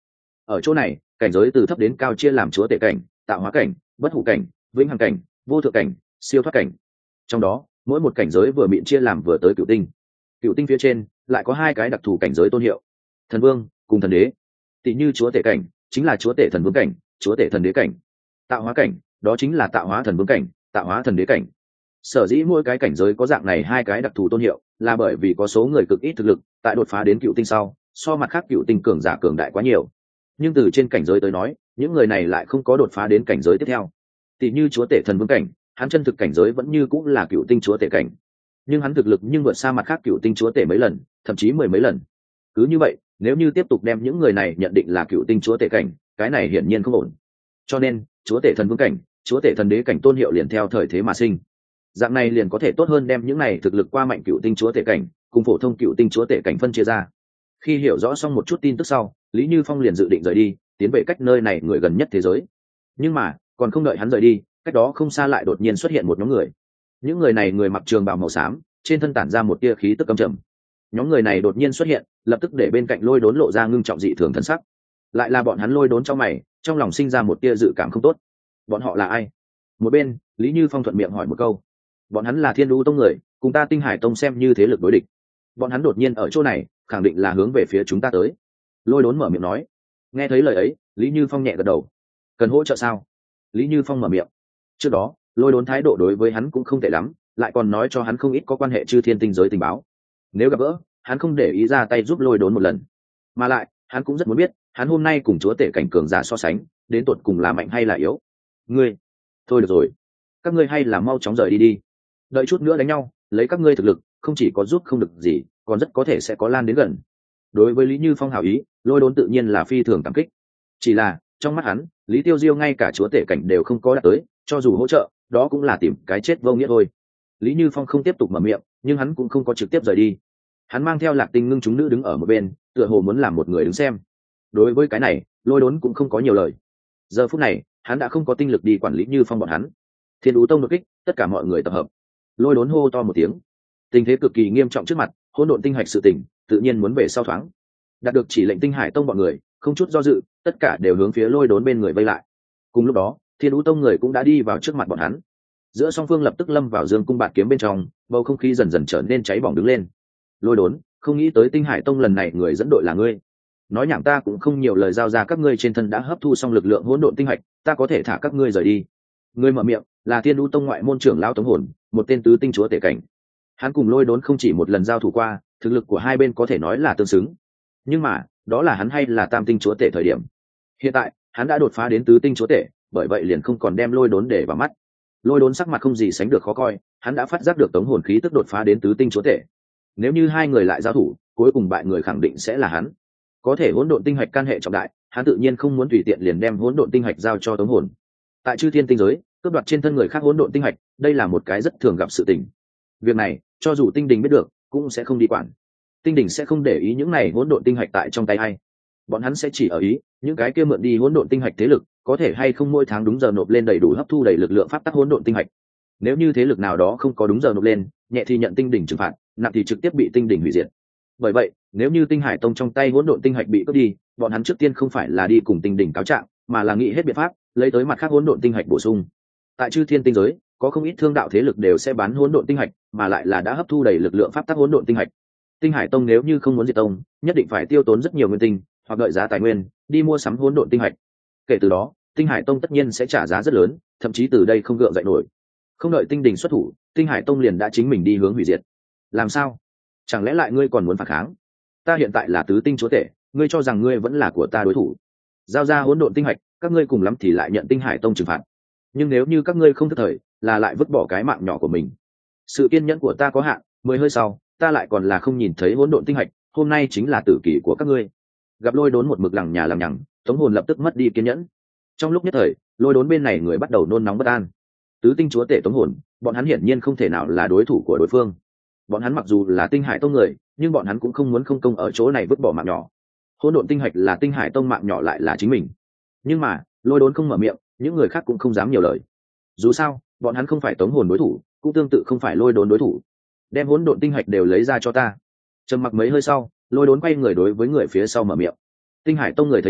Ở chỗ này cảnh giới từ thấp đến cao chia làm chúa tể cảnh, tạo hóa cảnh, bất hủ cảnh, vĩnh hằng cảnh, vô thượng cảnh, siêu thoát cảnh. Trong đó mỗi một cảnh giới vừa miệng chia làm vừa tới cựu tinh. Cựu tinh phía trên lại có hai cái đặc thù cảnh giới tôn hiệu: thần vương cùng thần đế. Tỷ như chúa tể cảnh chính là chúa tể thần vương cảnh, chúa tể thần đế cảnh. Tạo hóa cảnh đó chính là tạo hóa thần vương cảnh, tạo hóa thần đế cảnh. Sở dĩ mỗi cái cảnh giới có dạng này hai cái đặc thù tôn hiệu là bởi vì có số người cực ít thực lực tại đột phá đến cựu tinh sau so mặt khác cựu tinh cường giả cường đại quá nhiều, nhưng từ trên cảnh giới tới nói những người này lại không có đột phá đến cảnh giới tiếp theo. Tỷ như chúa tể thần vương cảnh, hắn chân thực cảnh giới vẫn như cũng là cựu tinh chúa tể cảnh, nhưng hắn thực lực nhưng vượt xa mặt khác cựu tinh chúa tể mấy lần, thậm chí mười mấy lần. Cứ như vậy nếu như tiếp tục đem những người này nhận định là cựu tinh chúa tể cảnh, cái này hiển nhiên không ổn. Cho nên chúa tể thần vương cảnh, chúa tể thần đế cảnh tôn hiệu liền theo thời thế mà sinh. Dạng này liền có thể tốt hơn đem những này thực lực qua mạnh cựu tinh chúa tể cảnh cùng phổ thông cựu tinh chúa tể cảnh phân chia ra. Khi hiểu rõ xong một chút tin tức sau, Lý Như Phong liền dự định rời đi, tiến về cách nơi này người gần nhất thế giới. Nhưng mà còn không đợi hắn rời đi, cách đó không xa lại đột nhiên xuất hiện một nhóm người. Những người này người mặc trường bào màu xám, trên thân tản ra một tia khí tức căm trầm. Nhóm người này đột nhiên xuất hiện, lập tức để bên cạnh Lôi Đốn lộ ra ngưng trọng dị thường thân sắc. Lại là bọn hắn Lôi Đốn trong mày, trong lòng sinh ra một tia dự cảm không tốt. Bọn họ là ai? Một bên Lý Như Phong thuận miệng hỏi một câu. Bọn hắn là Thiên Đu Tông người, cùng ta Tinh Hải Tông xem như thế lực đối địch. Bọn hắn đột nhiên ở chỗ này, khẳng định là hướng về phía chúng ta tới. Lôi Đốn mở miệng nói. Nghe thấy lời ấy, Lý Như Phong nhẹ gật đầu. Cần hỗ trợ sao? Lý Như Phong mở miệng. Trước đó Lôi Đốn thái độ đối với hắn cũng không tệ lắm, lại còn nói cho hắn không ít có quan hệ chư thiên tinh giới tình báo. Nếu gặp gỡ, hắn không để ý ra tay giúp Lôi Đốn một lần, mà lại hắn cũng rất muốn biết hắn hôm nay cùng chúa tể cảnh cường giả so sánh đến tột cùng là mạnh hay là yếu. Ngươi thôi được rồi, các ngươi hay là mau chóng rời đi đi, đợi chút nữa đánh nhau lấy các ngươi thực lực không chỉ có giúp không được gì, còn rất có thể sẽ có lan đến gần. Đối với Lý Như Phong hảo ý, Lôi Đốn tự nhiên là phi thường cảm kích. Chỉ là trong mắt hắn, Lý Tiêu Diêu ngay cả chúa tể cảnh đều không có đạt tới, cho dù hỗ trợ đó cũng là tìm cái chết vô nghĩa thôi. Lý Như Phong không tiếp tục mở miệng, nhưng hắn cũng không có trực tiếp rời đi. Hắn mang theo Lạc Tinh Ngưng chúng nữ đứng ở một bên, tựa hồ muốn làm một người đứng xem. Đối với cái này Lôi Đốn cũng không có nhiều lời. Giờ phút này hắn đã không có tinh lực đi quản lý Như Phong bọn hắn. Thiên Đú Tông đột kích, tất cả mọi người tập hợp. Lôi Đốn hô to một tiếng. Tình thế cực kỳ nghiêm trọng trước mặt, hỗn độn tinh hạch sự tình tự nhiên muốn về sau thoáng. Đạt được chỉ lệnh Tinh Hải Tông bọn người không chút do dự, tất cả đều hướng phía Lôi Đốn bên người vây lại. Cùng lúc đó Thiên Đú Tông người cũng đã đi vào trước mặt bọn hắn. Giữa song phương lập tức lâm vào dương cung bạt kiếm bên trong, bầu không khí dần dần trở nên cháy bỏng đứng lên. Lôi Đốn, không nghĩ tới Tinh Hải Tông lần này người dẫn đội là ngươi. Nói nhảm ta cũng không nhiều lời, giao ra các ngươi trên thân đã hấp thu xong lực lượng hỗn độn tinh hạch, ta có thể thả các ngươi rời đi. Ngươi mở miệng là Thiên Đú Tông ngoại môn trưởng lão Tống Hồn, một tên tứ tinh chúa tể cảnh. Hắn cùng Lôi Đốn không chỉ một lần giao thủ qua, thực lực của hai bên có thể nói là tương xứng. Nhưng mà đó là hắn hay là tam tinh chúa tể thời điểm. Hiện tại hắn đã đột phá đến tứ tinh chúa tể, bởi vậy liền không còn đem Lôi Đốn để vào mắt. Lôi Đốn sắc mặt không gì sánh được khó coi, hắn đã phát giác được Tống Hồn khí tức đột phá đến tứ tinh chúa tể. Nếu như hai người lại giao thủ, cuối cùng bại người khẳng định sẽ là hắn. Có thể hỗn độn tinh hạch can hệ trọng đại, hắn tự nhiên không muốn tùy tiện liền đem hỗn độn tinh hạch giao cho Tống Hồn. Tại chư thiên tinh giới, cướp đoạt trên thân người khác hỗn độn tinh hạch, đây là một cái rất thường gặp sự tình. Việc này, cho dù Tinh Đình biết được, cũng sẽ không đi quản. Tinh Đình sẽ không để ý những này hỗn độn tinh hạch tại trong tay ai. Bọn hắn sẽ chỉ ở ý, những cái kia mượn đi hỗn độn tinh hạch thế lực, có thể hay không mỗi tháng đúng giờ nộp lên đầy đủ hấp thu đầy lực lượng pháp tắc hỗn độn tinh hạch. Nếu như thế lực nào đó không có đúng giờ nộp lên, nhẹ thì nhận Tinh Đình trừng phạt, nặng thì trực tiếp bị Tinh Đình hủy diệt. Bởi vậy, nếu như Tinh Hải Tông trong tay hỗn độn tinh hạch bị cướp đi, bọn hắn trước tiên không phải là đi cùng Tinh Đình cáo trạng, mà là nghĩ hết biện pháp, lấy tới mặt khác hỗn độn tinh hạch bổ sung. Tại chư thiên tinh giới, có không ít thương đạo thế lực đều sẽ bán hỗn độn tinh hạch, mà lại là đã hấp thu đầy lực lượng pháp tắc hỗn độn tinh hạch. Tinh Hải Tông nếu như không muốn diệt tông, nhất định phải tiêu tốn rất nhiều nguyên tinh, hoặc đợi giá tài nguyên, đi mua sắm hỗn độn tinh hạch. Kể từ đó, Tinh Hải Tông tất nhiên sẽ trả giá rất lớn, thậm chí từ đây không gượng dậy nổi. Không đợi Tinh Đình xuất thủ, Tinh Hải Tông liền đã chính mình đi hướng hủy diệt. Làm sao? Chẳng lẽ lại ngươi còn muốn phản kháng? Ta hiện tại là tứ tinh chúa tể, ngươi cho rằng ngươi vẫn là của ta đối thủ? Giao ra hỗn độn tinh hạch, các ngươi cùng lắm thì lại nhận Tinh Hải Tông trừng phạt. Nhưng nếu như các ngươi không thức thời, là lại vứt bỏ cái mạng nhỏ của mình. Sự kiên nhẫn của ta có hạn, mười hơi sau, ta lại còn là không nhìn thấy hỗn độn tinh hạch, hôm nay chính là tử kỷ của các ngươi. Gặp Lôi Đốn một mực lằng nhà làm nhằng, Tống Hồn lập tức mất đi kiên nhẫn. Trong lúc nhất thời, Lôi Đốn bên này người bắt đầu nôn nóng bất an. Tứ tinh chúa tể Tống Hồn, bọn hắn hiển nhiên không thể nào là đối thủ của đối phương. Bọn hắn mặc dù là Tinh Hải Tông người, nhưng bọn hắn cũng không muốn không công ở chỗ này vứt bỏ mạng nhỏ. Hỗn độn tinh hạch là Tinh Hải Tông, mạng nhỏ lại là chính mình. Nhưng mà Lôi Đốn không mở miệng, những người khác cũng không dám nhiều lời. Dù sao bọn hắn không phải Tống Hồn đối thủ, cũng tương tự không phải Lôi Đốn đối thủ. Đem hỗn độn tinh hạch đều lấy ra cho ta. Trầm mặc mấy hơi sau, Lôi Đốn quay người đối với người phía sau mở miệng. Tinh Hải Tông người thấy thế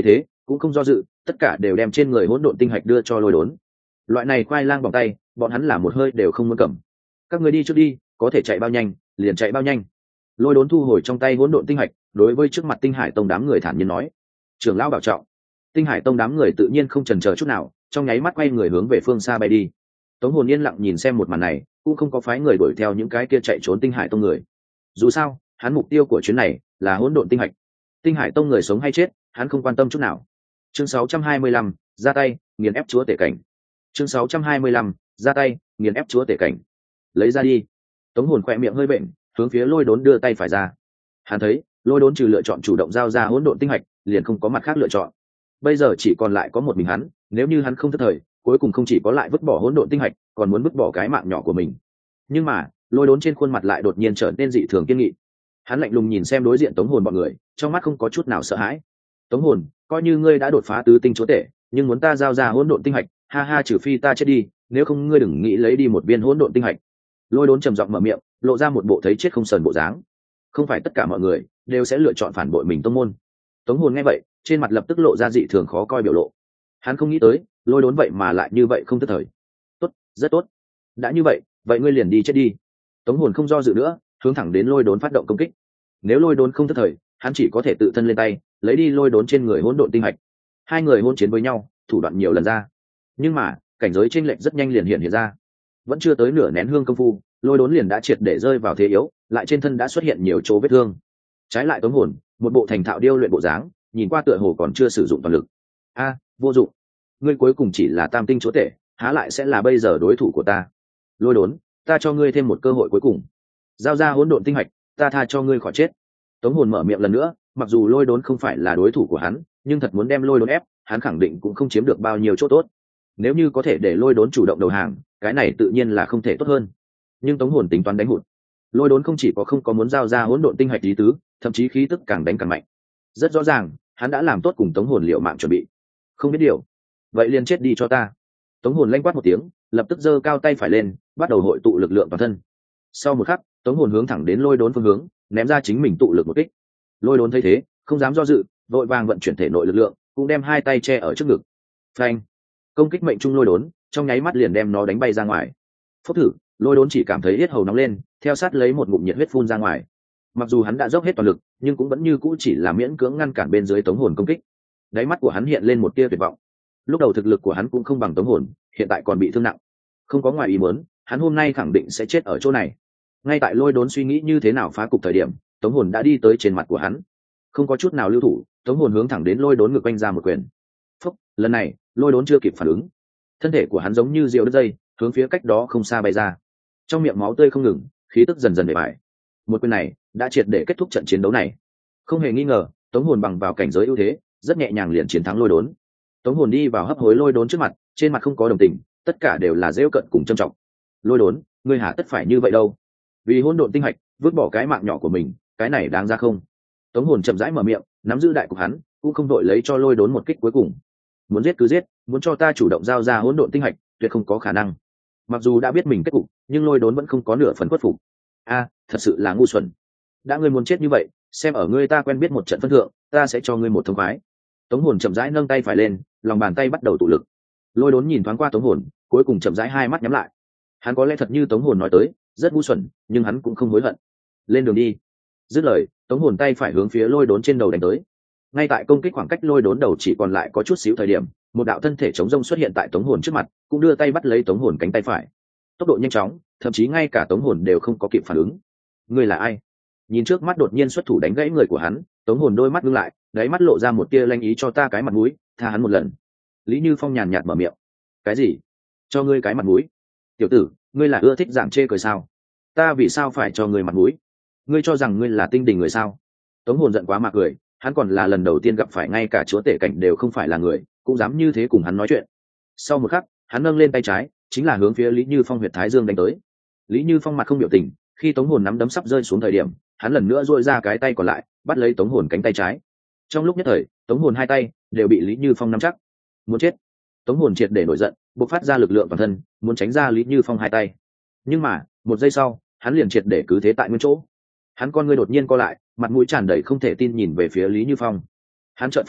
cũng không do dự, tất cả đều đem trên người hỗn độn tinh hạch đưa cho lôi đốn. Loại này khoai lang vòng tay bọn hắn là một hơi đều không muốn cầm. Các người đi trước đi, có thể chạy bao nhanh liền chạy bao nhanh. Lôi đốn thu hồi trong tay hỗn độn tinh hạch, đối với trước mặt Tinh Hải Tông đám người thản nhiên nói: trưởng lão bảo trọng. Tinh Hải Tông đám người tự nhiên không chần chờ chút nào, trong nháy mắt quay người hướng về phương xa bay đi. Tống Hồn yên lặng nhìn xem một màn này, cũng không có phái người đuổi theo những cái kia chạy trốn Tinh Hải Tông người. Dù sao, hắn mục tiêu của chuyến này là hỗn độn tinh hạch. Tinh Hải Tông người sống hay chết, hắn không quan tâm chút nào. Chương sáu trăm hai mươi lăm, ra tay, nghiền ép chúa tể cảnh. Chương sáu trăm hai mươi lăm, ra tay, nghiền ép chúa tể cảnh. Lấy ra đi. Tống Hồn khẽ miệng hơi bệnh, hướng phía Lôi Đốn đưa tay phải ra. Hắn thấy, Lôi Đốn trừ lựa chọn chủ động giao ra hỗn độn tinh hạch, liền không có mặt khác lựa chọn. Bây giờ chỉ còn lại có một mình hắn, nếu như hắn không thất thời, cuối cùng không chỉ có lại vứt bỏ hỗn độn tinh hạch, còn muốn vứt bỏ cái mạng nhỏ của mình. Nhưng mà, Lôi Đốn trên khuôn mặt lại đột nhiên trở nên dị thường kiên nghị. Hắn lạnh lùng nhìn xem đối diện Tống Hồn bọn người, trong mắt không có chút nào sợ hãi. Tống Hồn, coi như ngươi đã đột phá tứ tinh chúa tể, nhưng muốn ta giao ra hỗn độn tinh hạch, ha ha, trừ phi ta chết đi, nếu không ngươi đừng nghĩ lấy đi một viên hỗn độn tinh hạch. Lôi Đốn trầm giọng mở miệng, lộ ra một bộ thấy chết không sờn bộ dáng. Không phải tất cả mọi người đều sẽ lựa chọn phản bội mình tông môn. Tống Hồn nghe vậy, trên mặt lập tức lộ ra dị thường khó coi biểu lộ. Hắn không nghĩ tới, Lôi Đốn vậy mà lại như vậy không thất thời. Tốt, rất tốt. Đã như vậy, vậy ngươi liền đi chết đi. Tống Hồn không do dự nữa, hướng thẳng đến Lôi Đốn phát động công kích. Nếu Lôi Đốn không thất thời, hắn chỉ có thể tự thân lên tay, lấy đi Lôi Đốn trên người hỗn độn tinh hạch. Hai người hôn chiến với nhau, thủ đoạn nhiều lần ra. Nhưng mà, cảnh giới chênh lệch rất nhanh liền hiện hiện ra. Vẫn chưa tới nửa nén hương công phu, Lôi Đốn liền đã triệt để rơi vào thế yếu, lại trên thân đã xuất hiện nhiều chỗ vết thương. Trái lại Tống Hồn, một bộ thành thạo điêu luyện bộ dáng, nhìn qua tựa hồ còn chưa sử dụng toàn lực. A, vô dụng. Ngươi cuối cùng chỉ là tam tinh chúa tể, há lại sẽ là bây giờ đối thủ của ta. Lôi Đốn, ta cho ngươi thêm một cơ hội cuối cùng. Giao ra hỗn độn tinh hạch, ta tha cho ngươi khỏi chết. Tống Hồn mở miệng lần nữa, mặc dù Lôi Đốn không phải là đối thủ của hắn, nhưng thật muốn đem Lôi Đốn ép, hắn khẳng định cũng không chiếm được bao nhiêu chỗ tốt. Nếu như có thể để Lôi Đốn chủ động đầu hàng, cái này tự nhiên là không thể tốt hơn. Nhưng Tống Hồn tính toán đánh hụt. Lôi Đốn không chỉ có không có muốn giao ra hỗn độn tinh hạch ý tứ, thậm chí khí tức càng đánh càng mạnh. Rất rõ ràng, hắn đã làm tốt cùng Tống Hồn liệu mạng chuẩn bị. Không biết điều, vậy liền chết đi cho ta. Tống Hồn lanh quát một tiếng, lập tức giơ cao tay phải lên, bắt đầu hội tụ lực lượng toàn thân. Sau một khắc, Tống Hồn hướng thẳng đến Lôi Đốn phương hướng, ném ra chính mình tụ lực một kích. Lôi Đốn thấy thế, không dám do dự, vội vàng vận chuyển thể nội lực lượng, cũng đem hai tay che ở trước ngực. Phanh! Công kích mệnh trung Lôi Đốn, trong nháy mắt liền đem nó đánh bay ra ngoài. Phốc thử, Lôi Đốn chỉ cảm thấy yết hầu nóng lên, theo sát lấy một ngụm nhiệt huyết phun ra ngoài. Mặc dù hắn đã dốc hết toàn lực, nhưng cũng vẫn như cũ chỉ là miễn cưỡng ngăn cản bên dưới Tống Hồn công kích. Đáy mắt của hắn hiện lên một tia tuyệt vọng. Lúc đầu thực lực của hắn cũng không bằng Tống Hồn, hiện tại còn bị thương nặng. Không có ngoài ý muốn, hắn hôm nay khẳng định sẽ chết ở chỗ này. Ngay tại Lôi Đốn suy nghĩ như thế nào phá cục thời điểm, Tống Hồn đã đi tới trên mặt của hắn. Không có chút nào lưu thủ, Tống Hồn hướng thẳng đến Lôi Đốn ngực quanh ra một quyền. Phốc, lần này, Lôi Đốn chưa kịp phản ứng. Thân thể của hắn giống như diều đứt dây, hướng phía cách đó không xa bay ra. Trong miệng máu tươi không ngừng, khí tức dần dần bể bại. Một quyền này đã triệt để kết thúc trận chiến đấu này. Không hề nghi ngờ, Tống Hồn bằng vào cảnh giới ưu thế, rất nhẹ nhàng liền chiến thắng Lôi Đốn. Tống Hồn đi vào hấp hối Lôi Đốn trước mặt, trên mặt không có đồng tình, tất cả đều là giễu cận cùng trân trọng. Lôi Đốn, ngươi hả tất phải như vậy đâu? Vì hỗn độn tinh hạch, vứt bỏ cái mạng nhỏ của mình, cái này đáng ra không? Tống Hồn chậm rãi mở miệng, nắm giữ đại cục hắn, cũng không đội lấy cho Lôi Đốn một kích cuối cùng. Muốn giết cứ giết, muốn cho ta chủ động giao ra hỗn độn tinh hạch, tuyệt không có khả năng. Mặc dù đã biết mình kết cục, nhưng Lôi Đốn vẫn không có nửa phần khuất phục. A, thật sự là ngu xuẩn. Đã ngươi muốn chết như vậy, xem ở ngươi ta quen biết một trận phân thượng, ta sẽ cho ngươi một thông khoái. Tống Hồn chậm rãi nâng tay phải lên, lòng bàn tay bắt đầu tụ lực. Lôi Đốn nhìn thoáng qua Tống Hồn, cuối cùng chậm rãi hai mắt nhắm lại. Hắn có lẽ thật như Tống Hồn nói tới, rất ngu xuẩn, nhưng hắn cũng không hối hận. Lên đường đi. Dứt lời, Tống Hồn tay phải hướng phía Lôi Đốn trên đầu đánh tới. Ngay tại công kích khoảng cách Lôi Đốn đầu chỉ còn lại có chút xíu thời điểm, một đạo thân thể chống rông xuất hiện tại Tống Hồn trước mặt, cũng đưa tay bắt lấy Tống Hồn cánh tay phải. Tốc độ nhanh chóng, thậm chí ngay cả Tống Hồn đều không có kịp phản ứng. Ngươi là ai? Nhìn trước mắt đột nhiên xuất thủ đánh gãy người của hắn, Tống Hồn đôi mắt ngưng lại, đáy mắt lộ ra một tia lanh ý, cho ta cái mặt mũi, tha hắn một lần. Lý Như Phong nhàn nhạt mở miệng. Cái gì? Cho ngươi cái mặt mũi? Tiểu tử, ngươi là ưa thích dạng chê cười sao? Ta vì sao phải cho ngươi mặt mũi? Ngươi cho rằng ngươi là tinh đình người sao? Tống Hồn giận quá mà cười, hắn còn là lần đầu tiên gặp phải ngay cả chúa tể cảnh đều không phải là người, cũng dám như thế cùng hắn nói chuyện. Sau một khắc, hắn nâng lên tay trái, chính là hướng phía Lý Như Phong huyệt thái dương đánh tới. Lý Như Phong mặt không biểu tình, khi Tống Hồn nắm đấm sắp rơi xuống thời điểm, hắn lần nữa duỗi ra cái tay còn lại, bắt lấy Tống Hồn cánh tay trái. Trong lúc nhất thời, Tống Hồn hai tay đều bị Lý Như Phong nắm chắc. Muốn chết. Tống Hồn triệt để nổi giận, bộc phát ra lực lượng toàn thân, muốn tránh ra Lý Như Phong hai tay. Nhưng mà, một giây sau, hắn liền triệt để cứ thế tại nguyên chỗ. Hắn con ngươi đột nhiên co lại, mặt mũi tràn đầy không thể tin nhìn về phía Lý Như Phong. Hắn chợt phát hiện,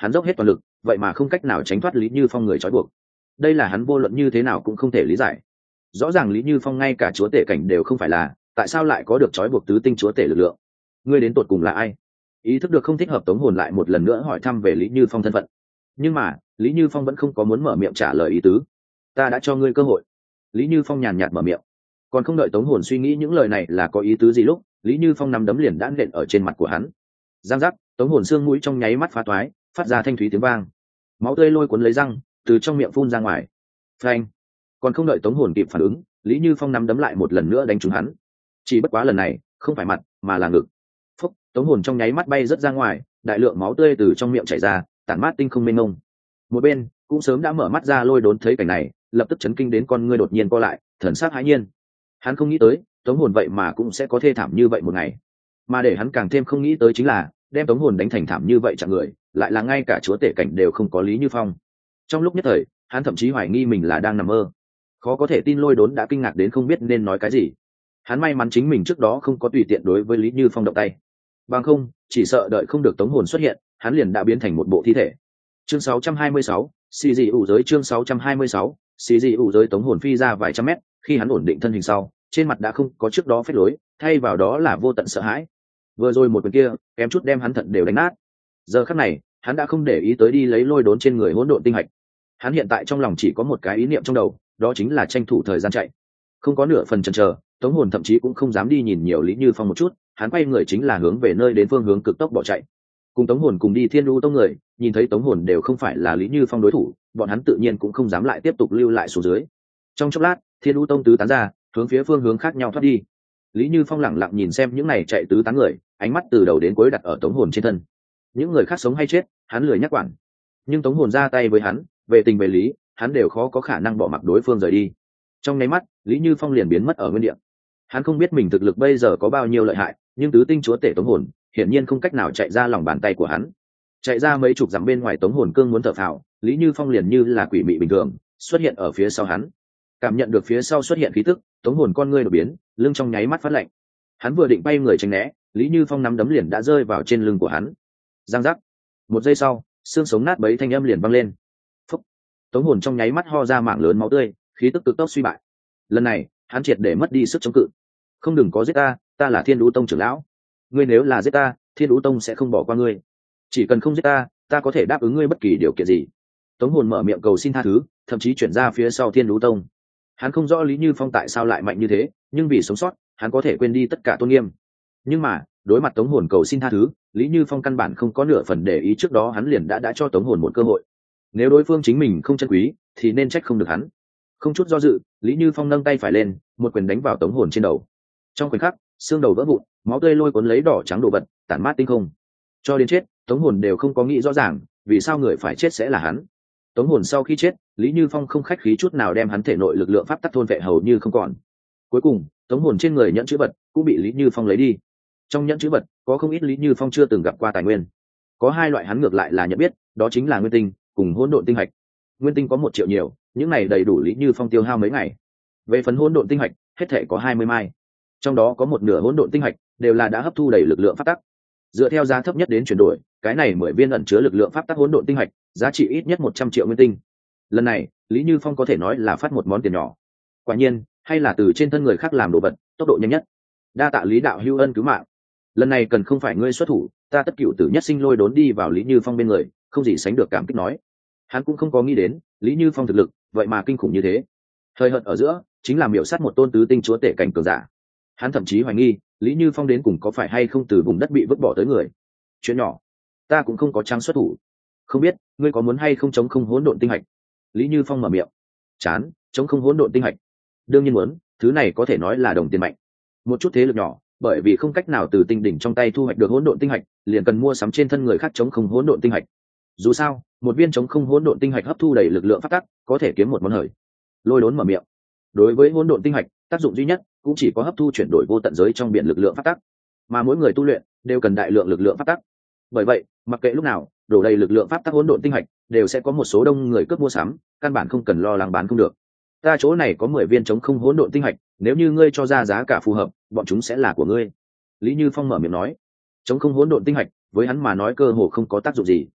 hắn dốc hết toàn lực vậy mà không cách nào tránh thoát lý như phong người trói buộc. Đây là hắn vô luận như thế nào cũng không thể lý giải. Rõ ràng lý như phong ngay cả chúa tể cảnh đều không phải là, tại sao lại có được trói buộc tứ tinh chúa tể lực lượng? Ngươi đến tột cùng là ai? Ý thức được không thích hợp, Tống Hồn lại một lần nữa hỏi thăm về lý như phong thân phận. Nhưng mà lý như phong vẫn không có muốn mở miệng trả lời ý tứ. Ta đã cho ngươi cơ hội. Lý như phong nhàn nhạt mở miệng. Còn không đợi Tống Hồn suy nghĩ những lời này là có ý tứ gì lúc lý như phong nắm đấm liền đã nện ở trên mặt của hắn. Giang giác, Tống Hồn xương mũi trong nháy mắt phá toái, phát ra thanh thúy tiếng vang, máu tươi lôi cuốn lấy răng từ trong miệng phun ra ngoài. Phanh! Còn không đợi Tống Hồn kịp phản ứng, lý như phong nắm đấm lại một lần nữa đánh trúng hắn. Chỉ bất quá lần này không phải mặt mà là ngực. Phúc! Tống Hồn trong nháy mắt bay rất ra ngoài, đại lượng máu tươi từ trong miệng chảy ra, tản mát tinh không mênh mông. Một bên cũng sớm đã mở mắt ra Lôi Đốn thấy cảnh này, lập tức chấn kinh đến con ngươi đột nhiên co lại, thần sắc hãi nhiên. Hắn không nghĩ tới Tống Hồn vậy mà cũng sẽ có thê thảm như vậy một ngày, mà để hắn càng thêm không nghĩ tới chính là đem Tống Hồn đánh thành thảm như vậy chẳng người lại là ngay cả chúa tể cảnh đều không có lý như phong. Trong lúc nhất thời hắn thậm chí hoài nghi mình là đang nằm mơ, khó có thể tin Lôi Đốn đã kinh ngạc đến không biết nên nói cái gì. Hắn may mắn chính mình trước đó không có tùy tiện đối với lý như phong động tay, bằng không chỉ sợ đợi không được Tống Hồn xuất hiện hắn liền đã biến thành một bộ thi thể. Chương sáu trăm hai mươi sáu, xì dị ủ giới. Chương sáu trăm hai mươi sáu, xì dị ủ giới. Tống Hồn phi ra vài trăm mét, khi hắn ổn định thân hình sau trên mặt đã không có trước đó phép lối, thay vào đó là vô tận sợ hãi. Vừa rồi một quyền kia kém chút đem hắn thận đều đánh nát. Giờ khắc này hắn đã không để ý tới đi lấy Lôi Đốn trên người hỗn độn tinh hạch. Hắn hiện tại trong lòng chỉ có một cái ý niệm trong đầu, đó chính là tranh thủ thời gian chạy. Không có nửa phần chần chờ, Tống Hồn thậm chí cũng không dám đi nhìn nhiều lý như phong một chút, hắn quay người chính là hướng về nơi đến phương hướng cực tốc bỏ chạy. Cùng Tống Hồn cùng đi Thiên U tông người nhìn thấy Tống Hồn đều không phải là lý như phong đối thủ, bọn hắn tự nhiên cũng không dám lại tiếp tục lưu lại xuống dưới. Trong chốc lát Thiên U tông tứ tán ra, hướng phía phương hướng khác nhau thoát đi. Lý như phong lẳng lặng nhìn xem những này chạy tứ tán người, ánh mắt từ đầu đến cuối đặt ở Tống Hồn trên thân. Những người khác sống hay chết hắn lười nhắc quản, nhưng Tống Hồn ra tay với hắn, về tình về lý hắn đều khó có khả năng bỏ mặc đối phương rời đi. Trong nháy mắt Lý như phong liền biến mất ở nguyên địa. Hắn không biết mình thực lực bây giờ có bao nhiêu lợi hại, nhưng tứ tinh chúa tể Tống Hồn hiển nhiên không cách nào chạy ra lòng bàn tay của hắn. Chạy ra mấy chục dặm bên ngoài, Tống Hồn cương muốn thở phào, Lý như phong liền như là quỷ mị bình thường xuất hiện ở phía sau hắn. Cảm nhận được phía sau xuất hiện khí tức, Tống Hồn con ngươi đột biến, lưng trong nháy mắt phát lạnh. Hắn vừa định bay người tránh né, Lý như phong nắm đấm liền đã rơi vào trên lưng của hắn. Giang giác, một giây sau xương sống nát bấy thanh âm liền vang lên. Phúc! Tống Hồn trong nháy mắt ho ra mạng lớn máu tươi, khí tức cực tốc suy bại. Lần này hắn triệt để mất đi sức chống cự. Không, đừng có giết ta, ta là Thiên Đũ tông trưởng lão, ngươi nếu là giết ta Thiên Đũ tông sẽ không bỏ qua ngươi, chỉ cần không giết ta ta có thể đáp ứng ngươi bất kỳ điều kiện gì. Tống Hồn mở miệng cầu xin tha thứ, thậm chí chuyển ra phía sau Thiên Đũ tông. Hắn không rõ Lý như phong tại sao lại mạnh như thế, nhưng vì sống sót hắn có thể quên đi tất cả tôn nghiêm. Nhưng mà đối mặt Tống Hồn cầu xin tha thứ, Lý như phong căn bản không có nửa phần để ý. Trước đó hắn liền đã đã cho Tống Hồn một cơ hội, nếu đối phương chính mình không trân quý thì nên trách không được hắn. Không chút do dự, Lý như phong nâng tay phải lên, một quyền đánh vào Tống Hồn trên đầu. Trong khoảnh khắc xương đầu vỡ vụn, máu tươi lôi cuốn lấy đỏ trắng đồ vật tản mát tinh không. Cho đến chết Tống Hồn đều không có nghĩ rõ ràng vì sao người phải chết sẽ là hắn. Tống Hồn sau khi chết, Lý như phong không khách khí chút nào đem hắn thể nội lực lượng pháp tắc thôn vệ hầu như không còn. Cuối cùng Tống Hồn trên người nhẫn chữ vật cũng bị Lý như phong lấy đi. Trong nhẫn chữ vật có không ít Lý như phong chưa từng gặp qua tài nguyên, có hai loại hắn ngược lại là nhận biết, đó chính là nguyên tinh cùng hỗn độn tinh hạch. Nguyên tinh có một triệu nhiều, những này đầy đủ Lý như phong tiêu hao mấy ngày. Về phần hỗn độn tinh hạch, hết thể có hai mươi mai, trong đó có một nửa hỗn độn tinh hạch đều là đã hấp thu đầy lực lượng pháp tắc. Dựa theo giá thấp nhất đến chuyển đổi, cái này mười viên ẩn chứa lực lượng pháp tắc hỗn độn tinh hạch giá trị ít nhất một trăm triệu nguyên tinh. Lần này Lý như phong có thể nói là phát một món tiền nhỏ. Quả nhiên hay là từ trên thân người khác làm đồ vật tốc độ nhanh nhất. Đa tạ Lý đạo hữu ân cứu mạng, lần này cần không phải ngươi xuất thủ, ta tất cựu tử nhất sinh. Lôi Đốn đi vào Lý như phong bên người, không gì sánh được cảm kích nói. Hắn cũng không có nghĩ đến Lý như phong thực lực vậy mà kinh khủng như thế, thời hợt ở giữa chính là miểu sát một tôn tứ tinh chúa tể cảnh cường giả. Hắn thậm chí hoài nghi Lý như phong đến cùng có phải hay không từ vùng đất bị vứt bỏ tới người. Chuyện nhỏ, ta cũng không có trang xuất thủ. Không biết ngươi có muốn hay không chống không hỗn độn tinh hạch? Lý như phong mở miệng. Chán, chống không hỗn độn tinh hạch? Đương nhiên muốn, thứ này có thể nói là đồng tiền mạnh. Một chút thế lực nhỏ bởi vì không cách nào từ tinh đỉnh trong tay thu hoạch được hỗn độn tinh hạch, liền cần mua sắm trên thân người khác chống không hỗn độn tinh hạch. Dù sao một viên chống không hỗn độn tinh hạch hấp thu đầy lực lượng phát tắc, có thể kiếm một món hời. Lôi Đốn mở miệng. Đối với hỗn độn tinh hạch, tác dụng duy nhất cũng chỉ có hấp thu chuyển đổi vô tận giới trong biển lực lượng phát tắc, mà mỗi người tu luyện đều cần đại lượng lực lượng phát tắc. Bởi vậy mặc kệ lúc nào đổ đầy lực lượng pháp tắc hỗn độn tinh hạch đều sẽ có một số đông người cướp mua sắm, căn bản không cần lo lắng bán không được. Ta chỗ này có mười viên chống không hỗn độn tinh hạch, nếu như ngươi cho ra giá cả phù hợp, bọn chúng sẽ là của ngươi. Lý như phong mở miệng nói. Chống không hỗn độn tinh hạch với hắn mà nói cơ hồ không có tác dụng gì.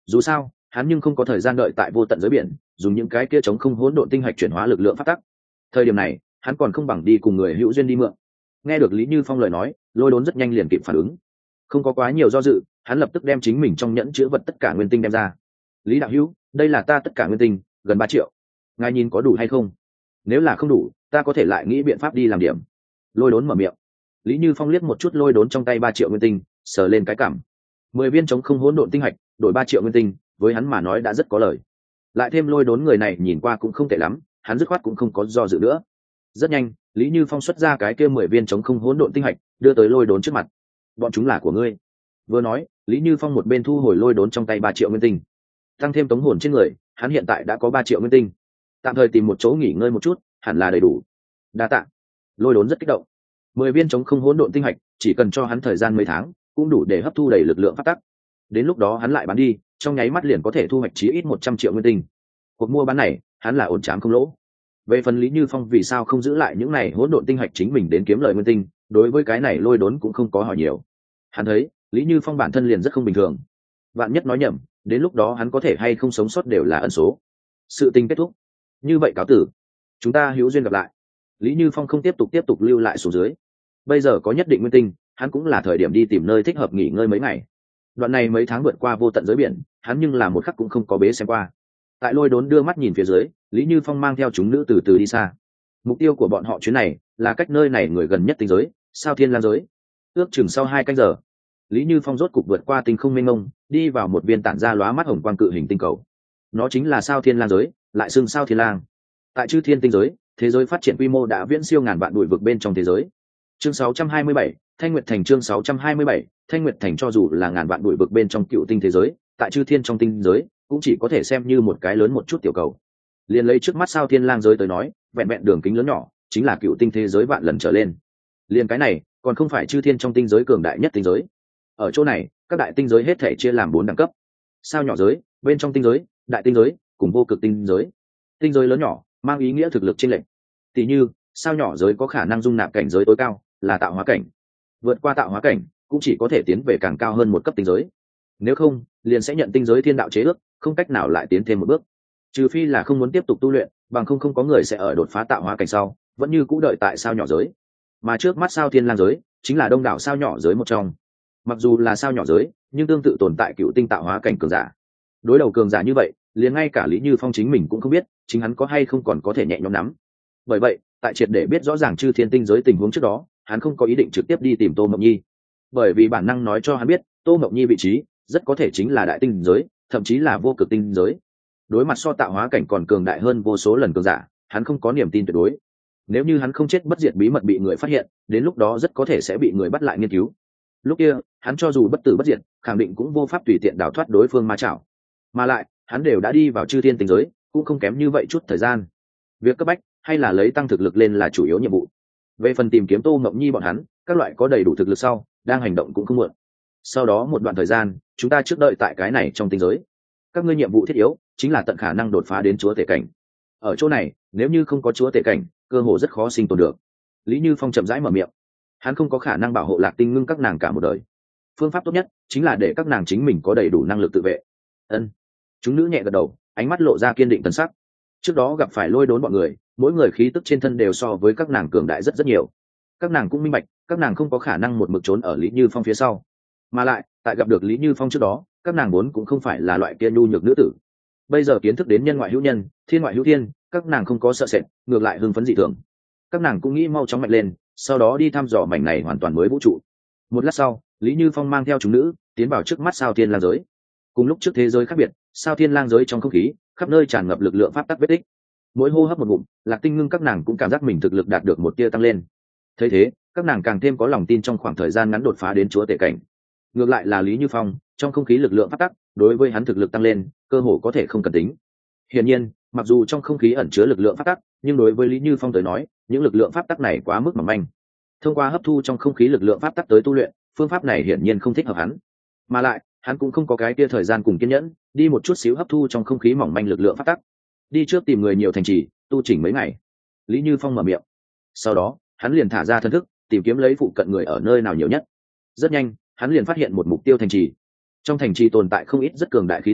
dù sao hắn nhưng không có thời gian đợi tại vô tận giới biển dùng những cái kia chống không hỗn độn tinh hạch chuyển hóa lực lượng phát tắc. Thời điểm này hắn còn không bằng đi cùng người hữu duyên đi mượn. Nghe được Lý Như Phong lời nói, Lôi Đốn rất nhanh liền kịp phản ứng, không có quá nhiều do dự, hắn lập tức đem chính mình trong nhẫn chứa vật tất cả nguyên tinh đem ra. Lý đạo hữu, đây là ta tất cả nguyên tinh, gần ba triệu, ngài nhìn có đủ hay không? Nếu là không đủ, ta có thể lại nghĩ biện pháp đi làm điểm. Lôi Đốn mở miệng. Lý Như Phong liếc một chút Lôi Đốn trong tay ba triệu nguyên tinh, sờ lên cái cảm. Mười viên chống không hỗn độn tinh hạch, đổi ba triệu nguyên tinh, với hắn mà nói đã rất có lời. Lại thêm Lôi Đốn người này nhìn qua cũng không tệ lắm, hắn dứt khoát cũng không có do dự nữa. Rất nhanh, Lý Như Phong xuất ra cái kia mười viên chống không hỗn độn tinh hạch, đưa tới Lôi Đốn trước mặt. Bọn chúng là của ngươi. Vừa nói, Lý Như Phong một bên thu hồi Lôi Đốn trong tay ba triệu nguyên tinh, tăng thêm tống hồn trên người, hắn hiện tại đã có ba triệu nguyên tinh. Tạm thời tìm một chỗ nghỉ ngơi một chút, hẳn là đầy đủ. Đa tạ. Lôi Đốn rất kích động. Mười viên chống không hỗn độn tinh hạch, chỉ cần cho hắn thời gian mấy tháng, cũng đủ để hấp thu đầy lực lượng phát tắc. Đến lúc đó hắn lại bán đi, trong nháy mắt liền có thể thu hoạch chí ít một trăm triệu nguyên tinh. Cuộc mua bán này, hắn là ổn trám không lỗ. Về phần Lý Như Phong vì sao không giữ lại những này hỗn độn tinh hạch chính mình đến kiếm lời nguyên tinh, đối với cái này Lôi Đốn cũng không có hỏi nhiều. Hắn thấy Lý Như Phong bản thân liền rất không bình thường, vạn nhất nói nhầm, đến lúc đó hắn có thể hay không sống sót đều là ẩn số. Sự tình kết thúc, như vậy cáo tử, chúng ta hữu duyên gặp lại. Lý Như Phong không tiếp tục tiếp tục lưu lại xuống dưới, bây giờ có nhất định nguyên tinh, hắn cũng là thời điểm đi tìm nơi thích hợp nghỉ ngơi mấy ngày. Đoạn này mấy tháng vượt qua vô tận giới biển, hắn nhưng là một khắc cũng không có bế xem qua. Tại Lôi Đốn đưa mắt nhìn phía dưới, Lý Như Phong mang theo chúng nữ từ từ đi xa. Mục tiêu của bọn họ chuyến này là cách nơi này người gần nhất tinh giới, Sao Thiên Lang giới. Ước chừng sau hai canh giờ, Lý Như Phong rốt cục vượt qua tinh không mênh mông, đi vào một viên tản ra lóa mắt hồng quang cự hình tinh cầu. Nó chính là Sao Thiên Lang giới, lại xưng Sao Thiên Lang. Tại Chư Thiên tinh giới, thế giới phát triển quy mô đã viễn siêu ngàn vạn bụi vực bên trong thế giới. Chương sáu trăm hai mươi bảy, Thanh Nguyệt Thành. Chương sáu trăm hai mươi bảy, Thanh Nguyệt Thành. Cho dù là ngàn vạn bụi vực bên trong cựu tinh thế giới, tại Chư Thiên trong tinh giới, cũng chỉ có thể xem như một cái lớn một chút tiểu cầu. Liên lấy trước mắt Sao Thiên Lang giới tới nói, vẹn vẹn đường kính lớn nhỏ, chính là cựu tinh thế giới vạn lần trở lên. Liên cái này, còn không phải Chư Thiên trong tinh giới cường đại nhất tinh giới. Ở chỗ này, các đại tinh giới hết thể chia làm bốn đẳng cấp: sao nhỏ giới, bên trong tinh giới, đại tinh giới, cùng vô cực tinh giới. Tinh giới lớn nhỏ mang ý nghĩa thực lực chênh lệch. Tỷ như, sao nhỏ giới có khả năng dung nạp cảnh giới tối cao là tạo hóa cảnh, vượt qua tạo hóa cảnh cũng chỉ có thể tiến về càng cao hơn một cấp tinh giới. Nếu không, liền sẽ nhận tinh giới thiên đạo chế ước, không cách nào lại tiến thêm một bước. Trừ phi là không muốn tiếp tục tu luyện, bằng không không có người sẽ ở đột phá tạo hóa cảnh sau vẫn như cũ đợi tại sao nhỏ giới. Mà trước mắt Sao Thiên Lang giới chính là đông đảo sao nhỏ giới một trong. Mặc dù là sao nhỏ giới, nhưng tương tự tồn tại cựu tinh tạo hóa cảnh cường giả. Đối đầu cường giả như vậy, liền ngay cả Lý Như Phong chính mình cũng không biết chính hắn có hay không còn có thể nhẹ nhõm nắm. Bởi vậy, tại triệt để biết rõ ràng Chư Thiên tinh giới tình huống trước đó, hắn không có ý định trực tiếp đi tìm Tô Mộng Nhi, bởi vì bản năng nói cho hắn biết Tô Mộng Nhi vị trí rất có thể chính là đại tinh giới, thậm chí là vô cực tinh giới. Đối mặt so tạo hóa cảnh còn cường đại hơn vô số lần cường giả, hắn không có niềm tin tuyệt đối. Nếu như hắn không chết bất diệt bí mật bị người phát hiện, đến lúc đó rất có thể sẽ bị người bắt lại nghiên cứu. Lúc kia, hắn cho dù bất tử bất diệt, khẳng định cũng vô pháp tùy tiện đào thoát đối phương ma chảo. Mà lại, hắn đều đã đi vào Chư Thiên tinh giới, cũng không kém như vậy chút thời gian. Việc cấp bách hay là lấy tăng thực lực lên là chủ yếu nhiệm vụ. Về phần tìm kiếm Tô Mộng Nhi bọn hắn, các loại có đầy đủ thực lực sau, đang hành động cũng không muộn. Sau đó một đoạn thời gian, chúng ta trước đợi tại cái này trong tinh giới. Các ngươi nhiệm vụ thiết yếu chính là tận khả năng đột phá đến chúa tể cảnh. Ở chỗ này, nếu như không có chúa tể cảnh, cơ hội rất khó sinh tồn được. Lý Như Phong chậm rãi mở miệng. Hắn không có khả năng bảo hộ Lạc Tinh Ngưng các nàng cả một đời. Phương pháp tốt nhất chính là để các nàng chính mình có đầy đủ năng lực tự vệ. Ân. Chúng nữ nhẹ gật đầu, ánh mắt lộ ra kiên định thần sắc. Trước đó gặp phải Lôi Đốn bọn người, mỗi người khí tức trên thân đều so với các nàng cường đại rất rất nhiều. Các nàng cũng minh bạch, các nàng không có khả năng một mực trốn ở Lý Như Phong phía sau. Mà lại, tại gặp được Lý Như Phong trước đó, các nàng vốn cũng không phải là loại kia nhu nhược nữ tử. Bây giờ kiến thức đến nhân ngoại hữu nhân, thiên ngoại hữu thiên, các nàng không có sợ sệt, ngược lại hưng phấn dị thường. Các nàng cũng nghĩ mau chóng mạnh lên, sau đó đi thăm dò mảnh này hoàn toàn mới vũ trụ. Một lát sau, Lý Như Phong mang theo chúng nữ tiến vào trước mắt Sao Thiên Lang giới. Cùng lúc trước thế giới khác biệt, Sao Thiên Lang giới trong không khí khắp nơi tràn ngập lực lượng pháp tắc vết tích. Mỗi hô hấp một ngụm, Lạc Tinh Ngưng các nàng cũng cảm giác mình thực lực đạt được một tia tăng lên. Thấy thế, các nàng càng thêm có lòng tin trong khoảng thời gian ngắn đột phá đến chúa tể cảnh. Ngược lại là Lý Như Phong, trong không khí lực lượng pháp tắc, đối với hắn thực lực tăng lên, cơ hồ có thể không cần tính. Hiển nhiên, mặc dù trong không khí ẩn chứa lực lượng pháp tắc, nhưng đối với Lý Như Phong tới nói, những lực lượng pháp tắc này quá mức mỏng manh. Thông qua hấp thu trong không khí lực lượng pháp tắc tới tu luyện, phương pháp này hiển nhiên không thích hợp hắn. Mà lại, hắn cũng không có cái kia thời gian cùng kiên nhẫn, đi một chút xíu hấp thu trong không khí mỏng manh lực lượng pháp tắc. Đi trước tìm người nhiều thành trì, tu chỉnh mấy ngày. Lý Như Phong mở miệng. Sau đó, hắn liền thả ra thân thức, tìm kiếm lấy phụ cận người ở nơi nào nhiều nhất. Rất nhanh, hắn liền phát hiện một mục tiêu thành trì. Trong thành trì tồn tại không ít rất cường đại khí tức,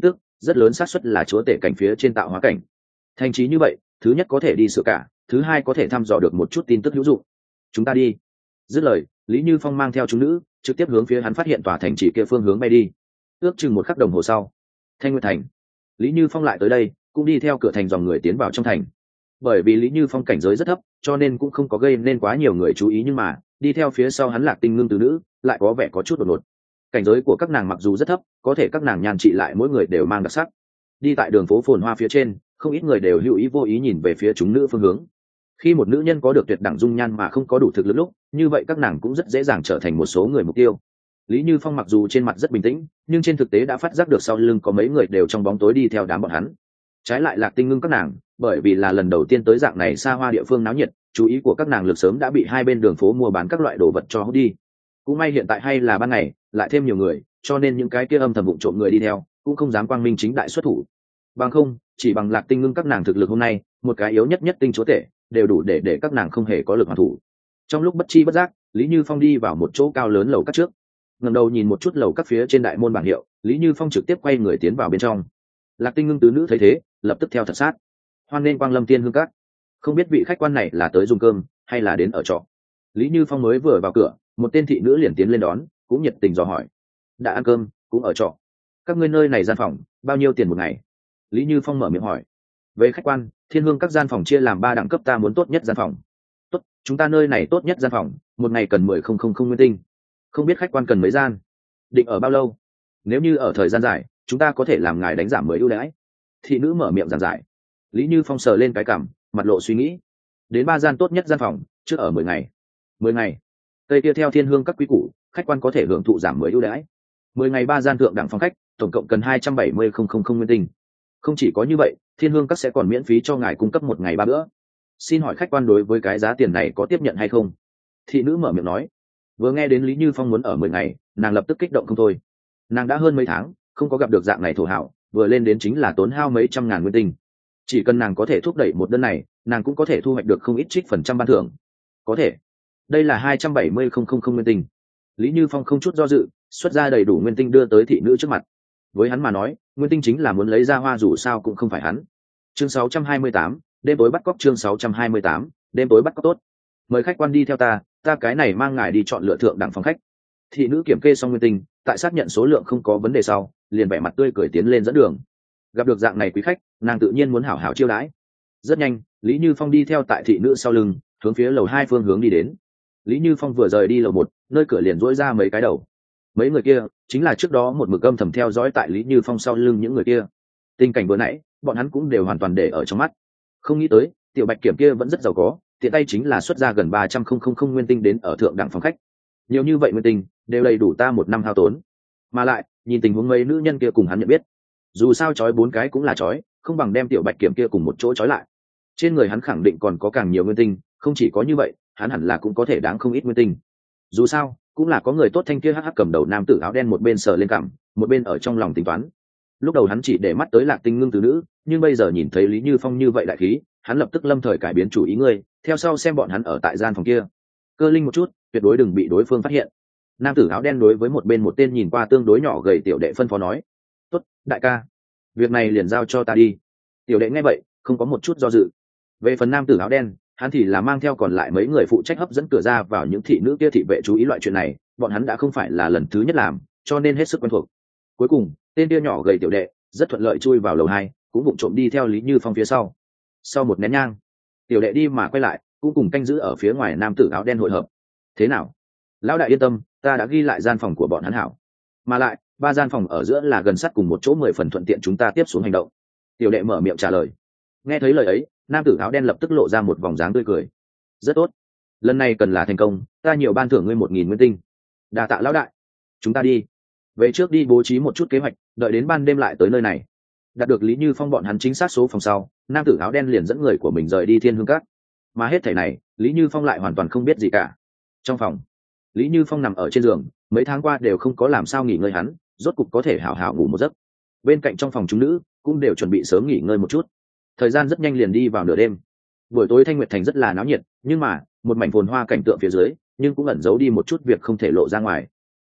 rất lớn xác suất là chúa tể cảnh phía trên tạo hóa cảnh. Thành trí như vậy, thứ nhất có thể đi sửa cả, thứ hai có thể thăm dò được một chút tin tức hữu dụng. Chúng ta đi. Dứt lời, Lý Như Phong mang theo chúng nữ trực tiếp hướng phía hắn phát hiện tòa thành trì kia phương hướng bay đi. Ước chừng một khắc đồng hồ sau, Thanh Nguyệt thành, Lý Như Phong lại tới đây, cũng đi theo cửa thành dòng người tiến vào trong thành. Bởi vì Lý Như Phong cảnh giới rất thấp, cho nên cũng không có gây nên quá nhiều người chú ý, nhưng mà đi theo phía sau hắn Lạc Tinh Ngưng tứ nữ lại có vẻ có chút đột ngột. Cảnh giới của các nàng mặc dù rất thấp, có thể các nàng nhan trị lại mỗi người đều mang đặc sắc. Đi tại đường phố phồn hoa phía trên, không ít người đều hữu ý vô ý nhìn về phía chúng nữ phương hướng. Khi một nữ nhân có được tuyệt đẳng dung nhan mà không có đủ thực lực lúc, như vậy các nàng cũng rất dễ dàng trở thành một số người mục tiêu. Lý Như Phong mặc dù trên mặt rất bình tĩnh, nhưng trên thực tế đã phát giác được sau lưng có mấy người đều trong bóng tối đi theo đám bọn hắn. Trái lại Lạc Tinh Ngưng các nàng, bởi vì là lần đầu tiên tới dạng này xa hoa địa phương náo nhiệt, chú ý của các nàng lực sớm đã bị hai bên đường phố mua bán các loại đồ vật cho hút đi. Cũng may hiện tại hay là ban ngày, lại thêm nhiều người, cho nên những cái kia âm thầm vụng trộm người đi theo, cũng không dám quang minh chính đại xuất thủ. Bằng không, chỉ bằng Lạc Tinh Ngưng các nàng thực lực hôm nay, một cái yếu nhất nhất tinh chúa tể, đều đủ để để các nàng không hề có lực hoàn thủ. Trong lúc bất chi bất giác, Lý Như Phong đi vào một chỗ cao lớn lầu các trước, ngẩng đầu nhìn một chút lầu các phía trên đại môn bảng hiệu, Lý Như Phong trực tiếp quay người tiến vào bên trong. Lạc Tinh Ngưng tứ nữ thấy thế, lập tức theo thật sát. Hoan nên Quang Lâm Tiên Hương Các. Không biết vị khách quan này là tới dùng cơm hay là đến ở trọ. Lý Như Phong mới vừa vào cửa, một tên thị nữ liền tiến lên đón, cũng nhiệt tình dò hỏi. Đã ăn cơm, cũng ở trọ. Các ngươi nơi này gian phòng, bao nhiêu tiền một ngày? Lý Như Phong mở miệng hỏi. Về khách quan, Thiên Hương các gian phòng chia làm ba đẳng cấp, ta muốn tốt nhất gian phòng. Tốt, chúng ta nơi này tốt nhất gian phòng, một ngày cần mười không không không nguyên tinh. Không biết khách quan cần mấy gian? Định ở bao lâu? Nếu như ở thời gian dài, chúng ta có thể làm ngài đánh giảm mười ưu đãi. Thị nữ mở miệng giảng giải. Lý Như Phong sờ lên cái cằm, mặt lộ suy nghĩ. Đến ba gian tốt nhất gian phòng, trước ở mười ngày. Mười ngày. Tây kia theo Thiên Hương các quý củ, khách quan có thể hưởng thụ giảm mười ưu đãi. Mười ngày ba gian thượng đẳng phòng khách, tổng cộng cần hai trăm bảy mươi không không không nguyên tinh. Không chỉ có như vậy, Thiên Hương các sẽ còn miễn phí cho ngài cung cấp một ngày ba bữa. Xin hỏi khách quan đối với cái giá tiền này có tiếp nhận hay không? Thị nữ mở miệng nói. Vừa nghe đến Lý Như Phong muốn ở mười ngày, nàng lập tức kích động không thôi. Nàng đã hơn mấy tháng không có gặp được dạng này thổ hảo, vừa lên đến chính là tốn hao mấy trăm ngàn nguyên tinh. Chỉ cần nàng có thể thúc đẩy một đơn này, nàng cũng có thể thu hoạch được không ít trích phần trăm ban thưởng. Có thể. Đây là hai trăm bảy mươi không không không nguyên tinh. Lý Như Phong không chút do dự, xuất ra đầy đủ nguyên tinh đưa tới thị nữ trước mặt. Với hắn mà nói, nguyên tinh chính là muốn lấy ra hoa, dù sao cũng không phải hắn. Chương sáu trăm hai mươi tám, đêm tối bắt cóc. Chương sáu trăm hai mươi tám, đêm tối bắt cóc. Tốt. Mời khách quan đi theo ta, ta cái này mang ngài đi chọn lựa thượng đẳng phòng khách. Thị nữ kiểm kê xong nguyên tinh, tại xác nhận số lượng không có vấn đề sau, liền vẻ mặt tươi cười tiến lên dẫn đường. Gặp được dạng này quý khách, nàng tự nhiên muốn hảo hảo chiêu đãi. Rất nhanh, Lý Như Phong đi theo tại thị nữ sau lưng, hướng phía lầu hai phương hướng đi đến. Lý Như Phong vừa rời đi lầu một, nơi cửa liền rỗi ra mấy cái đầu. Mấy người kia chính là trước đó một mực âm thầm theo dõi tại Lý Như Phong sau lưng những người kia. Tình cảnh vừa nãy, bọn hắn cũng đều hoàn toàn để ở trong mắt. Không nghĩ tới, tiểu bạch kiểm kia vẫn rất giàu có, tiện tay chính là xuất ra gần ba trăm không không không nguyên tinh đến ở thượng đẳng phòng khách. Nhiều như vậy nguyên tinh, đều đầy đủ ta một năm hao tốn. Mà lại, nhìn tình huống mấy nữ nhân kia cùng hắn nhận biết, dù sao chói bốn cái cũng là chói, không bằng đem tiểu bạch kiểm kia cùng một chỗ chói lại. Trên người hắn khẳng định còn có càng nhiều nguyên tinh, không chỉ có như vậy, hắn hẳn là cũng có thể đáng không ít nguyên tinh. Dù sao, cũng là có người tốt. Thanh kia hắc hắc cầm đầu nam tử áo đen một bên sờ lên cằm, một bên ở trong lòng tính toán. Lúc đầu hắn chỉ để mắt tới Lạc Tinh Ngưng từ nữ, nhưng bây giờ nhìn thấy Lý Như Phong như vậy đại khí, hắn lập tức lâm thời cải biến chủ ý ngươi, theo sau xem bọn hắn ở tại gian phòng kia. Cơ linh một chút, tuyệt đối đừng bị đối phương phát hiện. Nam tử áo đen đối với một bên một tên nhìn qua tương đối nhỏ gầy tiểu đệ phân phó nói. Tốt, đại ca, việc này liền giao cho ta đi. Tiểu đệ nghe vậy, không có một chút do dự. Về phần nam tử áo đen, hắn thì là mang theo còn lại mấy người phụ trách hấp dẫn cửa ra vào những thị nữ kia thị vệ chú ý loại chuyện này, bọn hắn đã không phải là lần thứ nhất làm, cho nên hết sức quen thuộc. Cuối cùng, tên kia nhỏ gầy tiểu đệ rất thuận lợi chui vào lầu hai, cũng vụng trộm đi theo Lý Như Phong phía sau. Sau một nén nhang, tiểu đệ đi mà quay lại, cũng cùng canh giữ ở phía ngoài nam tử áo đen hội hợp. Thế nào? Lão đại yên tâm, ta đã ghi lại gian phòng của bọn hắn hảo. Mà lại, ba gian phòng ở giữa là gần sát cùng một chỗ, mười phần thuận tiện chúng ta tiếp xuống hành động. Tiểu đệ mở miệng trả lời. Nghe thấy lời ấy, nam tử áo đen lập tức lộ ra một vòng dáng tươi cười. Rất tốt, lần này cần là thành công, ta nhiều ban thưởng ngươi một nghìn nguyên tinh. Đà tạ lão đại. Chúng ta đi về trước đi bố trí một chút kế hoạch, đợi đến ban đêm lại tới nơi này. Đạt được Lý Như Phong bọn hắn chính xác số phòng sau, nam tử áo đen liền dẫn người của mình rời đi Thiên Hương Các. Mà hết thảy này, Lý Như Phong lại hoàn toàn không biết gì cả. Trong phòng, Lý Như Phong nằm ở trên giường, mấy tháng qua đều không có làm sao nghỉ ngơi, hắn rốt cục có thể hảo hảo ngủ một giấc. Bên cạnh trong phòng chúng nữ cũng đều chuẩn bị sớm nghỉ ngơi một chút. Thời gian rất nhanh liền đi vào nửa đêm. Buổi tối Thanh Nguyệt Thành rất là náo nhiệt, nhưng mà một mảnh phồn hoa cảnh tượng phía dưới, nhưng cũng ẩn giấu đi một chút việc không thể lộ ra ngoài.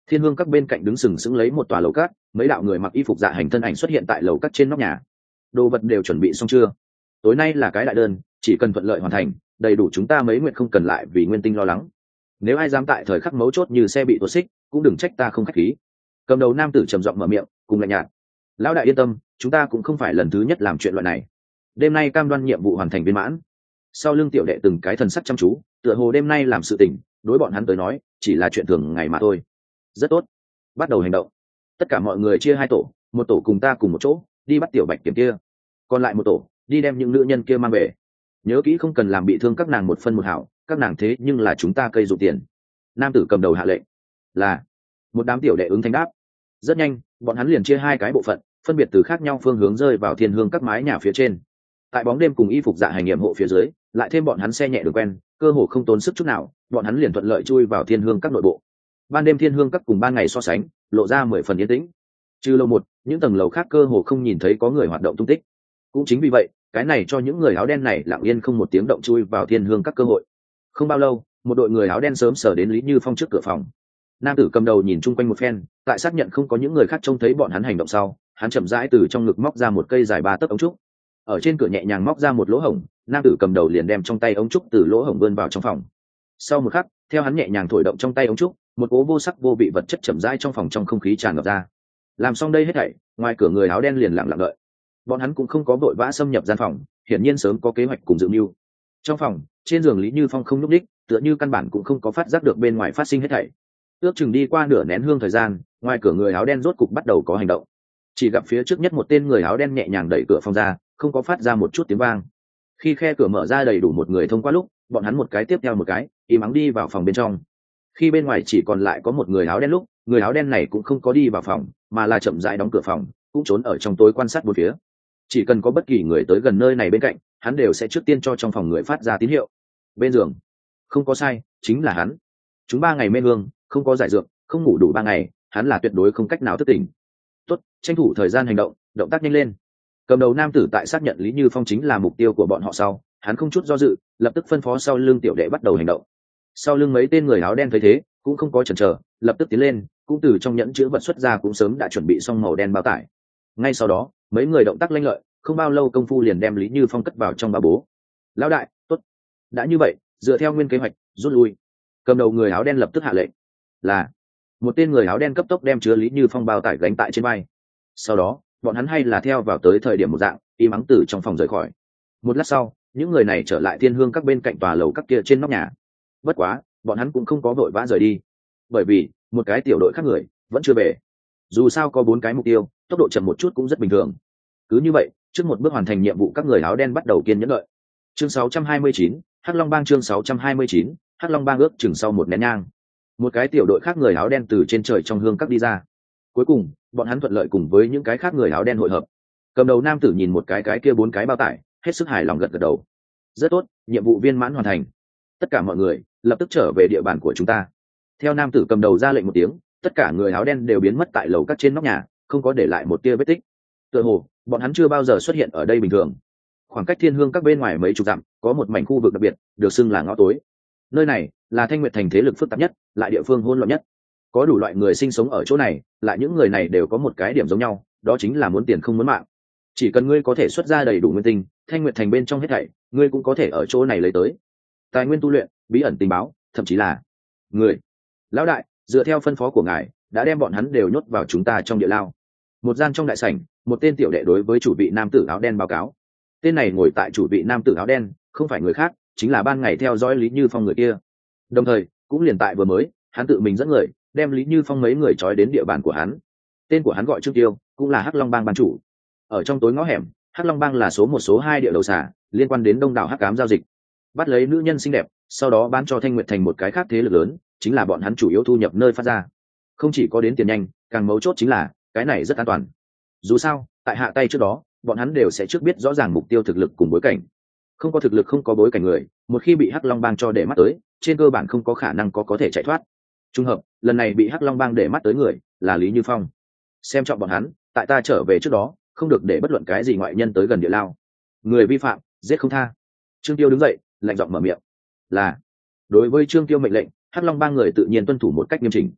Thiên hương các bên cạnh đứng sừng sững lấy một tòa lầu cát, mấy đạo người mặc y phục dạ hành thân ảnh xuất hiện tại lầu cát trên nóc nhà. Đồ vật đều chuẩn bị xong chưa? Tối nay là cái đại đơn, chỉ cần thuận lợi hoàn thành, đầy đủ chúng ta mấy nguyện không cần lại vì nguyên tinh lo lắng. Nếu ai dám tại thời khắc mấu chốt như xe bị tuột xích, cũng đừng trách ta không khách khí. Cầm đầu nam tử trầm giọng mở miệng, cùng lạnh nhạt. Lão đại yên tâm, chúng ta cũng không phải lần thứ nhất làm chuyện loại này. Đêm nay cam đoan nhiệm vụ hoàn thành viên mãn. Sau lưng tiểu đệ từng cái thần sắc chăm chú, tựa hồ đêm nay làm sự tình, đối bọn hắn tới nói, chỉ là chuyện thường ngày mà thôi. Rất tốt, bắt đầu hành động. Tất cả mọi người chia hai tổ, một tổ cùng ta cùng một chỗ, đi bắt tiểu bạch kiểm kia. Còn lại một tổ, đi đem những nữ nhân kia mang về. Nhớ kỹ không cần làm bị thương các nàng một phân một hảo, các nàng thế nhưng là chúng ta cây dụng tiền. Nam tử cầm đầu hạ lệnh. Là. Một đám tiểu đệ ứng thanh đáp. Rất nhanh, bọn hắn liền chia hai cái bộ phận, phân biệt từ khác nhau phương hướng rơi vào thiên hương các mái nhà phía trên. Tại bóng đêm cùng y phục dạ hành nghiệm hộ phía dưới, lại thêm bọn hắn xe nhẹ đường quen, cơ hồ không tốn sức chút nào, bọn hắn liền thuận lợi chui vào thiên hương các nội bộ. Ban đêm thiên hương các cùng ban ngày so sánh, lộ ra mười phần yên tĩnh. Trừ lầu một, những tầng lầu khác cơ hồ không nhìn thấy có người hoạt động tung tích. Cũng chính vì vậy, cái này cho những người áo đen này lặng yên không một tiếng động chui vào thiên hương các cơ hội. Không bao lâu, một đội người áo đen sớm sở đến Lý Như Phong trước cửa phòng. Nam tử cầm đầu nhìn chung quanh một phen, tại xác nhận không có những người khác trông thấy bọn hắn hành động sau, hắn chậm rãi từ trong ngực móc ra một cây dài ba tấc ống trúc. Ở trên cửa nhẹ nhàng móc ra một lỗ hổng, nam tử cầm đầu liền đem trong tay ống trúc từ lỗ hổng vươn vào trong phòng. Sau một khắc, theo hắn nhẹ nhàng thổi động trong tay ống trúc, một cỗ vô sắc vô vị vật chất chậm rãi trong phòng trong không khí tràn ngập ra. Làm xong đây hết thảy, ngoài cửa người áo đen liền lặng lặng đợi. Bọn hắn cũng không có vội vã xâm nhập gian phòng, hiển nhiên sớm có kế hoạch cùng dự mưu. Trong phòng, trên giường Lý Như Phong không nhúc nhích, tựa như căn bản cũng không có phát giác được bên ngoài phát sinh hết thảy. Ước chừng đi qua nửa nén hương thời gian, ngoài cửa người áo đen rốt cục bắt đầu có hành động. Chỉ gặp phía trước nhất một tên người áo đen nhẹ nhàng đẩy cửa phòng ra, không có phát ra một chút tiếng vang. Khi khe cửa mở ra đầy đủ một người thông qua lúc, bọn hắn một cái tiếp theo một cái, im ắng đi vào phòng bên trong. Khi bên ngoài chỉ còn lại có một người áo đen lúc, người áo đen này cũng không có đi vào phòng, mà là chậm rãi đóng cửa phòng, cũng trốn ở trong tối quan sát bốn phía. Chỉ cần có bất kỳ người tới gần nơi này bên cạnh, hắn đều sẽ trước tiên cho trong phòng người phát ra tín hiệu. Bên giường, không có sai, chính là hắn. Chúng ba ngày mê hương, không có giải dược, không ngủ đủ ba ngày, hắn là tuyệt đối không cách nào thức tỉnh. Tốt, tranh thủ thời gian hành động, động tác nhanh lên. Cầm đầu nam tử tại xác nhận Lý Như Phong chính là mục tiêu của bọn họ sau, hắn không chút do dự, lập tức phân phó sau lưng tiểu đệ bắt đầu hành động. Sau lưng mấy tên người áo đen thấy thế, cũng không có chần chờ, lập tức tiến lên, cũng từ trong nhẫn chứa vật xuất ra cũng sớm đã chuẩn bị xong màu đen bao tải. Ngay sau đó, mấy người động tác lanh lợi, không bao lâu công phu liền đem Lý Như Phong cất vào trong ba bố. Lão đại, tốt. Đã như vậy, dựa theo nguyên kế hoạch, rút lui. Cầm đầu người áo đen lập tức hạ lệnh. Là. Một tên người áo đen cấp tốc đem chứa Lý Như Phong bao tải gánh tại trên vai. Sau đó, bọn hắn hay là theo vào tới thời điểm một dạng, im ắng từ trong phòng rời khỏi. Một lát sau, những người này trở lại thiên hương các bên cạnh tòa lầu các kia trên nóc nhà. Bất quá, bọn hắn cũng không có vội vã rời đi, bởi vì một cái tiểu đội khác người vẫn chưa về. Dù sao có bốn cái mục tiêu, tốc độ chậm một chút cũng rất bình thường. Cứ như vậy, trước một bước hoàn thành nhiệm vụ, các người áo đen bắt đầu kiên nhẫn đợi. Chương sáu trăm hai mươi chín, Hắc Long Bang. Chương sáu trăm hai mươi chín, Hắc Long Bang. Ước chừng sau một nén nhang, một cái tiểu đội khác người áo đen từ trên trời trong hương các đi ra. Cuối cùng, bọn hắn thuận lợi cùng với những cái khác người áo đen hội hợp. Cầm đầu nam tử nhìn một cái cái kia bốn cái bao tải, hết sức hài lòng gật gật đầu. Rất tốt, nhiệm vụ viên mãn hoàn thành. Tất cả mọi người lập tức trở về địa bàn của chúng ta. Theo nam tử cầm đầu ra lệnh một tiếng, tất cả người áo đen đều biến mất tại lầu các trên nóc nhà, không có để lại một tia vết tích. Tựa hồ bọn hắn chưa bao giờ xuất hiện ở đây bình thường. Khoảng cách thiên hương các bên ngoài mấy chục dặm, có một mảnh khu vực đặc biệt, được xưng là ngõ tối. Nơi này là Thanh Nguyệt thành thế lực phức tạp nhất, lại địa phương hỗn loạn nhất. Có đủ loại người sinh sống ở chỗ này, lại những người này đều có một cái điểm giống nhau, đó chính là muốn tiền không muốn mạng. Chỉ cần ngươi có thể xuất ra đầy đủ nguyên tinh, Thanh Nguyệt thành bên trong hết thảy, ngươi cũng có thể ở chỗ này lấy tới. Tài nguyên tu luyện, bí ẩn tình báo, thậm chí là người. Lão đại, dựa theo phân phó của ngài, đã đem bọn hắn đều nhốt vào chúng ta trong địa lao. Một gian trong đại sảnh, một tên tiểu đệ đối với chủ vị nam tử áo đen báo cáo. Tên này ngồi tại chủ vị nam tử áo đen, không phải người khác, chính là ban ngày theo dõi Lý Như Phong người kia. Đồng thời, cũng liền tại vừa mới, hắn tự mình dẫn người, đem Lý Như Phong mấy người trói đến địa bàn của hắn. Tên của hắn gọi Trương Tiêu, cũng là Hắc Long Bang ban chủ. Ở trong tối ngõ hẻm, Hắc Long Bang là số một số hai địa đầu xả, liên quan đến đông đảo hắc ám giao dịch. Bắt lấy nữ nhân xinh đẹp, sau đó bán cho Thanh Nguyệt thành một cái khác thế lực lớn, chính là bọn hắn chủ yếu thu nhập nơi phát ra. Không chỉ có đến tiền nhanh, càng mấu chốt chính là cái này rất an toàn. Dù sao, tại hạ tay trước đó, bọn hắn đều sẽ trước biết rõ ràng mục tiêu thực lực cùng bối cảnh. Không có thực lực không có bối cảnh người, một khi bị Hắc Long Bang cho để mắt tới, trên cơ bản không có khả năng có có thể chạy thoát. Trùng hợp, lần này bị Hắc Long Bang để mắt tới người là Lý Như Phong. Xem trọng bọn hắn, tại ta trở về trước đó, không được để bất luận cái gì ngoại nhân tới gần địa lao. Người vi phạm, giết không tha. Trương Tiêu đứng dậy, lạnh giọng mở miệng. Là. Đối với Trương Tiêu mệnh lệnh, Hắc Long Bang người tự nhiên tuân thủ một cách nghiêm chỉnh.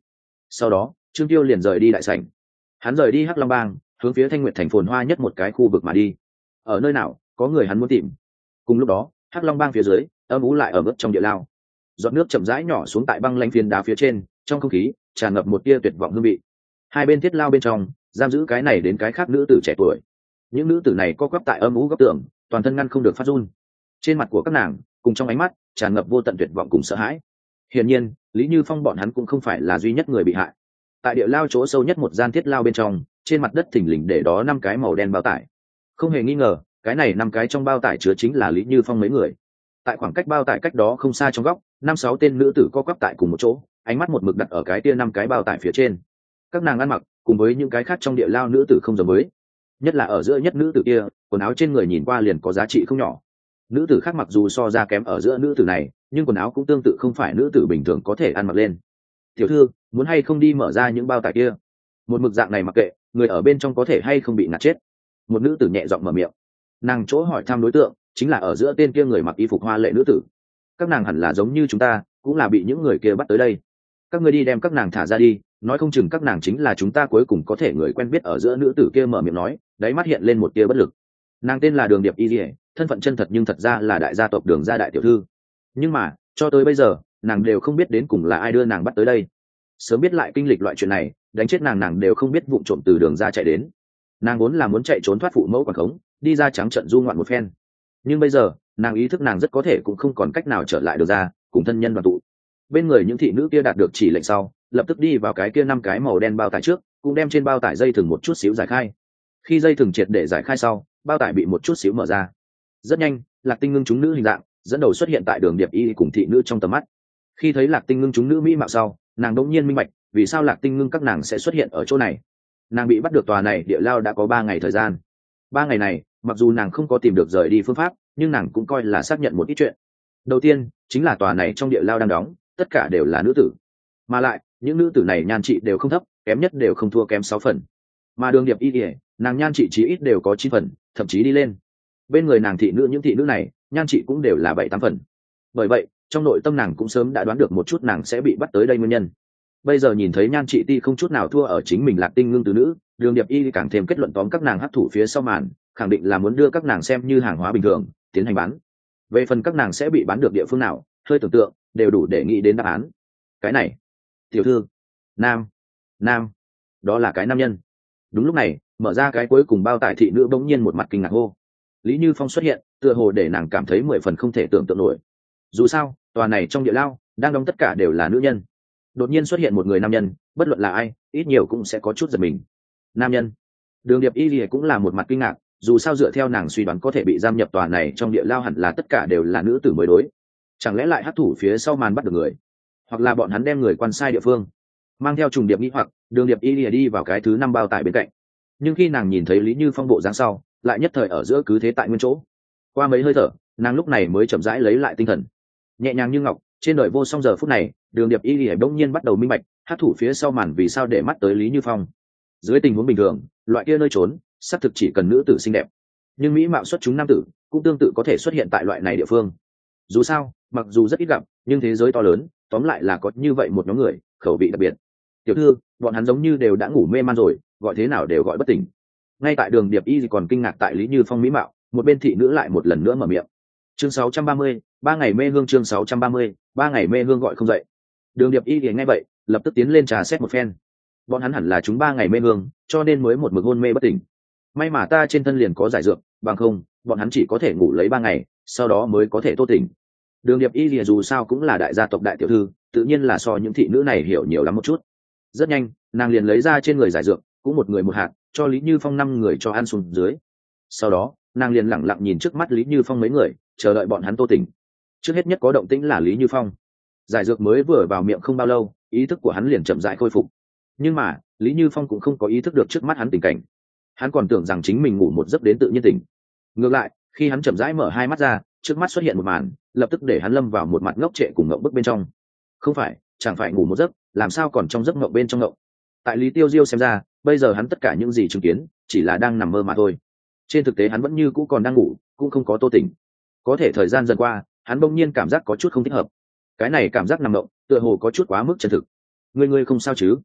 Sau đó Trương Tiêu liền rời đi đại sảnh. Hắn rời đi Hắc Long Bang, hướng phía Thanh Nguyệt thành phồn hoa nhất một cái khu vực mà đi. Ở nơi nào có người hắn muốn tìm. Cùng lúc đó Hắc Long Bang phía dưới âm ú lại ở mức trong địa lao, giọt nước chậm rãi nhỏ xuống tại băng lãnh phiến đá phía trên, trong không khí tràn ngập một tia tuyệt vọng hương vị. Hai bên thiết lao bên trong giam giữ cái này đến cái khác nữ tử trẻ tuổi. Những nữ tử này co quắp tại âm ú góc tường, toàn thân ngăn không được phát run. Trên mặt của các nàng cùng trong ánh mắt tràn ngập vô tận tuyệt vọng cùng sợ hãi. Hiển nhiên Lý Như Phong bọn hắn cũng không phải là duy nhất người bị hại. Tại địa lao chỗ sâu nhất một gian thiết lao bên trong, trên mặt đất thình lình để đó năm cái màu đen bao tải. Không hề nghi ngờ cái này năm cái trong bao tải chứa chính là Lý Như Phong mấy người. Tại khoảng cách bao tải cách đó không xa trong góc, năm sáu tên nữ tử co quắp tại cùng một chỗ, ánh mắt một mực đặt ở cái kia năm cái bao tải phía trên. Các nàng ăn mặc cùng với những cái khác trong địa lao nữ tử không giống với, nhất là ở giữa nhất nữ tử kia, quần áo trên người nhìn qua liền có giá trị không nhỏ. Nữ tử khác mặc dù so ra kém ở giữa nữ tử này, nhưng quần áo cũng tương tự không phải nữ tử bình thường có thể ăn mặc lên. Tiểu thư, muốn hay không đi mở ra những bao tải kia? Một mực dạng này mặc kệ, người ở bên trong có thể hay không bị ngạt chết. Một nữ tử nhẹ giọng mở miệng. Nàng chỗ hỏi thăm đối tượng chính là ở giữa tên kia người mặc y phục hoa lệ nữ tử. Các nàng hẳn là giống như chúng ta, cũng là bị những người kia bắt tới đây. Các ngươi đi đem các nàng thả ra đi, nói không chừng các nàng chính là chúng ta cuối cùng có thể người quen biết. Ở giữa nữ tử kia mở miệng nói, đáy mắt hiện lên một tia bất lực. Nàng tên là Đường Điệp Y Lệ, thân phận chân thật nhưng thật ra là đại gia tộc Đường gia đại tiểu thư. Nhưng mà cho tới bây giờ nàng đều không biết đến cùng là ai đưa nàng bắt tới đây. Sớm biết lại kinh lịch loại chuyện này, đánh chết nàng nàng đều không biết vụng trộm từ Đường gia chạy đến. Nàng vốn là muốn chạy trốn thoát phụ mẫu quản khống, đi ra trắng trận du ngoạn một phen. Nhưng bây giờ nàng ý thức nàng rất có thể cũng không còn cách nào trở lại Đường gia cùng thân nhân đoàn tụ. Bên người những thị nữ kia đạt được chỉ lệnh sau, lập tức đi vào cái kia năm cái màu đen bao tải trước, cũng đem trên bao tải dây thừng một chút xíu giải khai. Khi dây thừng triệt để giải khai sau, bao tải bị một chút xíu mở ra. Rất nhanh Lạc Tinh Ngưng chúng nữ hình dạng dẫn đầu xuất hiện tại Đường Điệp Y cùng thị nữ trong tầm mắt. Khi thấy Lạc Tinh Ngưng chúng nữ mỹ mạo sau, nàng đột nhiên minh bạch vì sao Lạc Tinh Ngưng các nàng sẽ xuất hiện ở chỗ này. Nàng bị bắt được tòa này địa lao đã có ba ngày thời gian. Ba ngày này mặc dù nàng không có tìm được rời đi phương pháp, nhưng nàng cũng coi là xác nhận một ít chuyện. Đầu tiên chính là tòa này trong địa lao đang đóng tất cả đều là nữ tử, mà lại những nữ tử này nhan trị đều không thấp, kém nhất đều không thua kém sáu phần. Mà Đường Điệp Y thì nàng nhan trị chí ít đều có chín phần, thậm chí đi lên. Bên người nàng thị nữ những thị nữ này nhan trị cũng đều là bảy tám phần. Bởi vậy trong nội tâm nàng cũng sớm đã đoán được một chút nàng sẽ bị bắt tới đây nguyên nhân. Bây giờ nhìn thấy nhan trị ti không chút nào thua ở chính mình Lạc Tinh Ngưng tứ nữ, Đường Điệp Y càng thêm kết luận tóm các nàng hấp thụ phía sau màn, khẳng định là muốn đưa các nàng xem như hàng hóa bình thường tiến hành bán. Về phần các nàng sẽ bị bán được địa phương nào, hơi tưởng tượng đều đủ để nghĩ đến đáp án. Cái này tiểu thư, nam nam đó là cái nam nhân. Đúng lúc này mở ra cái cuối cùng bao tải, thị nữ bỗng nhiên một mặt kinh ngạc hô. Lý Như Phong xuất hiện tựa hồ để nàng cảm thấy mười phần không thể tưởng tượng nổi. Dù sao tòa này trong địa lao đang đóng tất cả đều là nữ nhân, đột nhiên xuất hiện một người nam nhân, bất luận là ai ít nhiều cũng sẽ có chút giật mình. Nam nhân? Đường Điệp Y Lìa cũng là một mặt kinh ngạc, dù sao dựa theo nàng suy đoán có thể bị giam nhập tòa này trong địa lao hẳn là tất cả đều là nữ tử mới đối. Chẳng lẽ lại hắc thủ phía sau màn bắt được người, hoặc là bọn hắn đem người quan sai địa phương. Mang theo trùng điệp nghĩ hoặc, Đường Điệp Y Lìa đi vào cái thứ năm bao tải bên cạnh. Nhưng khi nàng nhìn thấy Lý Như Phong bộ dáng sau, lại nhất thời ở giữa cứ thế tại nguyên chỗ. Qua mấy hơi thở nàng lúc này mới chậm rãi lấy lại tinh thần. Nhẹ nhàng như ngọc trên đời vô song, giờ phút này Đường Điệp Y Lìa bỗng nhiên bắt đầu minh bạch hắc thủ phía sau màn vì sao để mắt tới Lý Như Phong. Dưới tình huống bình thường loại kia nơi trốn xác thực chỉ cần nữ tử xinh đẹp, nhưng mỹ mạo xuất chúng nam tử cũng tương tự có thể xuất hiện tại loại này địa phương. Dù sao mặc dù rất ít gặp, nhưng thế giới to lớn, tóm lại là có như vậy một nhóm người khẩu vị đặc biệt. Tiểu thư, bọn hắn giống như đều đã ngủ mê man rồi, gọi thế nào đều gọi bất tỉnh. Ngay tại Đường Điệp Y còn kinh ngạc tại Lý Như Phong mỹ mạo, một bên thị nữ lại một lần nữa mở miệng. Chương sáu trăm ba mươi, ba ngày mê hương. Chương sáu trăm ba mươi, ba ngày mê hương gọi không dậy. Đường Điệp Y thì nghe vậy lập tức tiến lên trà xét một phen. Bọn hắn hẳn là chúng ba ngày mê hương, cho nên mới một mực hôn mê bất tỉnh. May mà ta trên thân liền có giải dược, bằng không bọn hắn chỉ có thể ngủ lấy ba ngày, sau đó mới có thể tô tỉnh. Đường Điệp Y lìa dù sao cũng là đại gia tộc đại tiểu thư, tự nhiên là so những thị nữ này hiểu nhiều lắm một chút. Rất nhanh nàng liền lấy ra trên người giải dược, cũng một người một hạt, cho Lý Như Phong năm người cho ăn xuống dưới. Sau đó nàng liền lẳng lặng nhìn trước mắt Lý Như Phong mấy người, chờ đợi bọn hắn tô tỉnh. Trước hết nhất có động tĩnh là Lý Như Phong. Giải dược mới vừa vào miệng không bao lâu, ý thức của hắn liền chậm rãi khôi phục. Nhưng mà Lý Như Phong cũng không có ý thức được trước mắt hắn tình cảnh. Hắn còn tưởng rằng chính mình ngủ một giấc đến tự nhiên tỉnh. Ngược lại khi hắn chậm rãi mở hai mắt ra, trước mắt xuất hiện một màn lập tức để hắn lâm vào một mặt ngốc trệ cùng ngộng bức bên trong. Không phải, chẳng phải ngủ một giấc, làm sao còn trong giấc ngộng bên trong ngộng. Tại Lý Tiêu Diêu xem ra, bây giờ hắn tất cả những gì chứng kiến chỉ là đang nằm mơ mà thôi. Trên thực tế hắn vẫn như cũ còn đang ngủ, cũng không có tô tỉnh. Có thể thời gian dần qua hắn bỗng nhiên cảm giác có chút không thích hợp. Cái này cảm giác nằm ngộng tựa hồ có chút quá mức chân thực. Ngươi ngươi không sao chứ?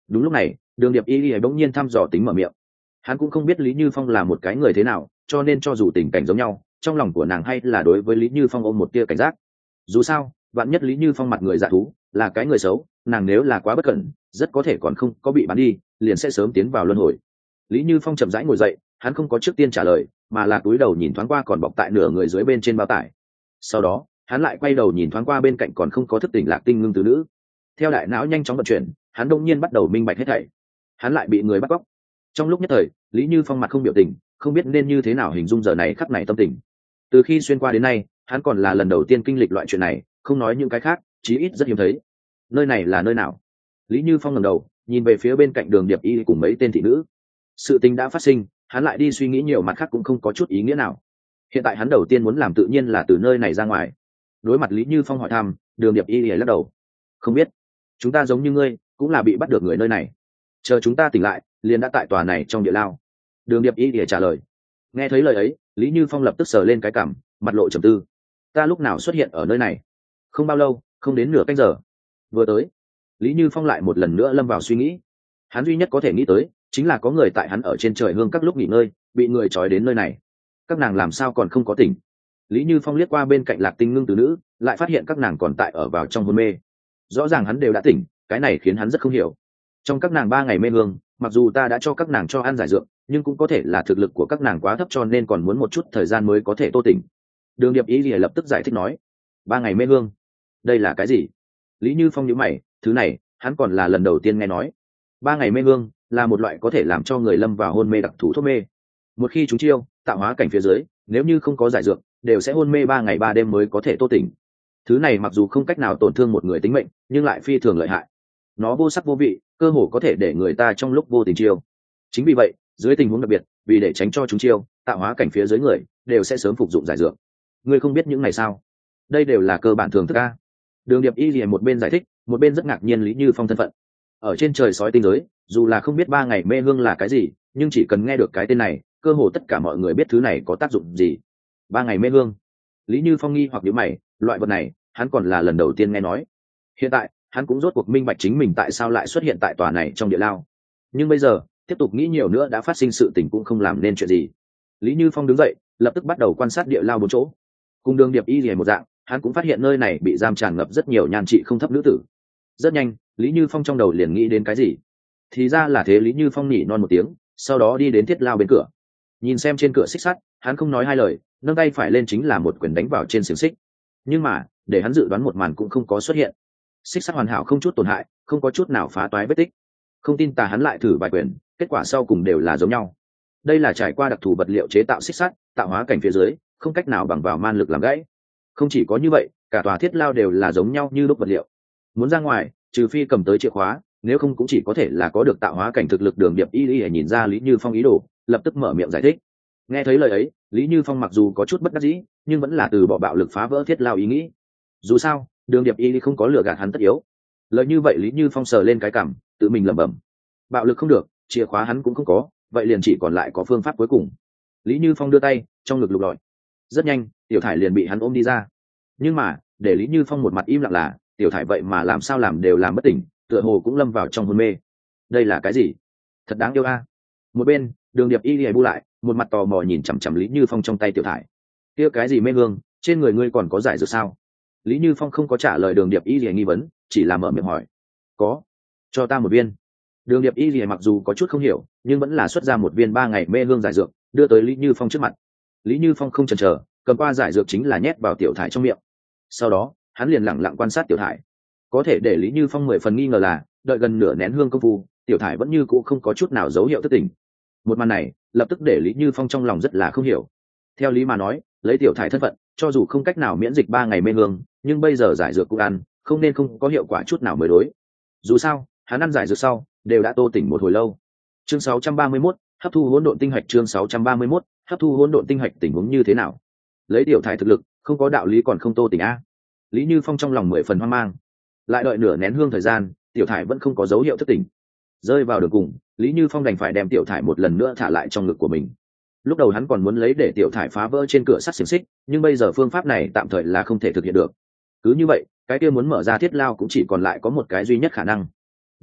Đúng lúc này đường điệp y y bỗng nhiên thăm dò tính mở miệng. Hắn cũng không biết Lý Như Phong là một cái người thế nào, cho nên cho dù tình cảnh giống nhau, trong lòng của nàng hay là đối với Lý Như Phong ôm một tia cảnh giác. Dù sao vạn nhất Lý Như Phong mặt người dạ thú, là cái người xấu, nàng nếu là quá bất cẩn, rất có thể còn không có bị bán đi, liền sẽ sớm tiến vào luân hồi. Lý Như Phong chậm rãi ngồi dậy, hắn không có trước tiên trả lời, mà là cúi đầu nhìn thoáng qua còn bọc tại nửa người dưới bên trên bao tải. Sau đó hắn lại quay đầu nhìn thoáng qua bên cạnh còn không có thức tỉnh Lạc Tinh Ngưng tứ nữ. Theo đại não nhanh chóng vận chuyển, hắn đông nhiên bắt đầu minh bạch hết thảy. Hắn lại bị người bắt cóc. Trong lúc nhất thời Lý Như Phong mặt không biểu tình, không biết nên như thế nào hình dung giờ này khắc này tâm tình. Từ khi xuyên qua đến nay, hắn còn là lần đầu tiên kinh lịch loại chuyện này, không nói những cái khác, chí ít rất hiếm thấy. Nơi này là nơi nào? Lý Như Phong ngẩng đầu nhìn về phía bên cạnh Đường Điệp Y cùng mấy tên thị nữ. Sự tình đã phát sinh, hắn lại đi suy nghĩ nhiều mặt khác cũng không có chút ý nghĩa nào. Hiện tại hắn đầu tiên muốn làm tự nhiên là từ nơi này ra ngoài. Đối mặt Lý Như Phong hỏi thăm, Đường Điệp Y lắc đầu. Không biết, chúng ta giống như ngươi, cũng là bị bắt được người nơi này. Chờ chúng ta tỉnh lại, liền đã tại tòa này trong địa lao. Đường Điệp Y trả lời. Nghe thấy lời ấy, Lý Như Phong lập tức sờ lên cái cằm, mặt lộ trầm tư. Ta lúc nào xuất hiện ở nơi này? Không bao lâu, không đến nửa canh giờ. Vừa tới, Lý Như Phong lại một lần nữa lâm vào suy nghĩ. Hắn duy nhất có thể nghĩ tới chính là có người tại hắn ở trên trời hương các lúc nghỉ ngơi, bị người trói đến nơi này. Các nàng làm sao còn không có tỉnh? Lý Như Phong liếc qua bên cạnh Lạc Tinh Ngưng từ nữ, lại phát hiện các nàng còn tại ở vào trong hôn mê. Rõ ràng hắn đều đã tỉnh, cái này khiến hắn rất không hiểu. Trong các nàng ba ngày mê hương, mặc dù ta đã cho các nàng cho ăn giải dược, nhưng cũng có thể là thực lực của các nàng quá thấp cho nên còn muốn một chút thời gian mới có thể tô tỉnh. Đường Điệp Ý lìa lập tức giải thích nói. Ba ngày mê hương, đây là cái gì? Lý Như Phong nhíu mày, thứ này hắn còn là lần đầu tiên nghe nói. Ba ngày mê hương là một loại có thể làm cho người lâm vào hôn mê đặc thù thuốc mê. Một khi chúng chiêu tạo hóa cảnh phía dưới, nếu như không có giải dược, đều sẽ hôn mê ba ngày ba đêm mới có thể tô tỉnh. Thứ này mặc dù không cách nào tổn thương một người tính mệnh, nhưng lại phi thường lợi hại. Nó vô sắc vô vị, cơ hồ có thể để người ta trong lúc vô tình chiêu. Chính vì vậy, dưới tình huống đặc biệt, vì để tránh cho chúng chiêu, tạo hóa cảnh phía dưới người đều sẽ sớm phục dụng giải dược. Ngươi không biết những này sao? Đây đều là cơ bản thường thức a. Đường Điệp Y liền một bên giải thích, một bên rất ngạc nhiên Lý Như Phong thân phận. Ở trên trời sói tinh giới, dù là không biết ba ngày mê hương là cái gì, nhưng chỉ cần nghe được cái tên này, cơ hồ tất cả mọi người biết thứ này có tác dụng gì. Ba ngày mê hương. Lý Như Phong nghi hoặc nhíu mày, loại vật này, hắn còn là lần đầu tiên nghe nói. Hiện tại, hắn cũng rốt cuộc minh bạch chính mình tại sao lại xuất hiện tại tòa này trong địa lao. Nhưng bây giờ, tiếp tục nghĩ nhiều nữa đã phát sinh sự tình cũng không làm nên chuyện gì. Lý Như Phong đứng dậy, lập tức bắt đầu quan sát địa lao bốn chỗ. Cùng Đường Điệp Y liền một dạng, hắn cũng phát hiện nơi này bị giam tràn ngập rất nhiều nhan trị không thấp nữ tử. Rất nhanh, Lý Như Phong trong đầu liền nghĩ đến cái gì. Thì ra là thế. Lý Như Phong nhỉ non một tiếng, sau đó đi đến thiết lao bên cửa. Nhìn xem trên cửa xích sắt, hắn không nói hai lời, nâng tay phải lên chính là một quyền đánh vào trên xiềng xích. Nhưng mà, để hắn dự đoán một màn cũng không có xuất hiện. Xích sắt hoàn hảo không chút tổn hại, không có chút nào phá toái vết tích. Không tin tà hắn lại thử vài quyền, kết quả sau cùng đều là giống nhau. Đây là trải qua đặc thù vật liệu chế tạo xích sắt, tạo hóa cảnh phía dưới, không cách nào bằng vào man lực làm gãy. Không chỉ có như vậy, cả tòa thiết lao đều là giống nhau như đúc vật liệu. Muốn ra ngoài, trừ phi cầm tới chìa khóa, nếu không cũng chỉ có thể là có được tạo hóa cảnh thực lực. Đường Điệp Y Y nhìn ra Lý Như Phong ý đồ, lập tức mở miệng giải thích. Nghe thấy lời ấy, Lý Như Phong mặc dù có chút bất đắc dĩ, nhưng vẫn là từ bỏ bạo lực phá vỡ thiết lao ý nghĩ. Dù sao, Đường Điệp Y không có lừa gạt hắn tất yếu. Lời như vậy Lý Như Phong sờ lên cái cằm, tự mình lẩm bẩm. Bạo lực không được, chìa khóa hắn cũng không có, vậy liền chỉ còn lại có phương pháp cuối cùng. Lý Như Phong đưa tay trong ngực lục lọi. Rất nhanh, Tiểu Thải liền bị hắn ôm đi ra. Nhưng mà, để Lý Như Phong một mặt im lặng là, Tiểu Thải vậy mà làm sao làm đều làm bất tỉnh, tựa hồ cũng lâm vào trong hôn mê. Đây là cái gì? Thật đáng yêu a. Một bên, Đường Điệp Y lìa bu lại, một mặt tò mò nhìn chằm chằm Lý Như Phong trong tay Tiểu Thải. Kia cái gì mê hương, trên người ngươi còn có giải dược sao? Lý Như Phong không có trả lời Đường Điệp Y lìa nghi vấn, chỉ là mở miệng hỏi. Có, cho ta một viên. Đường Điệp Y lìa mặc dù có chút không hiểu, nhưng vẫn là xuất ra một viên ba ngày mê hương giải dược, đưa tới Lý Như Phong trước mặt. Lý Như Phong không chần chờ, cầm qua giải dược chính là nhét vào Tiểu Thải trong miệng. Sau đó, hắn liền lẳng lặng quan sát Tiểu Thải. Có thể để Lý Như Phong mười phần nghi ngờ là, đợi gần nửa nén hương công phu, Tiểu Thải vẫn như cũ không có chút nào dấu hiệu thức tỉnh. Một màn này, lập tức để Lý Như Phong trong lòng rất là không hiểu. Theo lý mà nói, lấy Tiểu Thải thân phận, cho dù không cách nào miễn dịch ba ngày mê hương, nhưng bây giờ giải dược cũng ăn, không nên không có hiệu quả chút nào mới đối. Dù sao, hắn ăn giải dược sau, đều đã tô tỉnh một hồi lâu. Chương sáu trăm ba mươi mốt, hấp thu hỗn độn tinh hạch. Chương sáu trăm ba mươi mốt, hấp thu hỗn độn tinh hạch. Tình huống như thế nào? Lấy Tiểu Thải thực lực, không có đạo lý còn không tô tỉnh a. Lý Như Phong trong lòng mười phần hoang mang. Lại đợi nửa nén hương thời gian, Tiểu Thải vẫn không có dấu hiệu thức tỉnh. Rơi vào đường cùng, Lý Như Phong đành phải đem Tiểu Thải một lần nữa thả lại trong ngực của mình. Lúc đầu hắn còn muốn lấy để Tiểu Thải phá vỡ trên cửa sắt xiềng xích, nhưng bây giờ phương pháp này tạm thời là không thể thực hiện được. Cứ như vậy, cái kia muốn mở ra thiết lao cũng chỉ còn lại có một cái duy nhất khả năng.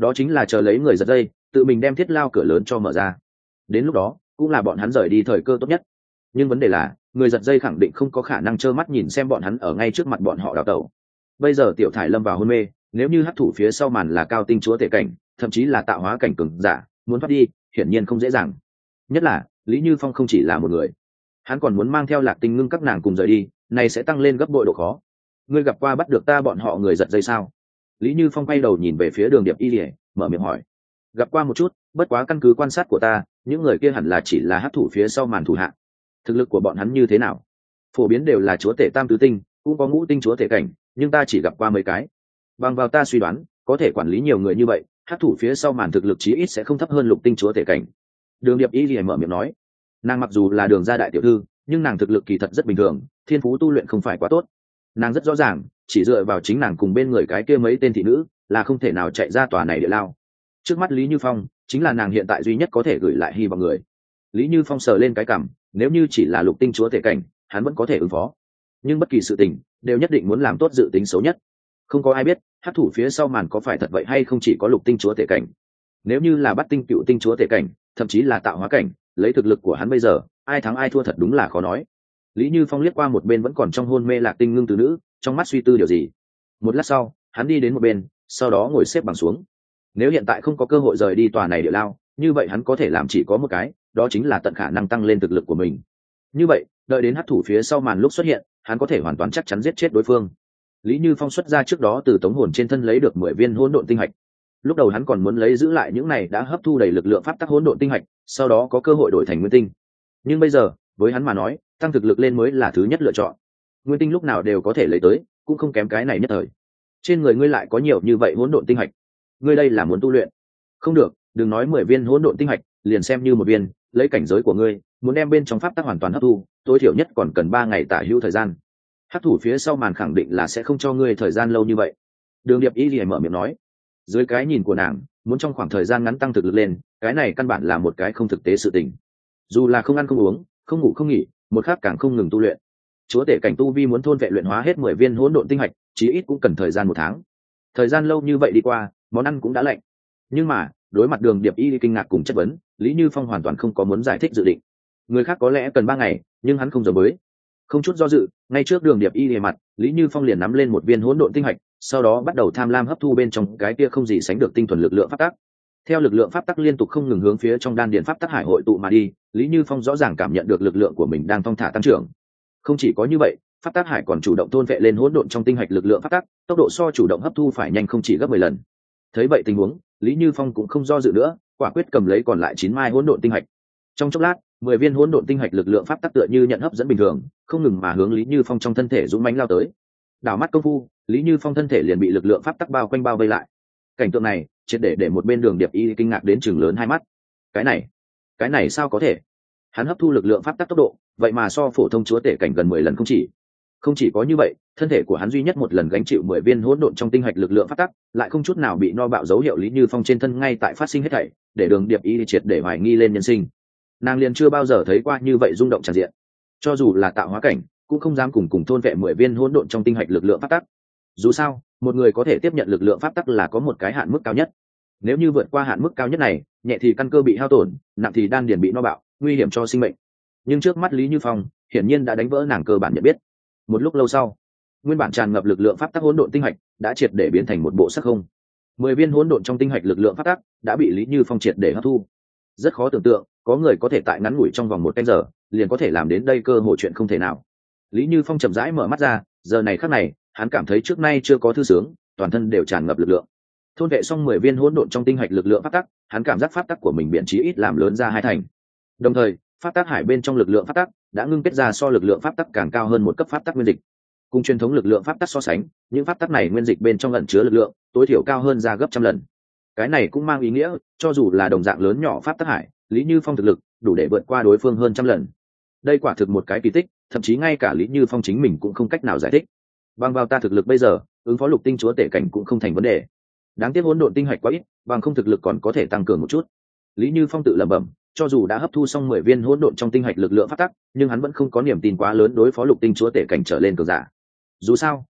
đó chính là chờ lấy người giật dây tự mình đem thiết lao cửa lớn cho mở ra. Đến lúc đó cũng là bọn hắn rời đi thời cơ tốt nhất. Nhưng vấn đề là người giật dây khẳng định không có khả năng trơ mắt nhìn xem bọn hắn ở ngay trước mặt bọn họ đào tẩu. Bây giờ tiểu thải lâm vào hôn mê, nếu như hắc thủ phía sau màn là cao tinh chúa tể cảnh, thậm chí là tạo hóa cảnh cường giả, muốn thoát đi hiển nhiên không dễ dàng. Nhất là Lý Như Phong không chỉ là một người, hắn còn muốn mang theo Lạc Tinh Ngưng các nàng cùng rời đi, này sẽ tăng lên gấp bội độ khó. Ngươi gặp qua bắt được ta bọn họ người giật dây sao? Lý Như Phong quay đầu nhìn về phía Đường Điệp Y Lìa, mở miệng hỏi. Gặp qua một chút, bất quá căn cứ quan sát của ta, những người kia hẳn là chỉ là hắc thủ phía sau màn thủ hạ. Thực lực của bọn hắn như thế nào? Phổ biến đều là chúa tể tam tứ tinh, cũng có ngũ tinh chúa tể cảnh, nhưng ta chỉ gặp qua mấy cái. Bằng vào ta suy đoán, có thể quản lý nhiều người như vậy, hắc thủ phía sau màn thực lực chí ít sẽ không thấp hơn lục tinh chúa tể cảnh. Đường Điệp Y Lìa mở miệng nói. Nàng mặc dù là Đường gia đại tiểu thư, nhưng nàng thực lực kỳ thật rất bình thường, thiên phú tu luyện không phải quá tốt. Nàng rất rõ ràng, chỉ dựa vào chính nàng cùng bên người cái kia mấy tên thị nữ là không thể nào chạy ra tòa này địa lao. Trước mắt Lý Như Phong chính là nàng hiện tại duy nhất có thể gửi lại hy vọng người. Lý Như Phong sờ lên cái cằm, nếu như chỉ là lục tinh chúa tể cảnh, hắn vẫn có thể ứng phó. Nhưng bất kỳ sự tình đều nhất định muốn làm tốt dự tính xấu nhất. Không có ai biết hắc thủ phía sau màn có phải thật vậy hay không chỉ có lục tinh chúa tể cảnh. Nếu như là bắt tinh cựu tinh chúa tể cảnh, thậm chí là tạo hóa cảnh, lấy thực lực của hắn bây giờ, ai thắng ai thua thật đúng là khó nói. Lý Như Phong liếc qua một bên vẫn còn trong hôn mê Lạc Tinh Ngưng từ nữ, trong mắt suy tư điều gì. Một lát sau, hắn đi đến một bên, sau đó ngồi xếp bằng xuống. Nếu hiện tại không có cơ hội rời đi tòa này địa lao, như vậy hắn có thể làm chỉ có một cái, đó chính là tận khả năng tăng lên thực lực của mình. Như vậy, đợi đến hắc thủ phía sau màn lúc xuất hiện, hắn có thể hoàn toàn chắc chắn giết chết đối phương. Lý Như Phong xuất ra trước đó từ tống hồn trên thân lấy được mười viên hỗn độn tinh hạch. Lúc đầu hắn còn muốn lấy giữ lại những này đã hấp thu đầy lực lượng pháp tắc hỗn độn tinh hạch, sau đó có cơ hội đổi thành nguyên tinh. Nhưng bây giờ, với hắn mà nói, tăng thực lực lên mới là thứ nhất lựa chọn. Nguyên tinh lúc nào đều có thể lấy tới, cũng không kém cái này nhất thời. Trên người ngươi lại có nhiều như vậy hỗn độn tinh hạch, ngươi đây là muốn tu luyện? Không được, đừng nói mười viên hỗn độn tinh hạch, liền xem như một viên, lấy cảnh giới của ngươi, muốn đem bên trong pháp tắc hoàn toàn hấp thu, tối thiểu nhất còn cần ba ngày tả hữu thời gian. Hắc thủ phía sau màn khẳng định là sẽ không cho ngươi thời gian lâu như vậy. Đường Điệp Y Lìa mở miệng nói. Dưới cái nhìn của nàng, muốn trong khoảng thời gian ngắn tăng thực lực lên, cái này căn bản là một cái không thực tế sự tình. Dù là không ăn không uống, không ngủ không nghỉ, một khắc càng không ngừng tu luyện. Chúa tể cảnh tu vi muốn thôn vệ luyện hóa hết mười viên hỗn độn tinh hạch, chí ít cũng cần thời gian một tháng. Thời gian lâu như vậy đi qua, món ăn cũng đã lạnh. Nhưng mà, đối mặt Đường Điệp Y kinh ngạc cùng chất vấn, Lý Như Phong hoàn toàn không có muốn giải thích dự định. Người khác có lẽ cần ba ngày, nhưng hắn không giống với. Không chút do dự, ngay trước Đường Điệp Y lìa mặt, Lý Như Phong liền nắm lên một viên hỗn độn tinh hạch, sau đó bắt đầu tham lam hấp thu bên trong cái kia không gì sánh được tinh thuần lực lượng pháp tắc. Theo lực lượng pháp tắc liên tục không ngừng hướng phía trong đan điền pháp tắc hải hội tụ mà đi, Lý Như Phong rõ ràng cảm nhận được lực lượng của mình đang thong thả tăng trưởng. Không chỉ có như vậy, pháp tắc hải còn chủ động thôn vệ lên hỗn độn trong tinh hạch lực lượng pháp tắc, tốc độ so chủ động hấp thu phải nhanh không chỉ gấp mười lần. Thấy vậy tình huống, Lý Như Phong cũng không do dự nữa, quả quyết cầm lấy còn lại chín mai hỗn độn tinh hạch. Trong chốc lát, mười viên hỗn độn tinh hạch lực lượng pháp tắc tựa như nhận hấp dẫn bình thường, không ngừng mà hướng Lý Như Phong trong thân thể dũng mãnh lao tới. Đảo mắt công phu, Lý Như Phong thân thể liền bị lực lượng pháp tắc bao quanh bao vây lại. Cảnh tượng này, triệt để để một bên Đường Điệp Y kinh ngạc đến chừng lớn hai mắt. Cái này, cái này sao có thể? Hắn hấp thu lực lượng pháp tắc tốc độ, vậy mà so phổ thông chúa tể cảnh gần mười lần không chỉ. Không chỉ có như vậy, thân thể của hắn duy nhất một lần gánh chịu mười viên hỗn độn trong tinh hạch lực lượng pháp tắc, lại không chút nào bị no bạo dấu hiệu Lý Như Phong trên thân ngay tại phát sinh hết thảy, để Đường Điệp Y triệt để hoài nghi lên nhân sinh. Nàng liền chưa bao giờ thấy qua như vậy rung động tràn diện. Cho dù là tạo hóa cảnh, cũng không dám cùng cùng thôn vệ mười viên hỗn độn trong tinh hạch lực lượng pháp tắc. Dù sao, một người có thể tiếp nhận lực lượng pháp tắc là có một cái hạn mức cao nhất. Nếu như vượt qua hạn mức cao nhất này, nhẹ thì căn cơ bị hao tổn, nặng thì đan điền bị no bạo, nguy hiểm cho sinh mệnh. Nhưng trước mắt Lý Như Phong, hiển nhiên đã đánh vỡ nàng cơ bản nhận biết. Một lúc lâu sau, nguyên bản tràn ngập lực lượng pháp tắc hỗn độn tinh hạch đã triệt để biến thành một bộ sắc không. Mười viên hỗn độn trong tinh hạch lực lượng pháp tắc đã bị Lý Như Phong triệt để hấp thu. Rất khó tưởng tượng, có người có thể tại ngắn ngủi trong vòng một canh giờ, liền có thể làm đến đây cơ hội chuyện không thể nào. Lý Như Phong chậm rãi mở mắt ra, giờ này khắc này, hắn cảm thấy trước nay chưa có thư sướng, toàn thân đều tràn ngập lực lượng. Thôn vệ xong mười viên hỗn độn trong tinh hạch lực lượng pháp tắc, hắn cảm giác pháp tắc của mình biện chí ít làm lớn ra hai thành. Đồng thời, pháp tắc hải bên trong lực lượng pháp tắc đã ngưng kết ra so lực lượng pháp tắc càng cao hơn một cấp pháp tắc nguyên dịch. Cùng truyền thống lực lượng pháp tắc so sánh, những pháp tắc này nguyên dịch bên trong ẩn chứa lực lượng tối thiểu cao hơn ra gấp trăm lần. Cái này cũng mang ý nghĩa, cho dù là đồng dạng lớn nhỏ pháp tắc hải, Lý Như Phong thực lực đủ để vượt qua đối phương hơn trăm lần. Đây quả thực một cái kỳ tích, thậm chí ngay cả Lý Như Phong chính mình cũng không cách nào giải thích. Bằng vào ta thực lực bây giờ, ứng phó lục tinh chúa tể cảnh cũng không thành vấn đề. Đáng tiếc hỗn độn tinh hạch quá ít, bằng không thực lực còn có thể tăng cường một chút. Lý Như Phong tự lẩm bẩm, cho dù đã hấp thu xong mười viên hỗn độn trong tinh hạch lực lượng pháp tắc, nhưng hắn vẫn không có niềm tin quá lớn đối phó lục tinh chúa tể cảnh trở lên cường giả. Dù sao,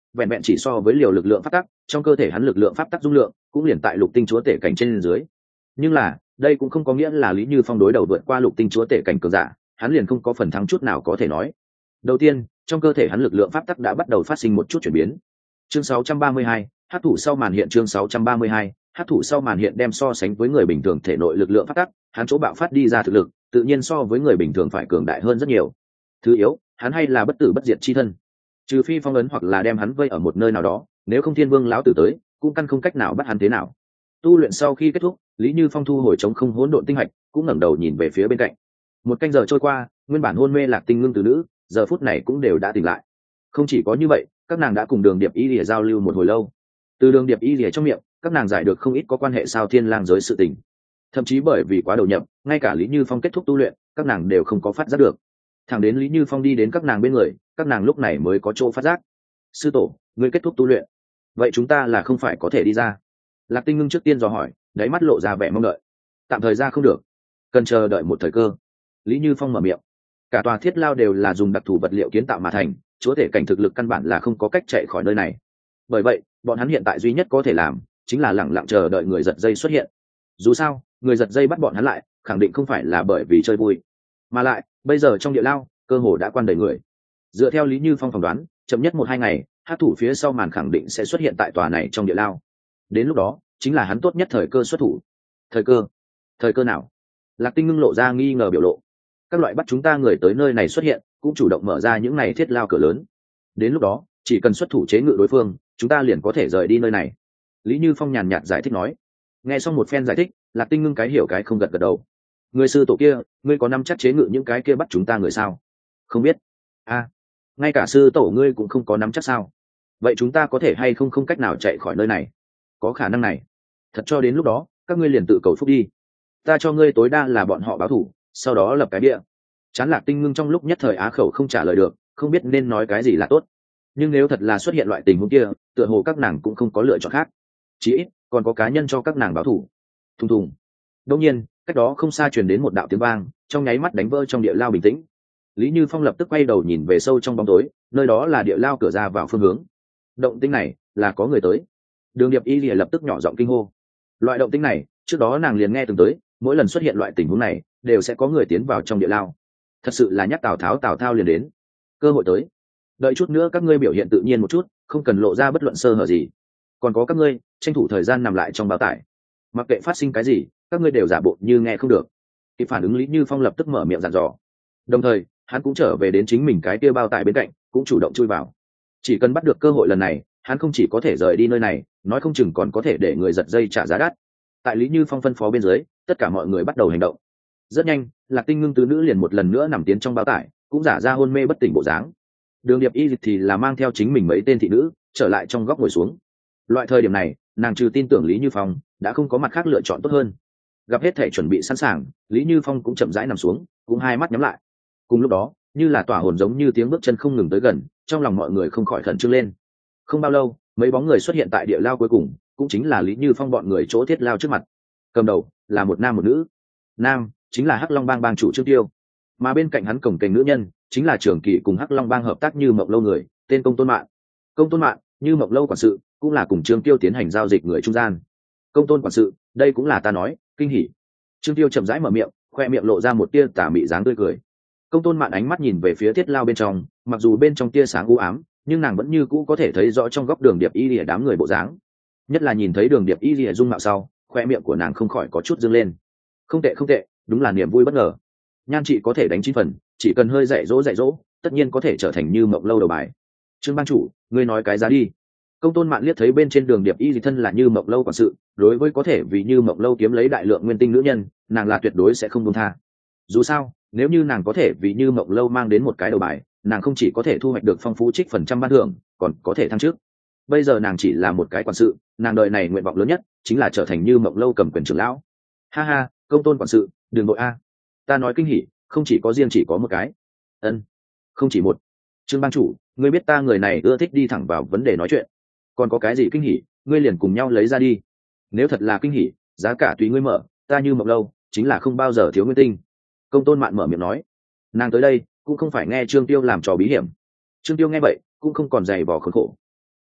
vẹn vẹn chỉ so với liều lực lượng pháp tắc, trong cơ thể hắn lực lượng pháp tắc dung lượng cũng liền tại lục tinh chúa tể cảnh trên dưới. Nhưng là đây cũng không có nghĩa là Lý Như Phong đối đầu vượt qua lục tinh chúa tể cảnh cường giả, hắn liền không có phần thắng chút nào có thể nói. Đầu tiên, trong cơ thể hắn lực lượng pháp tắc đã bắt đầu phát sinh một chút chuyển biến. Chương sáu trăm ba mươi hai, hắc thủ sau màn hiện chương sáu trăm ba mươi hai, hắc thủ sau màn hiện đem so sánh với người bình thường thể nội lực lượng pháp tắc, hắn chỗ bạo phát đi ra thực lực, tự nhiên so với người bình thường phải cường đại hơn rất nhiều. Thứ yếu, hắn hay là bất tử bất diệt chi thân. Trừ phi phong ấn hoặc là đem hắn vây ở một nơi nào đó, nếu không Thiên Vương lão tử tới, cũng căn không cách nào bắt hắn thế nào. Tu luyện sau khi kết thúc, Lý Như Phong thu hồi chống không hỗn độn tinh hạch, cũng ngẩng đầu nhìn về phía bên cạnh. Một canh giờ trôi qua, nguyên bản hôn mê Lạc Tinh Ngưng từ nữ, giờ phút này cũng đều đã tỉnh lại. Không chỉ có như vậy, các nàng đã cùng Đường Điệp Y Lìa giao lưu một hồi lâu. Từ Đường Điệp Y Lìa trong miệng, các nàng giải được không ít có quan hệ sao Thiên Lang giới sự tình. Thậm chí bởi vì quá đầu nhập, ngay cả Lý Như Phong kết thúc tu luyện, các nàng đều không có phát giác được. Thẳng đến Lý Như Phong đi đến các nàng bên người, các nàng lúc này mới có chỗ phát giác. Sư tổ, ngươi kết thúc tu luyện, vậy chúng ta là không phải có thể đi ra? Lạc Tinh Ngưng trước tiên dò hỏi, đáy mắt lộ ra vẻ mong đợi. Tạm thời ra không được, cần chờ đợi một thời cơ. Lý Như Phong mở miệng. Cả tòa thiết lao đều là dùng đặc thù vật liệu kiến tạo mà thành, chúa thể cảnh thực lực căn bản là không có cách chạy khỏi nơi này. Bởi vậy, bọn hắn hiện tại duy nhất có thể làm chính là lẳng lặng chờ đợi người giật dây xuất hiện. Dù sao, người giật dây bắt bọn hắn lại, khẳng định không phải là bởi vì chơi vui, mà lại bây giờ trong địa lao cơ hồ đã quan đầy người. Dựa theo Lý Như Phong phỏng đoán, chậm nhất một hai ngày, hát thủ phía sau màn khẳng định sẽ xuất hiện tại tòa này trong địa lao. Đến lúc đó chính là hắn tốt nhất thời cơ xuất thủ. Thời cơ? Thời cơ nào? Lạc Tinh Ngưng lộ ra nghi ngờ biểu lộ. Các loại bắt chúng ta người tới nơi này xuất hiện, cũng chủ động mở ra những này thiết lao cửa lớn. Đến lúc đó, chỉ cần xuất thủ chế ngự đối phương, chúng ta liền có thể rời đi nơi này. Lý Như Phong nhàn nhạt giải thích nói. Nghe xong một phen giải thích, Lạc Tinh Ngưng cái hiểu cái không gật gật đầu. Người sư tổ kia, ngươi có nắm chắc chế ngự những cái kia bắt chúng ta người sao? Không biết. A, à, ngay cả sư tổ ngươi cũng không có nắm chắc sao? Vậy chúng ta có thể hay không không cách nào chạy khỏi nơi này? Có khả năng này. Thật cho đến lúc đó, các ngươi liền tự cầu phúc đi. Ta cho ngươi tối đa là bọn họ báo thủ, sau đó lập cái bia. Chán Lạc Tinh Ngưng trong lúc nhất thời á khẩu không trả lời được, không biết nên nói cái gì là tốt. Nhưng nếu thật là xuất hiện loại tình huống kia, tựa hồ các nàng cũng không có lựa chọn khác. Chỉ ít còn có cá nhân cho các nàng báo thủ. Thùng thùng. Đương nhiên, cách đó không xa truyền đến một đạo tiếng vang, trong nháy mắt đánh vỡ trong địa lao bình tĩnh. Lý Như Phong lập tức quay đầu nhìn về sâu trong bóng tối, nơi đó là địa lao cửa ra vào phương hướng. Động tĩnh này là có người tới. Đường Điệp Y Lìa lập tức nhỏ giọng kinh hô. Loại động tĩnh này, trước đó nàng liền nghe từng tới, mỗi lần xuất hiện loại tình huống này, đều sẽ có người tiến vào trong địa lao. Thật sự là nhắc Tào Tháo Tào Thao liền đến. Cơ hội tới. Đợi chút nữa các ngươi biểu hiện tự nhiên một chút, không cần lộ ra bất luận sơ hở gì. Còn có các ngươi, tranh thủ thời gian nằm lại trong bao tải. Mặc kệ phát sinh cái gì, các ngươi đều giả bộ như nghe không được. Kịp phản ứng Lý Như Phong lập tức mở miệng dặn dò. Đồng thời, hắn cũng trở về đến chính mình cái kia bao tải bên cạnh, cũng chủ động chui vào. Chỉ cần bắt được cơ hội lần này, hắn không chỉ có thể rời đi nơi này, nói không chừng còn có thể để người giật dây trả giá đắt. Tại Lý Như Phong phân phó bên dưới, tất cả mọi người bắt đầu hành động. Rất nhanh, Lạc Tinh Ngưng tứ nữ liền một lần nữa nằm tiến trong bao tải, cũng giả ra hôn mê bất tỉnh bộ dáng. Đường Điệp Y thì là mang theo chính mình mấy tên thị nữ trở lại trong góc ngồi xuống. Loại thời điểm này, nàng trừ tin tưởng Lý Như Phong, đã không có mặt khác lựa chọn tốt hơn. Gặp hết thể chuẩn bị sẵn sàng, Lý Như Phong cũng chậm rãi nằm xuống, cũng hai mắt nhắm lại. Cùng lúc đó, như là tỏa hồn giống như tiếng bước chân không ngừng tới gần, trong lòng mọi người không khỏi khẩn trương lên. Không bao lâu, mấy bóng người xuất hiện tại địa lao cuối cùng, cũng chính là Lý Như Phong bọn người chỗ thiết lao trước mặt. Cầm đầu là một nam một nữ. Nam chính là Hắc Long Bang bang chủ Trương Tiêu, mà bên cạnh hắn cổng kềnh nữ nhân chính là trưởng kỳ cùng Hắc Long Bang hợp tác Như Mộng Lâu người, tên Công Tôn Mạn. Công Tôn Mạn, Như Mộng Lâu quản sự, cũng là cùng Trương Tiêu tiến hành giao dịch người trung gian. Công Tôn quản sự, đây cũng là ta nói, kinh hỉ. Trương Tiêu chậm rãi mở miệng, khoe miệng lộ ra một tia tà mị dáng tươi cười. Công Tôn Mạn ánh mắt nhìn về phía thiết lao bên trong, mặc dù bên trong tia sáng u ám, nhưng nàng vẫn như cũ có thể thấy rõ trong góc Đường Điệp Y Lìa đám người bộ dáng. Nhất là nhìn thấy Đường Điệp Y Lìa dung mạo sau, khoe miệng của nàng không khỏi có chút dương lên. Không tệ không tệ, đúng là niềm vui bất ngờ. Nhan chị có thể đánh chín phần, chỉ cần hơi dạy dỗ dạy dỗ, tất nhiên có thể trở thành Như Mộng Lâu đầu bài. Trương bang chủ, ngươi nói cái giá đi. Công Tôn Mạn liếc thấy bên trên Đường Điệp Y Lìa thân là Như Mộng Lâu quản sự, đối với có thể vì Như Mộng Lâu kiếm lấy đại lượng nguyên tinh nữ nhân, nàng là tuyệt đối sẽ không buông tha. Dù sao, nếu như nàng có thể vì Như Mộng Lâu mang đến một cái đầu bài, nàng không chỉ có thể thu hoạch được phong phú trích phần trăm ban thưởng, còn có thể thăng chức. Bây giờ nàng chỉ là một cái quản sự, nàng đời này nguyện vọng lớn nhất chính là trở thành Như Mộng Lâu cầm quyền trưởng lão. Ha ha, Công Tôn quản sự, đừng nội a. Ta nói kinh hỉ, không chỉ có riêng chỉ có một cái. Ân, không chỉ một. Trương bang chủ, ngươi biết ta người này ưa thích đi thẳng vào vấn đề nói chuyện. Còn có cái gì kinh hỉ, ngươi liền cùng nhau lấy ra đi. Nếu thật là kinh hỉ, giá cả tùy ngươi mở, ta Như Mộng Lâu chính là không bao giờ thiếu nguyên tinh. Công Tôn Mạn mở miệng nói. Nàng tới đây cũng không phải nghe Trương Tiêu làm trò bí hiểm. Trương Tiêu nghe vậy cũng không còn dày vò khốn khổ.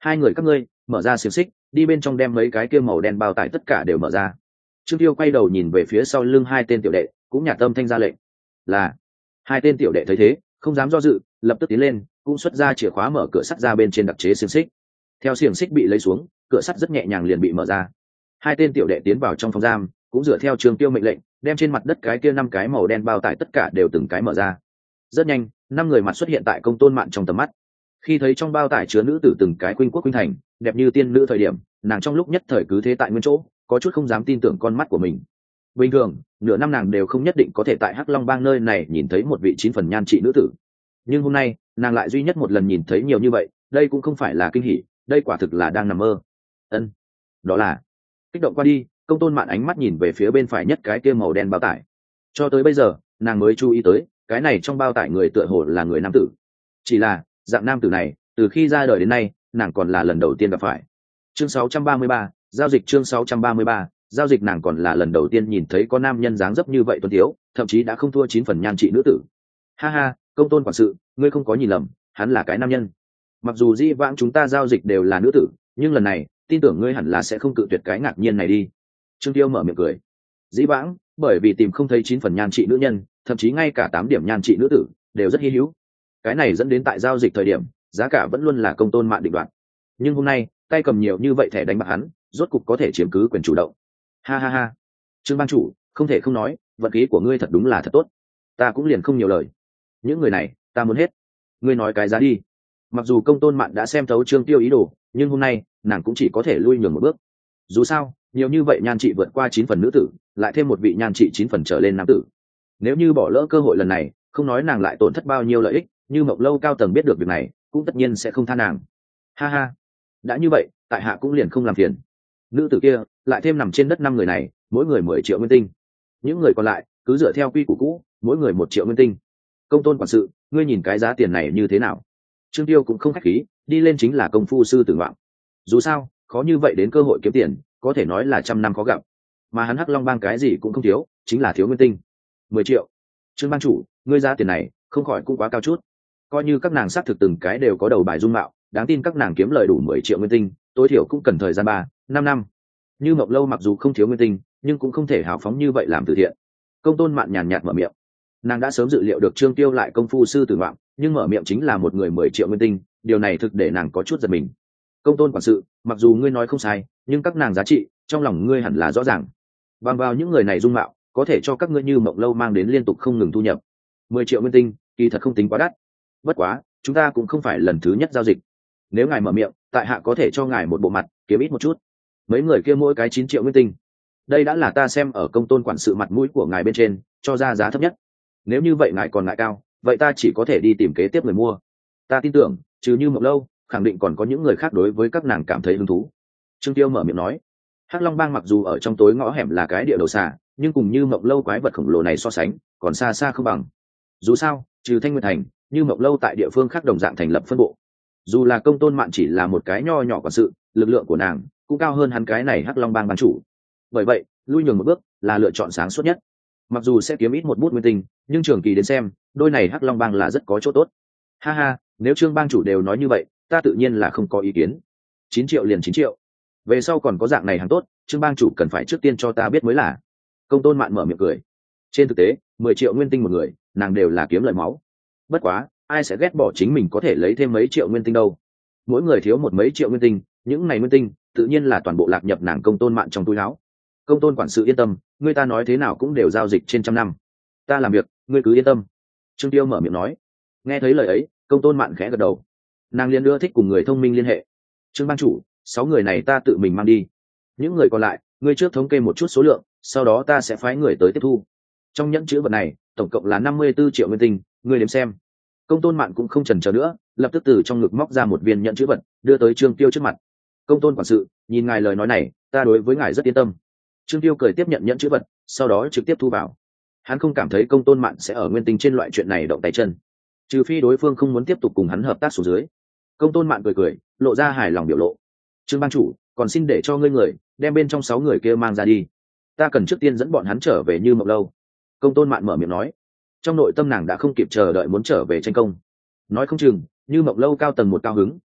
hai người các ngươi mở ra xiềng xích, đi bên trong đem mấy cái kia màu đen bao tải tất cả đều mở ra. Trương Tiêu quay đầu nhìn về phía sau lưng hai tên tiểu đệ, cũng nhạt tâm thanh ra lệnh. Là. Hai tên tiểu đệ thấy thế, không dám do dự, lập tức tiến lên, cũng xuất ra chìa khóa mở cửa sắt ra bên trên đặc chế xiềng xích. Theo xiềng xích bị lấy xuống, cửa sắt rất nhẹ nhàng liền bị mở ra. Hai tên tiểu đệ tiến vào trong phòng giam, cũng dựa theo Trương Tiêu mệnh lệnh, đem trên mặt đất cái kia năm cái màu đen bao tải tất cả đều từng cái mở ra. Rất nhanh, năm người mặt xuất hiện tại Công Tôn Mạn trong tầm mắt. Khi thấy trong bao tải chứa nữ tử từng cái khuynh quốc khuynh thành, đẹp như tiên nữ thời điểm, nàng trong lúc nhất thời cứ thế tại nguyên chỗ, có chút không dám tin tưởng con mắt của mình. Bình thường, nửa năm nàng đều không nhất định có thể tại Hắc Long Bang nơi này nhìn thấy một vị chín phần nhan trị nữ tử. Nhưng hôm nay, nàng lại duy nhất một lần nhìn thấy nhiều như vậy, đây cũng không phải là kinh hỉ, đây quả thực là đang nằm mơ. Ân, đó là. Kích động qua đi, Công Tôn Mạn ánh mắt nhìn về phía bên phải nhất cái kia màu đen bao tải. Cho tới bây giờ, nàng mới chú ý tới, cái này trong bao tải người tựa hồ là người nam tử. Chỉ là, dạng nam tử này, từ khi ra đời đến nay, nàng còn là lần đầu tiên gặp phải. Chương sáu trăm ba mươi ba, giao dịch chương sáu trăm ba mươi ba, giao dịch nàng còn là lần đầu tiên nhìn thấy có nam nhân dáng dấp như vậy tuấn tiếu, thậm chí đã không thua chín phần nhan trị nữ tử. Ha ha, Công Tôn quản sự, ngươi không có nhìn lầm, hắn là cái nam nhân. Mặc dù di vãng chúng ta giao dịch đều là nữ tử, nhưng lần này, tin tưởng ngươi hẳn là sẽ không cự tuyệt cái ngạc nhiên này đi. Trương Tiêu mở miệng cười. Dĩ vãng, bởi vì tìm không thấy chín phần nhan trị nữ nhân, thậm chí ngay cả tám điểm nhan trị nữ tử đều rất hi hữu. Cái này dẫn đến tại giao dịch thời điểm, giá cả vẫn luôn là Công Tôn Mạn định đoạt. Nhưng hôm nay, tay cầm nhiều như vậy thẻ đánh bạc hắn, rốt cục có thể chiếm cứ quyền chủ động. Ha ha ha. Trương bang chủ, không thể không nói, vận khí của ngươi thật đúng là thật tốt. Ta cũng liền không nhiều lời. Những người này, ta muốn hết. Ngươi nói cái giá đi. Mặc dù Công Tôn Mạn đã xem thấu Trương Tiêu ý đồ, nhưng hôm nay, nàng cũng chỉ có thể lui nhường một bước. Dù sao, nhiều như vậy nhan trị vượt qua chín phần nữ tử, lại thêm một vị nhan trị chín phần trở lên nam tử. Nếu như bỏ lỡ cơ hội lần này, không nói nàng lại tổn thất bao nhiêu lợi ích, như Mộc Lâu cao tầng biết được việc này, cũng tất nhiên sẽ không tha nàng. Ha ha. Đã như vậy, tại hạ cũng liền không làm phiền. Nữ tử kia, lại thêm nằm trên đất năm người này, mỗi người mười triệu nguyên tinh. Những người còn lại, cứ dựa theo quy củ cũ, mỗi người một triệu nguyên tinh. Công Tôn quản sự, ngươi nhìn cái giá tiền này như thế nào? Trương Tiêu cũng không khách khí, đi lên chính là công phu sư tử ngoạn. Dù sao, khó như vậy đến cơ hội kiếm tiền, có thể nói là trăm năm khó gặp. Mà hắn Hắc Long Bang cái gì cũng không thiếu, chính là thiếu nguyên tinh. Mười triệu. Trương bang chủ, ngươi giá tiền này, không khỏi cũng quá cao chút. Coi như các nàng xác thực từng cái đều có đầu bài dung mạo, đáng tin các nàng kiếm lời đủ mười triệu nguyên tinh, tối thiểu cũng cần thời gian ba, năm năm. Như Mộc Lâu mặc dù không thiếu nguyên tinh, nhưng cũng không thể hào phóng như vậy làm từ thiện. Công Tôn Mạn nhàn nhạt mở miệng. Nàng đã sớm dự liệu được Trương Tiêu lại công phu sư tử ngoạn, nhưng mở miệng chính là một người mười triệu nguyên tinh, điều này thực để nàng có chút giật mình. Công Tôn quản sự, mặc dù ngươi nói không sai, nhưng các nàng giá trị trong lòng ngươi hẳn là rõ ràng. Bằng vào những người này dung mạo, có thể cho các ngươi Như Mộc Lâu mang đến liên tục không ngừng thu nhập. Mười triệu nguyên tinh, kỳ thật không tính quá đắt. Bất quá, chúng ta cũng không phải lần thứ nhất giao dịch. Nếu ngài mở miệng, tại hạ có thể cho ngài một bộ mặt, kiếm ít một chút. Mấy người kia mỗi cái chín triệu nguyên tinh. Đây đã là ta xem ở Công Tôn quản sự mặt mũi của ngài bên trên, cho ra giá thấp nhất. Nếu như vậy ngài còn ngại cao, vậy ta chỉ có thể đi tìm kế tiếp người mua. Ta tin tưởng, trừ Như Mộc Lâu, khẳng định còn có những người khác đối với các nàng cảm thấy hứng thú. Trương Tiêu mở miệng nói. Hắc Long Bang mặc dù ở trong tối ngõ hẻm là cái địa đầu xà, nhưng cùng Như Mộc Lâu quái vật khổng lồ này so sánh, còn xa xa không bằng. Dù sao, trừ Thanh Nguyệt Thành, Như Mộc Lâu tại địa phương khác đồng dạng thành lập phân bộ. Dù là Công Tôn Mạn chỉ là một cái nho nhỏ quản sự, lực lượng của nàng cũng cao hơn hắn cái này Hắc Long Bang ban chủ. Bởi vậy, lui nhường một bước là lựa chọn sáng suốt nhất. Mặc dù sẽ kiếm ít một bút nguyên tinh, nhưng trường kỳ đến xem, đôi này Hắc Long Bang là rất có chỗ tốt. Ha ha, nếu Trương bang chủ đều nói như vậy, ta tự nhiên là không có ý kiến. Chín triệu liền chín triệu. Về sau còn có dạng này hàng tốt, Trương bang chủ cần phải trước tiên cho ta biết mới là. Công Tôn Mạn mở miệng cười. Trên thực tế, mười triệu nguyên tinh một người, nàng đều là kiếm lợi máu. Bất quá, ai sẽ ghét bỏ chính mình có thể lấy thêm mấy triệu nguyên tinh đâu? Mỗi người thiếu một mấy triệu nguyên tinh, những này nguyên tinh, tự nhiên là toàn bộ lạc nhập nàng Công Tôn Mạn trong túi áo. Công Tôn quản sự yên tâm, người ta nói thế nào cũng đều giao dịch trên trăm năm. Ta làm việc, ngươi cứ yên tâm. Trương Tiêu mở miệng nói. Nghe thấy lời ấy, Công Tôn Mạn khẽ gật đầu. Nàng liên đưa thích cùng người thông minh liên hệ. Trương bang chủ, sáu người này ta tự mình mang đi. Những người còn lại, ngươi trước thống kê một chút số lượng, sau đó ta sẽ phái người tới tiếp thu. Trong nhẫn chữ vật này, tổng cộng là năm mươi tư triệu nguyên tinh, ngươi đếm xem. Công Tôn Mạn cũng không chần chờ nữa, lập tức từ trong ngực móc ra một viên nhẫn chữ vật, đưa tới Trương Tiêu trước mặt. Công Tôn quản sự, nhìn ngài lời nói này, ta đối với ngài rất yên tâm. Trương Tiêu cười tiếp nhận nhẫn chữ vật, sau đó trực tiếp thu vào. Hắn không cảm thấy Công Tôn Mạn sẽ ở nguyên tinh trên loại chuyện này động tay chân, trừ phi đối phương không muốn tiếp tục cùng hắn hợp tác xuống dưới. Công Tôn Mạn cười cười, lộ ra hài lòng biểu lộ. Trương bang chủ, còn xin để cho ngươi người đem bên trong sáu người kia mang ra đi. Ta cần trước tiên dẫn bọn hắn trở về Như Mộc Lâu. Công Tôn Mạn mở miệng nói. Trong nội tâm nàng đã không kịp chờ đợi muốn trở về tranh công. Nói không chừng, Như Mộc Lâu cao tầng một cao hứng,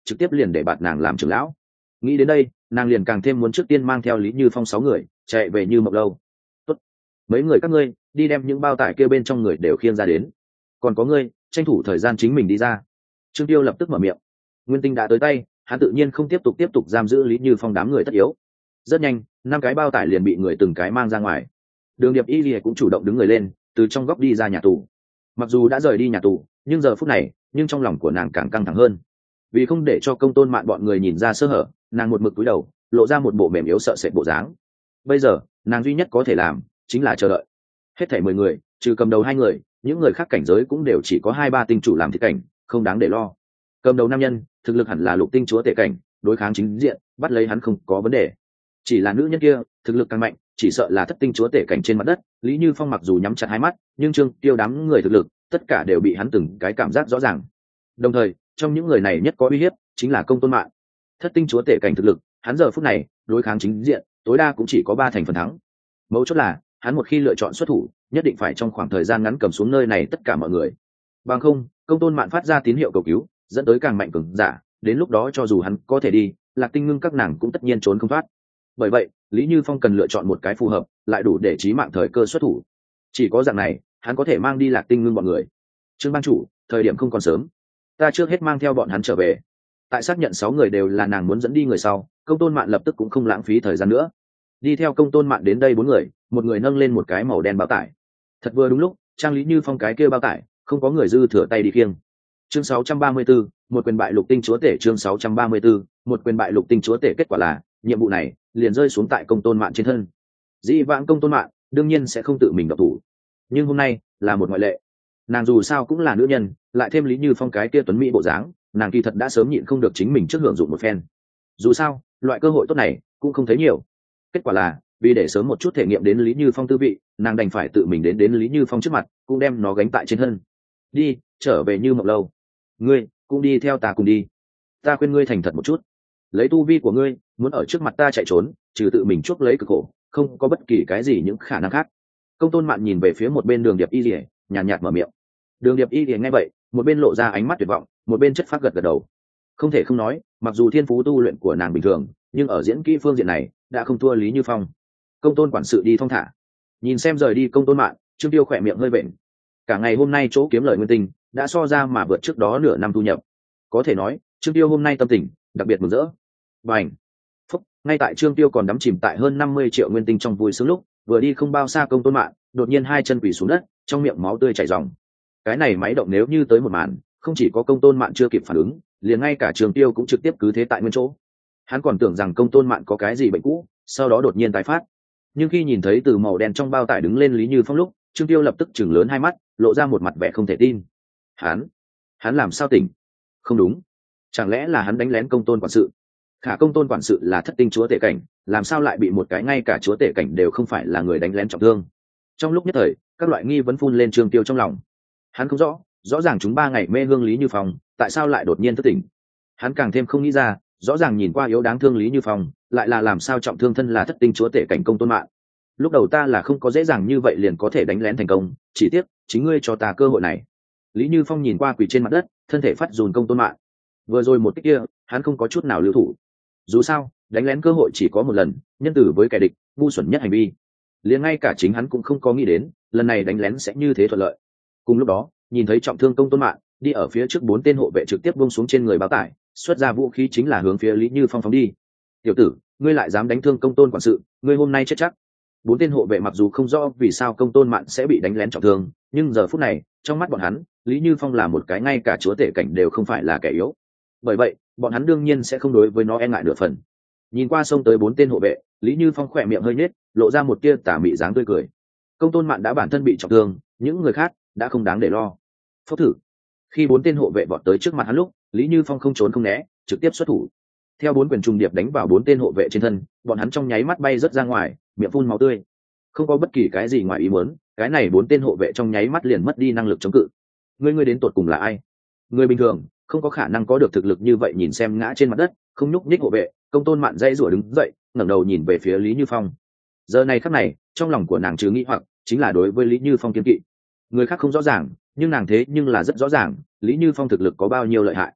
trực tiếp liền để bạt nàng làm trưởng lão. Nghĩ đến đây, nàng liền càng thêm muốn trước tiên mang theo Lý Như Phong sáu người chạy về Như Mộng Lâu. Tốt, mấy người các ngươi đi đem những bao tải kia bên trong người đều khiêng ra đến, còn có ngươi tranh thủ thời gian chính mình đi ra. Trương Tiêu lập tức mở miệng. Nguyên tinh đã tới tay, hắn tự nhiên không tiếp tục tiếp tục giam giữ Lý Như Phong đám người tất yếu. Rất nhanh, năm cái bao tải liền bị người từng cái mang ra ngoài. Đường Điệp Y Lìa cũng chủ động đứng người lên, từ trong góc đi ra nhà tù. Mặc dù đã rời đi nhà tù, nhưng giờ phút này, nhưng trong lòng của nàng càng căng thẳng hơn. Vì không để cho Công Tôn Mạn bọn người nhìn ra sơ hở, nàng một mực cúi đầu, lộ ra một bộ mềm yếu sợ sệt bộ dáng. Bây giờ, nàng duy nhất có thể làm chính là chờ đợi. Hết thảy mười người, trừ cầm đầu hai người, những người khác cảnh giới cũng đều chỉ có hai ba tinh chủ làm thị cảnh, không đáng để lo. Cầm đầu nam nhân, thực lực hẳn là lục tinh chúa tể cảnh, đối kháng chính diện, bắt lấy hắn không có vấn đề. Chỉ là nữ nhân kia, thực lực càng mạnh, chỉ sợ là thất tinh chúa tể cảnh trên mặt đất. Lý Như Phong mặc dù nhắm chặt hai mắt, nhưng Trương Tiêu đám người thực lực, tất cả đều bị hắn từng cái cảm giác rõ ràng. Đồng thời, trong những người này nhất có uy hiếp chính là Công Tôn Mạn. Thất tinh chúa tể cảnh thực lực, hắn giờ phút này đối kháng chính diện, tối đa cũng chỉ có ba thành phần thắng. Mấu chốt là, hắn một khi lựa chọn xuất thủ, nhất định phải trong khoảng thời gian ngắn cầm xuống nơi này tất cả mọi người. Bằng không, Công Tôn Mạn phát ra tín hiệu cầu cứu, dẫn tới càng mạnh cường giả, đến lúc đó cho dù hắn có thể đi, Lạc Tinh Ngưng các nàng cũng tất nhiên trốn không thoát. Bởi vậy, Lý Như Phong cần lựa chọn một cái phù hợp, lại đủ để chí mạng thời cơ xuất thủ. Chỉ có dạng này, hắn có thể mang đi Lạc Tinh Ngưng bọn người. Trương ban chủ, thời điểm không còn sớm, ta trước hết mang theo bọn hắn trở về. Tại xác nhận sáu người đều là nàng muốn dẫn đi người sau, Công Tôn Mạn lập tức cũng không lãng phí thời gian nữa. Đi theo Công Tôn Mạn đến đây bốn người, một người nâng lên một cái màu đen bao tải. Thật vừa đúng lúc, trang Lý Như Phong cái kia bao tải, không có người dư thừa tay đi khiêng. Chương sáu trăm ba mươi tư, một quyền bại lục tinh chúa tể. Chương sáu trăm ba mươi tư, một quyền bại lục tinh chúa tể. Kết quả là, nhiệm vụ này liền rơi xuống tại Công Tôn Mạn trên thân. Dĩ vãng Công Tôn Mạn đương nhiên sẽ không tự mình động thủ, nhưng hôm nay là một ngoại lệ. Nàng dù sao cũng là nữ nhân, lại thêm Lý Như Phong cái kia tuấn mỹ bộ dáng, nàng kỳ thật đã sớm nhịn không được chính mình trước hưởng dụng một phen. Dù sao, loại cơ hội tốt này cũng không thấy nhiều. Kết quả là, vì để sớm một chút thể nghiệm đến Lý Như Phong tư vị, nàng đành phải tự mình đến đến Lý Như Phong trước mặt, cũng đem nó gánh tại trên thân. Đi, trở về Như Mộng Lâu. Ngươi cũng đi theo ta cùng đi. Ta khuyên ngươi thành thật một chút. Lấy tu vi của ngươi, muốn ở trước mặt ta chạy trốn, trừ tự mình chuốc lấy cực khổ, không có bất kỳ cái gì những khả năng khác. Công Tôn Mạn nhìn về phía một bên Đường Điệp Y Lìa, nhàn nhạt, nhạt mở miệng. Đường Điệp Y Lìa nghe vậy, một bên lộ ra ánh mắt tuyệt vọng, một bên chất phát gật gật đầu. Không thể không nói, mặc dù thiên phú tu luyện của nàng bình thường, nhưng ở diễn kỹ phương diện này đã không thua Lý Như Phong. Công Tôn quản sự đi thong thả, nhìn xem rời đi Công Tôn Mạn, Trương Tiêu khỏe miệng hơi vện. Cả ngày hôm nay chỗ kiếm lời nguyên tinh đã so ra mà vượt trước đó nửa năm thu nhập, có thể nói Trương Tiêu hôm nay tâm tình đặc biệt mừng rỡ. Bành, phúc, ngay tại Trương Tiêu còn đắm chìm tại hơn năm mươi triệu nguyên tinh trong vui sướng lúc, vừa đi không bao xa Công Tôn Mạn đột nhiên hai chân quỳ xuống đất, trong miệng máu tươi chảy ròng. Cái này máy động nếu như tới một màn, không chỉ có Công Tôn Mạn chưa kịp phản ứng, liền ngay cả Trương Tiêu cũng trực tiếp cứ thế tại nguyên chỗ. Hắn còn tưởng rằng Công Tôn Mạn có cái gì bệnh cũ, sau đó đột nhiên tái phát. Nhưng khi nhìn thấy từ màu đen trong bao tải đứng lên Lý Như Phong lúc, Trương Tiêu lập tức chừng lớn hai mắt, lộ ra một mặt vẻ không thể tin. Hắn, hắn làm sao tỉnh? Không đúng, chẳng lẽ là hắn đánh lén Công Tôn quản sự? Khả Công Tôn quản sự là thất tinh chúa tể cảnh, làm sao lại bị một cái ngay cả chúa tể cảnh đều không phải là người đánh lén trọng thương? Trong lúc nhất thời, các loại nghi vấn phun lên Trương Tiêu trong lòng. Hắn không rõ, rõ ràng chúng ba ngày mê hương Lý Như Phong, tại sao lại đột nhiên thất tỉnh? Hắn càng thêm không nghĩ ra, rõ ràng nhìn qua yếu đáng thương Lý Như Phong, lại là làm sao trọng thương thân là thất tinh chúa tể cảnh Công Tôn Mạn. Lúc đầu ta là không có dễ dàng như vậy liền có thể đánh lén thành công, chỉ tiếc chính ngươi cho ta cơ hội này. Lý Như Phong nhìn qua quỳ trên mặt đất, thân thể phát run Công Tôn Mạn. Vừa rồi một cái kia, hắn không có chút nào lưu thủ. Dù sao, đánh lén cơ hội chỉ có một lần, nhân tử với kẻ địch, ngu xuẩn nhất hành vi. Liền ngay cả chính hắn cũng không có nghĩ đến, lần này đánh lén sẽ như thế thuận lợi. Cùng lúc đó, nhìn thấy trọng thương Công Tôn Mạn, đi ở phía trước bốn tên hộ vệ trực tiếp buông xuống trên người báo tải, xuất ra vũ khí chính là hướng phía Lý Như Phong phóng đi. Tiểu tử, ngươi lại dám đánh thương Công Tôn quản sự, ngươi hôm nay chết chắc. Bốn tên hộ vệ mặc dù không rõ vì sao Công Tôn Mạn sẽ bị đánh lén trọng thương, nhưng giờ phút này, trong mắt bọn hắn, Lý Như Phong là một cái ngay cả chúa tể cảnh đều không phải là kẻ yếu. Bởi vậy, bọn hắn đương nhiên sẽ không đối với nó e ngại nửa phần. Nhìn qua xông tới bốn tên hộ vệ, Lý Như Phong khỏe miệng hơi nhếch, lộ ra một tia tà mị dáng tươi cười. Công Tôn Mạn đã bản thân bị trọng thương, những người khác đã không đáng để lo. Phốc thử. Khi bốn tên hộ vệ vọt tới trước mặt hắn lúc, Lý Như Phong không trốn không né, trực tiếp xuất thủ. Theo bốn quyền trùng điệp đánh vào bốn tên hộ vệ trên thân, bọn hắn trong nháy mắt bay rớt ra ngoài, miệng phun máu tươi. Không có bất kỳ cái gì ngoài ý muốn, cái này bốn tên hộ vệ trong nháy mắt liền mất đi năng lực chống cự. Ngươi ngươi đến tột cùng là ai? Người bình thường không có khả năng có được thực lực như vậy. Nhìn xem ngã trên mặt đất, không nhúc nhích hộ vệ, Công Tôn Mạn dãy rủa đứng dậy, ngẩng đầu nhìn về phía Lý Như Phong. Giờ này khắc này, trong lòng của nàng trừ nghĩ hoặc chính là đối với Lý Như Phong kiêng kỵ. Người khác không rõ ràng, nhưng nàng thế nhưng là rất rõ ràng, Lý Như Phong thực lực có bao nhiêu lợi hại.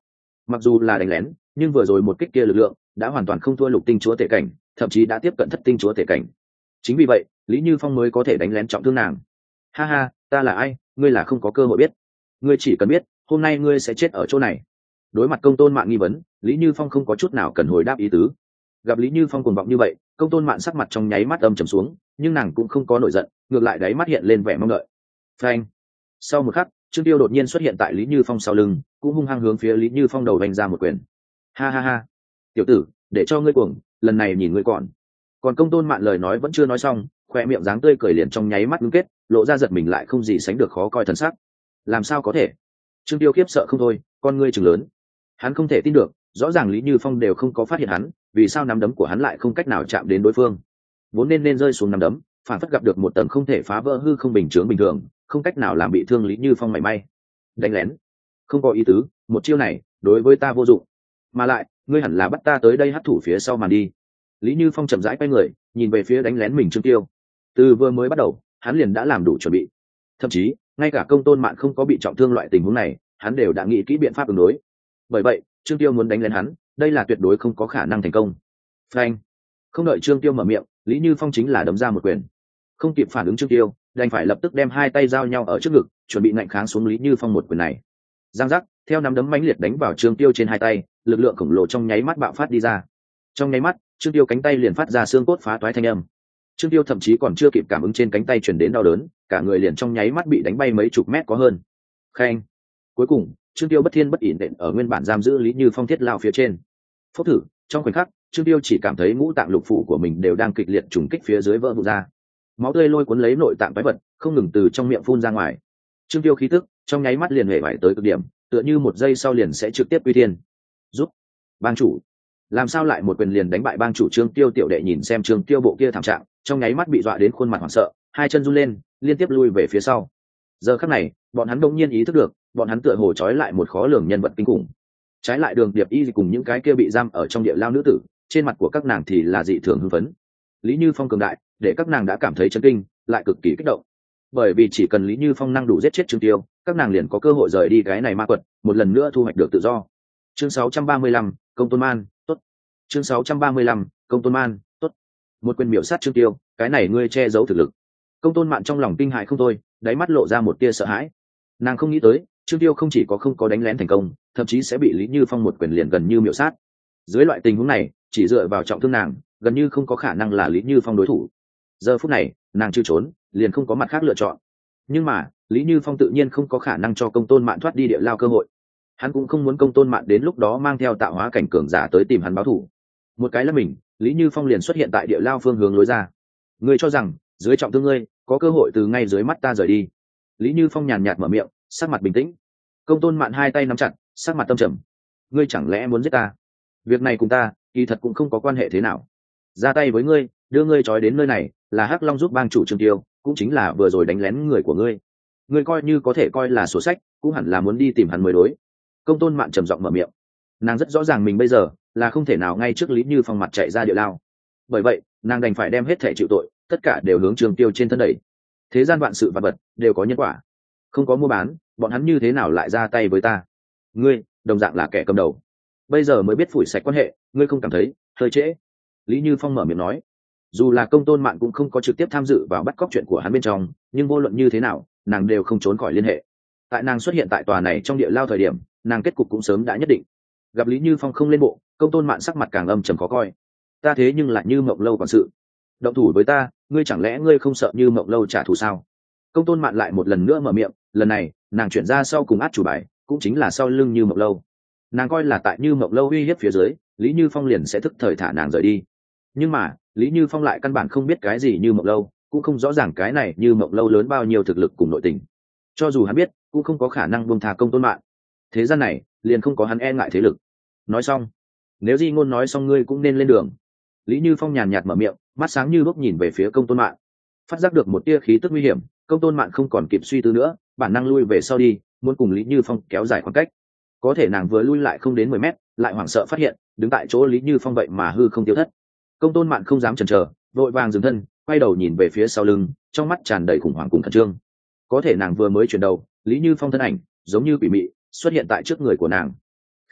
mặc dù là đánh lén nhưng vừa rồi một kích kia lực lượng đã hoàn toàn không thua lục tinh chúa tể cảnh, thậm chí đã tiếp cận thất tinh chúa tể cảnh. Chính vì vậy lý như phong mới có thể đánh lén trọng thương nàng. Ha ha, ta là ai, ngươi là không có cơ hội biết. Ngươi chỉ cần biết hôm nay ngươi sẽ chết ở chỗ này. Đối mặt công tôn mạn nghi vấn, lý như phong không có chút nào cần hồi đáp ý tứ. Gặp lý như phong cuồng vọng như vậy, công tôn mạn sắc mặt trong nháy mắt âm trầm xuống, nhưng nàng cũng không có nổi giận, ngược lại đáy mắt hiện lên vẻ mong đợi. Phanh. Sau một khắc, Trương Tiêu đột nhiên xuất hiện tại lý như phong sau lưng, cũng hung hăng hướng phía lý như phong đầu đánh ra một quyền. Ha ha ha, tiểu tử, để cho ngươi cuồng, lần này nhìn ngươi còn. Còn công tôn mạn lời nói vẫn chưa nói xong, khoe miệng dáng tươi cười liền trong nháy mắt ngưng kết, lộ ra giật mình lại không gì sánh được khó coi thần sắc. Làm sao có thể? Trương Tiêu khiếp sợ không thôi, con ngươi trừng lớn. Hắn không thể tin được, rõ ràng lý như phong đều không có phát hiện hắn, vì sao nắm đấm của hắn lại không cách nào chạm đến đối phương? Vốn nên nên rơi xuống nắm đấm, phản phất gặp được một tầng không thể phá vỡ hư không bình chướng bình thường, không cách nào làm bị thương lý như phong mảy may. Đánh lén, không có ý tứ, một chiêu này đối với ta vô dụng, mà lại ngươi hẳn là bắt ta tới đây hất thủ phía sau màn đi. Lý như phong chậm rãi quay người, nhìn về phía đánh lén mình Trương Tiêu. Từ vừa mới bắt đầu hắn liền đã làm đủ chuẩn bị, thậm chí ngay cả công tôn mạn không có bị trọng thương loại tình huống này hắn đều đã nghĩ kỹ biện pháp ứng đối. Bởi vậy Trương Tiêu muốn đánh lén hắn, đây là tuyệt đối không có khả năng thành công. Phanh. Không đợi Trương Tiêu mở miệng, lý như phong chính là đấm ra một quyền. Không kịp phản ứng Trương Tiêu đành phải lập tức đem hai tay giao nhau ở trước ngực, chuẩn bị ngạnh kháng xuống lý như phong một quyền này. Giang giác, theo nắm đấm mãnh liệt đánh vào Trương Tiêu trên hai tay, lực lượng khổng lồ trong nháy mắt bạo phát đi ra. Trong nháy mắt Trương Tiêu cánh tay liền phát ra xương cốt phá toái thanh âm. Trương Tiêu thậm chí còn chưa kịp cảm ứng trên cánh tay truyền đến đau đớn, cả người liền trong nháy mắt bị đánh bay mấy chục mét có hơn. Khen. Cuối cùng Trương Tiêu bất thiên bất ổn đện ở nguyên bản giam giữ lý như phong thiết lao phía trên. Phốc thử, trong khoảnh khắc Trương Tiêu chỉ cảm thấy ngũ tạng lục phủ của mình đều đang kịch liệt trùng kích phía dưới vỡ vụn ra, máu tươi lôi cuốn lấy nội tạng quái vật không ngừng từ trong miệng phun ra ngoài. Trương Tiêu khí tức trong nháy mắt liền hề vải tới cực điểm, tựa như một giây sau liền sẽ trực tiếp quy thiên. Giúp bang chủ, làm sao lại một quyền liền đánh bại bang chủ? Trương Tiêu tiểu đệ nhìn xem Trương Tiêu bộ kia thảm trạng, trong nháy mắt bị dọa đến khuôn mặt hoảng sợ, hai chân run lên liên tiếp lui về phía sau. Giờ khắc này bọn hắn đông nhiên ý thức được, bọn hắn tựa hồ trói lại một khó lường nhân vật kinh khủng. Trái lại Đường Điệp Y cùng những cái kia bị giam ở trong địa lao nữ tử, trên mặt của các nàng thì là dị thường hưng phấn. Lý Như Phong cường đại để các nàng đã cảm thấy chấn kinh, lại cực kỳ kích động, bởi vì chỉ cần Lý Như Phong năng đủ giết chết Trương Tiêu, các nàng liền có cơ hội rời đi cái này ma quật, một lần nữa thu hoạch được tự do. Chương sáu trăm ba mươi lăm, công tôn man, tốt. Chương sáu trăm ba mươi lăm, công tôn man, tốt. Một quyền miểu sát Trương Tiêu, cái này ngươi che giấu thực lực. Công tôn mạn trong lòng kinh hại không thôi, đáy mắt lộ ra một tia sợ hãi. Nàng không nghĩ tới Trương Tiêu không chỉ có không có đánh lén thành công, thậm chí sẽ bị Lý Như Phong một quyền liền gần như miểu sát. Dưới loại tình huống này chỉ dựa vào trọng thương nàng gần như không có khả năng là Lý Như Phong đối thủ. Giờ phút này nàng chưa trốn liền không có mặt khác lựa chọn, nhưng mà Lý Như Phong tự nhiên không có khả năng cho công tôn mạn thoát đi địa lao cơ hội. Hắn cũng không muốn công tôn mạn đến lúc đó mang theo tạo hóa cảnh cường giả tới tìm hắn báo thù. Một cái là mình, Lý Như Phong liền xuất hiện tại địa lao phương hướng lối ra. Ngươi cho rằng dưới trọng thương ngươi có cơ hội từ ngay dưới mắt ta rời đi? Lý Như Phong nhàn nhạt mở miệng, sắc mặt bình tĩnh. Công tôn mạn hai tay nắm chặt, sắc mặt tâm trầm. Ngươi chẳng lẽ muốn giết ta? Việc này cùng ta kỳ thật cũng không có quan hệ thế nào. Ra tay với ngươi, đưa ngươi trói đến nơi này là Hắc Long giúp bang chủ Trương Tiêu, cũng chính là vừa rồi đánh lén người của ngươi. Ngươi coi như có thể coi là sổ sách, cũng hẳn là muốn đi tìm hắn mới đối. Công tôn mạn trầm giọng mở miệng. Nàng rất rõ ràng mình bây giờ là không thể nào ngay trước Lý Như Phong mặt chạy ra địa lao, bởi vậy nàng đành phải đem hết thể chịu tội tất cả đều hướng Trương Tiêu trên thân đẩy. Thế gian vạn sự vạn vật đều có nhân quả, không có mua bán, bọn hắn như thế nào lại ra tay với ta? Ngươi đồng dạng là kẻ cầm đầu, bây giờ mới biết phủi sạch quan hệ, ngươi không cảm thấy hơi trễ? Lý Như Phong mở miệng nói. Dù là công tôn mạn cũng không có trực tiếp tham dự vào bắt cóc chuyện của hắn bên trong, nhưng vô luận như thế nào nàng đều không trốn khỏi liên hệ. Tại nàng xuất hiện tại tòa này trong địa lao thời điểm, nàng kết cục cũng sớm đã nhất định. Gặp Lý Như Phong không lên bộ, công tôn mạn sắc mặt càng âm trầm khó coi. Ta thế nhưng lại Như Mộng Lâu quản sự, động thủ với ta, ngươi chẳng lẽ ngươi không sợ Như Mộng Lâu trả thù sao? Công tôn mạn lại một lần nữa mở miệng, lần này nàng chuyển ra sau cùng át chủ bài, cũng chính là sau lưng Như Mộng Lâu. Nàng coi là tại Như Mộng Lâu uy hiếp phía dưới, Lý Như Phong liền sẽ thức thời thả nàng rời đi. Nhưng mà Lý Như Phong lại căn bản không biết cái gì Như Mộng Lâu, cũng không rõ ràng cái này Như Mộng Lâu lớn bao nhiêu thực lực cùng nội tình. Cho dù hắn biết, cũng không có khả năng buông tha công tôn mạn. Thế gian này liền không có hắn e ngại thế lực. Nói xong, nếu Di Ngôn nói xong ngươi cũng nên lên đường. Lý Như Phong nhàn nhạt mở miệng, mắt sáng như bốc nhìn về phía công tôn mạn. Phát giác được một tia khí tức nguy hiểm, công tôn mạn không còn kịp suy tư nữa, bản năng lui về sau đi, muốn cùng Lý Như Phong kéo dài khoảng cách. Có thể nàng vừa lui lại không đến mười mét, lại hoảng sợ phát hiện đứng tại chỗ Lý Như Phong vậy mà hư không tiêu thất. Công tôn mạn không dám chần chờ, vội vàng dừng thân, quay đầu nhìn về phía sau lưng, trong mắt tràn đầy khủng hoảng cùng khẩn trương. Có thể nàng vừa mới chuyển đầu, Lý Như Phong thân ảnh giống như quỷ mị xuất hiện tại trước người của nàng.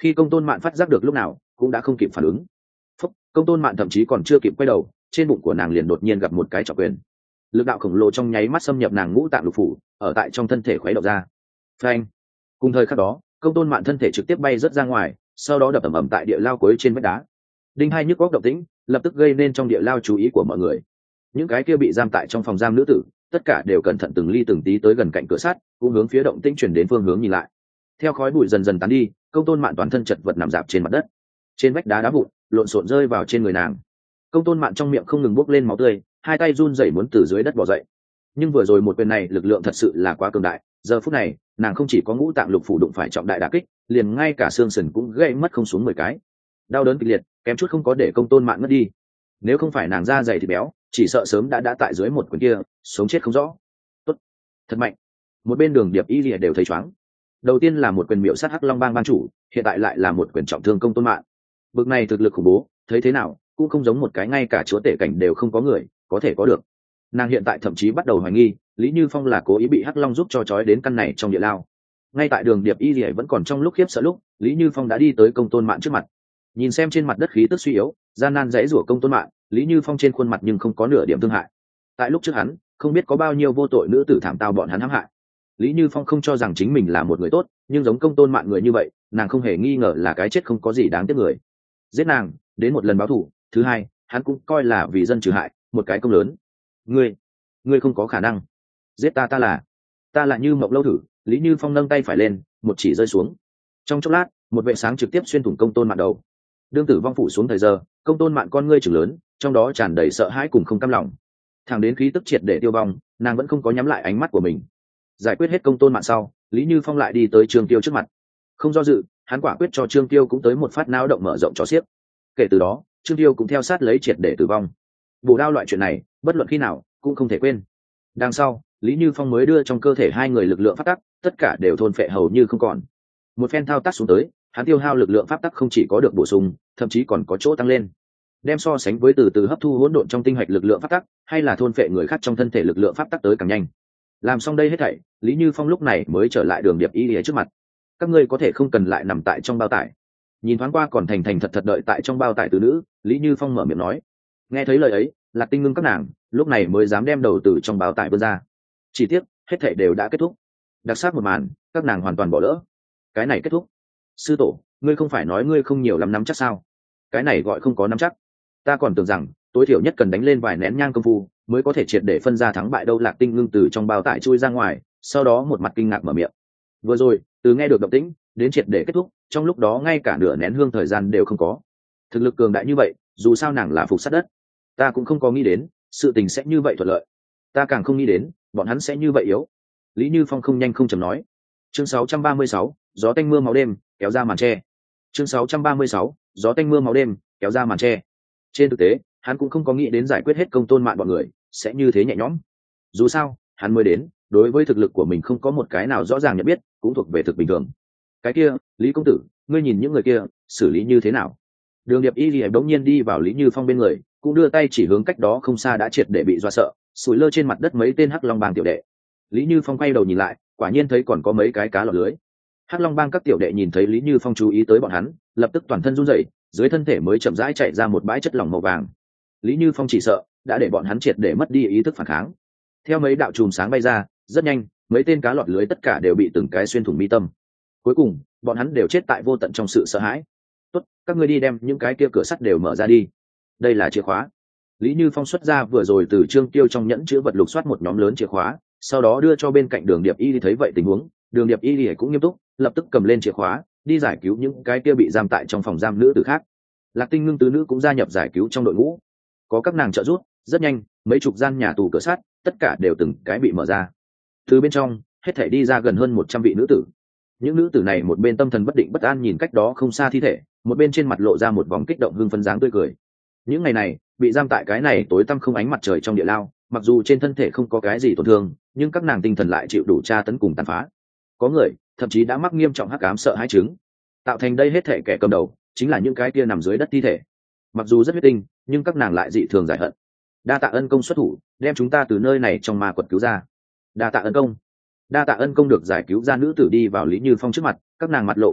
Khi công tôn mạn phát giác được lúc nào cũng đã không kịp phản ứng. Phúc, công tôn mạn thậm chí còn chưa kịp quay đầu, trên bụng của nàng liền đột nhiên gặp một cái trọng quyền. Lực đạo khổng lồ trong nháy mắt xâm nhập nàng ngũ tạng lục phủ, ở tại trong thân thể khuấy động ra. Phanh! Cùng thời khắc đó, công tôn mạn thân thể trực tiếp bay rớt ra ngoài, sau đó đập ầm ầm tại địa lao cuối trên vách đá. Đinh hai nhức góc động tĩnh lập tức gây nên trong địa lao chú ý của mọi người. Những cái kia bị giam tại trong phòng giam nữ tử tất cả đều cẩn thận từng ly từng tí tới gần cạnh cửa sắt, cũng hướng phía động tĩnh chuyển đến phương hướng nhìn lại. Theo khói bụi dần dần tán đi, công tôn mạn toàn thân chật vật nằm dạp trên mặt đất, trên vách đá đá vụn lộn xộn rơi vào trên người nàng. Công tôn mạn trong miệng không ngừng bốc lên máu tươi, hai tay run rẩy muốn từ dưới đất bò dậy. Nhưng vừa rồi một quyền này lực lượng thật sự là quá cường đại, giờ phút này nàng không chỉ có ngũ tạng lục phủ đụng phải trọng đại đả kích, liền ngay cả xương sườn cũng gãy mất không xuống mười cái. Đau đớn kịch liệt kém chút không có để công tôn mạn ngất đi. Nếu không phải nàng da dày thịt béo, chỉ sợ sớm đã đã tại dưới một quyền kia sống chết không rõ. Tốt, thật mạnh. Một bên Đường Điệp Y Lìa đều thấy chóng. Đầu tiên là một quyền miểu sát Hắc Long Bang bang chủ, hiện tại lại là một quyền trọng thương công tôn mạn. Bực này thực lực khủng bố, thấy thế nào cũng không giống một cái ngay cả chúa tể cảnh đều không có người có thể có được. Nàng hiện tại thậm chí bắt đầu hoài nghi Lý Như Phong là cố ý bị Hắc Long giúp cho trói đến căn này trong địa lao. Ngay tại Đường Điệp Y Lìa vẫn còn trong lúc khiếp sợ lúc, Lý Như Phong đã đi tới công tôn mạn trước mặt. Nhìn xem trên mặt đất khí tức suy yếu, gian nan dãy rủa công tôn mạn, Lý Như Phong trên khuôn mặt nhưng không có nửa điểm thương hại. Tại lúc trước hắn không biết có bao nhiêu vô tội nữ tử thảm tao bọn hắn hãm hại. Lý Như Phong không cho rằng chính mình là một người tốt, nhưng giống công tôn mạn người như vậy, nàng không hề nghi ngờ là cái chết không có gì đáng tiếc người. Giết nàng đến một lần báo thù, thứ hai hắn cũng coi là vì dân trừ hại, một cái công lớn. Ngươi, ngươi không có khả năng giết ta. Ta là ta là Như Mộng Lâu thử. Lý Như Phong nâng tay phải lên, một chỉ rơi xuống. Trong chốc lát, một vệ sáng trực tiếp xuyên thủng công tôn mạn đầu. Đương tử vong phủ xuống thời giờ, công tôn mạn con ngươi chừng lớn, trong đó tràn đầy sợ hãi cùng không cam lòng. Thẳng đến khí tức triệt để tiêu vong, nàng vẫn không có nhắm lại ánh mắt của mình. Giải quyết hết công tôn mạn sau, Lý Như Phong lại đi tới Trương Tiêu trước mặt. Không do dự, hắn quả quyết cho Trương Tiêu cũng tới một phát não động mở rộng cho xiếc. Kể từ đó, Trương Tiêu cũng theo sát lấy triệt để tử vong. Bổ đao loại chuyện này, bất luận khi nào cũng không thể quên. Đằng sau, Lý Như Phong mới đưa trong cơ thể hai người lực lượng pháp tắc, tất cả đều thôn phệ hầu như không còn. Một phen thao tác xuống tới, hắn tiêu hao lực lượng pháp tắc không chỉ có được bổ sung, thậm chí còn có chỗ tăng lên. Đem so sánh với từ từ hấp thu hỗn độn trong tinh hạch lực lượng pháp tắc, hay là thôn phệ người khác trong thân thể lực lượng pháp tắc tới càng nhanh. Làm xong đây hết thảy, Lý Như Phong lúc này mới trở lại Đường Điệp Y Lìa trước mặt. Các ngươi có thể không cần lại nằm tại trong bao tải. Nhìn thoáng qua còn thành thành thật thật đợi tại trong bao tải từ nữ, Lý Như Phong mở miệng nói. Nghe thấy lời ấy, Lạc Tinh ngưng các nàng lúc này mới dám đem đầu từ trong bao tải vươn ra. Chỉ tiếc hết thảy đều đã kết thúc. Đặc sắc một màn, các nàng hoàn toàn bỏ lỡ. Cái này kết thúc. Sư tổ, ngươi không phải nói ngươi không nhiều lắm nắm chắc sao? Cái này gọi không có nắm chắc. Ta còn tưởng rằng tối thiểu nhất cần đánh lên vài nén nhang công phu mới có thể triệt để phân ra thắng bại đâu. Lạc Tinh ngưng từ trong bao tải chui ra ngoài, sau đó một mặt kinh ngạc mở miệng. Vừa rồi từ nghe được động tĩnh đến triệt để kết thúc, trong lúc đó ngay cả nửa nén hương thời gian đều không có. Thực lực cường đại như vậy, dù sao nàng là phục sát đất. Ta cũng không có nghĩ đến sự tình sẽ như vậy thuận lợi. Ta càng không nghĩ đến bọn hắn sẽ như vậy yếu. Lý Như Phong không nhanh không chậm nói. Chương sáu trăm ba mươi sáu, gió tanh mưa máu đêm kéo ra màn tre. Chương sáu trăm ba mươi sáu, gió tanh mưa máu đêm kéo ra màn tre. Trên thực tế, hắn cũng không có nghĩ đến giải quyết hết công tôn mạn bọn người sẽ như thế nhẹ nhõm. Dù sao, hắn mới đến, đối với thực lực của mình không có một cái nào rõ ràng nhận biết, cũng thuộc về thực bình thường. Cái kia, Lý công tử, ngươi nhìn những người kia xử lý như thế nào? Đường Điệp Y Lìa bỗng nhiên đi vào Lý Như Phong bên người, cũng đưa tay chỉ hướng cách đó không xa đã triệt để bị dọa sợ, sủi lơ trên mặt đất mấy tên Hắc Long Bang tiểu đệ. Lý Như Phong quay đầu nhìn lại, quả nhiên thấy còn có mấy cái cá lọt lưới. Hắc Long Bang các tiểu đệ nhìn thấy Lý Như Phong chú ý tới bọn hắn, lập tức toàn thân run rẩy, dưới thân thể mới chậm rãi chạy ra một bãi chất lỏng màu vàng. Lý Như Phong chỉ sợ đã để bọn hắn triệt để mất đi ý thức phản kháng. Theo mấy đạo chùm sáng bay ra, rất nhanh, mấy tên cá lọt lưới tất cả đều bị từng cái xuyên thủng mi tâm. Cuối cùng, bọn hắn đều chết tại vô tận trong sự sợ hãi. Tốt, các ngươi đi đem những cái kia cửa sắt đều mở ra đi. Đây là chìa khóa. Lý Như Phong xuất ra vừa rồi từ Trương Tiêu trong nhẫn chứa vật lục soát một nhóm lớn chìa khóa, sau đó đưa cho bên cạnh Đường Điệp Y. Thấy vậy tình huống, Đường Điệp Y cũng nghiêm túc, lập tức cầm lên chìa khóa, đi giải cứu những cái kia bị giam tại trong phòng giam nữ tử khác. Lạc Tinh Ngưng tứ nữ cũng gia nhập giải cứu trong đội ngũ. Có các nàng trợ giúp, rất nhanh, mấy chục gian nhà tù cửa sắt, tất cả đều từng cái bị mở ra. Từ bên trong, hết thảy đi ra gần hơn một trăm vị nữ tử. Những nữ tử này một bên tâm thần bất định bất an nhìn cách đó không xa thi thể, một bên trên mặt lộ ra một vòng kích động hưng phấn dáng tươi cười. Những ngày này, bị giam tại cái này tối tăm không ánh mặt trời trong địa lao, mặc dù trên thân thể không có cái gì tổn thương, nhưng các nàng tinh thần lại chịu đủ tra tấn cùng tàn phá. Có người thậm chí đã mắc nghiêm trọng hắc ám sợ hãi chứng. Tạo thành đây hết thể kẻ cầm đầu chính là những cái kia nằm dưới đất thi thể. Mặc dù rất huyết tinh, nhưng các nàng lại dị thường giải hận. Đa tạ ân công xuất thủ, đem chúng ta từ nơi này trong ma quật cứu ra. Đa tạ ân công. Đa tạ ân công được giải cứu ra nữ tử đi vào Lý Như Phong trước mặt, các nàng mặt lộ cảm kích,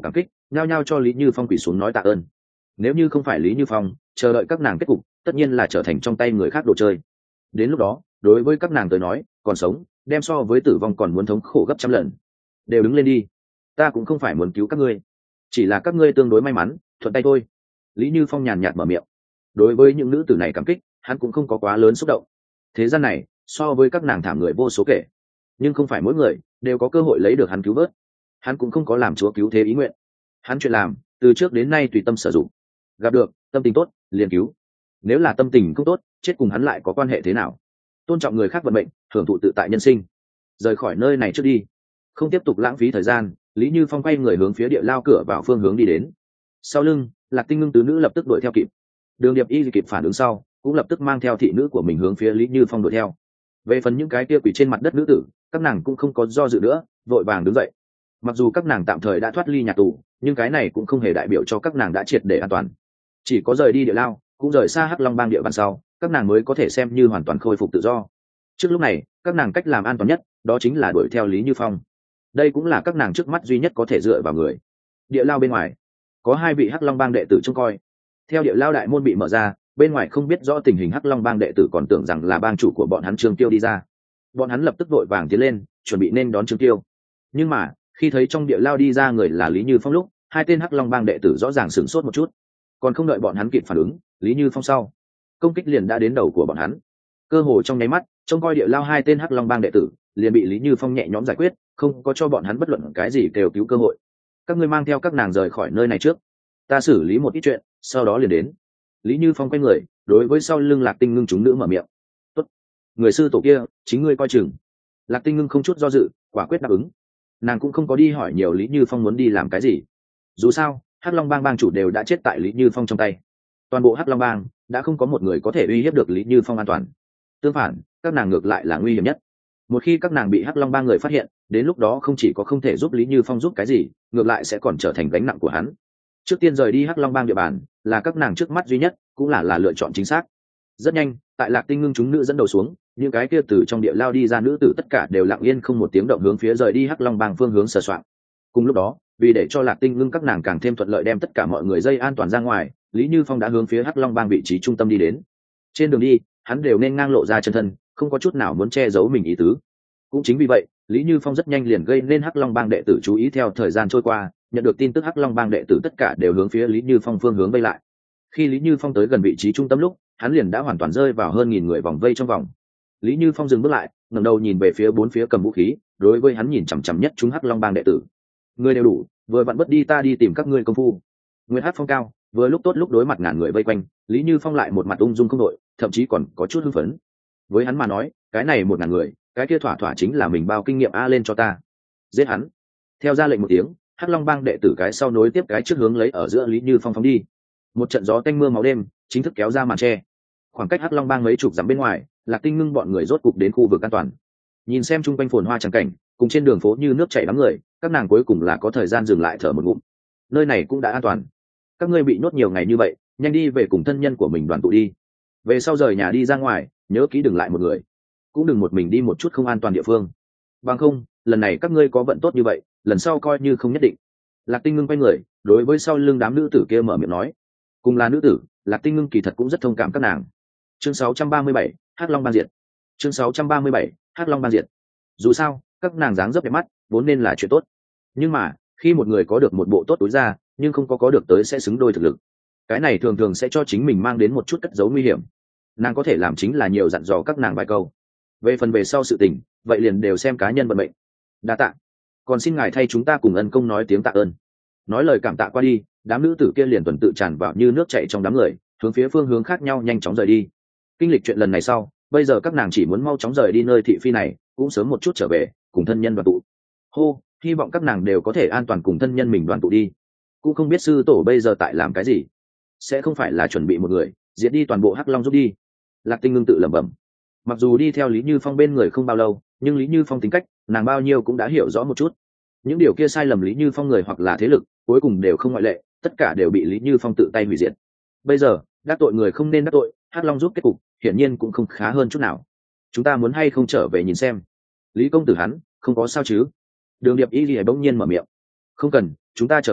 nhao nhao cho lý như phong quỳ xuống nói tạ ơn. Nếu như không phải lý như phong chờ đợi các nàng kết cục, tất nhiên là trở thành trong tay người khác đồ chơi. Đến lúc đó đối với các nàng tới nói, còn sống đem so với tử vong còn muốn thống khổ gấp trăm lần. Đều đứng lên đi, ta cũng không phải muốn cứu các ngươi, chỉ là các ngươi tương đối may mắn thuận tay thôi. Lý như phong nhàn nhạt mở miệng. Đối với những nữ tử này cảm kích, hắn cũng không có quá lớn xúc động. Thế gian này so với các nàng thảm người vô số kể, nhưng không phải mỗi người đều có cơ hội lấy được hắn cứu vớt. Hắn cũng không có làm chúa cứu thế ý nguyện. Hắn chuyện làm từ trước đến nay tùy tâm sử dụng, gặp được tâm tình tốt liền cứu, nếu là tâm tình không tốt, chết cùng hắn lại có quan hệ thế nào? Tôn trọng người khác vận mệnh, hưởng thụ tự tại nhân sinh. Rời khỏi nơi này trước đi, không tiếp tục lãng phí thời gian. Lý như phong quay người hướng phía địa lao cửa vào phương hướng đi đến. Sau lưng Lạc Tinh Ngưng tứ nữ lập tức đuổi theo kịp. Đường Điệp Y kịp phản ứng sau, cũng lập tức mang theo thị nữ của mình hướng phía Lý như phong đuổi theo. Về phần những cái kia quỳ trên mặt đất nữ tử, các nàng cũng không có do dự nữa, vội vàng đứng dậy. Mặc dù các nàng tạm thời đã thoát ly nhà tù, nhưng cái này cũng không hề đại biểu cho các nàng đã triệt để an toàn. Chỉ có rời đi địa lao, cũng rời xa Hắc Long Bang địa bàn sau, các nàng mới có thể xem như hoàn toàn khôi phục tự do. Trước lúc này các nàng cách làm an toàn nhất đó chính là đuổi theo Lý như phong. Đây cũng là các nàng trước mắt duy nhất có thể dựa vào người. Địa lao bên ngoài có hai vị Hắc Long Bang đệ tử trông coi. Theo địa lao đại môn bị mở ra, bên ngoài không biết rõ tình hình Hắc Long Bang đệ tử còn tưởng rằng là bang chủ của bọn hắn Trương Tiêu đi ra. Bọn hắn lập tức vội vàng tiến lên chuẩn bị nên đón Trương Tiêu. Nhưng mà khi thấy trong địa lao đi ra người là Lý như phong lúc, hai tên Hắc Long Bang đệ tử rõ ràng sửng sốt một chút. Còn không đợi bọn hắn kịp phản ứng, Lý như phong sau công kích liền đã đến đầu của bọn hắn. Cơ hồ trong nháy mắt, trông coi địa lao hai tên Hắc Long Bang đệ tử liền bị Lý như phong nhẹ nhõm giải quyết, không có cho bọn hắn bất luận cái gì kêu cứu cơ hội. Các ngươi mang theo các nàng rời khỏi nơi này trước, ta xử lý một ít chuyện sau đó liền đến. Lý như phong quay người đối với sau lưng Lạc Tinh Ngưng chúng nữ mở miệng. Tốt, người sư tổ kia chính ngươi coi chừng. Lạc Tinh Ngưng không chút do dự quả quyết đáp ứng. Nàng cũng không có đi hỏi nhiều Lý như phong muốn đi làm cái gì. Dù sao Hắc Long Bang bang chủ đều đã chết tại Lý như phong trong tay, toàn bộ Hắc Long Bang đã không có một người có thể uy hiếp được Lý như phong an toàn. Tương phản, các nàng ngược lại là nguy hiểm nhất. Một khi các nàng bị Hắc Long Bang người phát hiện, đến lúc đó không chỉ có không thể giúp Lý như phong giúp cái gì, ngược lại sẽ còn trở thành gánh nặng của hắn. Trước tiên rời đi Hắc Long Bang địa bàn là các nàng trước mắt duy nhất, cũng là là lựa chọn chính xác. Rất nhanh, tại Lạc Tinh Ngưng chúng nữ dẫn đầu xuống, những cái kia từ trong địa lao đi ra nữ tử tất cả đều lặng yên không một tiếng động hướng phía rời đi Hắc Long Bang phương hướng sờ soạn. Cùng lúc đó, vì để cho Lạc Tinh Ngưng các nàng càng thêm thuận lợi đem tất cả mọi người dây an toàn ra ngoài, Lý như phong đã hướng phía Hắc Long Bang vị trí trung tâm đi đến. Trên đường đi hắn đều nên ngang lộ ra chân thân, không có chút nào muốn che giấu mình ý tứ. Cũng chính vì vậy, Lý như phong rất nhanh liền gây nên Hắc Long Bang đệ tử chú ý. Theo thời gian trôi qua, nhận được tin tức Hắc Long Bang đệ tử tất cả đều hướng phía Lý như phong phương hướng vây lại. Khi Lý như phong tới gần vị trí trung tâm lúc, hắn liền đã hoàn toàn rơi vào hơn nghìn người vòng vây trong vòng. Lý như phong dừng bước lại, ngẩng đầu nhìn về phía bốn phía cầm vũ khí, đối với hắn nhìn chằm chằm nhất chúng Hắc Long Bang đệ tử. Người đều đủ, vừa vặn bất đi ta đi tìm các ngươi công phu. Nguyệt Hắc phong cao, vừa lúc tốt lúc đối mặt ngàn người vây quanh, Lý như phong lại một mặt ung dung không đội, thậm chí còn có chút hưng phấn. Với hắn mà nói, cái này một ngàn người, cái kia thỏa thỏa chính là mình bao kinh nghiệm a lên cho ta. Giết hắn. Theo ra lệnh một tiếng, Hắc Long Bang đệ tử cái sau nối tiếp cái trước hướng lấy ở giữa Lý như phong phóng đi. Một trận gió tanh mưa máu đêm chính thức kéo ra màn tre. Khoảng cách Hắc Long Bang mấy chục dặm bên ngoài, Lạc Tinh Ngưng bọn người rốt cục đến khu vực an toàn. Nhìn xem chung quanh phồn hoa trắng cảnh, cùng trên đường phố như nước chảy đám người, các nàng cuối cùng là có thời gian dừng lại thở một ngụm. Nơi này cũng đã an toàn. Các ngươi bị nhốt nhiều ngày như vậy, nhanh đi về cùng thân nhân của mình đoàn tụ đi. Về sau rời nhà đi ra ngoài, nhớ kỹ đừng lại một người, cũng đừng một mình đi một chút không an toàn địa phương. Bằng không, lần này các ngươi có vận tốt như vậy, lần sau coi như không nhất định. Lạc Tinh Ngưng quay người đối với sau lưng đám nữ tử kia mở miệng nói. Cùng là nữ tử, Lạc Tinh Ngưng kỳ thật cũng rất thông cảm các nàng. Chương sáu trăm ba mươi bảy, Hắc Long Bang diệt. Chương sáu trăm ba mươi bảy, Hắc Long Bang diệt. Dù sao các nàng dáng dấp đẹp mắt vốn nên là chuyện tốt, nhưng mà khi một người có được một bộ tốt túi ra nhưng không có có được tới sẽ xứng đôi thực lực, cái này thường thường sẽ cho chính mình mang đến một chút cất giấu nguy hiểm. Nàng có thể làm chính là nhiều dặn dò các nàng vài câu. Về phần về sau sự tình, vậy liền đều xem cá nhân vận mệnh. Đa tạ, còn xin ngài thay chúng ta cùng ân công nói tiếng tạ ơn. Nói lời cảm tạ qua đi, đám nữ tử kia liền tuần tự tràn vào như nước chảy trong đám người, hướng phía phương hướng khác nhau nhanh chóng rời đi. Kinh lịch chuyện lần này sau, bây giờ các nàng chỉ muốn mau chóng rời đi nơi thị phi này, cũng sớm một chút trở về cùng thân nhân đoàn tụ. Hô, hy vọng các nàng đều có thể an toàn cùng thân nhân mình đoàn tụ đi. Cũng không biết sư tổ bây giờ tại làm cái gì, sẽ không phải là chuẩn bị một người diệt đi toàn bộ Hắc Long giúp đi. Lạc Tinh Ngưng tự lẩm bẩm. Mặc dù đi theo Lý như phong bên người không bao lâu, nhưng Lý như phong tính cách nàng bao nhiêu cũng đã hiểu rõ một chút. Những điều kia sai lầm Lý như phong người hoặc là thế lực, cuối cùng đều không ngoại lệ, tất cả đều bị Lý như phong tự tay hủy diệt. Bây giờ đắc tội người không nên đắc tội, Hắc Long giúp kết cục hiển nhiên cũng không khá hơn chút nào. Chúng ta muốn hay không trở về nhìn xem? Lý công tử hắn không có sao chứ? Đường Điệp Y lìa bỗng nhiên mở miệng. Không cần, chúng ta trở về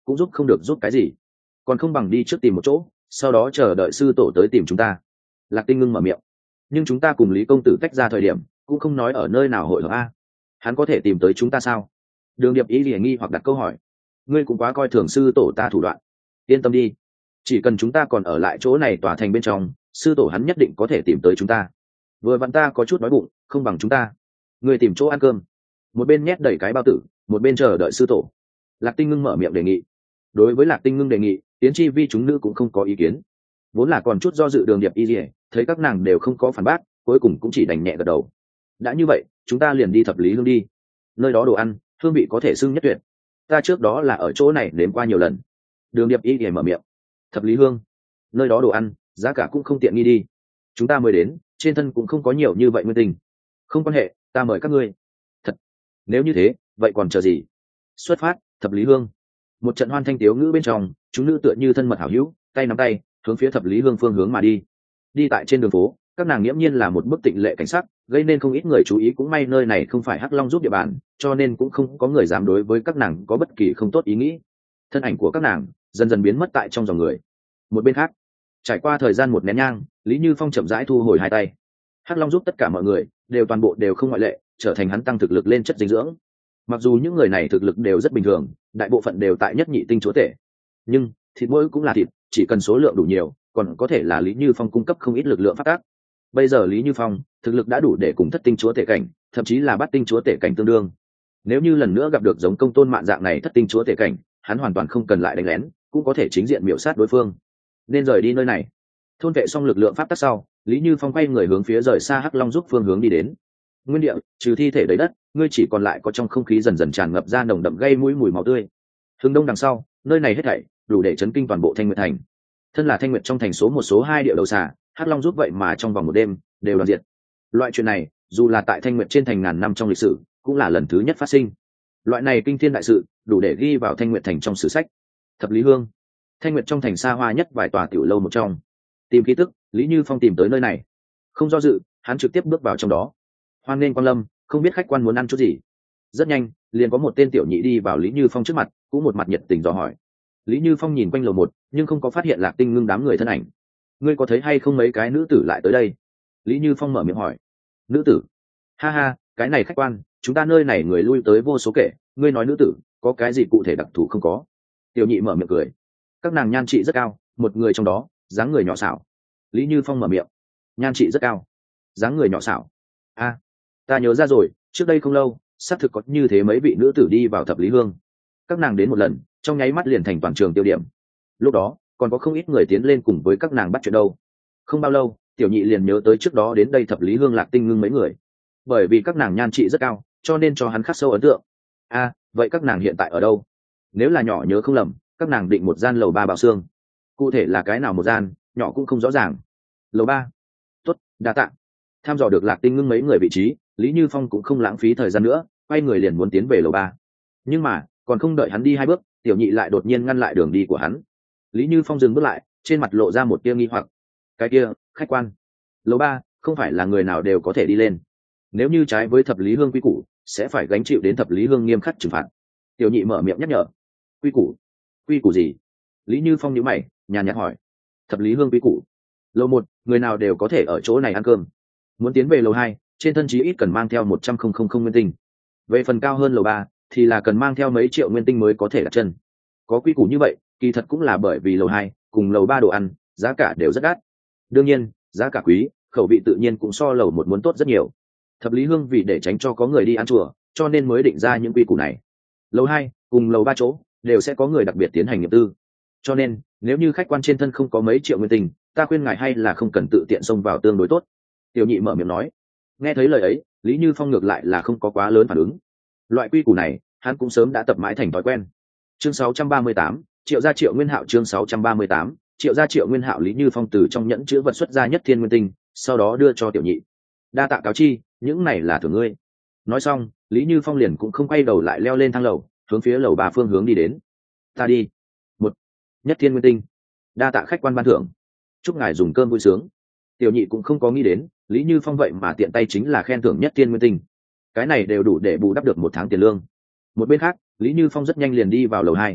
cũng giúp không được giúp cái gì, còn không bằng đi trước tìm một chỗ, sau đó chờ đợi sư tổ tới tìm chúng ta. Lạc Tinh Ngưng mở miệng. Nhưng chúng ta cùng Lý công tử tách ra thời điểm cũng không nói ở nơi nào hội hợp a, hắn có thể tìm tới chúng ta sao? Đường Điệp ý liền nghi hoặc đặt câu hỏi. Ngươi cũng quá coi thường sư tổ ta thủ đoạn. Yên tâm đi, chỉ cần chúng ta còn ở lại chỗ này tòa thành bên trong, sư tổ hắn nhất định có thể tìm tới chúng ta. Vừa vặn ta có chút đói bụng, không bằng chúng ta ngươi tìm chỗ ăn cơm, một bên nhét đầy cái bao tử, một bên chờ đợi sư tổ. Lạc Tinh Ngưng mở miệng đề nghị. Đối với Lạc Tinh Ngưng đề nghị, Tiến Chi Vi chúng nữ cũng không có ý kiến. Vốn là còn chút do dự Đường Điệp y lìa, thấy các nàng đều không có phản bác, cuối cùng cũng chỉ đành nhẹ gật đầu. Đã như vậy, chúng ta liền đi Thập Lý Hương đi. Nơi đó đồ ăn hương vị có thể xưng nhất tuyệt, ta trước đó là ở chỗ này đến qua nhiều lần. Đường Điệp y lìa mở miệng. Thập Lý Hương, nơi đó đồ ăn giá cả cũng không tiện nghi đi, chúng ta mới đến, trên thân cũng không có nhiều như vậy nguyên tình. Không quan hệ, ta mời các ngươi. Thật, nếu như thế vậy còn chờ gì, xuất phát. Thập Lý Hương. Một trận hoan thanh tiếu ngữ bên trong, chúng nữ tựa như thân mật hảo hữu, tay nắm tay hướng phía Thập Lý Hương phương hướng mà đi. Đi tại trên đường phố, các nàng nghiễm nhiên là một bức tịnh lệ cảnh sắc, gây nên không ít người chú ý. Cũng may nơi này không phải Hắc Long giúp địa bàn, cho nên cũng không có người dám đối với các nàng có bất kỳ không tốt ý nghĩ. Thân ảnh của các nàng dần dần biến mất tại trong dòng người. Một bên khác, trải qua thời gian một nén nhang, Lý Như Phong chậm rãi thu hồi hai tay. Hắc Long giúp tất cả mọi người đều toàn bộ đều không ngoại lệ trở thành hắn tăng thực lực lên chất dinh dưỡng. Mặc dù những người này thực lực đều rất bình thường, đại bộ phận đều tại nhất nhị tinh chúa tể, nhưng thịt mỗi cũng là thịt, chỉ cần số lượng đủ nhiều, còn có thể là Lý Như Phong cung cấp không ít lực lượng phát tác. Bây giờ Lý Như Phong thực lực đã đủ để cùng thất tinh chúa tể cảnh, thậm chí là bát tinh chúa tể cảnh tương đương. Nếu như lần nữa gặp được giống Công Tôn Mạn dạng này thất tinh chúa tể cảnh, hắn hoàn toàn không cần lại đánh lén, cũng có thể chính diện miểu sát đối phương. Nên rời đi nơi này. Thôn vệ xong lực lượng pháp tắc sau, Lý Như Phong quay người hướng phía rời xa Hắc Long giúp phương hướng đi đến. Nguyên địa trừ thi thể đầy đất, ngươi chỉ còn lại có trong không khí dần dần tràn ngập ra nồng đậm gây mũi mùi máu tươi. Hướng đông đằng sau, nơi này hết thảy đủ để chấn kinh toàn bộ Thanh Nguyệt thành. Thân là Thanh Nguyệt trong thành số một số hai địa đầu xà, Hắc Long giúp vậy mà trong vòng một đêm đều đoàn diệt. Loại chuyện này, dù là tại Thanh Nguyệt trên thành ngàn năm trong lịch sử, cũng là lần thứ nhất phát sinh. Loại này kinh thiên đại sự, đủ để ghi vào Thanh Nguyệt thành trong sử sách. Thập Lý Hương, Thanh Nguyệt trong thành xa hoa nhất vài tòa tiểu lâu một trong. Tìm khí tức, Lý Như Phong tìm tới nơi này. Không do dự, hắn trực tiếp bước vào trong đó. Hoan nghênh quang lâm, không biết khách quan muốn ăn chút gì. Rất nhanh, liền có một tên tiểu nhị đi vào Lý Như Phong trước mặt, cũng một mặt nhiệt tình dò hỏi. Lý Như Phong nhìn quanh lầu một, nhưng không có phát hiện Lạc Tinh Ngưng đám người thân ảnh. Ngươi có thấy hay không mấy cái nữ tử lại tới đây? Lý Như Phong mở miệng hỏi. Nữ tử? Ha ha, cái này khách quan, chúng ta nơi này người lui tới vô số kể, ngươi nói nữ tử, có cái gì cụ thể đặc thù không có? Tiểu nhị mở miệng cười. Các nàng nhan trị rất cao, một người trong đó dáng người nhỏ xảo. Lý Như Phong mở miệng. Nhan trị rất cao, dáng người nhỏ xảo. A, ta nhớ ra rồi, trước đây không lâu xác thực có như thế mấy vị nữ tử đi vào Thập Lý Hương. Các nàng đến một lần, trong nháy mắt liền thành toàn trường tiêu điểm. Lúc đó còn có không ít người tiến lên cùng với các nàng bắt chuyện đâu. Không bao lâu, tiểu nhị liền nhớ tới trước đó đến đây Thập Lý Hương Lạc Tinh Ngưng mấy người. Bởi vì các nàng nhan trị rất cao, cho nên cho hắn khắc sâu ấn tượng. A, vậy các nàng hiện tại ở đâu? Nếu là nhỏ nhớ không lầm, các nàng định một gian lầu ba bảo xương. Cụ thể là cái nào một gian, nhỏ cũng không rõ ràng. Lầu ba. Tốt, đa tạ. Tham dò được Lạc Tinh Ngưng mấy người vị trí, Lý Như Phong cũng không lãng phí thời gian nữa, quay người liền muốn tiến về lầu ba. Nhưng mà còn không đợi hắn đi hai bước, tiểu nhị lại đột nhiên ngăn lại đường đi của hắn. Lý Như Phong dừng bước lại, trên mặt lộ ra một tia nghi hoặc. Cái kia, khách quan, lầu ba không phải là người nào đều có thể đi lên, nếu như trái với Thập Lý Hương quy củ, sẽ phải gánh chịu đến Thập Lý Hương nghiêm khắc trừng phạt. Tiểu nhị mở miệng nhắc nhở. Quy củ? Quy củ gì? Lý Như Phong nhíu mày, nhàn nhạt hỏi. Thập Lý Hương quy củ, lầu một, người nào đều có thể ở chỗ này ăn cơm. Muốn tiến về lầu hai, trên thân chí ít cần mang theo một trăm không không không nguyên tinh. Về phần cao hơn lầu ba, thì là cần mang theo mấy triệu nguyên tinh mới có thể đặt chân. Có quy củ như vậy, kỳ thật cũng là bởi vì lầu hai cùng lầu ba đồ ăn giá cả đều rất đắt. Đương nhiên, giá cả quý, khẩu vị tự nhiên cũng so lầu một muốn tốt rất nhiều. Thập Lý Hương vì để tránh cho có người đi ăn chùa, cho nên mới định ra những quy củ này. Lầu hai cùng lầu ba chỗ đều sẽ có người đặc biệt tiến hành nghiệm tư. Cho nên, nếu như khách quan trên thân không có mấy triệu nguyên tinh, ta khuyên ngài hay là không cần tự tiện xông vào tương đối tốt. Tiểu nhị mở miệng nói. Nghe thấy lời ấy, Lý Như Phong ngược lại là không có quá lớn phản ứng. Loại quy củ này, hắn cũng sớm đã tập mãi thành thói quen. Chương sáu trăm ba mươi tám, Triệu gia Triệu Nguyên Hạo. Chương sáu trăm ba mươi tám, Triệu gia Triệu Nguyên Hạo. Lý Như Phong từ trong nhẫn chứa vật xuất ra nhất thiên nguyên tinh, sau đó đưa cho tiểu nhị. Đa tạ cáo chi, những này là thưởng ngươi. Nói xong, Lý Như Phong liền cũng không quay đầu lại leo lên thang lầu, hướng phía lầu ba phương hướng đi đến. Ta đi. Một, nhất thiên nguyên tinh. Đa tạ khách quan ban thưởng. Chúc ngài dùng cơm vui sướng. Tiểu nhị cũng không có nghĩ đến, Lý Như Phong vậy mà tiện tay chính là khen thưởng nhất thiên nguyên tinh. Cái này đều đủ để bù đắp được một tháng tiền lương. Một bên khác, Lý Như Phong rất nhanh liền đi vào lầu hai.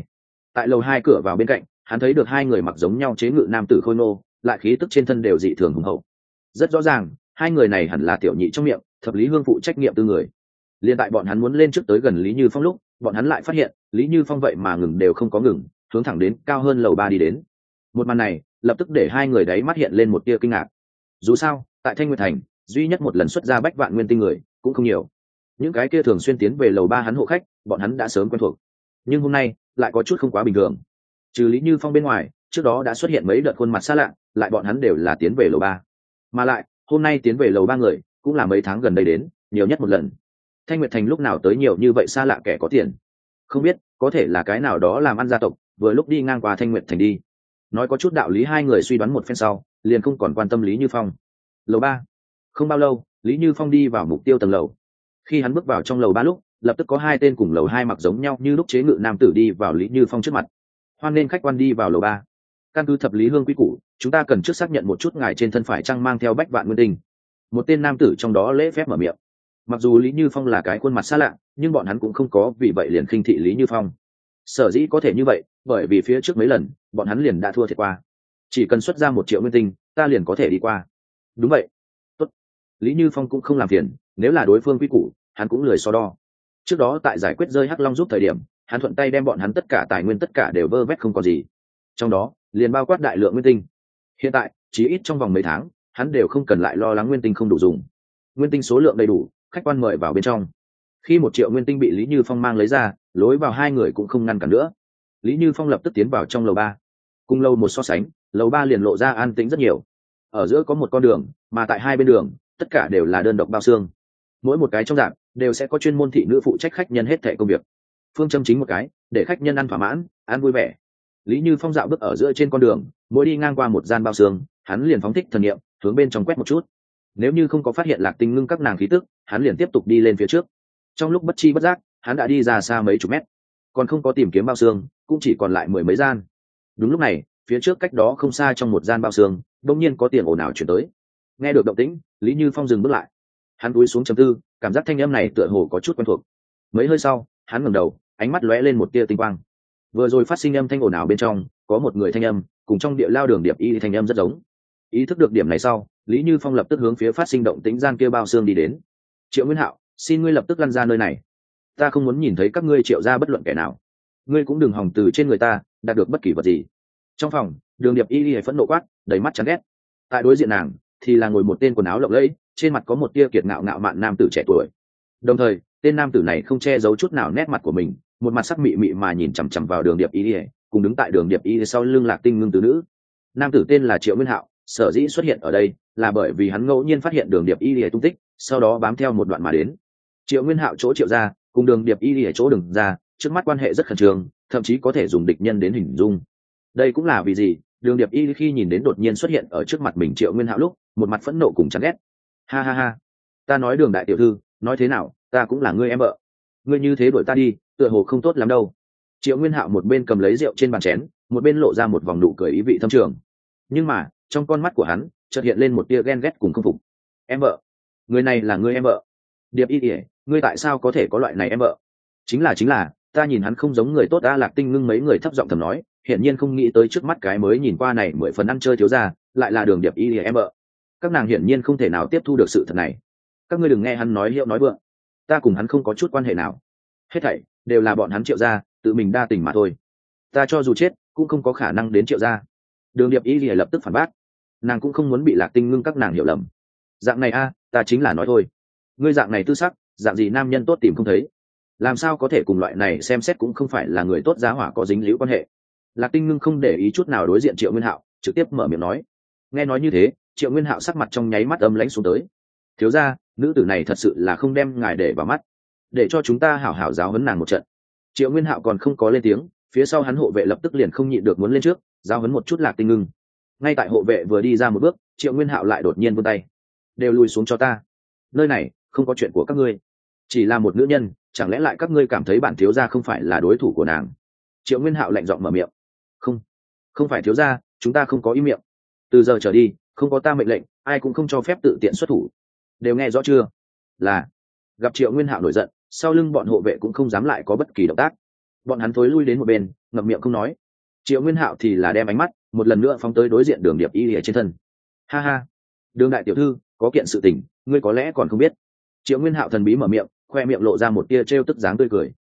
tại lầu hai cửa vào bên cạnh, hắn thấy được hai người mặc giống nhau chế ngự nam tử khôi nô, lại khí tức trên thân đều dị thường hùng hậu. Rất rõ ràng hai người này hẳn là tiểu nhị trong miệng thập lý hương phụ trách nhiệm tư người. Liên tại bọn hắn muốn lên trước tới gần Lý Như Phong lúc, bọn hắn lại phát hiện Lý Như Phong vậy mà ngừng đều không có ngừng, hướng thẳng đến cao hơn lầu ba đi đến. Một màn này lập tức để hai người đấy mắt hiện lên một tia kinh ngạc. Dù sao tại Thanh Nguyệt Thành, duy nhất một lần xuất ra bách vạn nguyên tinh người cũng không nhiều. Những cái kia thường xuyên tiến về lầu ba hắn hộ khách, bọn hắn đã sớm quen thuộc. Nhưng hôm nay lại có chút không quá bình thường. Trừ Lý Như Phong bên ngoài, trước đó đã xuất hiện mấy đợt khuôn mặt xa lạ, lại bọn hắn đều là tiến về lầu ba. Mà lại hôm nay tiến về lầu ba người cũng là mấy tháng gần đây đến nhiều nhất một lần. Thanh Nguyệt Thành lúc nào tới nhiều như vậy xa lạ kẻ có tiền? Không biết, có thể là cái nào đó làm ăn gia tộc vừa lúc đi ngang qua Thanh Nguyệt Thành đi. Nói có chút đạo lý, hai người suy đoán một phen sau liền không còn quan tâm Lý Như Phong. Lầu ba. Không bao lâu Lý Như Phong đi vào mục tiêu tầng lầu. Khi hắn bước vào trong lầu ba lúc, lập tức có hai tên cùng lầu hai mặc giống nhau như lúc chế ngự nam tử đi vào Lý Như Phong trước mặt. Hoan nên khách quan đi vào lầu ba. Căn cứ thập lý hương quy củ, chúng ta cần trước xác nhận một chút ngài trên thân phải chăng mang theo bách vạn nguyên tinh. Một tên nam tử trong đó lễ phép mở miệng. Mặc dù Lý Như Phong là cái khuôn mặt xa lạ, nhưng bọn hắn cũng không có vì vậy liền khinh thị Lý Như Phong. Sở dĩ có thể như vậy, bởi vì phía trước mấy lần bọn hắn liền đã thua thiệt qua. Chỉ cần xuất ra một triệu nguyên tinh, ta liền có thể đi qua. Đúng vậy. Tốt. Lý Như Phong cũng không làm phiền, nếu là đối phương quy củ, hắn cũng lười so đo. Trước đó tại giải quyết rơi Hắc Long giúp thời điểm, hắn thuận tay đem bọn hắn tất cả tài nguyên tất cả đều vơ vét không có gì. Trong đó liền bao quát đại lượng nguyên tinh. Hiện tại chỉ ít trong vòng mấy tháng hắn đều không cần lại lo lắng nguyên tinh không đủ dùng. Nguyên tinh số lượng đầy đủ, khách quan mời vào bên trong. Khi một triệu nguyên tinh bị Lý Như Phong mang lấy ra, lối vào hai người cũng không ngăn cản nữa. Lý Như Phong lập tức tiến vào trong lầu ba. Cùng lầu một so sánh, lầu ba liền lộ ra an tĩnh rất nhiều. Ở giữa có một con đường, mà tại hai bên đường tất cả đều là đơn độc bao xương. Mỗi một cái trong dạng đều sẽ có chuyên môn thị nữ phụ trách khách nhân hết thảy công việc. Phương châm chính một cái, để khách nhân ăn thỏa mãn, ăn vui vẻ. Lý Như Phong dạo bước ở giữa trên con đường, mỗi đi ngang qua một gian bao xương, hắn liền phóng thích thần niệm, hướng bên trong quét một chút. Nếu như không có phát hiện Lạc Tinh Ngưng các nàng khí tức, hắn liền tiếp tục đi lên phía trước. Trong lúc bất chi bất giác, hắn đã đi ra xa mấy chục mét, còn không có tìm kiếm bao xương, cũng chỉ còn lại mười mấy gian. Đúng lúc này, phía trước cách đó không xa trong một gian bao xương, đột nhiên có tiếng ồn ào truyền tới. Nghe được động tĩnh, Lý Như Phong dừng bước lại. Hắn cúi xuống trầm tư, cảm giác thanh âm này tựa hồ có chút quen thuộc. Mấy hơi sau, hắn ngẩng đầu, ánh mắt lóe lên một tia tinh quang. Vừa rồi phát sinh âm thanh ồn ào bên trong, có một người thanh âm, cùng trong địa lao đường điệp y thanh âm rất giống. Ý thức được điểm này sau, Lý Như Phong lập tức hướng phía phát sinh động tĩnh gian kia bao xương đi đến. Triệu Nguyên Hạo, xin ngươi lập tức lăn ra nơi này. Ta không muốn nhìn thấy các ngươi Triệu gia bất luận kẻ nào. Ngươi cũng đừng hòng từ trên người ta đạt được bất kỳ vật gì. Trong phòng, đường điệp y y phẫn nộ quát, đầy mắt chán ghét. Tại đối diện nàng thì là ngồi một tên quần áo lộng lẫy, trên mặt có một tia kiệt ngạo ngạo mạn nam tử trẻ tuổi. Đồng thời tên nam tử này không che giấu chút nào nét mặt của mình, một mặt sắc mị mị mà nhìn chằm chằm vào đường điệp y y, cùng đứng tại đường điệp y sau lưng Lạc Tinh Ngưng tứ nữ. Nam tử tên là Triệu Nguyên Hạo, sở dĩ xuất hiện ở đây là bởi vì hắn ngẫu nhiên phát hiện đường điệp y y tung tích, sau đó bám theo một đoạn mà đến. Triệu Nguyên Hạo chỗ Triệu gia cùng đường điệp y y chỗ đường ra, trước mắt quan hệ rất khẩn trương, thậm chí có thể dùng địch nhân đến hình dung. Đây cũng là vì gì đường điệp y khi nhìn đến đột nhiên xuất hiện ở trước mặt mình Triệu Nguyên Hạo lúc, một mặt phẫn nộ cùng chán ghét. Ha ha ha, ta nói Đường đại tiểu thư, nói thế nào, ta cũng là ngươi em vợ, ngươi như thế đuổi ta đi, tựa hồ không tốt lắm đâu. Triệu Nguyên Hạo một bên cầm lấy rượu trên bàn chén, một bên lộ ra một vòng nụ cười ý vị thâm trường. Nhưng mà trong con mắt của hắn chợt hiện lên một tia ghen ghét cùng không phục. Em vợ? Người này là ngươi em vợ? Điệp y ỉa, ngươi tại sao có thể có loại này em vợ? Chính là chính là, ta nhìn hắn không giống người tốt. A Lạc Tinh Ngưng mấy người thấp giọng thầm nói, hiển nhiên không nghĩ tới trước mắt cái mới nhìn qua này mười phần ăn chơi thiếu gia lại là Đường điệp y ỉa em vợ. Các nàng hiển nhiên không thể nào tiếp thu được sự thật này. Các ngươi đừng nghe hắn nói hiệu nói vượng, ta cùng hắn không có chút quan hệ nào, hết thảy đều là bọn hắn Triệu gia tự mình đa tình mà thôi. Ta cho dù chết cũng không có khả năng đến Triệu gia. Đường điệp y lìa lập tức phản bác, nàng cũng không muốn bị Lạc Tinh Ngưng các nàng hiểu lầm. Dạng này a, ta chính là nói thôi. Ngươi dạng này tư sắc, dạng gì nam nhân tốt tìm không thấy, làm sao có thể cùng loại này xem xét cũng không phải là người tốt giá hỏa có dính líu quan hệ. Lạc Tinh Ngưng không để ý chút nào đối diện Triệu Nguyên Hạo, trực tiếp mở miệng nói. Nghe nói như thế, Triệu Nguyên Hạo sắc mặt trong nháy mắt âm lãnh xuống tới. Thiếu gia, nữ tử này thật sự là không đem ngài để vào mắt, để cho chúng ta hảo hảo giáo huấn nàng một trận. Triệu Nguyên Hạo còn không có lên tiếng, phía sau hắn hộ vệ lập tức liền không nhịn được muốn lên trước giáo huấn một chút Lạc Tinh Ngưng. Ngay tại hộ vệ vừa đi ra một bước, Triệu Nguyên Hạo lại đột nhiên vươn tay. Đều lùi xuống cho ta, nơi này không có chuyện của các ngươi. Chỉ là một nữ nhân, chẳng lẽ lại các ngươi cảm thấy bản thiếu gia không phải là đối thủ của nàng? Triệu Nguyên Hạo lạnh giọng mở miệng. Không, không phải thiếu gia, chúng ta không có ý miệng. Từ giờ trở đi, không có ta mệnh lệnh, ai cũng không cho phép tự tiện xuất thủ. Đều nghe rõ chưa? Là. Gặp Triệu Nguyên Hạo nổi giận, sau lưng bọn hộ vệ cũng không dám lại có bất kỳ động tác. bọn hắn thối lui đến một bên ngậm miệng không nói. Triệu Nguyên Hạo thì là đem ánh mắt một lần nữa phóng tới đối diện Đường Điệp Y ở trên thân. Ha ha, Đường đại tiểu thư, có kiện sự tình ngươi có lẽ còn không biết. Triệu Nguyên Hạo thần bí mở miệng, khoe miệng lộ ra một tia trêu tức dáng tươi cười.